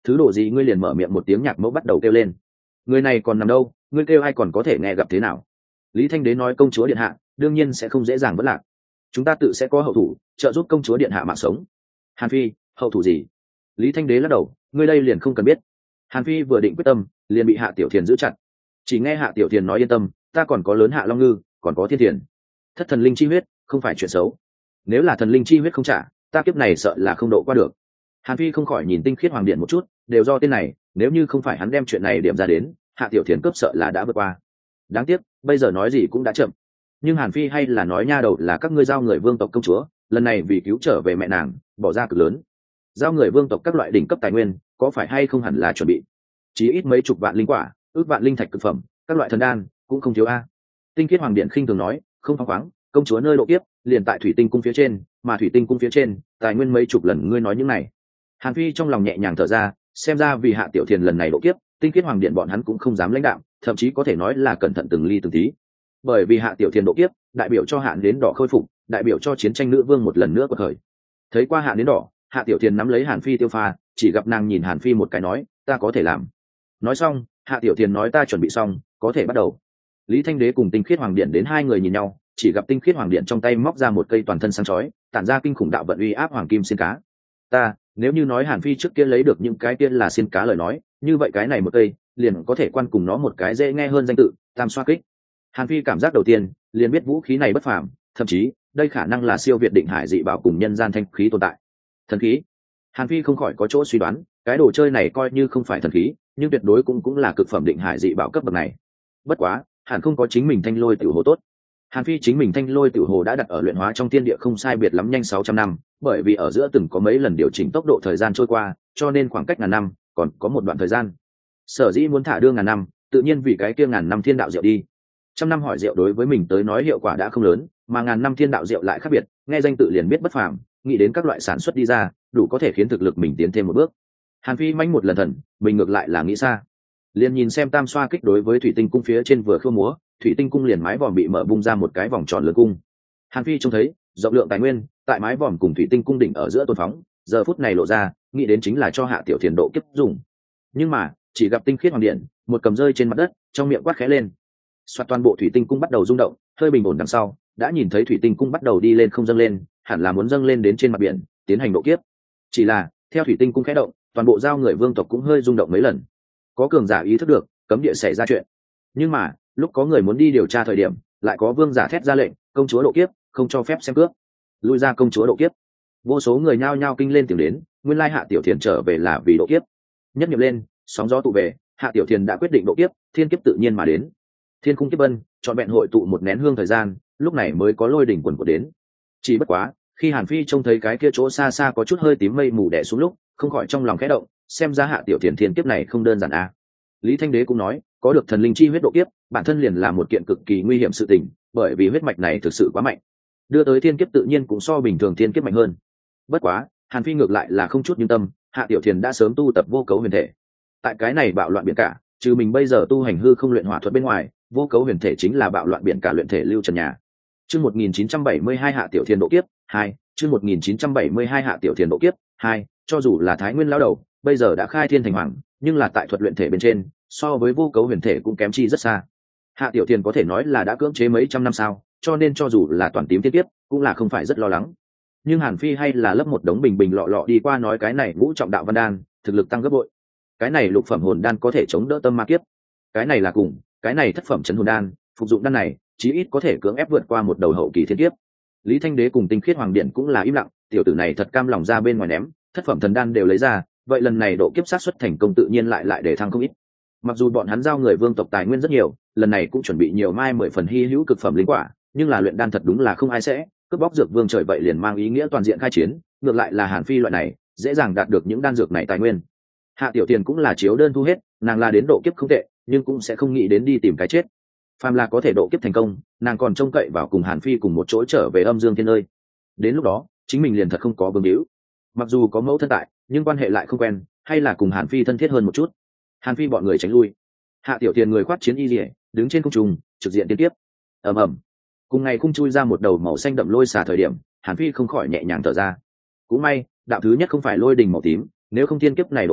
thứ đồ gì ngươi liền mở miệng một tiếng nhạc mẫu bắt đầu kêu lên. Người này còn nằm đâu, ngươi kêu ai còn có thể nghe gặp thế nào? Lý Thanh Đế nói công chúa điện hạ đương nhiên sẽ không dễ dàng vất lạc, chúng ta tự sẽ có hậu thủ trợ giúp công chúa điện hạ mạng sống. Hàn Phi, hậu thủ gì? Lý Thanh Đế lắc đầu, ngươi đây liền không cần biết. Hàn Phi vừa định quyết tâm liền bị Hạ Tiểu Thiền giữ chặt. Chỉ nghe Hạ Tiểu Thiền nói yên tâm, ta còn có lớn Hạ Long Ngư, còn có Thiên Thiền. Thất thần linh chi huyết không phải chuyện xấu, nếu là thần linh chi huyết không trả, ta kiếp này sợ là không độ qua được. Hàn Phi không khỏi nhìn Tinh Khiết Hoàng Điện một chút, đều do tên này, nếu như không phải hắn đem chuyện này điểm ra đến, Hạ Tiểu Thiền cướp sợ là đã vượt qua. Đáng tiếc bây giờ nói gì cũng đã chậm. Nhưng Hàn Phi hay là nói nha đầu là các ngươi giao người vương tộc công chúa, lần này vì cứu trở về mẹ nàng bỏ ra cực lớn, giao người vương tộc các loại đỉnh cấp tài nguyên có phải hay không hẳn là chuẩn bị chí ít mấy chục vạn linh quả, ước vạn linh thạch cực phẩm, các loại thần đan cũng không thiếu a. Tinh Khiết Hoàng Điện khinh thường nói, không phăng khoáng, công chúa nơi độ kiếp liền tại thủy tinh cung phía trên, mà thủy tinh cung phía trên tài nguyên mấy chục lần, ngươi nói những này. Hàn Phi trong lòng nhẹ nhàng thở ra, xem ra vì Hạ Tiểu Thiền lần này độ kiếp, Tinh Khiết Hoàng Điện bọn hắn cũng không dám lãnh đạo, thậm chí có thể nói là cẩn thận từng ly từng tí. Bởi vì Hạ Tiểu Thiền độ kiếp đại biểu cho Hạn Đến Đỏ khôi phục, đại biểu cho chiến tranh nữ vương một lần nữa quật khởi. Thấy qua Hạn Đến Đỏ, Hạ Tiểu Thiền nắm lấy Hàn Phi tiêu pha, chỉ gặp nàng nhìn Hàn Phi một cái nói, ta có thể làm. Nói xong, Hạ Tiểu Thiền nói ta chuẩn bị xong, có thể bắt đầu. Lý Thanh Đế cùng Tinh Khiết Hoàng Điện đến hai người nhìn nhau, chỉ gặp Tinh Khiết Hoàng Điện trong tay móc ra một cây toàn thân sáng chói, tản ra kinh khủng đạo vận uy áp hoàng kim xiên cá. Ta, nếu như nói Hàn Phi trước kia lấy được những cái kia là xiên cá lời nói, như vậy cái này một cây liền có thể quan cùng nó một cái dễ nghe hơn danh tự, Tam Xoa Kích. Hàn Phi cảm giác đầu tiên liền biết vũ khí này bất phàm, thậm chí đây khả năng là siêu việt định hải dị bảo cùng nhân gian thanh khí tồn tại. Thần khí. Hàn Phi không khỏi có chỗ suy đoán, cái đồ chơi này coi như không phải thần khí, nhưng tuyệt đối cũng cũng là cực phẩm định hải dị bảo cấp bậc này. Bất quá, hẳn không có chính mình thanh lôi tiểu hồ tốt. Hàn Phi chính mình thanh lôi tiểu hồ đã đặt ở luyện hóa trong thiên địa không sai biệt lắm nhanh sáu trăm năm, bởi vì ở giữa từng có mấy lần điều chỉnh tốc độ thời gian trôi qua, cho nên khoảng cách ngàn năm còn có một đoạn thời gian. Sở dĩ muốn thả đưa ngàn năm, tự nhiên vì cái kia ngàn năm thiên đạo diệu đi. Trăm năm hỏi rượu đối với mình tới nói hiệu quả đã không lớn, mà ngàn năm thiên đạo rượu lại khác biệt, nghe danh tự liền biết bất phàm, nghĩ đến các loại sản xuất đi ra, đủ có thể khiến thực lực mình tiến thêm một bước. Hàn Phi manh một lần thần, mình ngược lại là nghĩ xa. Liền nhìn xem Tam Xoa Kích đối với thủy tinh cung phía trên vừa khua múa, thủy tinh cung liền mái vòm bị mở bung ra một cái vòng tròn lớn cung. Hàn Phi trông thấy rộng lượng tài nguyên tại mái vòm cùng thủy tinh cung đỉnh ở giữa tôn phóng, giờ phút này lộ ra, nghĩ đến chính là cho Hạ Tiểu Thiền độ kiếp dùng. Nhưng mà chỉ gặp Tinh Khiết Hoàng Điện một cầm rơi trên mặt đất, trong miệng quát khẽ lên, xoát toàn bộ thủy tinh cung bắt đầu rung động, hơi bình ổn đằng sau đã nhìn thấy thủy tinh cung bắt đầu đi lên không dâng lên, hẳn là muốn dâng lên đến trên mặt biển tiến hành độ kiếp. Chỉ là theo thủy tinh cung khẽ động, toàn bộ giao người vương tộc cũng hơi rung động mấy lần. Có cường giả ý thức được cấm địa xảy ra chuyện, nhưng mà lúc có người muốn đi điều tra thời điểm, lại có vương giả thét ra lệnh, công chúa độ kiếp, không cho phép xem cướp, lui ra công chúa độ kiếp. Vô số người nhao nhao kinh lên tìm đến, nguyên lai Hạ Tiểu Thiền trở về là vì độ kiếp. Nhất nghiệm lên, sóng gió tụ về, Hạ Tiểu Thiền đã quyết định độ kiếp, thiên kiếp tự nhiên mà đến. Thiên cung kiếp vân chọn vẹn hội tụ một nén hương thời gian, lúc này mới có lôi đỉnh quần của đến. Chỉ bất quá, khi Hàn Phi trông thấy cái kia chỗ xa xa có chút hơi tím mây mù đè xuống lúc, không khỏi trong lòng khẽ động, xem ra Hạ Tiểu Thiền thiên kiếp này không đơn giản a. Lý Thanh Đế cũng nói, có được thần linh chi huyết độ kiếp, bản thân liền là một kiện cực kỳ nguy hiểm sự tình, bởi vì huyết mạch này thực sự quá mạnh, đưa tới thiên kiếp tự nhiên cũng so bình thường thiên kiếp mạnh hơn. Bất quá, Hàn Phi ngược lại là không chút yên tâm, Hạ Tiểu Thiền đã sớm tu tập vô cấu huyền thể. Tại cái này bạo loạn biển cả, trừ mình bây giờ tu hành hư không luyện hỏa thuật bên ngoài, vô cấu huyền thể chính là bạo loạn biển cả luyện thể lưu trần nhà. Chương một nghìn chín trăm bảy mươi hai Hạ Tiểu Thiền độ kiếp hai, chương một nghìn chín trăm bảy mươi hai Hạ Tiểu Thiền độ kiếp hai, cho dù là Thái Nguyên lão đầu, bây giờ đã khai thiên thành hoàng, nhưng là tại thuật luyện thể bên trên, so với vô cấu huyền thể cũng kém chi rất xa. Hạ Tiểu Thiền có thể nói là đã cưỡng chế mấy trăm năm sao, cho nên cho dù là toàn tím thiên kiếp, cũng là không phải rất lo lắng. Nhưng Hàn Phi hay là lấp một đống bình bình lọ lọ đi qua nói cái này ngũ trọng đạo văn đan, thực lực tăng gấp bội. Cái này lục phẩm hồn đan có thể chống đỡ tâm ma kiếp. Cái này là cùng, cái này thất phẩm chấn hồn đan, phục dụng đan này, chí ít có thể cưỡng ép vượt qua một đầu hậu kỳ thiên kiếp. Lý Thanh Đế cùng Tinh Khiết Hoàng Điện cũng là im lặng, tiểu tử này thật cam lòng ra bên ngoài ném, thất phẩm thần đan đều lấy ra, vậy lần này độ kiếp sát suất thành công tự nhiên lại lại để thăng không ít. Mặc dù bọn hắn giao người vương tộc tài nguyên rất nhiều, lần này cũng chuẩn bị nhiều mai mười phần hy hữu cực phẩm linh quả, nhưng là luyện đan thật đúng là không ai sẽ cướp bóc dược vương trời, vậy liền mang ý nghĩa toàn diện khai chiến, ngược lại là Hàn Phi loại này dễ dàng đạt được những đan dược này tài nguyên. Hạ Tiểu Thiền cũng là chiếu đơn thu hết, nàng là đến độ kiếp không tệ, nhưng cũng sẽ không nghĩ đến đi tìm cái chết. Phàm là có thể độ kiếp thành công, nàng còn trông cậy vào cùng Hàn Phi cùng một chỗ trở về âm dương thiên nơi. Đến lúc đó, chính mình liền thật không có bướng hữu. Mặc dù có mẫu thân tại, nhưng quan hệ lại không quen, hay là cùng Hàn Phi thân thiết hơn một chút. Hàn Phi bọn người tránh lui. Hạ Tiểu Thiền người khoác chiến y liễu, đứng trên không trung, trực diện tiên tiếp. Ầm ầm. Cùng ngày khung chui ra một đầu màu xanh đậm lôi xà thời điểm, Hàn Phi không khỏi nhẹ nhàng thở ra. Cũng may, đạo thứ nhất không phải lôi đình màu tím, nếu không thiên kiếp này độ khó,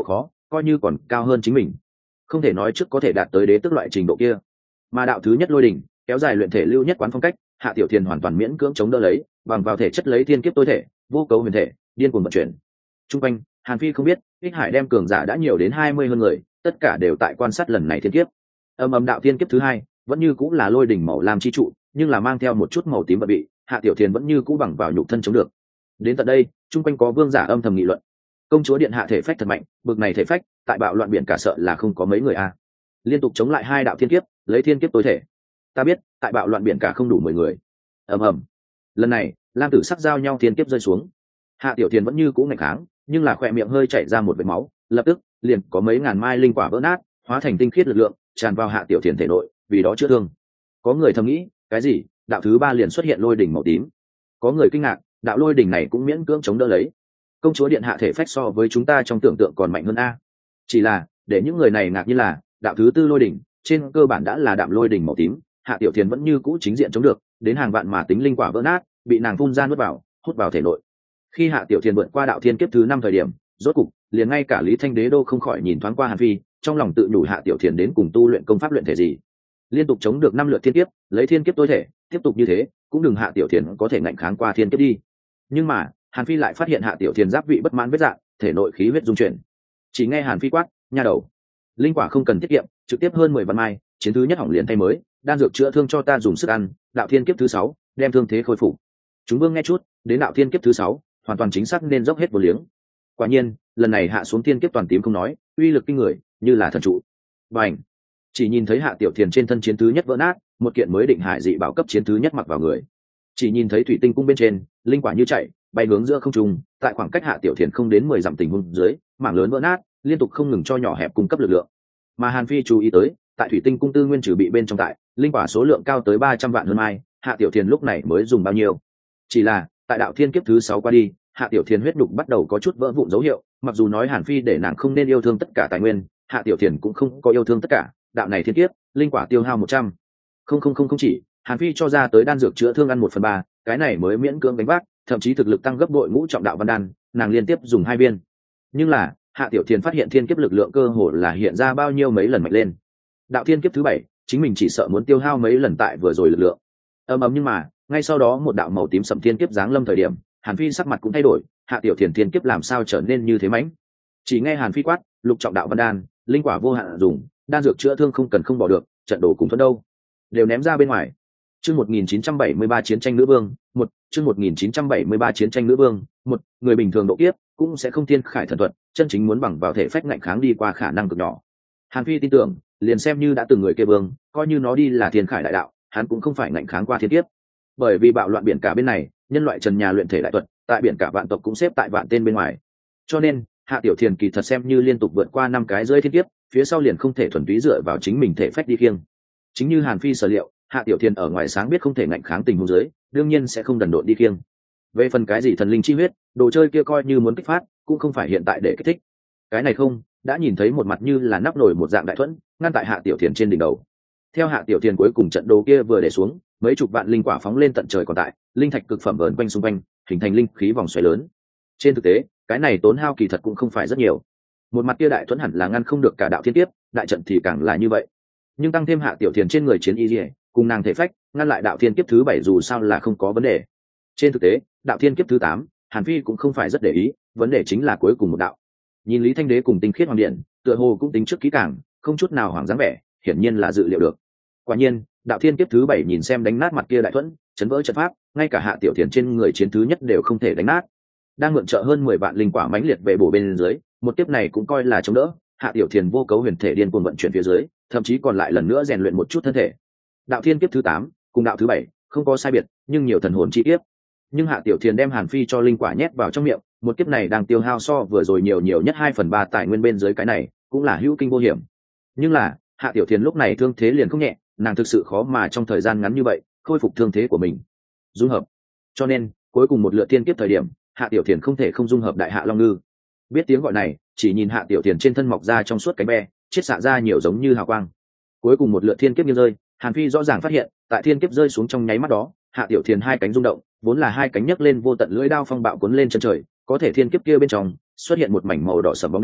coi như còn cao hơn chính mình, không thể nói trước có thể đạt tới đế tước loại trình độ kia. Mà đạo thứ nhất lôi đỉnh kéo dài luyện thể lưu nhất quán phong cách, Hạ Tiểu Thiền hoàn toàn miễn cưỡng chống đỡ lấy, bằng vào thể chất lấy thiên kiếp tối thể, vô cấu huyền thể, điên cuồng vận chuyển. Trung quanh, Hàn Phi không biết, Ích Hải đem cường giả đã nhiều đến hai mươi hơn người, tất cả đều tại quan sát lần này thiên kiếp. Âm âm đạo thiên kiếp thứ hai, vẫn như cũng là lôi đỉnh màu lam chi trụ, nhưng là mang theo một chút màu tím vận bị, Hạ Tiểu Thiền vẫn như cũ bằng vào nhục thân chống được. Đến tận đây, trung quanh có vương giả âm thầm nghị luận. Công chúa điện hạ thể phách thật mạnh, bực này thể phách, tại bạo loạn biển cả sợ là không có mấy người a. Liên tục chống lại hai đạo thiên kiếp, lấy thiên kiếp tối thể. Ta biết, tại bạo loạn biển cả không đủ mười người. Ầm ầm. Lần này, lam tử sắc giao nhau thiên kiếp rơi xuống. Hạ Tiểu Thiền vẫn như cũ nghịch kháng, nhưng là khỏe miệng hơi chảy ra một vệt máu, lập tức liền có mấy ngàn mai linh quả vỡ nát, hóa thành tinh khiết lực lượng, tràn vào Hạ Tiểu Thiền thể nội, vì đó chữa thương. Có người thầm nghĩ, cái gì? Đạo thứ ba liền xuất hiện lôi đỉnh màu tím. Có người kinh ngạc, đạo lôi đỉnh này cũng miễn cưỡng chống đỡ lấy. Công chúa điện hạ thể phách so với chúng ta trong tưởng tượng còn mạnh hơn a. Chỉ là, để những người này ngạc như là, đạo thứ tư lôi đỉnh, trên cơ bản đã là đạm lôi đỉnh màu tím, Hạ Tiểu Thiền vẫn như cũ chính diện chống được, đến hàng vạn mà tính linh quả vỡ nát, bị nàng phun ra nuốt vào, hút vào thể nội. Khi Hạ Tiểu Thiền vượt qua đạo thiên kiếp thứ năm thời điểm, rốt cục, liền ngay cả Lý Thanh Đế đô không khỏi nhìn thoáng qua Hàn Phi, trong lòng tự nhủ Hạ Tiểu Thiền đến cùng tu luyện công pháp luyện thể gì. Liên tục chống được năm lượt thiên kiếp, lấy thiên kiếp tối thể, tiếp tục như thế, cũng đừng Hạ Tiểu Thiền có thể ngạnh kháng qua thiên kiếp đi. Nhưng mà, Hàn Phi lại phát hiện Hạ Tiểu Thiền giáp vị bất mãn vết dạng, thể nội khí huyết dung chuyển. Chỉ nghe Hàn Phi quát, nha đầu, linh quả không cần tiết kiệm, trực tiếp hơn mười vạn mai, chiến thứ nhất hỏng liền thay mới, đan dược chữa thương cho ta dùng sức ăn, đạo thiên kiếp thứ sáu, đem thương thế khôi phục. Chúng vương nghe chút, đến đạo thiên kiếp thứ sáu, hoàn toàn chính xác nên dốc hết vô liếng. Quả nhiên, lần này hạ xuống thiên kiếp toàn tím không nói, uy lực kinh người, như là thần trụ. Bành! Chỉ nhìn thấy Hạ Tiểu Thiền trên thân chiến thứ nhất vỡ nát, một kiện mới định hải dị bảo cấp chiến thứ nhất mặc vào người. Chỉ nhìn thấy thủy tinh cung bên trên, linh quả như chạy, bay hướng giữa không trung, tại khoảng cách Hạ Tiểu Thiền không đến mười dặm tình huống dưới, mảng lớn vỡ nát, liên tục không ngừng cho nhỏ hẹp cung cấp lực lượng. Mà Hàn Phi chú ý tới, tại thủy tinh cung tư nguyên trừ bị bên trong tại, linh quả số lượng cao tới ba trăm vạn hơn mai, Hạ Tiểu Thiền lúc này mới dùng bao nhiêu? Chỉ là, tại đạo thiên kiếp thứ sáu qua đi, Hạ Tiểu Thiền huyết nhục bắt đầu có chút vỡ vụn dấu hiệu, mặc dù nói Hàn Phi để nàng không nên yêu thương tất cả tài nguyên, Hạ Tiểu Thiền cũng không có yêu thương tất cả, đạo này thiên kiếp, linh quả tiêu hao một trăm. Không không không không chỉ, Hàn Phi cho ra tới đan dược chữa thương ăn một phần ba, cái này mới miễn cưỡng đánh vác, thậm chí thực lực tăng gấp bội ngũ trọng đạo văn đan, nàng liên tiếp dùng hai viên. Nhưng là, Hạ Tiểu Thiền phát hiện thiên kiếp lực lượng cơ hồ là hiện ra bao nhiêu mấy lần mạnh lên. Đạo thiên kiếp thứ bảy, chính mình chỉ sợ muốn tiêu hao mấy lần tại vừa rồi lực lượng. Ầm ầm nhưng mà, ngay sau đó một đạo màu tím sẫm thiên kiếp giáng lâm thời điểm, Hàn Phi sắc mặt cũng thay đổi, Hạ Tiểu Thiền thiên kiếp làm sao trở nên như thế mãnh? Chỉ nghe Hàn Phi quát, lục trọng đạo văn đan, linh quả vô hạn dùng, đan dược chữa thương không cần không bỏ được, trận đồ cùng thuận đâu, đều ném ra bên ngoài. Chương một nghìn chín trăm bảy mươi ba chiến tranh nữ vương, một, chương một nghìn chín trăm bảy mươi ba chiến tranh nữ vương, một, người bình thường độ kiếp cũng sẽ không thiên khải thần thuật, chân chính muốn bằng vào thể phách ngạnh kháng đi qua khả năng cực nhỏ. Hàn Phi tin tưởng, liền xem như đã từng người kia vương, coi như nó đi là thiên khải đại đạo, hắn cũng không phải ngạnh kháng qua thiên kiếp. Bởi vì bạo loạn biển cả bên này, nhân loại trần nhà luyện thể đại thuật, tại biển cả vạn tộc cũng xếp tại vạn tên bên ngoài. Cho nên, Hạ Tiểu Thiền kỳ thật xem như liên tục vượt qua năm cái rơi thiên kiếp, phía sau liền không thể thuần túy dựa vào chính mình thể phách đi khiêng. Chính như Hàn Phi sở liệu, Hạ Tiểu Thiền ở ngoài sáng biết không thể ngạnh kháng tình huống dưới, đương nhiên sẽ không đần độn đi khiêng. Về phần cái gì thần linh chi huyết, đồ chơi kia coi như muốn kích phát, cũng không phải hiện tại để kích thích. Cái này không, đã nhìn thấy một mặt như là nắp nồi một dạng đại thuẫn, ngăn tại Hạ Tiểu Thiền trên đỉnh đầu. Theo Hạ Tiểu Thiền cuối cùng trận đồ kia vừa để xuống, mấy chục vạn linh quả phóng lên tận trời còn tại, linh thạch cực phẩm vờn quanh xung quanh, hình thành linh khí vòng xoáy lớn. Trên thực tế, cái này tốn hao kỳ thật cũng không phải rất nhiều. Một mặt kia đại thuẫn hẳn là ngăn không được cả đạo thiên kiếp, đại trận thì càng là như vậy. Nhưng tăng thêm Hạ Tiểu Thiền trên người chiến y liễu, cùng nàng thể phách, ngăn lại đạo thiên kiếp thứ bảy dù sao là không có vấn đề. Trên thực tế, đạo thiên kiếp thứ tám, Hàn Phi cũng không phải rất để ý, vấn đề chính là cuối cùng một đạo. Nhìn Lý Thanh Đế cùng Tinh Khiết Hoàng Điện, tựa hồ cũng tính trước kỹ càng, không chút nào hoảng dáng vẻ, hiển nhiên là dự liệu được. Quả nhiên, đạo thiên kiếp thứ bảy nhìn xem đánh nát mặt kia đại thuẫn, chấn vỡ trận pháp, ngay cả Hạ Tiểu Thiền trên người chiến thứ nhất đều không thể đánh nát. Đang mượn trợ hơn mười vạn linh quả mãnh liệt về bổ bên dưới, một tiếp này cũng coi là chống đỡ, Hạ Tiểu Thiền vô cấu huyền thể điên cuồng vận chuyển phía dưới, thậm chí còn lại lần nữa rèn luyện một chút thân thể. Đạo thiên kiếp thứ tám, cùng đạo thứ bảy, không có sai biệt, nhưng nhiều thần hồn chi kiếp. Nhưng Hạ Tiểu Thiền đem Hàn Phi cho linh quả nhét vào trong miệng, một kiếp này đang tiêu hao so vừa rồi nhiều nhiều nhất hai phần ba tài nguyên bên dưới cái này, cũng là hữu kinh vô hiểm. Nhưng là, Hạ Tiểu Thiền lúc này thương thế liền không nhẹ, nàng thực sự khó mà trong thời gian ngắn như vậy khôi phục thương thế của mình. Dung hợp. Cho nên, cuối cùng một lượt thiên kiếp thời điểm, Hạ Tiểu Thiền không thể không dung hợp đại hạ long ngư. Biết tiếng gọi này, chỉ nhìn Hạ Tiểu Thiền trên thân mọc ra trong suốt cánh be, chiết xạ ra nhiều giống như hào quang. Cuối cùng một lượt thiên kiếp như rơi, Hàn Phi rõ ràng phát hiện, tại thiên kiếp rơi xuống trong nháy mắt đó, Hạ Tiểu Thiền hai cánh rung động, vốn là hai cánh nhấc lên vô tận lưỡi đao phong bạo cuốn lên chân trời, có thể thiên kiếp kia bên trong xuất hiện một mảnh màu đỏ sẫm bóng đen,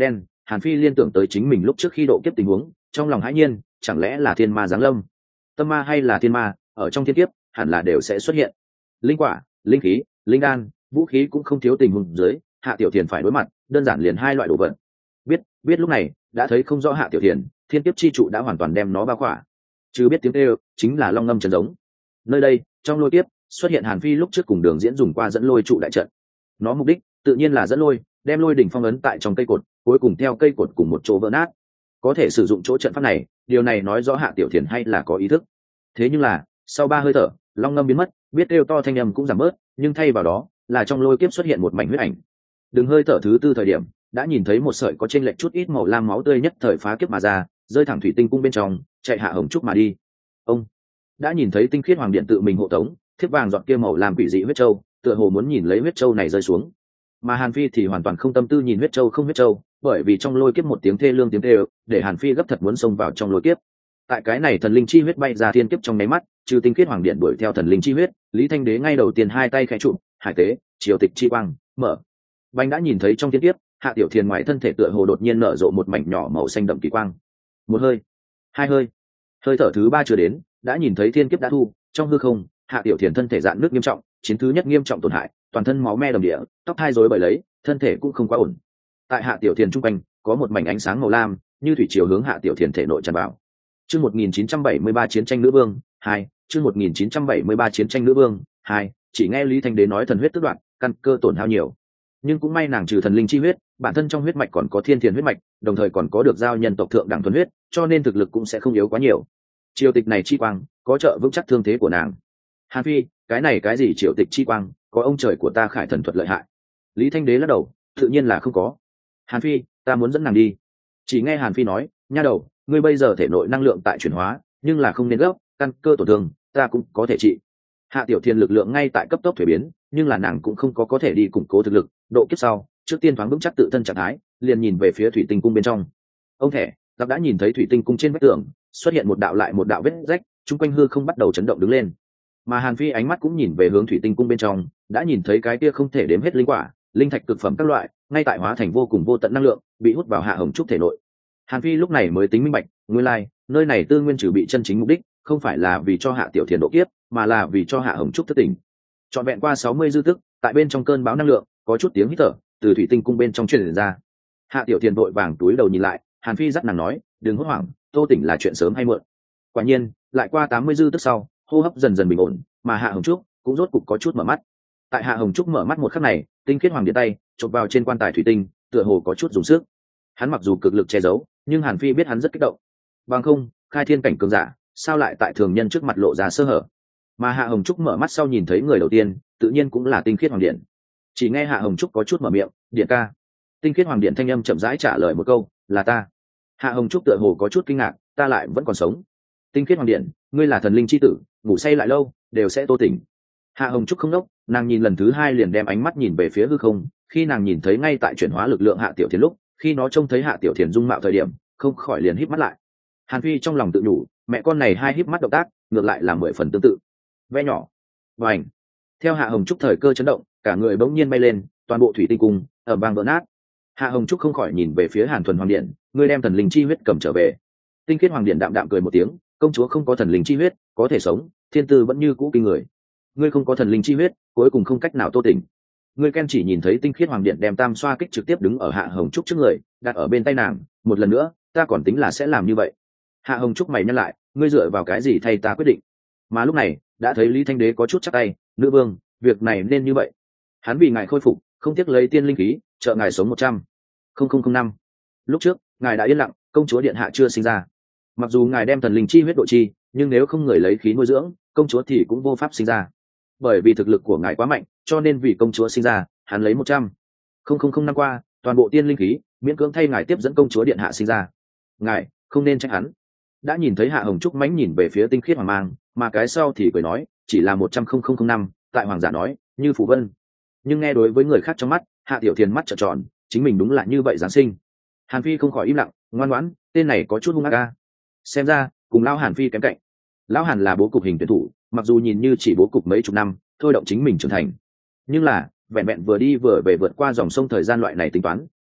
Hàn Phi liên tưởng tới chính mình lúc trước khi độ kiếp tình huống, trong lòng hãi nhiên, chẳng lẽ là thiên ma giáng lâm? Tâm ma hay là thiên ma, ở trong thiên kiếp hẳn là đều sẽ xuất hiện. Linh quả, linh khí, linh đan, vũ khí cũng không thiếu tình huống dưới, Hạ Tiểu Thiền phải đối mặt, đơn giản liền hai loại đồ vật. Biết, biết lúc này, đã thấy không rõ Hạ Tiểu Thiền, thiên kiếp chi trụ đã hoàn toàn đem nó bao khỏa. Chứ biết tiếng kêu, chính là long ngâm trấn giống. Nơi đây, trong lôi kiếp, xuất hiện Hàn Phi lúc trước cùng Đường Diễn dùng qua dẫn lôi trụ đại trận. Nó mục đích, tự nhiên là dẫn lôi, đem lôi đỉnh phong ấn tại trong cây cột, cuối cùng theo cây cột cùng một chỗ vỡ nát. Có thể sử dụng chỗ trận pháp này, điều này nói rõ Hạ Tiểu Thiền hay là có ý thức. Thế nhưng là, sau ba hơi thở, long ngâm biến mất, biết kêu to thanh âm cũng giảm bớt, nhưng thay vào đó, là trong lôi kiếp xuất hiện một mảnh huyết ảnh. Đừng hơi thở thứ tư thời điểm, đã nhìn thấy một sợi có chênh lệch chút ít màu lam máu tươi nhất thời phá kiếp mà ra, rơi thẳng thủy tinh cung bên trong, chạy Hạ Hồng Trúc mà đi. Ông đã nhìn thấy tinh khiết hoàng điện tự mình hộ tống, thiếp vàng dọn kia màu làm quỷ dị huyết châu, tựa hồ muốn nhìn lấy huyết châu này rơi xuống. Mà Hàn Phi thì hoàn toàn không tâm tư nhìn huyết châu không huyết châu, bởi vì trong lôi kiếp một tiếng thê lương tiếng thê, để Hàn Phi gấp thật muốn xông vào trong lôi kiếp. Tại cái này thần linh chi huyết bay ra thiên kiếp trong nháy mắt, trừ tinh khiết hoàng điện đuổi theo thần linh chi huyết, Lý Thanh Đế ngay đầu tiên hai tay khẽ chụp, hải tế, triều tịch chi quang, mở. Bánh đã nhìn thấy trong thiên kiếp, Hạ Tiểu Thiền ngoài thân thể tựa hồ đột nhiên nở rộ một mảnh nhỏ màu xanh đậm kỳ quang. Một hơi, hai hơi, hơi thở thứ ba chưa đến, đã nhìn thấy thiên kiếp đã thu, trong hư không, Hạ Tiểu Thiền thân thể dạn nước nghiêm trọng, chiến thứ nhất nghiêm trọng tổn hại, toàn thân máu me đầm địa, tóc hai rối bời lấy, thân thể cũng không quá ổn. Tại Hạ Tiểu Thiền trung quanh, có một mảnh ánh sáng màu lam, như thủy triều hướng Hạ Tiểu Thiền thể nội tràn vào. Chương một nghìn chín trăm bảy mươi ba chiến tranh nữ vương hai, chương một nghìn chín trăm bảy mươi ba chiến tranh nữ vương hai, chỉ nghe Lý Thanh Đế nói thần huyết tức đoạn, căn cơ tổn hao nhiều. Nhưng cũng may nàng trừ thần linh chi huyết, bản thân trong huyết mạch còn có thiên thiền huyết mạch, đồng thời còn có được giao nhân tộc thượng đẳng thuần huyết, cho nên thực lực cũng sẽ không yếu quá nhiều. Triều tịch này chi quang, có trợ vững chắc thương thế của nàng. Hàn Phi, cái này cái gì triều tịch chi quang, có ông trời của ta Khải thần thuật lợi hại. Lý Thanh Đế lắc đầu, tự nhiên là không có. Hàn Phi, ta muốn dẫn nàng đi. Chỉ nghe Hàn Phi nói, nha đầu, ngươi bây giờ thể nội năng lượng tại chuyển hóa, nhưng là không nên gấp, căn cơ tổn thương, ta cũng có thể trị. Hạ Tiểu Thiền lực lượng ngay tại cấp tốc thuế biến, nhưng là nàng cũng không có có thể đi củng cố thực lực, độ kiếp sau, trước tiên thoáng vững chắc tự thân trạng thái, liền nhìn về phía thủy tinh cung bên trong. Ông thẻ, giặc đã nhìn thấy thủy tinh cung trên vách tường xuất hiện một đạo lại một đạo vết rách, chung quanh hư không bắt đầu chấn động đứng lên. Mà Hàn Phi ánh mắt cũng nhìn về hướng thủy tinh cung bên trong, đã nhìn thấy cái kia không thể đếm hết linh quả, linh thạch cực phẩm các loại, ngay tại hóa thành vô cùng vô tận năng lượng, bị hút vào Hạ Hồng Trúc thể nội. Hàn Phi lúc này mới tính minh bạch, nguyên lai, like, nơi này tư nguyên trừ bị chân chính mục đích, không phải là vì cho Hạ Tiểu Thiền độ kiếp, mà là vì cho Hạ Hồng Trúc thức tỉnh. Trọn vẹn qua sáu mươi dư tức, tại bên trong cơn bão năng lượng, có chút tiếng hít thở từ thủy tinh cung bên trong truyền ra. Hạ Tiểu Thiền vội vàng túi đầu nhìn lại, Hàn Phi dắt nàng nói, đừng hốt hoảng, Tô tỉnh là chuyện sớm hay muộn. Quả nhiên, lại qua tám mươi dư tức sau, hô hấp dần dần bình ổn, mà Hạ Hồng Trúc cũng rốt cục có chút mở mắt. Tại Hạ Hồng Trúc mở mắt một khắc này, tinh khiết hoàng điện tay chộp vào trên quan tài thủy tinh, tựa hồ có chút dùng sức. Hắn mặc dù cực lực che giấu, nhưng Hàn Phi biết hắn rất kích động. Bằng không, khai thiên cảnh cường giả, sao lại tại thường nhân trước mặt lộ ra sơ hở? Mà Hạ Hồng Trúc mở mắt sau nhìn thấy người đầu tiên, tự nhiên cũng là tinh khiết hoàng điện. Chỉ nghe Hạ Hồng Trúc có chút mở miệng, điện ca. Tinh khiết hoàng điện thanh âm chậm rãi trả lời một câu, là ta. Hạ Hồng Trúc tựa hồ có chút kinh ngạc, ta lại vẫn còn sống. Tinh khiết hoàng điện, ngươi là thần linh chi tử, ngủ say lại lâu, đều sẽ tô tỉnh. Hạ Hồng Trúc không đốc, nàng nhìn lần thứ hai liền đem ánh mắt nhìn về phía hư không, khi nàng nhìn thấy ngay tại chuyển hóa lực lượng Hạ Tiểu Thiền lúc, khi nó trông thấy Hạ Tiểu Thiền dung mạo thời điểm, không khỏi liền híp mắt lại. Hàn Phi trong lòng tự nhủ, mẹ con này hai híp mắt động tác, ngược lại là mười phần tương tự. Ve nhỏ, vành. Theo Hạ Hồng Trúc thời cơ chấn động, cả người bỗng nhiên bay lên, toàn bộ thủy tinh cung ở bang vỡ nát. Hạ Hồng Trúc không khỏi nhìn về phía Hàn Thuần Hoàng Điện, ngươi đem thần linh chi huyết cầm trở về. Tinh khiết Hoàng Điện đạm đạm cười một tiếng, công chúa không có thần linh chi huyết, có thể sống, thiên tư vẫn như cũ kinh người. Ngươi không có thần linh chi huyết, cuối cùng không cách nào tô tỉnh. Ngươi Ken chỉ nhìn thấy tinh khiết Hoàng Điện đem tam xoa kích trực tiếp đứng ở Hạ Hồng Trúc trước người, đặt ở bên tay nàng, một lần nữa, ta còn tính là sẽ làm như vậy. Hạ Hồng Trúc mày nhăn lại, ngươi dựa vào cái gì thay ta quyết định? Mà lúc này, đã thấy Lý Thanh Đế có chút chắc tay, nữ vương, việc này nên như vậy. Hắn vì ngài khôi phục, không tiếc lấy tiên linh khí, trợ ngài sống một trăm không không không năm. Lúc trước, ngài đã yên lặng, công chúa điện hạ chưa sinh ra. Mặc dù ngài đem thần linh chi huyết độ chi, nhưng nếu không người lấy khí nuôi dưỡng, công chúa thì cũng vô pháp sinh ra. Bởi vì thực lực của ngài quá mạnh, cho nên vì công chúa sinh ra, hắn lấy một trăm không không không năm qua, toàn bộ tiên linh khí, miễn cưỡng thay ngài tiếp dẫn công chúa điện hạ sinh ra. Ngài không nên trách hắn. Đã nhìn thấy Hạ Hồng Trúc mánh nhìn về phía tinh khiết hoàng mang, mà cái sau thì cười nói, chỉ là một trăm không không không năm, tại hoàng giả nói, như phù vân. Nhưng nghe đối với người khác trong mắt, Hạ Tiểu Thiền mắt trợn tròn, chính mình đúng là như vậy giáng sinh. Hàn Phi không khỏi im lặng, ngoan ngoãn, tên này có chút hung ác a. Xem ra, cùng lão Hàn Phi kém cạnh. Lão Hàn là bố cục hình tuyển thủ, mặc dù nhìn như chỉ bố cục mấy chục năm, thôi động chính mình trưởng thành. Nhưng là, vẹn vẹn vừa đi vừa về vượt qua dòng sông thời gian loại này tính toán,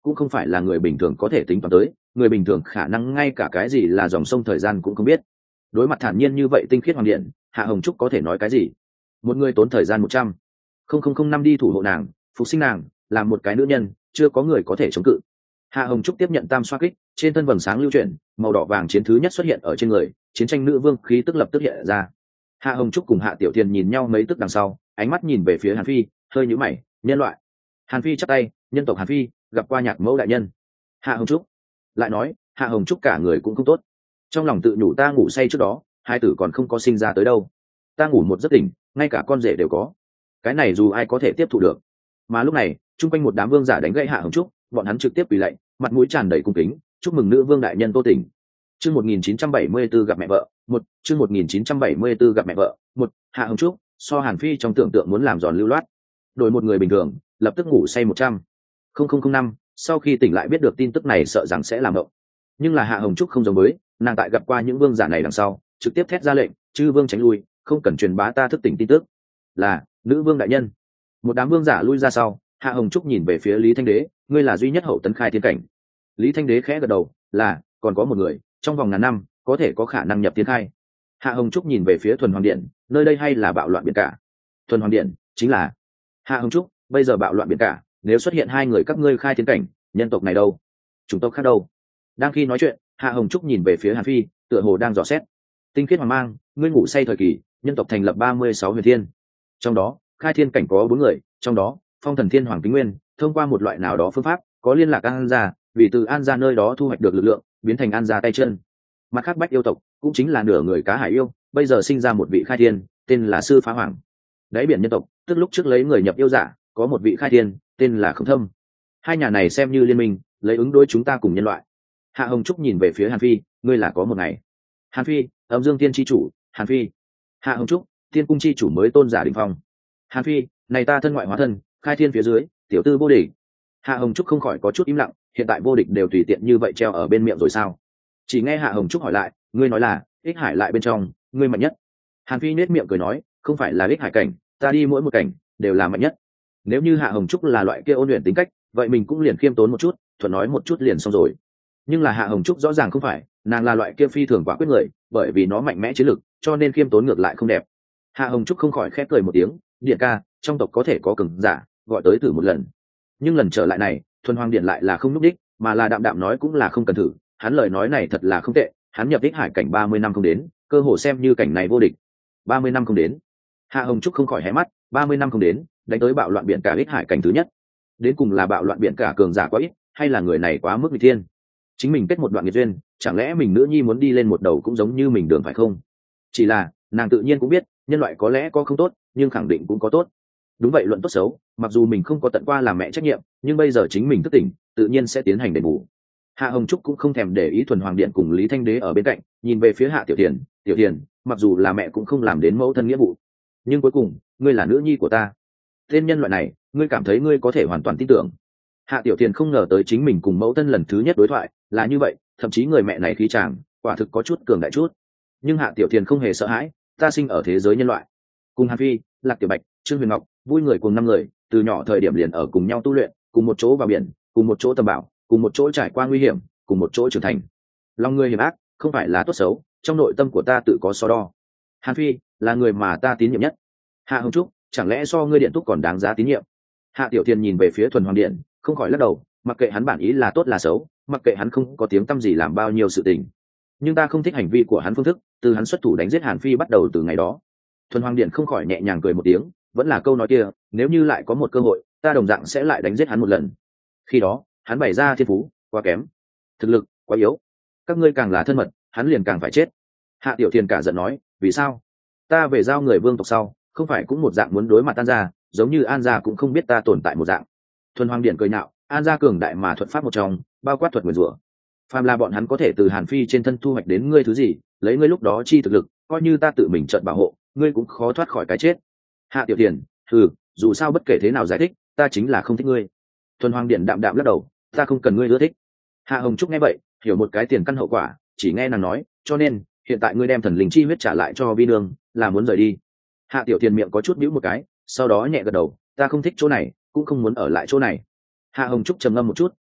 cũng không phải là người bình thường có thể tính toán tới, người bình thường khả năng ngay cả cái gì là dòng sông thời gian cũng không biết. Đối mặt thản nhiên như vậy tinh khiết hoàng điện, Hạ Hồng Trúc có thể nói cái gì? Một người tốn thời gian một trăm không không không năm đi thủ hộ nàng, phục sinh nàng, làm một cái nữ nhân, chưa có người có thể chống cự. Hạ Hồng Trúc tiếp nhận tam xoa kích, trên thân vầng sáng lưu chuyển, màu đỏ vàng chiến thứ nhất xuất hiện ở trên người, chiến tranh nữ vương khí tức lập tức hiện ra. Hạ Hồng Trúc cùng Hạ Tiểu Thiên nhìn nhau mấy tức đằng sau, ánh mắt nhìn về phía Hàn Phi, hơi nhíu mày, nhân loại. Hàn Phi chắp tay, nhân tộc Hàn Phi, gặp qua Nhạc Mẫu đại nhân. Hạ Hồng Trúc lại nói, Hạ Hồng Trúc cả người cũng không tốt. Trong lòng tự nhủ, ta ngủ say trước đó, hai tử còn không có sinh ra tới đâu. Ta ngủ một giấc tỉnh, ngay cả con rể đều có. Cái này dù ai có thể tiếp thụ được. Mà lúc này, chung quanh một đám vương giả đánh gãy Hạ Hồng Trúc, bọn hắn trực tiếp quỳ lạy, mặt mũi tràn đầy cung kính, chúc mừng nữ vương đại nhân Tô Tỉnh. Chương một nghìn chín trăm bảy mươi gặp mẹ vợ, một, chương một nghìn chín trăm bảy mươi gặp mẹ vợ, một, Hạ Hồng Trúc, so Hàn Phi trong tưởng tượng muốn làm giòn lưu loát. Đổi một người bình thường, lập tức ngủ say một trăm không năm, sau khi tỉnh lại biết được tin tức này sợ rằng sẽ làm mộng. Nhưng là Hạ Hồng Trúc không giống với, nàng tại gặp qua những vương giả này đằng sau, trực tiếp thét ra lệnh, chư vương tránh lui, không cần truyền bá ta thức tỉnh tin tức. Là, nữ vương đại nhân. Một đám vương giả lui ra sau, Hạ Hồng Trúc nhìn về phía Lý Thanh Đế, ngươi là duy nhất hậu tấn khai thiên cảnh. Lý Thanh Đế khẽ gật đầu, là, còn có một người, trong vòng ngàn năm, có thể có khả năng nhập thiên khai. Hạ Hồng Trúc nhìn về phía Thuần Hoàng Điện, nơi đây hay là bạo loạn biển cả? Thuần Hoàng Điện, chính là. Hạ Hồng Trúc, bây giờ bạo loạn biển cả, nếu xuất hiện hai người các ngươi khai thiên cảnh, nhân tộc này đâu? Chúng tộc khác đâu? Đang khi nói chuyện, Hạ Hồng Trúc nhìn về phía Hàn Phi, tựa hồ đang dò xét. Tinh khiết hoàng mang, ngươi ngủ say thời kỳ, nhân tộc thành lập ba mươi sáu huyền thiên. Trong đó, khai thiên cảnh có bốn người, trong đó, Phong Thần Thiên Hoàng Kính Nguyên, thông qua một loại nào đó phương pháp, có liên lạc An gia, vì từ An gia nơi đó thu hoạch được lực lượng, biến thành An gia tay chân. Mặt khác Bách yêu tộc, cũng chính là nửa người cá hải yêu, bây giờ sinh ra một vị khai thiên, tên là Sư Phá Hoàng. Đáy biển nhân tộc, tức lúc trước lấy người nhập yêu giả, có một vị khai thiên, tên là Không Thâm. Hai nhà này xem như liên minh, lấy ứng đối chúng ta cùng nhân loại. Hạ Hồng Trúc nhìn về phía Hàn Phi, ngươi là có một ngày. Hàn Phi, Âm Dương Tiên chi chủ, Hàn Phi. Hạ Hồng Trúc, Tiên cung chi chủ mới tôn giả đỉnh phong. Hàn Phi, này ta thân ngoại hóa thân, khai thiên phía dưới, tiểu tư vô địch. Hạ Hồng Trúc không khỏi có chút im lặng, hiện tại vô địch đều tùy tiện như vậy treo ở bên miệng rồi sao? Chỉ nghe Hạ Hồng Trúc hỏi lại, ngươi nói là, ích hải lại bên trong, ngươi mạnh nhất. Hàn Phi nết miệng cười nói, không phải là ích hải cảnh, ta đi mỗi một cảnh, đều là mạnh nhất. Nếu như Hạ Hồng Trúc là loại kia ôn luyện tính cách, vậy mình cũng liền khiêm tốn một chút, thuận nói một chút liền xong rồi. Nhưng là Hạ Hồng Trúc rõ ràng không phải, nàng là loại kia phi thường quả quyết người, bởi vì nó mạnh mẽ chiến lực, cho nên khiêm tốn ngược lại không đẹp. Hạ Hồng Trúc không khỏi khép cười một tiếng, điện ca, trong tộc có thể có cường giả, gọi tới thử một lần. Nhưng lần trở lại này, Thuần Hoàng Điện lại là không núp đích, mà là đạm đạm nói cũng là không cần thử. Hắn lời nói này thật là không tệ, hắn nhập đích hải cảnh ba mươi năm không đến, cơ hồ xem như cảnh này vô địch. ba mươi năm không đến. Hạ Hồng Trúc không khỏi hé mắt, ba mươi năm không đến, đánh tới bạo loạn biển cả đích hải cảnh thứ nhất. Đến cùng là bạo loạn biển cả cường giả quá ít, hay là người này quá mức nghịch thiên? Chính mình kết một đoạn nghiệt duyên, chẳng lẽ mình nữ nhi muốn đi lên một đầu cũng giống như mình đường phải không? Chỉ là, nàng tự nhiên cũng biết, nhân loại có lẽ có không tốt, nhưng khẳng định cũng có tốt. Đúng vậy, luận tốt xấu, mặc dù mình không có tận qua làm mẹ trách nhiệm, nhưng bây giờ chính mình thức tỉnh, tự nhiên sẽ tiến hành đền bù. Hạ Hồng Trúc cũng không thèm để ý Thuần Hoàng Điện cùng Lý Thanh Đế ở bên cạnh, nhìn về phía Hạ Tiểu Thiền, Tiểu Thiền, mặc dù là mẹ cũng không làm đến mẫu thân nghĩa vụ, nhưng cuối cùng, ngươi là nữ nhi của ta. Tên nhân loại này, ngươi cảm thấy ngươi có thể hoàn toàn tin tưởng? Hạ Tiểu Thiền không ngờ tới chính mình cùng mẫu thân lần thứ nhất đối thoại là như vậy, thậm chí người mẹ này khí chàng, quả thực có chút cường đại chút. Nhưng Hạ Tiểu Thiền không hề sợ hãi, ta sinh ở thế giới nhân loại, cùng Hàn Phi, Lạc Tiểu Bạch, Trương Huyền Ngọc, vui người cùng năm người, từ nhỏ thời điểm liền ở cùng nhau tu luyện, cùng một chỗ vào biển, cùng một chỗ tầm bảo, cùng một chỗ trải qua nguy hiểm, cùng một chỗ trưởng thành. Lòng người hiểm ác, không phải là tốt xấu, trong nội tâm của ta tự có so đo. Hàn Phi là người mà ta tín nhiệm nhất. Hạ Hồng Trúc, chẳng lẽ so ngươi điện túc còn đáng giá tín nhiệm? Hạ Tiểu Thiền nhìn về phía Thuần Hoàng Điện, không khỏi lắc đầu, mặc kệ hắn bản ý là tốt là xấu, mặc kệ hắn không có tiếng tăm gì làm bao nhiêu sự tình, nhưng ta không thích hành vi của hắn phương thức, từ hắn xuất thủ đánh giết Hàn Phi bắt đầu từ ngày đó. Thuần Hoàng Điện không khỏi nhẹ nhàng cười một tiếng, vẫn là câu nói kia, nếu như lại có một cơ hội, ta đồng dạng sẽ lại đánh giết hắn một lần. Khi đó, hắn bày ra thiên phú quá kém, thực lực quá yếu, các ngươi càng là thân mật, hắn liền càng phải chết. Hạ Tiểu Thiền cả giận nói, vì sao? Ta về giao người vương tộc sau, không phải cũng một dạng muốn đối mặt An gia, giống như An gia cũng không biết ta tồn tại một dạng. Thuần Hoàng Điện cười nhạo, An gia cường đại mà thuật pháp một trong, bao quát thuật nguyền rủa. Phàm là bọn hắn có thể từ Hàn Phi trên thân thu hoạch đến ngươi thứ gì, lấy ngươi lúc đó chi thực lực, coi như ta tự mình trợn bảo hộ, ngươi cũng khó thoát khỏi cái chết. Hạ Tiểu Thiền, ừ, dù sao bất kể thế nào giải thích, ta chính là không thích ngươi. Thuần Hoàng Điện đạm đạm lắc đầu, ta không cần ngươi ưa thích. Hạ Hồng Trúc nghe vậy, hiểu một cái tiền căn hậu quả, chỉ nghe nàng nói, cho nên hiện tại ngươi đem thần linh chi huyết trả lại cho Vi Nương, là muốn rời đi. Hạ Tiểu Thiền miệng có chút bĩu một cái, sau đó nhẹ gật đầu, ta không thích chỗ này, cũng không muốn ở lại chỗ này. Hạ Hồng Trúc trầm ngâm một chút,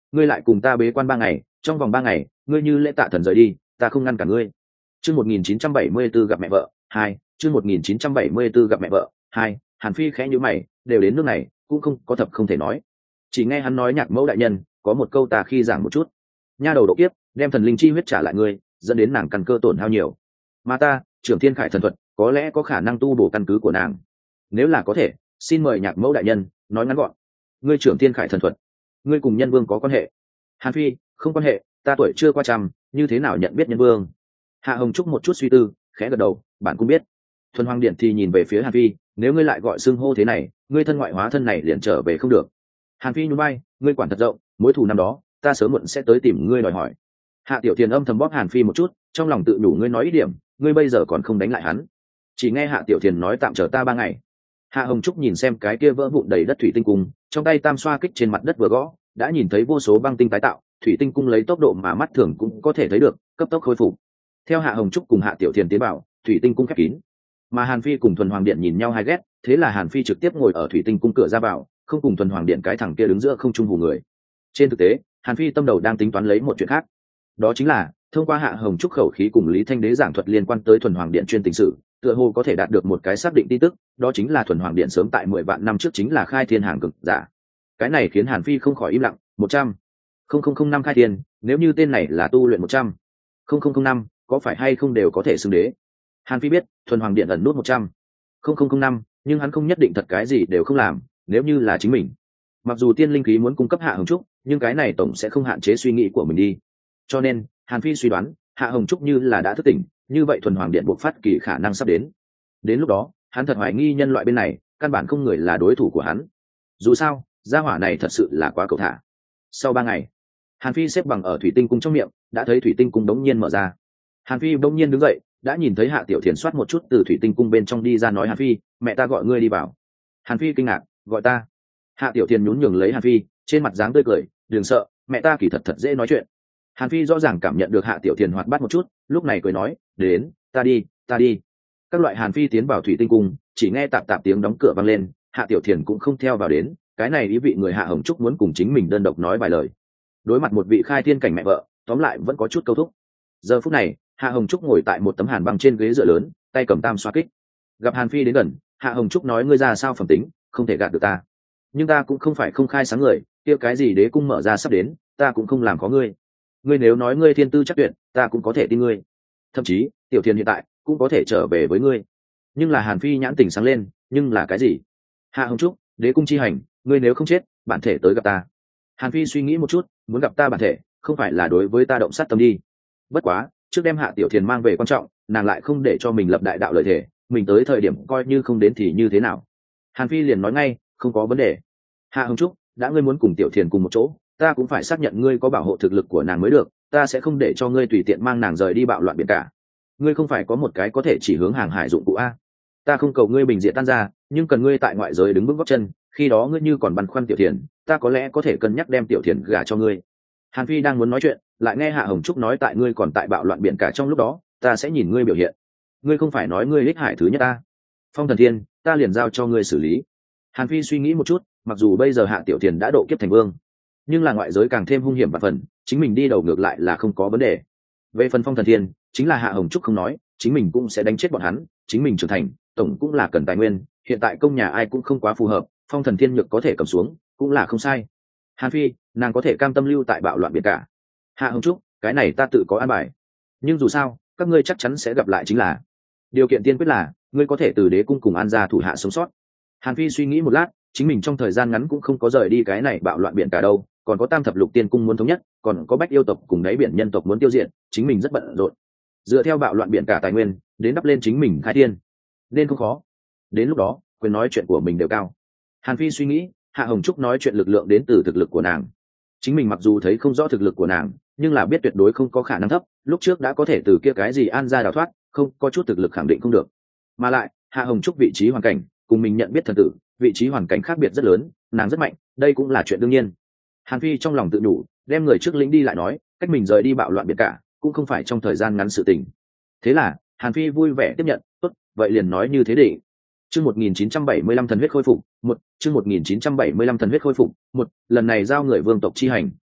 ngươi lại cùng ta bế quan ba ngày, trong vòng ba ngày ngươi như lễ tạ thần rời đi, ta không ngăn cả ngươi. Chương một nghìn chín trăm bảy mươi bốn gặp mẹ vợ hai, chương một nghìn chín trăm bảy mươi bốn gặp mẹ vợ hai. Hàn Phi khẽ nhíu mày, đều đến nước này cũng không có thập không thể nói. Chỉ nghe hắn nói nhạc mẫu đại nhân có một câu ta khi giảng một chút, nha đầu độ kiếp đem thần linh chi huyết trả lại ngươi, dẫn đến nàng căn cơ tổn hao nhiều, mà ta trưởng thiên khải thần thuật có lẽ có khả năng tu bổ căn cứ của nàng. Nếu là có thể, xin mời nhạc mẫu đại nhân nói ngắn gọn. Ngươi trưởng thiên khải thần thuật, ngươi cùng nhân vương có quan hệ? Hàn Phi, không quan hệ, ta tuổi chưa qua trăm, như thế nào nhận biết nhân vương? Hạ Hồng Trúc một chút suy tư, khẽ gật đầu, bạn cũng biết. Thuần Hoàng Điện thì nhìn về phía Hàn Phi, nếu ngươi lại gọi xưng hô thế này, ngươi thân ngoại hóa thân này liền trở về không được. Hàn Phi nhún vai, ngươi quản thật rộng, mối thù năm đó ta sớm muộn sẽ tới tìm ngươi đòi hỏi. Hạ Tiểu Thiền âm thầm bóp Hàn Phi một chút, trong lòng tự nhủ ngươi nói ít điểm, ngươi bây giờ còn không đánh lại hắn. Chỉ nghe Hạ Tiểu Thiền nói tạm chờ ta ba ngày. Hạ Hồng Trúc nhìn xem cái kia vỡ vụn đầy đất thủy tinh cung, trong tay tam xoa kích trên mặt đất vừa gõ, đã nhìn thấy vô số băng tinh tái tạo, thủy tinh cung lấy tốc độ mà mắt thường cũng có thể thấy được, cấp tốc khôi phục. Theo Hạ Hồng Trúc cùng Hạ Tiểu Thiền tiến vào, thủy tinh cung khép kín. Mà Hàn Phi cùng Thuần Hoàng Điện nhìn nhau hai ghét, thế là Hàn Phi trực tiếp ngồi ở thủy tinh cung cửa ra vào, không cùng Thuần Hoàng Điện cái thằng kia đứng giữa không trung hù người. Trên thực tế, Hàn Phi tâm đầu đang tính toán lấy một chuyện khác, đó chính là thông qua Hạ Hồng Trúc khẩu khí cùng Lý Thanh Đế giảng thuật liên quan tới Thuần Hoàng Điện chuyên tình sự, tựa hồ có thể đạt được một cái xác định tin tức, đó chính là Thuần Hoàng Điện sớm tại mười vạn năm trước chính là khai thiên hàng cực giả. Cái này khiến Hàn Phi không khỏi im lặng. Một trăm không không không năm khai thiên, nếu như tên này là tu luyện một trăm không không không năm, có phải hay không đều có thể xưng đế. Hàn Phi biết Thuần Hoàng Điện ẩn nút một trăm không không không năm, nhưng hắn không nhất định thật cái gì đều không làm. Nếu như là chính mình, mặc dù tiên linh khí muốn cung cấp Hạ Hồng Trúc, nhưng cái này tổng sẽ không hạn chế suy nghĩ của mình đi. Cho nên Hàn Phi suy đoán Hạ Hồng Trúc như là đã thức tỉnh, như vậy Thuần Hoàng Điện buộc phát kỳ khả năng sắp đến. Đến lúc đó hắn thật hoài nghi nhân loại bên này căn bản không người là đối thủ của hắn. Dù sao gia hỏa này thật sự là quá cầu thả. Sau ba ngày, Hàn Phi xếp bằng ở thủy tinh cung trong miệng, đã thấy thủy tinh cung đống nhiên mở ra. Hàn Phi đống nhiên đứng dậy, đã nhìn thấy Hạ Tiểu Thiền soát một chút từ thủy tinh cung bên trong đi ra, nói Hàn Phi, mẹ ta gọi ngươi đi vào. Hàn Phi kinh ngạc, gọi ta? Hạ Tiểu Thiền nhún nhường lấy Hàn Phi, trên mặt dáng tươi cười, đừng sợ, mẹ ta kỳ thật thật dễ nói chuyện. Hàn Phi rõ ràng cảm nhận được Hạ Tiểu Thiền hoạt bát một chút, lúc này cười nói, đến, ta đi, ta đi. Các loại Hàn Phi tiến vào thủy tinh cung, chỉ nghe tạp tạp tiếng đóng cửa vang lên, Hạ Tiểu Thiền cũng không theo vào đến, cái này ý vị người Hạ Hồng Trúc muốn cùng chính mình đơn độc nói vài lời. Đối mặt một vị khai thiên cảnh mẹ vợ, tóm lại vẫn có chút câu thúc. Giờ phút này Hạ Hồng Trúc ngồi tại một tấm hàn băng trên ghế dựa lớn, tay cầm tam xoa kích. Gặp Hàn Phi đến gần, Hạ Hồng Trúc nói, ngươi ra sao phẩm tính, không thể gạt được ta. Nhưng ta cũng không phải không khai sáng người, kia cái gì đế cung mở ra sắp đến, ta cũng không làm khó ngươi. Ngươi nếu nói ngươi thiên tư chắc tuyệt, ta cũng có thể tin ngươi. Thậm chí Tiểu Thiền hiện tại cũng có thể trở về với ngươi. Nhưng là Hàn Phi nhãn tình sáng lên, nhưng là cái gì? Hạ Hồng Trúc, đế cung chi hành, ngươi nếu không chết, bản thể tới gặp ta. Hàn Phi suy nghĩ một chút, muốn gặp ta bản thể, không phải là đối với ta động sát tâm đi. Bất quá trước đem Hạ Tiểu Thiền mang về quan trọng, nàng lại không để cho mình lập đại đạo lợi thể, mình tới thời điểm coi như không đến thì như thế nào. Hàn Phi liền nói ngay, không có vấn đề. Hạ Hồng Trúc, đã ngươi muốn cùng Tiểu Thiền cùng một chỗ, ta cũng phải xác nhận ngươi có bảo hộ thực lực của nàng mới được, ta sẽ không để cho ngươi tùy tiện mang nàng rời đi bạo loạn biển cả. Ngươi không phải có một cái có thể chỉ hướng hàng hải dụng cụ a? Ta không cầu ngươi bình diện tan ra, nhưng cần ngươi tại ngoại giới đứng vững gót chân, khi đó ngươi như còn băn khoăn Tiểu Thiền, ta có lẽ có thể cân nhắc đem Tiểu Thiền gả cho ngươi. Hàn Phi đang muốn nói chuyện, lại nghe Hạ Hồng Trúc nói, tại ngươi còn tại bạo loạn biển cả trong lúc đó, ta sẽ nhìn ngươi biểu hiện. Ngươi không phải nói ngươi lích hải thứ nhất ta? Phong Thần Thiên, ta liền giao cho ngươi xử lý. Hàn Phi suy nghĩ một chút, mặc dù bây giờ Hạ Tiểu Thiền đã độ kiếp thành vương, nhưng là ngoại giới càng thêm hung hiểm và phần, chính mình đi đầu ngược lại là không có vấn đề. Về phần Phong Thần Thiên, chính là Hạ Hồng Trúc không nói, chính mình cũng sẽ đánh chết bọn hắn, chính mình trưởng thành, tổng cũng là cần tài nguyên, hiện tại công nhà ai cũng không quá phù hợp, Phong Thần Thiên nhược có thể cầm xuống, cũng là không sai. Hàn Phi, nàng có thể cam tâm lưu tại bạo loạn biển cả. Hạ Hồng Trúc, cái này ta tự có an bài. Nhưng dù sao, các ngươi chắc chắn sẽ gặp lại, chính là điều kiện tiên quyết là ngươi có thể từ đế cung cùng An gia thủ hạ sống sót. Hàn Phi suy nghĩ một lát, chính mình trong thời gian ngắn cũng không có rời đi cái này bạo loạn biển cả đâu, còn có Tam Thập Lục Tiên cung muốn thống nhất, còn có Bách yêu tộc cùng đáy biển nhân tộc muốn tiêu diệt, chính mình rất bận rộn. Dựa theo bạo loạn biển cả tài nguyên, đến đắp lên chính mình khai thiên, nên không khó. Đến lúc đó, quyền nói chuyện của mình đều cao. Hàn Phi suy nghĩ, Hạ Hồng Trúc nói chuyện lực lượng đến từ thực lực của nàng. Chính mình mặc dù thấy không rõ thực lực của nàng, nhưng là biết tuyệt đối không có khả năng thấp, lúc trước đã có thể từ kia cái gì An gia đào thoát, không có chút thực lực khẳng định không được. Mà lại Hạ Hồng Trúc vị trí hoàn cảnh cùng mình nhận biết thần tử vị trí hoàn cảnh khác biệt rất lớn, nàng rất mạnh, đây cũng là chuyện đương nhiên. Hàn Phi trong lòng tự nhủ, đem người trước lĩnh đi lại nói, cách mình rời đi bạo loạn biển cả cũng không phải trong thời gian ngắn sự tình. Thế là Hàn Phi vui vẻ tiếp nhận, tốt, vậy liền nói như thế định. Chương một nghìn chín trăm bảy mươi lăm thần huyết khôi phục, một, chương một nghìn chín trăm bảy mươi lăm thần huyết khôi phục, một, lần này giao người vương tộc chi hành,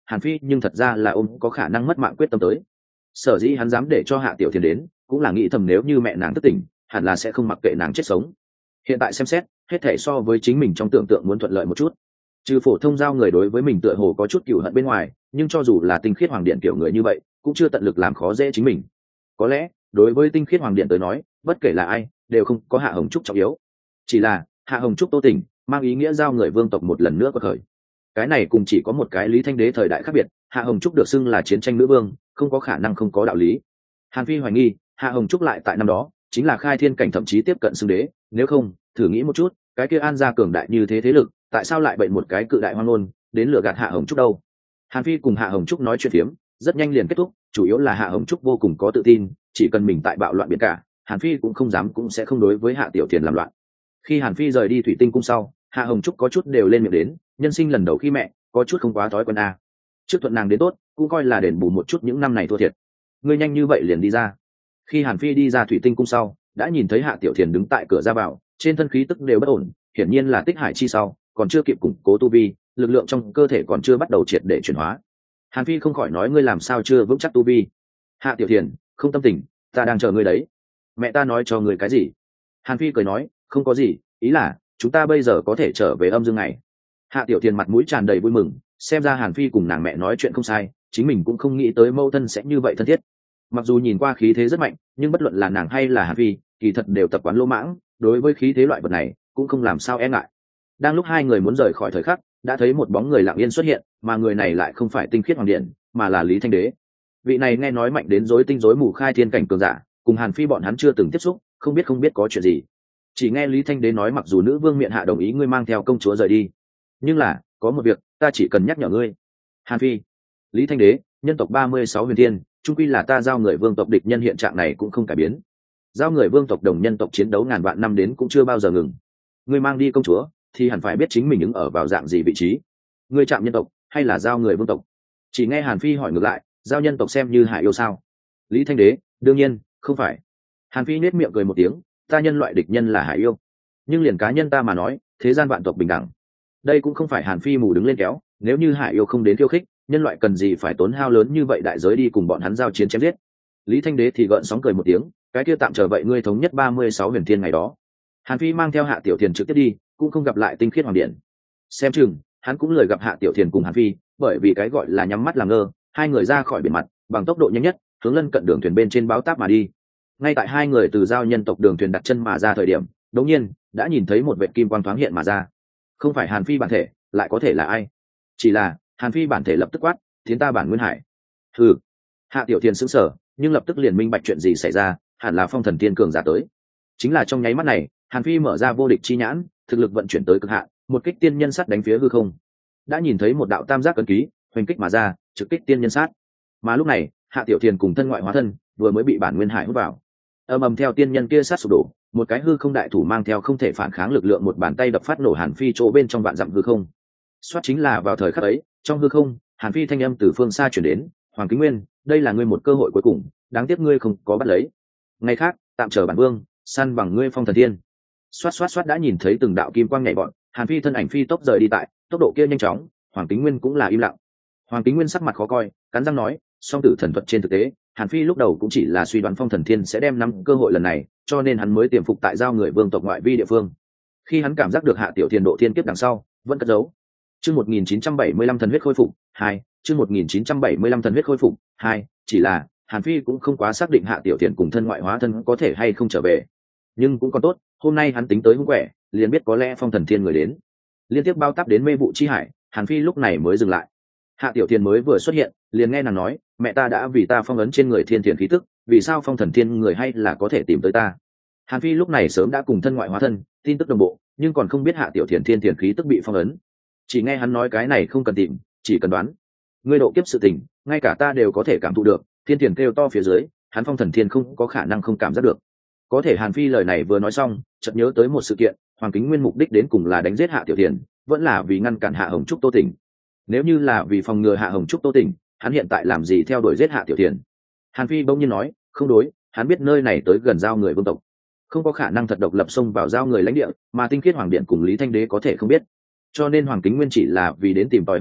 Hàn Phi nhưng thật ra là ôm có khả năng mất mạng quyết tâm tới. Sở dĩ hắn dám để cho Hạ Tiểu Thiền đến, cũng là nghĩ thầm nếu như mẹ nàng thức tỉnh, hẳn là sẽ không mặc kệ nàng chết sống. Hiện tại xem xét, hết thảy so với chính mình trong tưởng tượng muốn thuận lợi một chút. Trừ phổ thông giao người đối với mình tựa hồ có chút cừu hận bên ngoài, nhưng cho dù là tinh khiết hoàng điện kiểu người như vậy, cũng chưa tận lực làm khó dễ chính mình. Có lẽ, đối với tinh khiết hoàng điện tới nói, bất kể là ai, đều không có Hạ Hồng Trúc trọng yếu. Chỉ là, Hạ Hồng Trúc Tô Tỉnh, mang ý nghĩa giao người vương tộc một lần nữa quật khởi. Cái này cùng chỉ có một cái Lý Thanh Đế thời đại khác biệt, Hạ Hồng Trúc được xưng là chiến tranh nữ vương, không có khả năng không có đạo lý. Hàn Phi hoài nghi, Hạ Hồng Trúc lại tại năm đó, chính là khai thiên cảnh thậm chí tiếp cận xưng đế, nếu không, thử nghĩ một chút, cái kia An gia cường đại như thế thế lực, tại sao lại bệnh một cái cự đại hoang ngôn, đến lừa gạt Hạ Hồng Trúc đâu? Hàn Phi cùng Hạ Hồng Trúc nói chuyện phiếm, rất nhanh liền kết thúc, chủ yếu là Hạ Hồng Trúc vô cùng có tự tin, chỉ cần mình tại bạo loạn biển cả, Hàn Phi cũng không dám cũng sẽ không đối với Hạ Tiểu Thiền làm loạn. Khi Hàn Phi rời đi Thủy Tinh cung sau, Hạ Hồng Trúc có chút đều lên miệng đến, nhân sinh lần đầu khi mẹ, có chút không quá thói quen a. Trước thuận nàng đến tốt, cũng coi là đền bù một chút những năm này thua thiệt. Ngươi nhanh như vậy liền đi ra. Khi Hàn Phi đi ra Thủy Tinh cung sau, đã nhìn thấy Hạ Tiểu Thiền đứng tại cửa ra vào, trên thân khí tức đều bất ổn, hiển nhiên là tích hải chi sau, còn chưa kịp củng cố tu vi, lực lượng trong cơ thể còn chưa bắt đầu triệt để chuyển hóa. Hàn Phi không khỏi nói ngươi làm sao chưa vững chắc tu vi. Hạ Tiểu Thiền, không tâm tình, ta đang chờ ngươi đấy. Mẹ ta nói cho ngươi cái gì? Hàn Phi cười nói, không có gì, ý là chúng ta bây giờ có thể trở về âm dương ngày. Hạ Tiểu Thiền mặt mũi tràn đầy vui mừng, xem ra Hàn Phi cùng nàng mẹ nói chuyện không sai, chính mình cũng không nghĩ tới mâu thân sẽ như vậy thân thiết. Mặc dù nhìn qua khí thế rất mạnh, nhưng bất luận là nàng hay là Hàn Phi, kỳ thật đều tập quán lỗ mãng, đối với khí thế loại vật này cũng không làm sao e ngại. Đang lúc hai người muốn rời khỏi thời khắc, đã thấy một bóng người lặng yên xuất hiện, mà người này lại không phải tinh khiết hoàng điện, mà là Lý Thanh Đế. Vị này nghe nói mạnh đến rối tinh rối mù khai thiên cảnh cường giả, cùng Hàn Phi bọn hắn chưa từng tiếp xúc, không biết không biết có chuyện gì. Chỉ nghe Lý Thanh Đế nói mặc dù nữ vương miện hạ đồng ý ngươi mang theo công chúa rời đi, nhưng là có một việc ta chỉ cần nhắc nhở ngươi. Hàn Phi, Lý Thanh Đế, nhân tộc ba mươi sáu huyền thiên, chung quy là ta giao người vương tộc địch nhân, hiện trạng này cũng không cải biến. Giao người vương tộc đồng nhân tộc chiến đấu ngàn vạn năm đến cũng chưa bao giờ ngừng. Ngươi mang đi công chúa thì hẳn phải biết chính mình ứng ở vào dạng gì vị trí. Ngươi chạm nhân tộc hay là giao người vương tộc? Chỉ nghe Hàn Phi hỏi ngược lại, giao nhân tộc xem như hải yêu sao? Lý Thanh Đế, đương nhiên không phải. Hàn Phi nết miệng cười một tiếng, ta nhân loại địch nhân là hải yêu, nhưng liền cá nhân ta mà nói, thế gian vạn tộc bình đẳng. Đây cũng không phải Hàn Phi mù đứng lên kéo, nếu như hải yêu không đến khiêu khích, nhân loại cần gì phải tốn hao lớn như vậy đại giới đi cùng bọn hắn giao chiến chém giết. Lý Thanh Đế thì gợn sóng cười một tiếng, cái kia tạm chờ vậy ngươi thống nhất ba mươi sáu huyền thiên ngày đó. Hàn Phi mang theo Hạ Tiểu Thiền trực tiếp đi, cũng không gặp lại tinh khiết hoàng điện. Xem chừng hắn cũng lời gặp Hạ Tiểu Thiền cùng Hàn Phi, bởi vì cái gọi là nhắm mắt làm ngơ, hai người ra khỏi biển mặt bằng tốc độ nhanh nhất, hướng lân cận đường thuyền bên trên báo táp mà đi. Ngay tại hai người từ giao nhân tộc đường thuyền đặt chân mà ra thời điểm, đột nhiên đã nhìn thấy một vệt kim quang thoáng hiện mà ra. Không phải Hàn Phi bản thể, lại có thể là ai? Chỉ là Hàn Phi bản thể lập tức quát, tiến ta bản nguyên hải. Hừ. Hạ Tiểu Thiền sững sờ, nhưng lập tức liền minh bạch chuyện gì xảy ra, hẳn là phong thần tiên cường giả tới. Chính là trong nháy mắt này, Hàn Phi mở ra vô địch chi nhãn, thực lực vận chuyển tới cực hạn, một kích tiên nhân sát đánh phía hư không. Đã nhìn thấy một đạo tam giác cấn ký, hoành kích mà ra, trực kích tiên nhân sát. Mà lúc này, Hạ Tiểu Thiền cùng thân ngoại hóa thân vừa mới bị bản nguyên hải hút vào. Ầm ầm theo tiên nhân kia sát sụp đổ, một cái hư không đại thủ mang theo không thể phản kháng lực lượng một bàn tay đập phát nổ Hàn Phi chỗ bên trong vạn dặm hư không. Soát chính là vào thời khắc ấy, trong hư không, Hàn Phi thanh âm từ phương xa truyền đến, Hoàng Kính Nguyên, đây là ngươi một cơ hội cuối cùng, đáng tiếc ngươi không có bắt lấy. Ngày khác, tạm chờ bản vương, săn bằng ngươi phong thần thiên. Xoát xoát xoát đã nhìn thấy từng đạo kim quang nhảy bọn, Hàn Phi thân ảnh phi tốc rời đi tại, tốc độ kia nhanh chóng, Hoàng Kính Nguyên cũng là im lặng. Hoàng Kính Nguyên sắc mặt khó coi, cắn răng nói, song tử thần thuật trên thực tế, Hàn Phi lúc đầu cũng chỉ là suy đoán phong thần thiên sẽ đem nắm cơ hội lần này, cho nên hắn mới tiềm phục tại giao người vương tộc ngoại vi địa phương. Khi hắn cảm giác được Hạ Tiểu Thiền độ thiên kiếp đằng sau, vẫn cất giấu. Chương một nghìn chín trăm bảy mươi lăm thần huyết khôi phục hai, chương một nghìn chín trăm bảy mươi lăm thần huyết khôi phục hai, chỉ là Hàn Phi cũng không quá xác định Hạ Tiểu Thiền cùng thân ngoại hóa thân có thể hay không trở về. Nhưng cũng còn tốt, hôm nay hắn tính tới hung quẻ, liền biết có lẽ phong thần thiên người đến. Liên tiếp bao táp đến mê vụ chi hải, Hàn Phi lúc này mới dừng lại. Hạ Tiểu Thiền mới vừa xuất hiện, liền nghe nàng nói, mẹ ta đã vì ta phong ấn trên người thiên thiền khí tức, vì sao phong thần thiên người hay là có thể tìm tới ta? Hàn Phi lúc này sớm đã cùng thân ngoại hóa thân, tin tức đồng bộ, nhưng còn không biết Hạ Tiểu Thiền thiên thiền khí tức bị phong ấn. Chỉ nghe hắn nói cái này không cần tìm, chỉ cần đoán. Ngươi độ kiếp sự tình, ngay cả ta đều có thể cảm thụ được, thiên thiền kêu to phía dưới, hắn phong thần thiên không có khả năng không cảm giác được. Có thể Hàn Phi lời này vừa nói xong, chợt nhớ tới một sự kiện, Hoàng Kính Nguyên mục đích đến cùng là đánh giết Hạ Tiểu Thiền, vẫn là vì ngăn cản Hạ Hồng Trúc Tô Tỉnh. Nếu như là vì phòng ngừa Hạ Hồng Trúc Tô Tỉnh, hắn hiện tại làm gì theo đuổi giết Hạ Tiểu Thiền? Hàn Phi bỗng nhiên nói, không đối, hắn biết nơi này tới gần giao người vương tộc, không có khả năng thật độc lập xông vào giao người lãnh địa, mà tinh khiết hoàng điện cùng Lý Thanh Đế có thể không biết. Cho nên Hoàng Kính Nguyên chỉ là vì đến tìm tòi hư thực,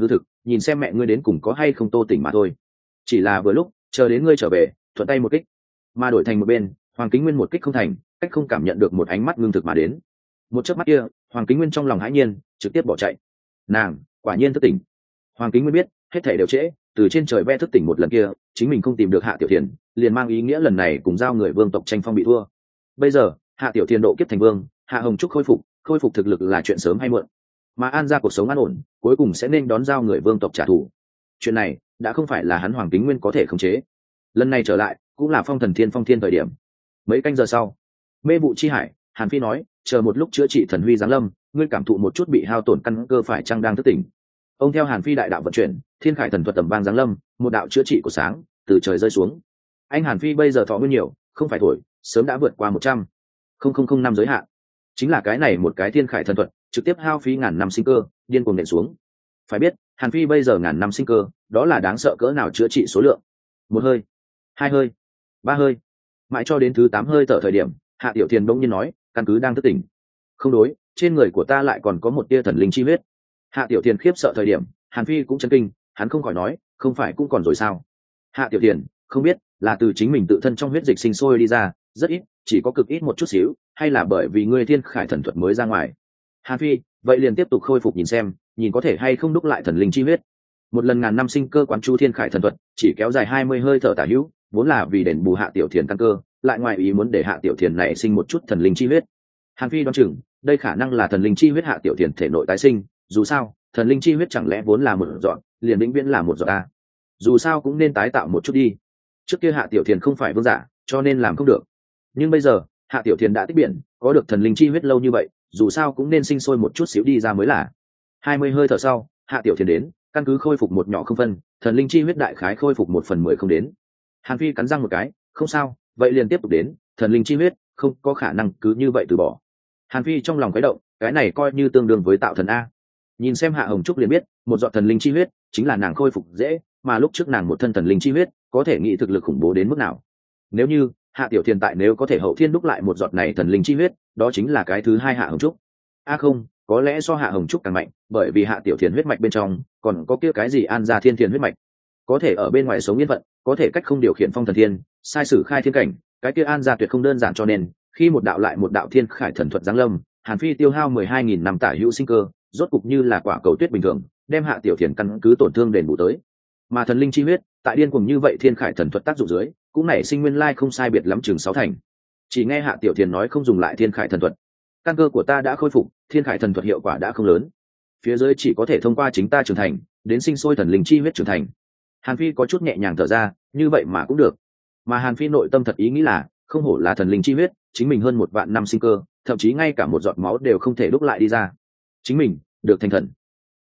nhìn xem mẹ ngươi đến cùng có hay không tô tỉnh mà thôi. Chỉ là vừa lúc chờ đến ngươi trở về, thuận tay một kích, mà đổi thành một bên, Hoàng Kính Nguyên một kích không thành, cách không cảm nhận được một ánh mắt ngưng thực mà đến. Một chớp mắt kia, Hoàng Kính Nguyên trong lòng hãi nhiên, trực tiếp bỏ chạy. Nàng quả nhiên thức tỉnh. Hoàng Kính Nguyên biết hết thảy đều trễ, từ trên trời ve thức tỉnh một lần kia, chính mình không tìm được Hạ Tiểu Thiền, liền mang ý nghĩa lần này cùng giao người vương tộc tranh phong bị thua. Bây giờ Hạ Tiểu Thiền độ kiếp thành vương, Hạ Hồng Trúc khôi phục, khôi phục thực lực là chuyện sớm hay muộn, mà An ra cuộc sống an ổn, cuối cùng sẽ nên đón giao người vương tộc trả thù. Chuyện này đã không phải là hắn Hoàng Kính Nguyên có thể khống chế. Lần này trở lại cũng là phong thần thiên phong thiên thời điểm. Mấy canh giờ sau, mê vụ chi hải, Hàn Phi nói, chờ một lúc chữa trị thần huy giáng lâm, ngươi cảm thụ một chút bị hao tổn căn cơ phải chăng đang thức tỉnh. Ông theo Hàn Phi đại đạo vận chuyển, thiên khải thần thuật tầm vang giáng lâm, một đạo chữa trị của sáng từ trời rơi xuống. Anh Hàn Phi bây giờ thọ nguyên nhiều, không phải thổi, sớm đã vượt qua một trăm không không không năm giới hạn. Chính là cái này một cái thiên khải thần thuật, trực tiếp hao phí ngàn năm sinh cơ, điên cuồng nện xuống. Phải biết, Hàn Phi bây giờ ngàn năm sinh cơ, đó là đáng sợ cỡ nào chữa trị số lượng. Một hơi, hai hơi, ba hơi, mãi cho đến thứ tám hơi thở thời điểm, Hạ Tiểu Thiền bỗng nhiên nói, căn cứ đang thức tỉnh. Không đối, trên người của ta lại còn có một tia thần linh chi huyết. Hạ Tiểu Thiền khiếp sợ thời điểm, Hàn Phi cũng chấn kinh, hắn không khỏi nói, không phải cũng còn rồi sao? Hạ Tiểu Thiền, không biết là từ chính mình tự thân trong huyết dịch sinh sôi đi ra, rất ít, chỉ có cực ít một chút xíu, hay là bởi vì ngươi thiên khải thần thuật mới ra ngoài. Hàn Phi, vậy liền tiếp tục khôi phục nhìn xem, nhìn có thể hay không đúc lại thần linh chi huyết. Một lần ngàn năm sinh cơ quán chu thiên khải thần thuật, chỉ kéo dài hai mươi hơi thở tả hữu, vốn là vì đền bù Hạ Tiểu Thiền căn cơ, lại ngoài ý muốn để Hạ Tiểu Thiền này sinh một chút thần linh chi huyết. Hàn Phi đoán chừng, đây khả năng là thần linh chi huyết Hạ Tiểu Thiền thể nội tái sinh, dù sao, thần linh chi huyết chẳng lẽ vốn là một dọn, liền vĩnh viễn là một dọn a. Dù sao cũng nên tái tạo một chút đi. Trước kia Hạ Tiểu Thiền không phải vương giả, cho nên làm không được. Nhưng bây giờ, Hạ Tiểu Thiền đã tích biển, có được thần linh chi huyết lâu như vậy, dù sao cũng nên sinh sôi một chút xíu đi ra mới là. Hai mươi hơi thở sau, Hạ Tiểu Thiền đến, căn cứ khôi phục một nhỏ không phân, thần linh chi huyết đại khái khôi phục một phần mười không đến. Hàn Phi cắn răng một cái, không sao, vậy liền tiếp tục đến, thần linh chi huyết không có khả năng cứ như vậy từ bỏ. Hàn Phi trong lòng khuấy động, cái này coi như tương đương với tạo thần a. Nhìn xem Hạ Hồng Trúc liền biết, một giọt thần linh chi huyết chính là nàng khôi phục dễ, mà lúc trước nàng một thân thần linh chi huyết có thể nghĩ thực lực khủng bố đến mức nào. Nếu như Hạ Tiểu Thiền tại nếu có thể hậu thiên đúc lại một giọt này thần linh chi huyết, đó chính là cái thứ hai Hạ Hồng Trúc. A à không, có lẽ so Hạ Hồng Trúc càng mạnh, bởi vì Hạ Tiểu Thiền huyết mạch bên trong còn có kia cái gì An gia thiên thiền huyết mạch, có thể ở bên ngoài sống yên phận, có thể cách không điều khiển phong thần thiên, sai sử khai thiên cảnh, cái kia An gia tuyệt không đơn giản, cho nên khi một đạo lại một đạo thiên khải thần thuật giáng lâm, Hàn Phi tiêu hao mười hai nghìn năm tả hữu sinh cơ, rốt cục như là quả cầu tuyết bình thường, đem Hạ Tiểu Thiền căn cứ tổn thương đền bù tới. Mà thần linh chi huyết, tại điên cuồng như vậy thiên khải thần thuật tác dụng dưới, cũng nảy sinh nguyên lai không sai biệt lắm chừng sáu thành. Chỉ nghe Hạ Tiểu Thiền nói không dùng lại thiên khải thần thuật, căn cơ của ta đã khôi phục, thiên khải thần thuật hiệu quả đã không lớn, phía dưới chỉ có thể thông qua chính ta trưởng thành, đến sinh sôi thần linh chi huyết trưởng thành. Hàn Phi có chút nhẹ nhàng thở ra, như vậy mà cũng được. Mà Hàn Phi nội tâm thật ý nghĩ là, không hổ là thần linh chi huyết, chính mình hơn một vạn năm sinh cơ, thậm chí ngay cả một giọt máu đều không thể đúc lại đi ra. Chính mình được thành thần.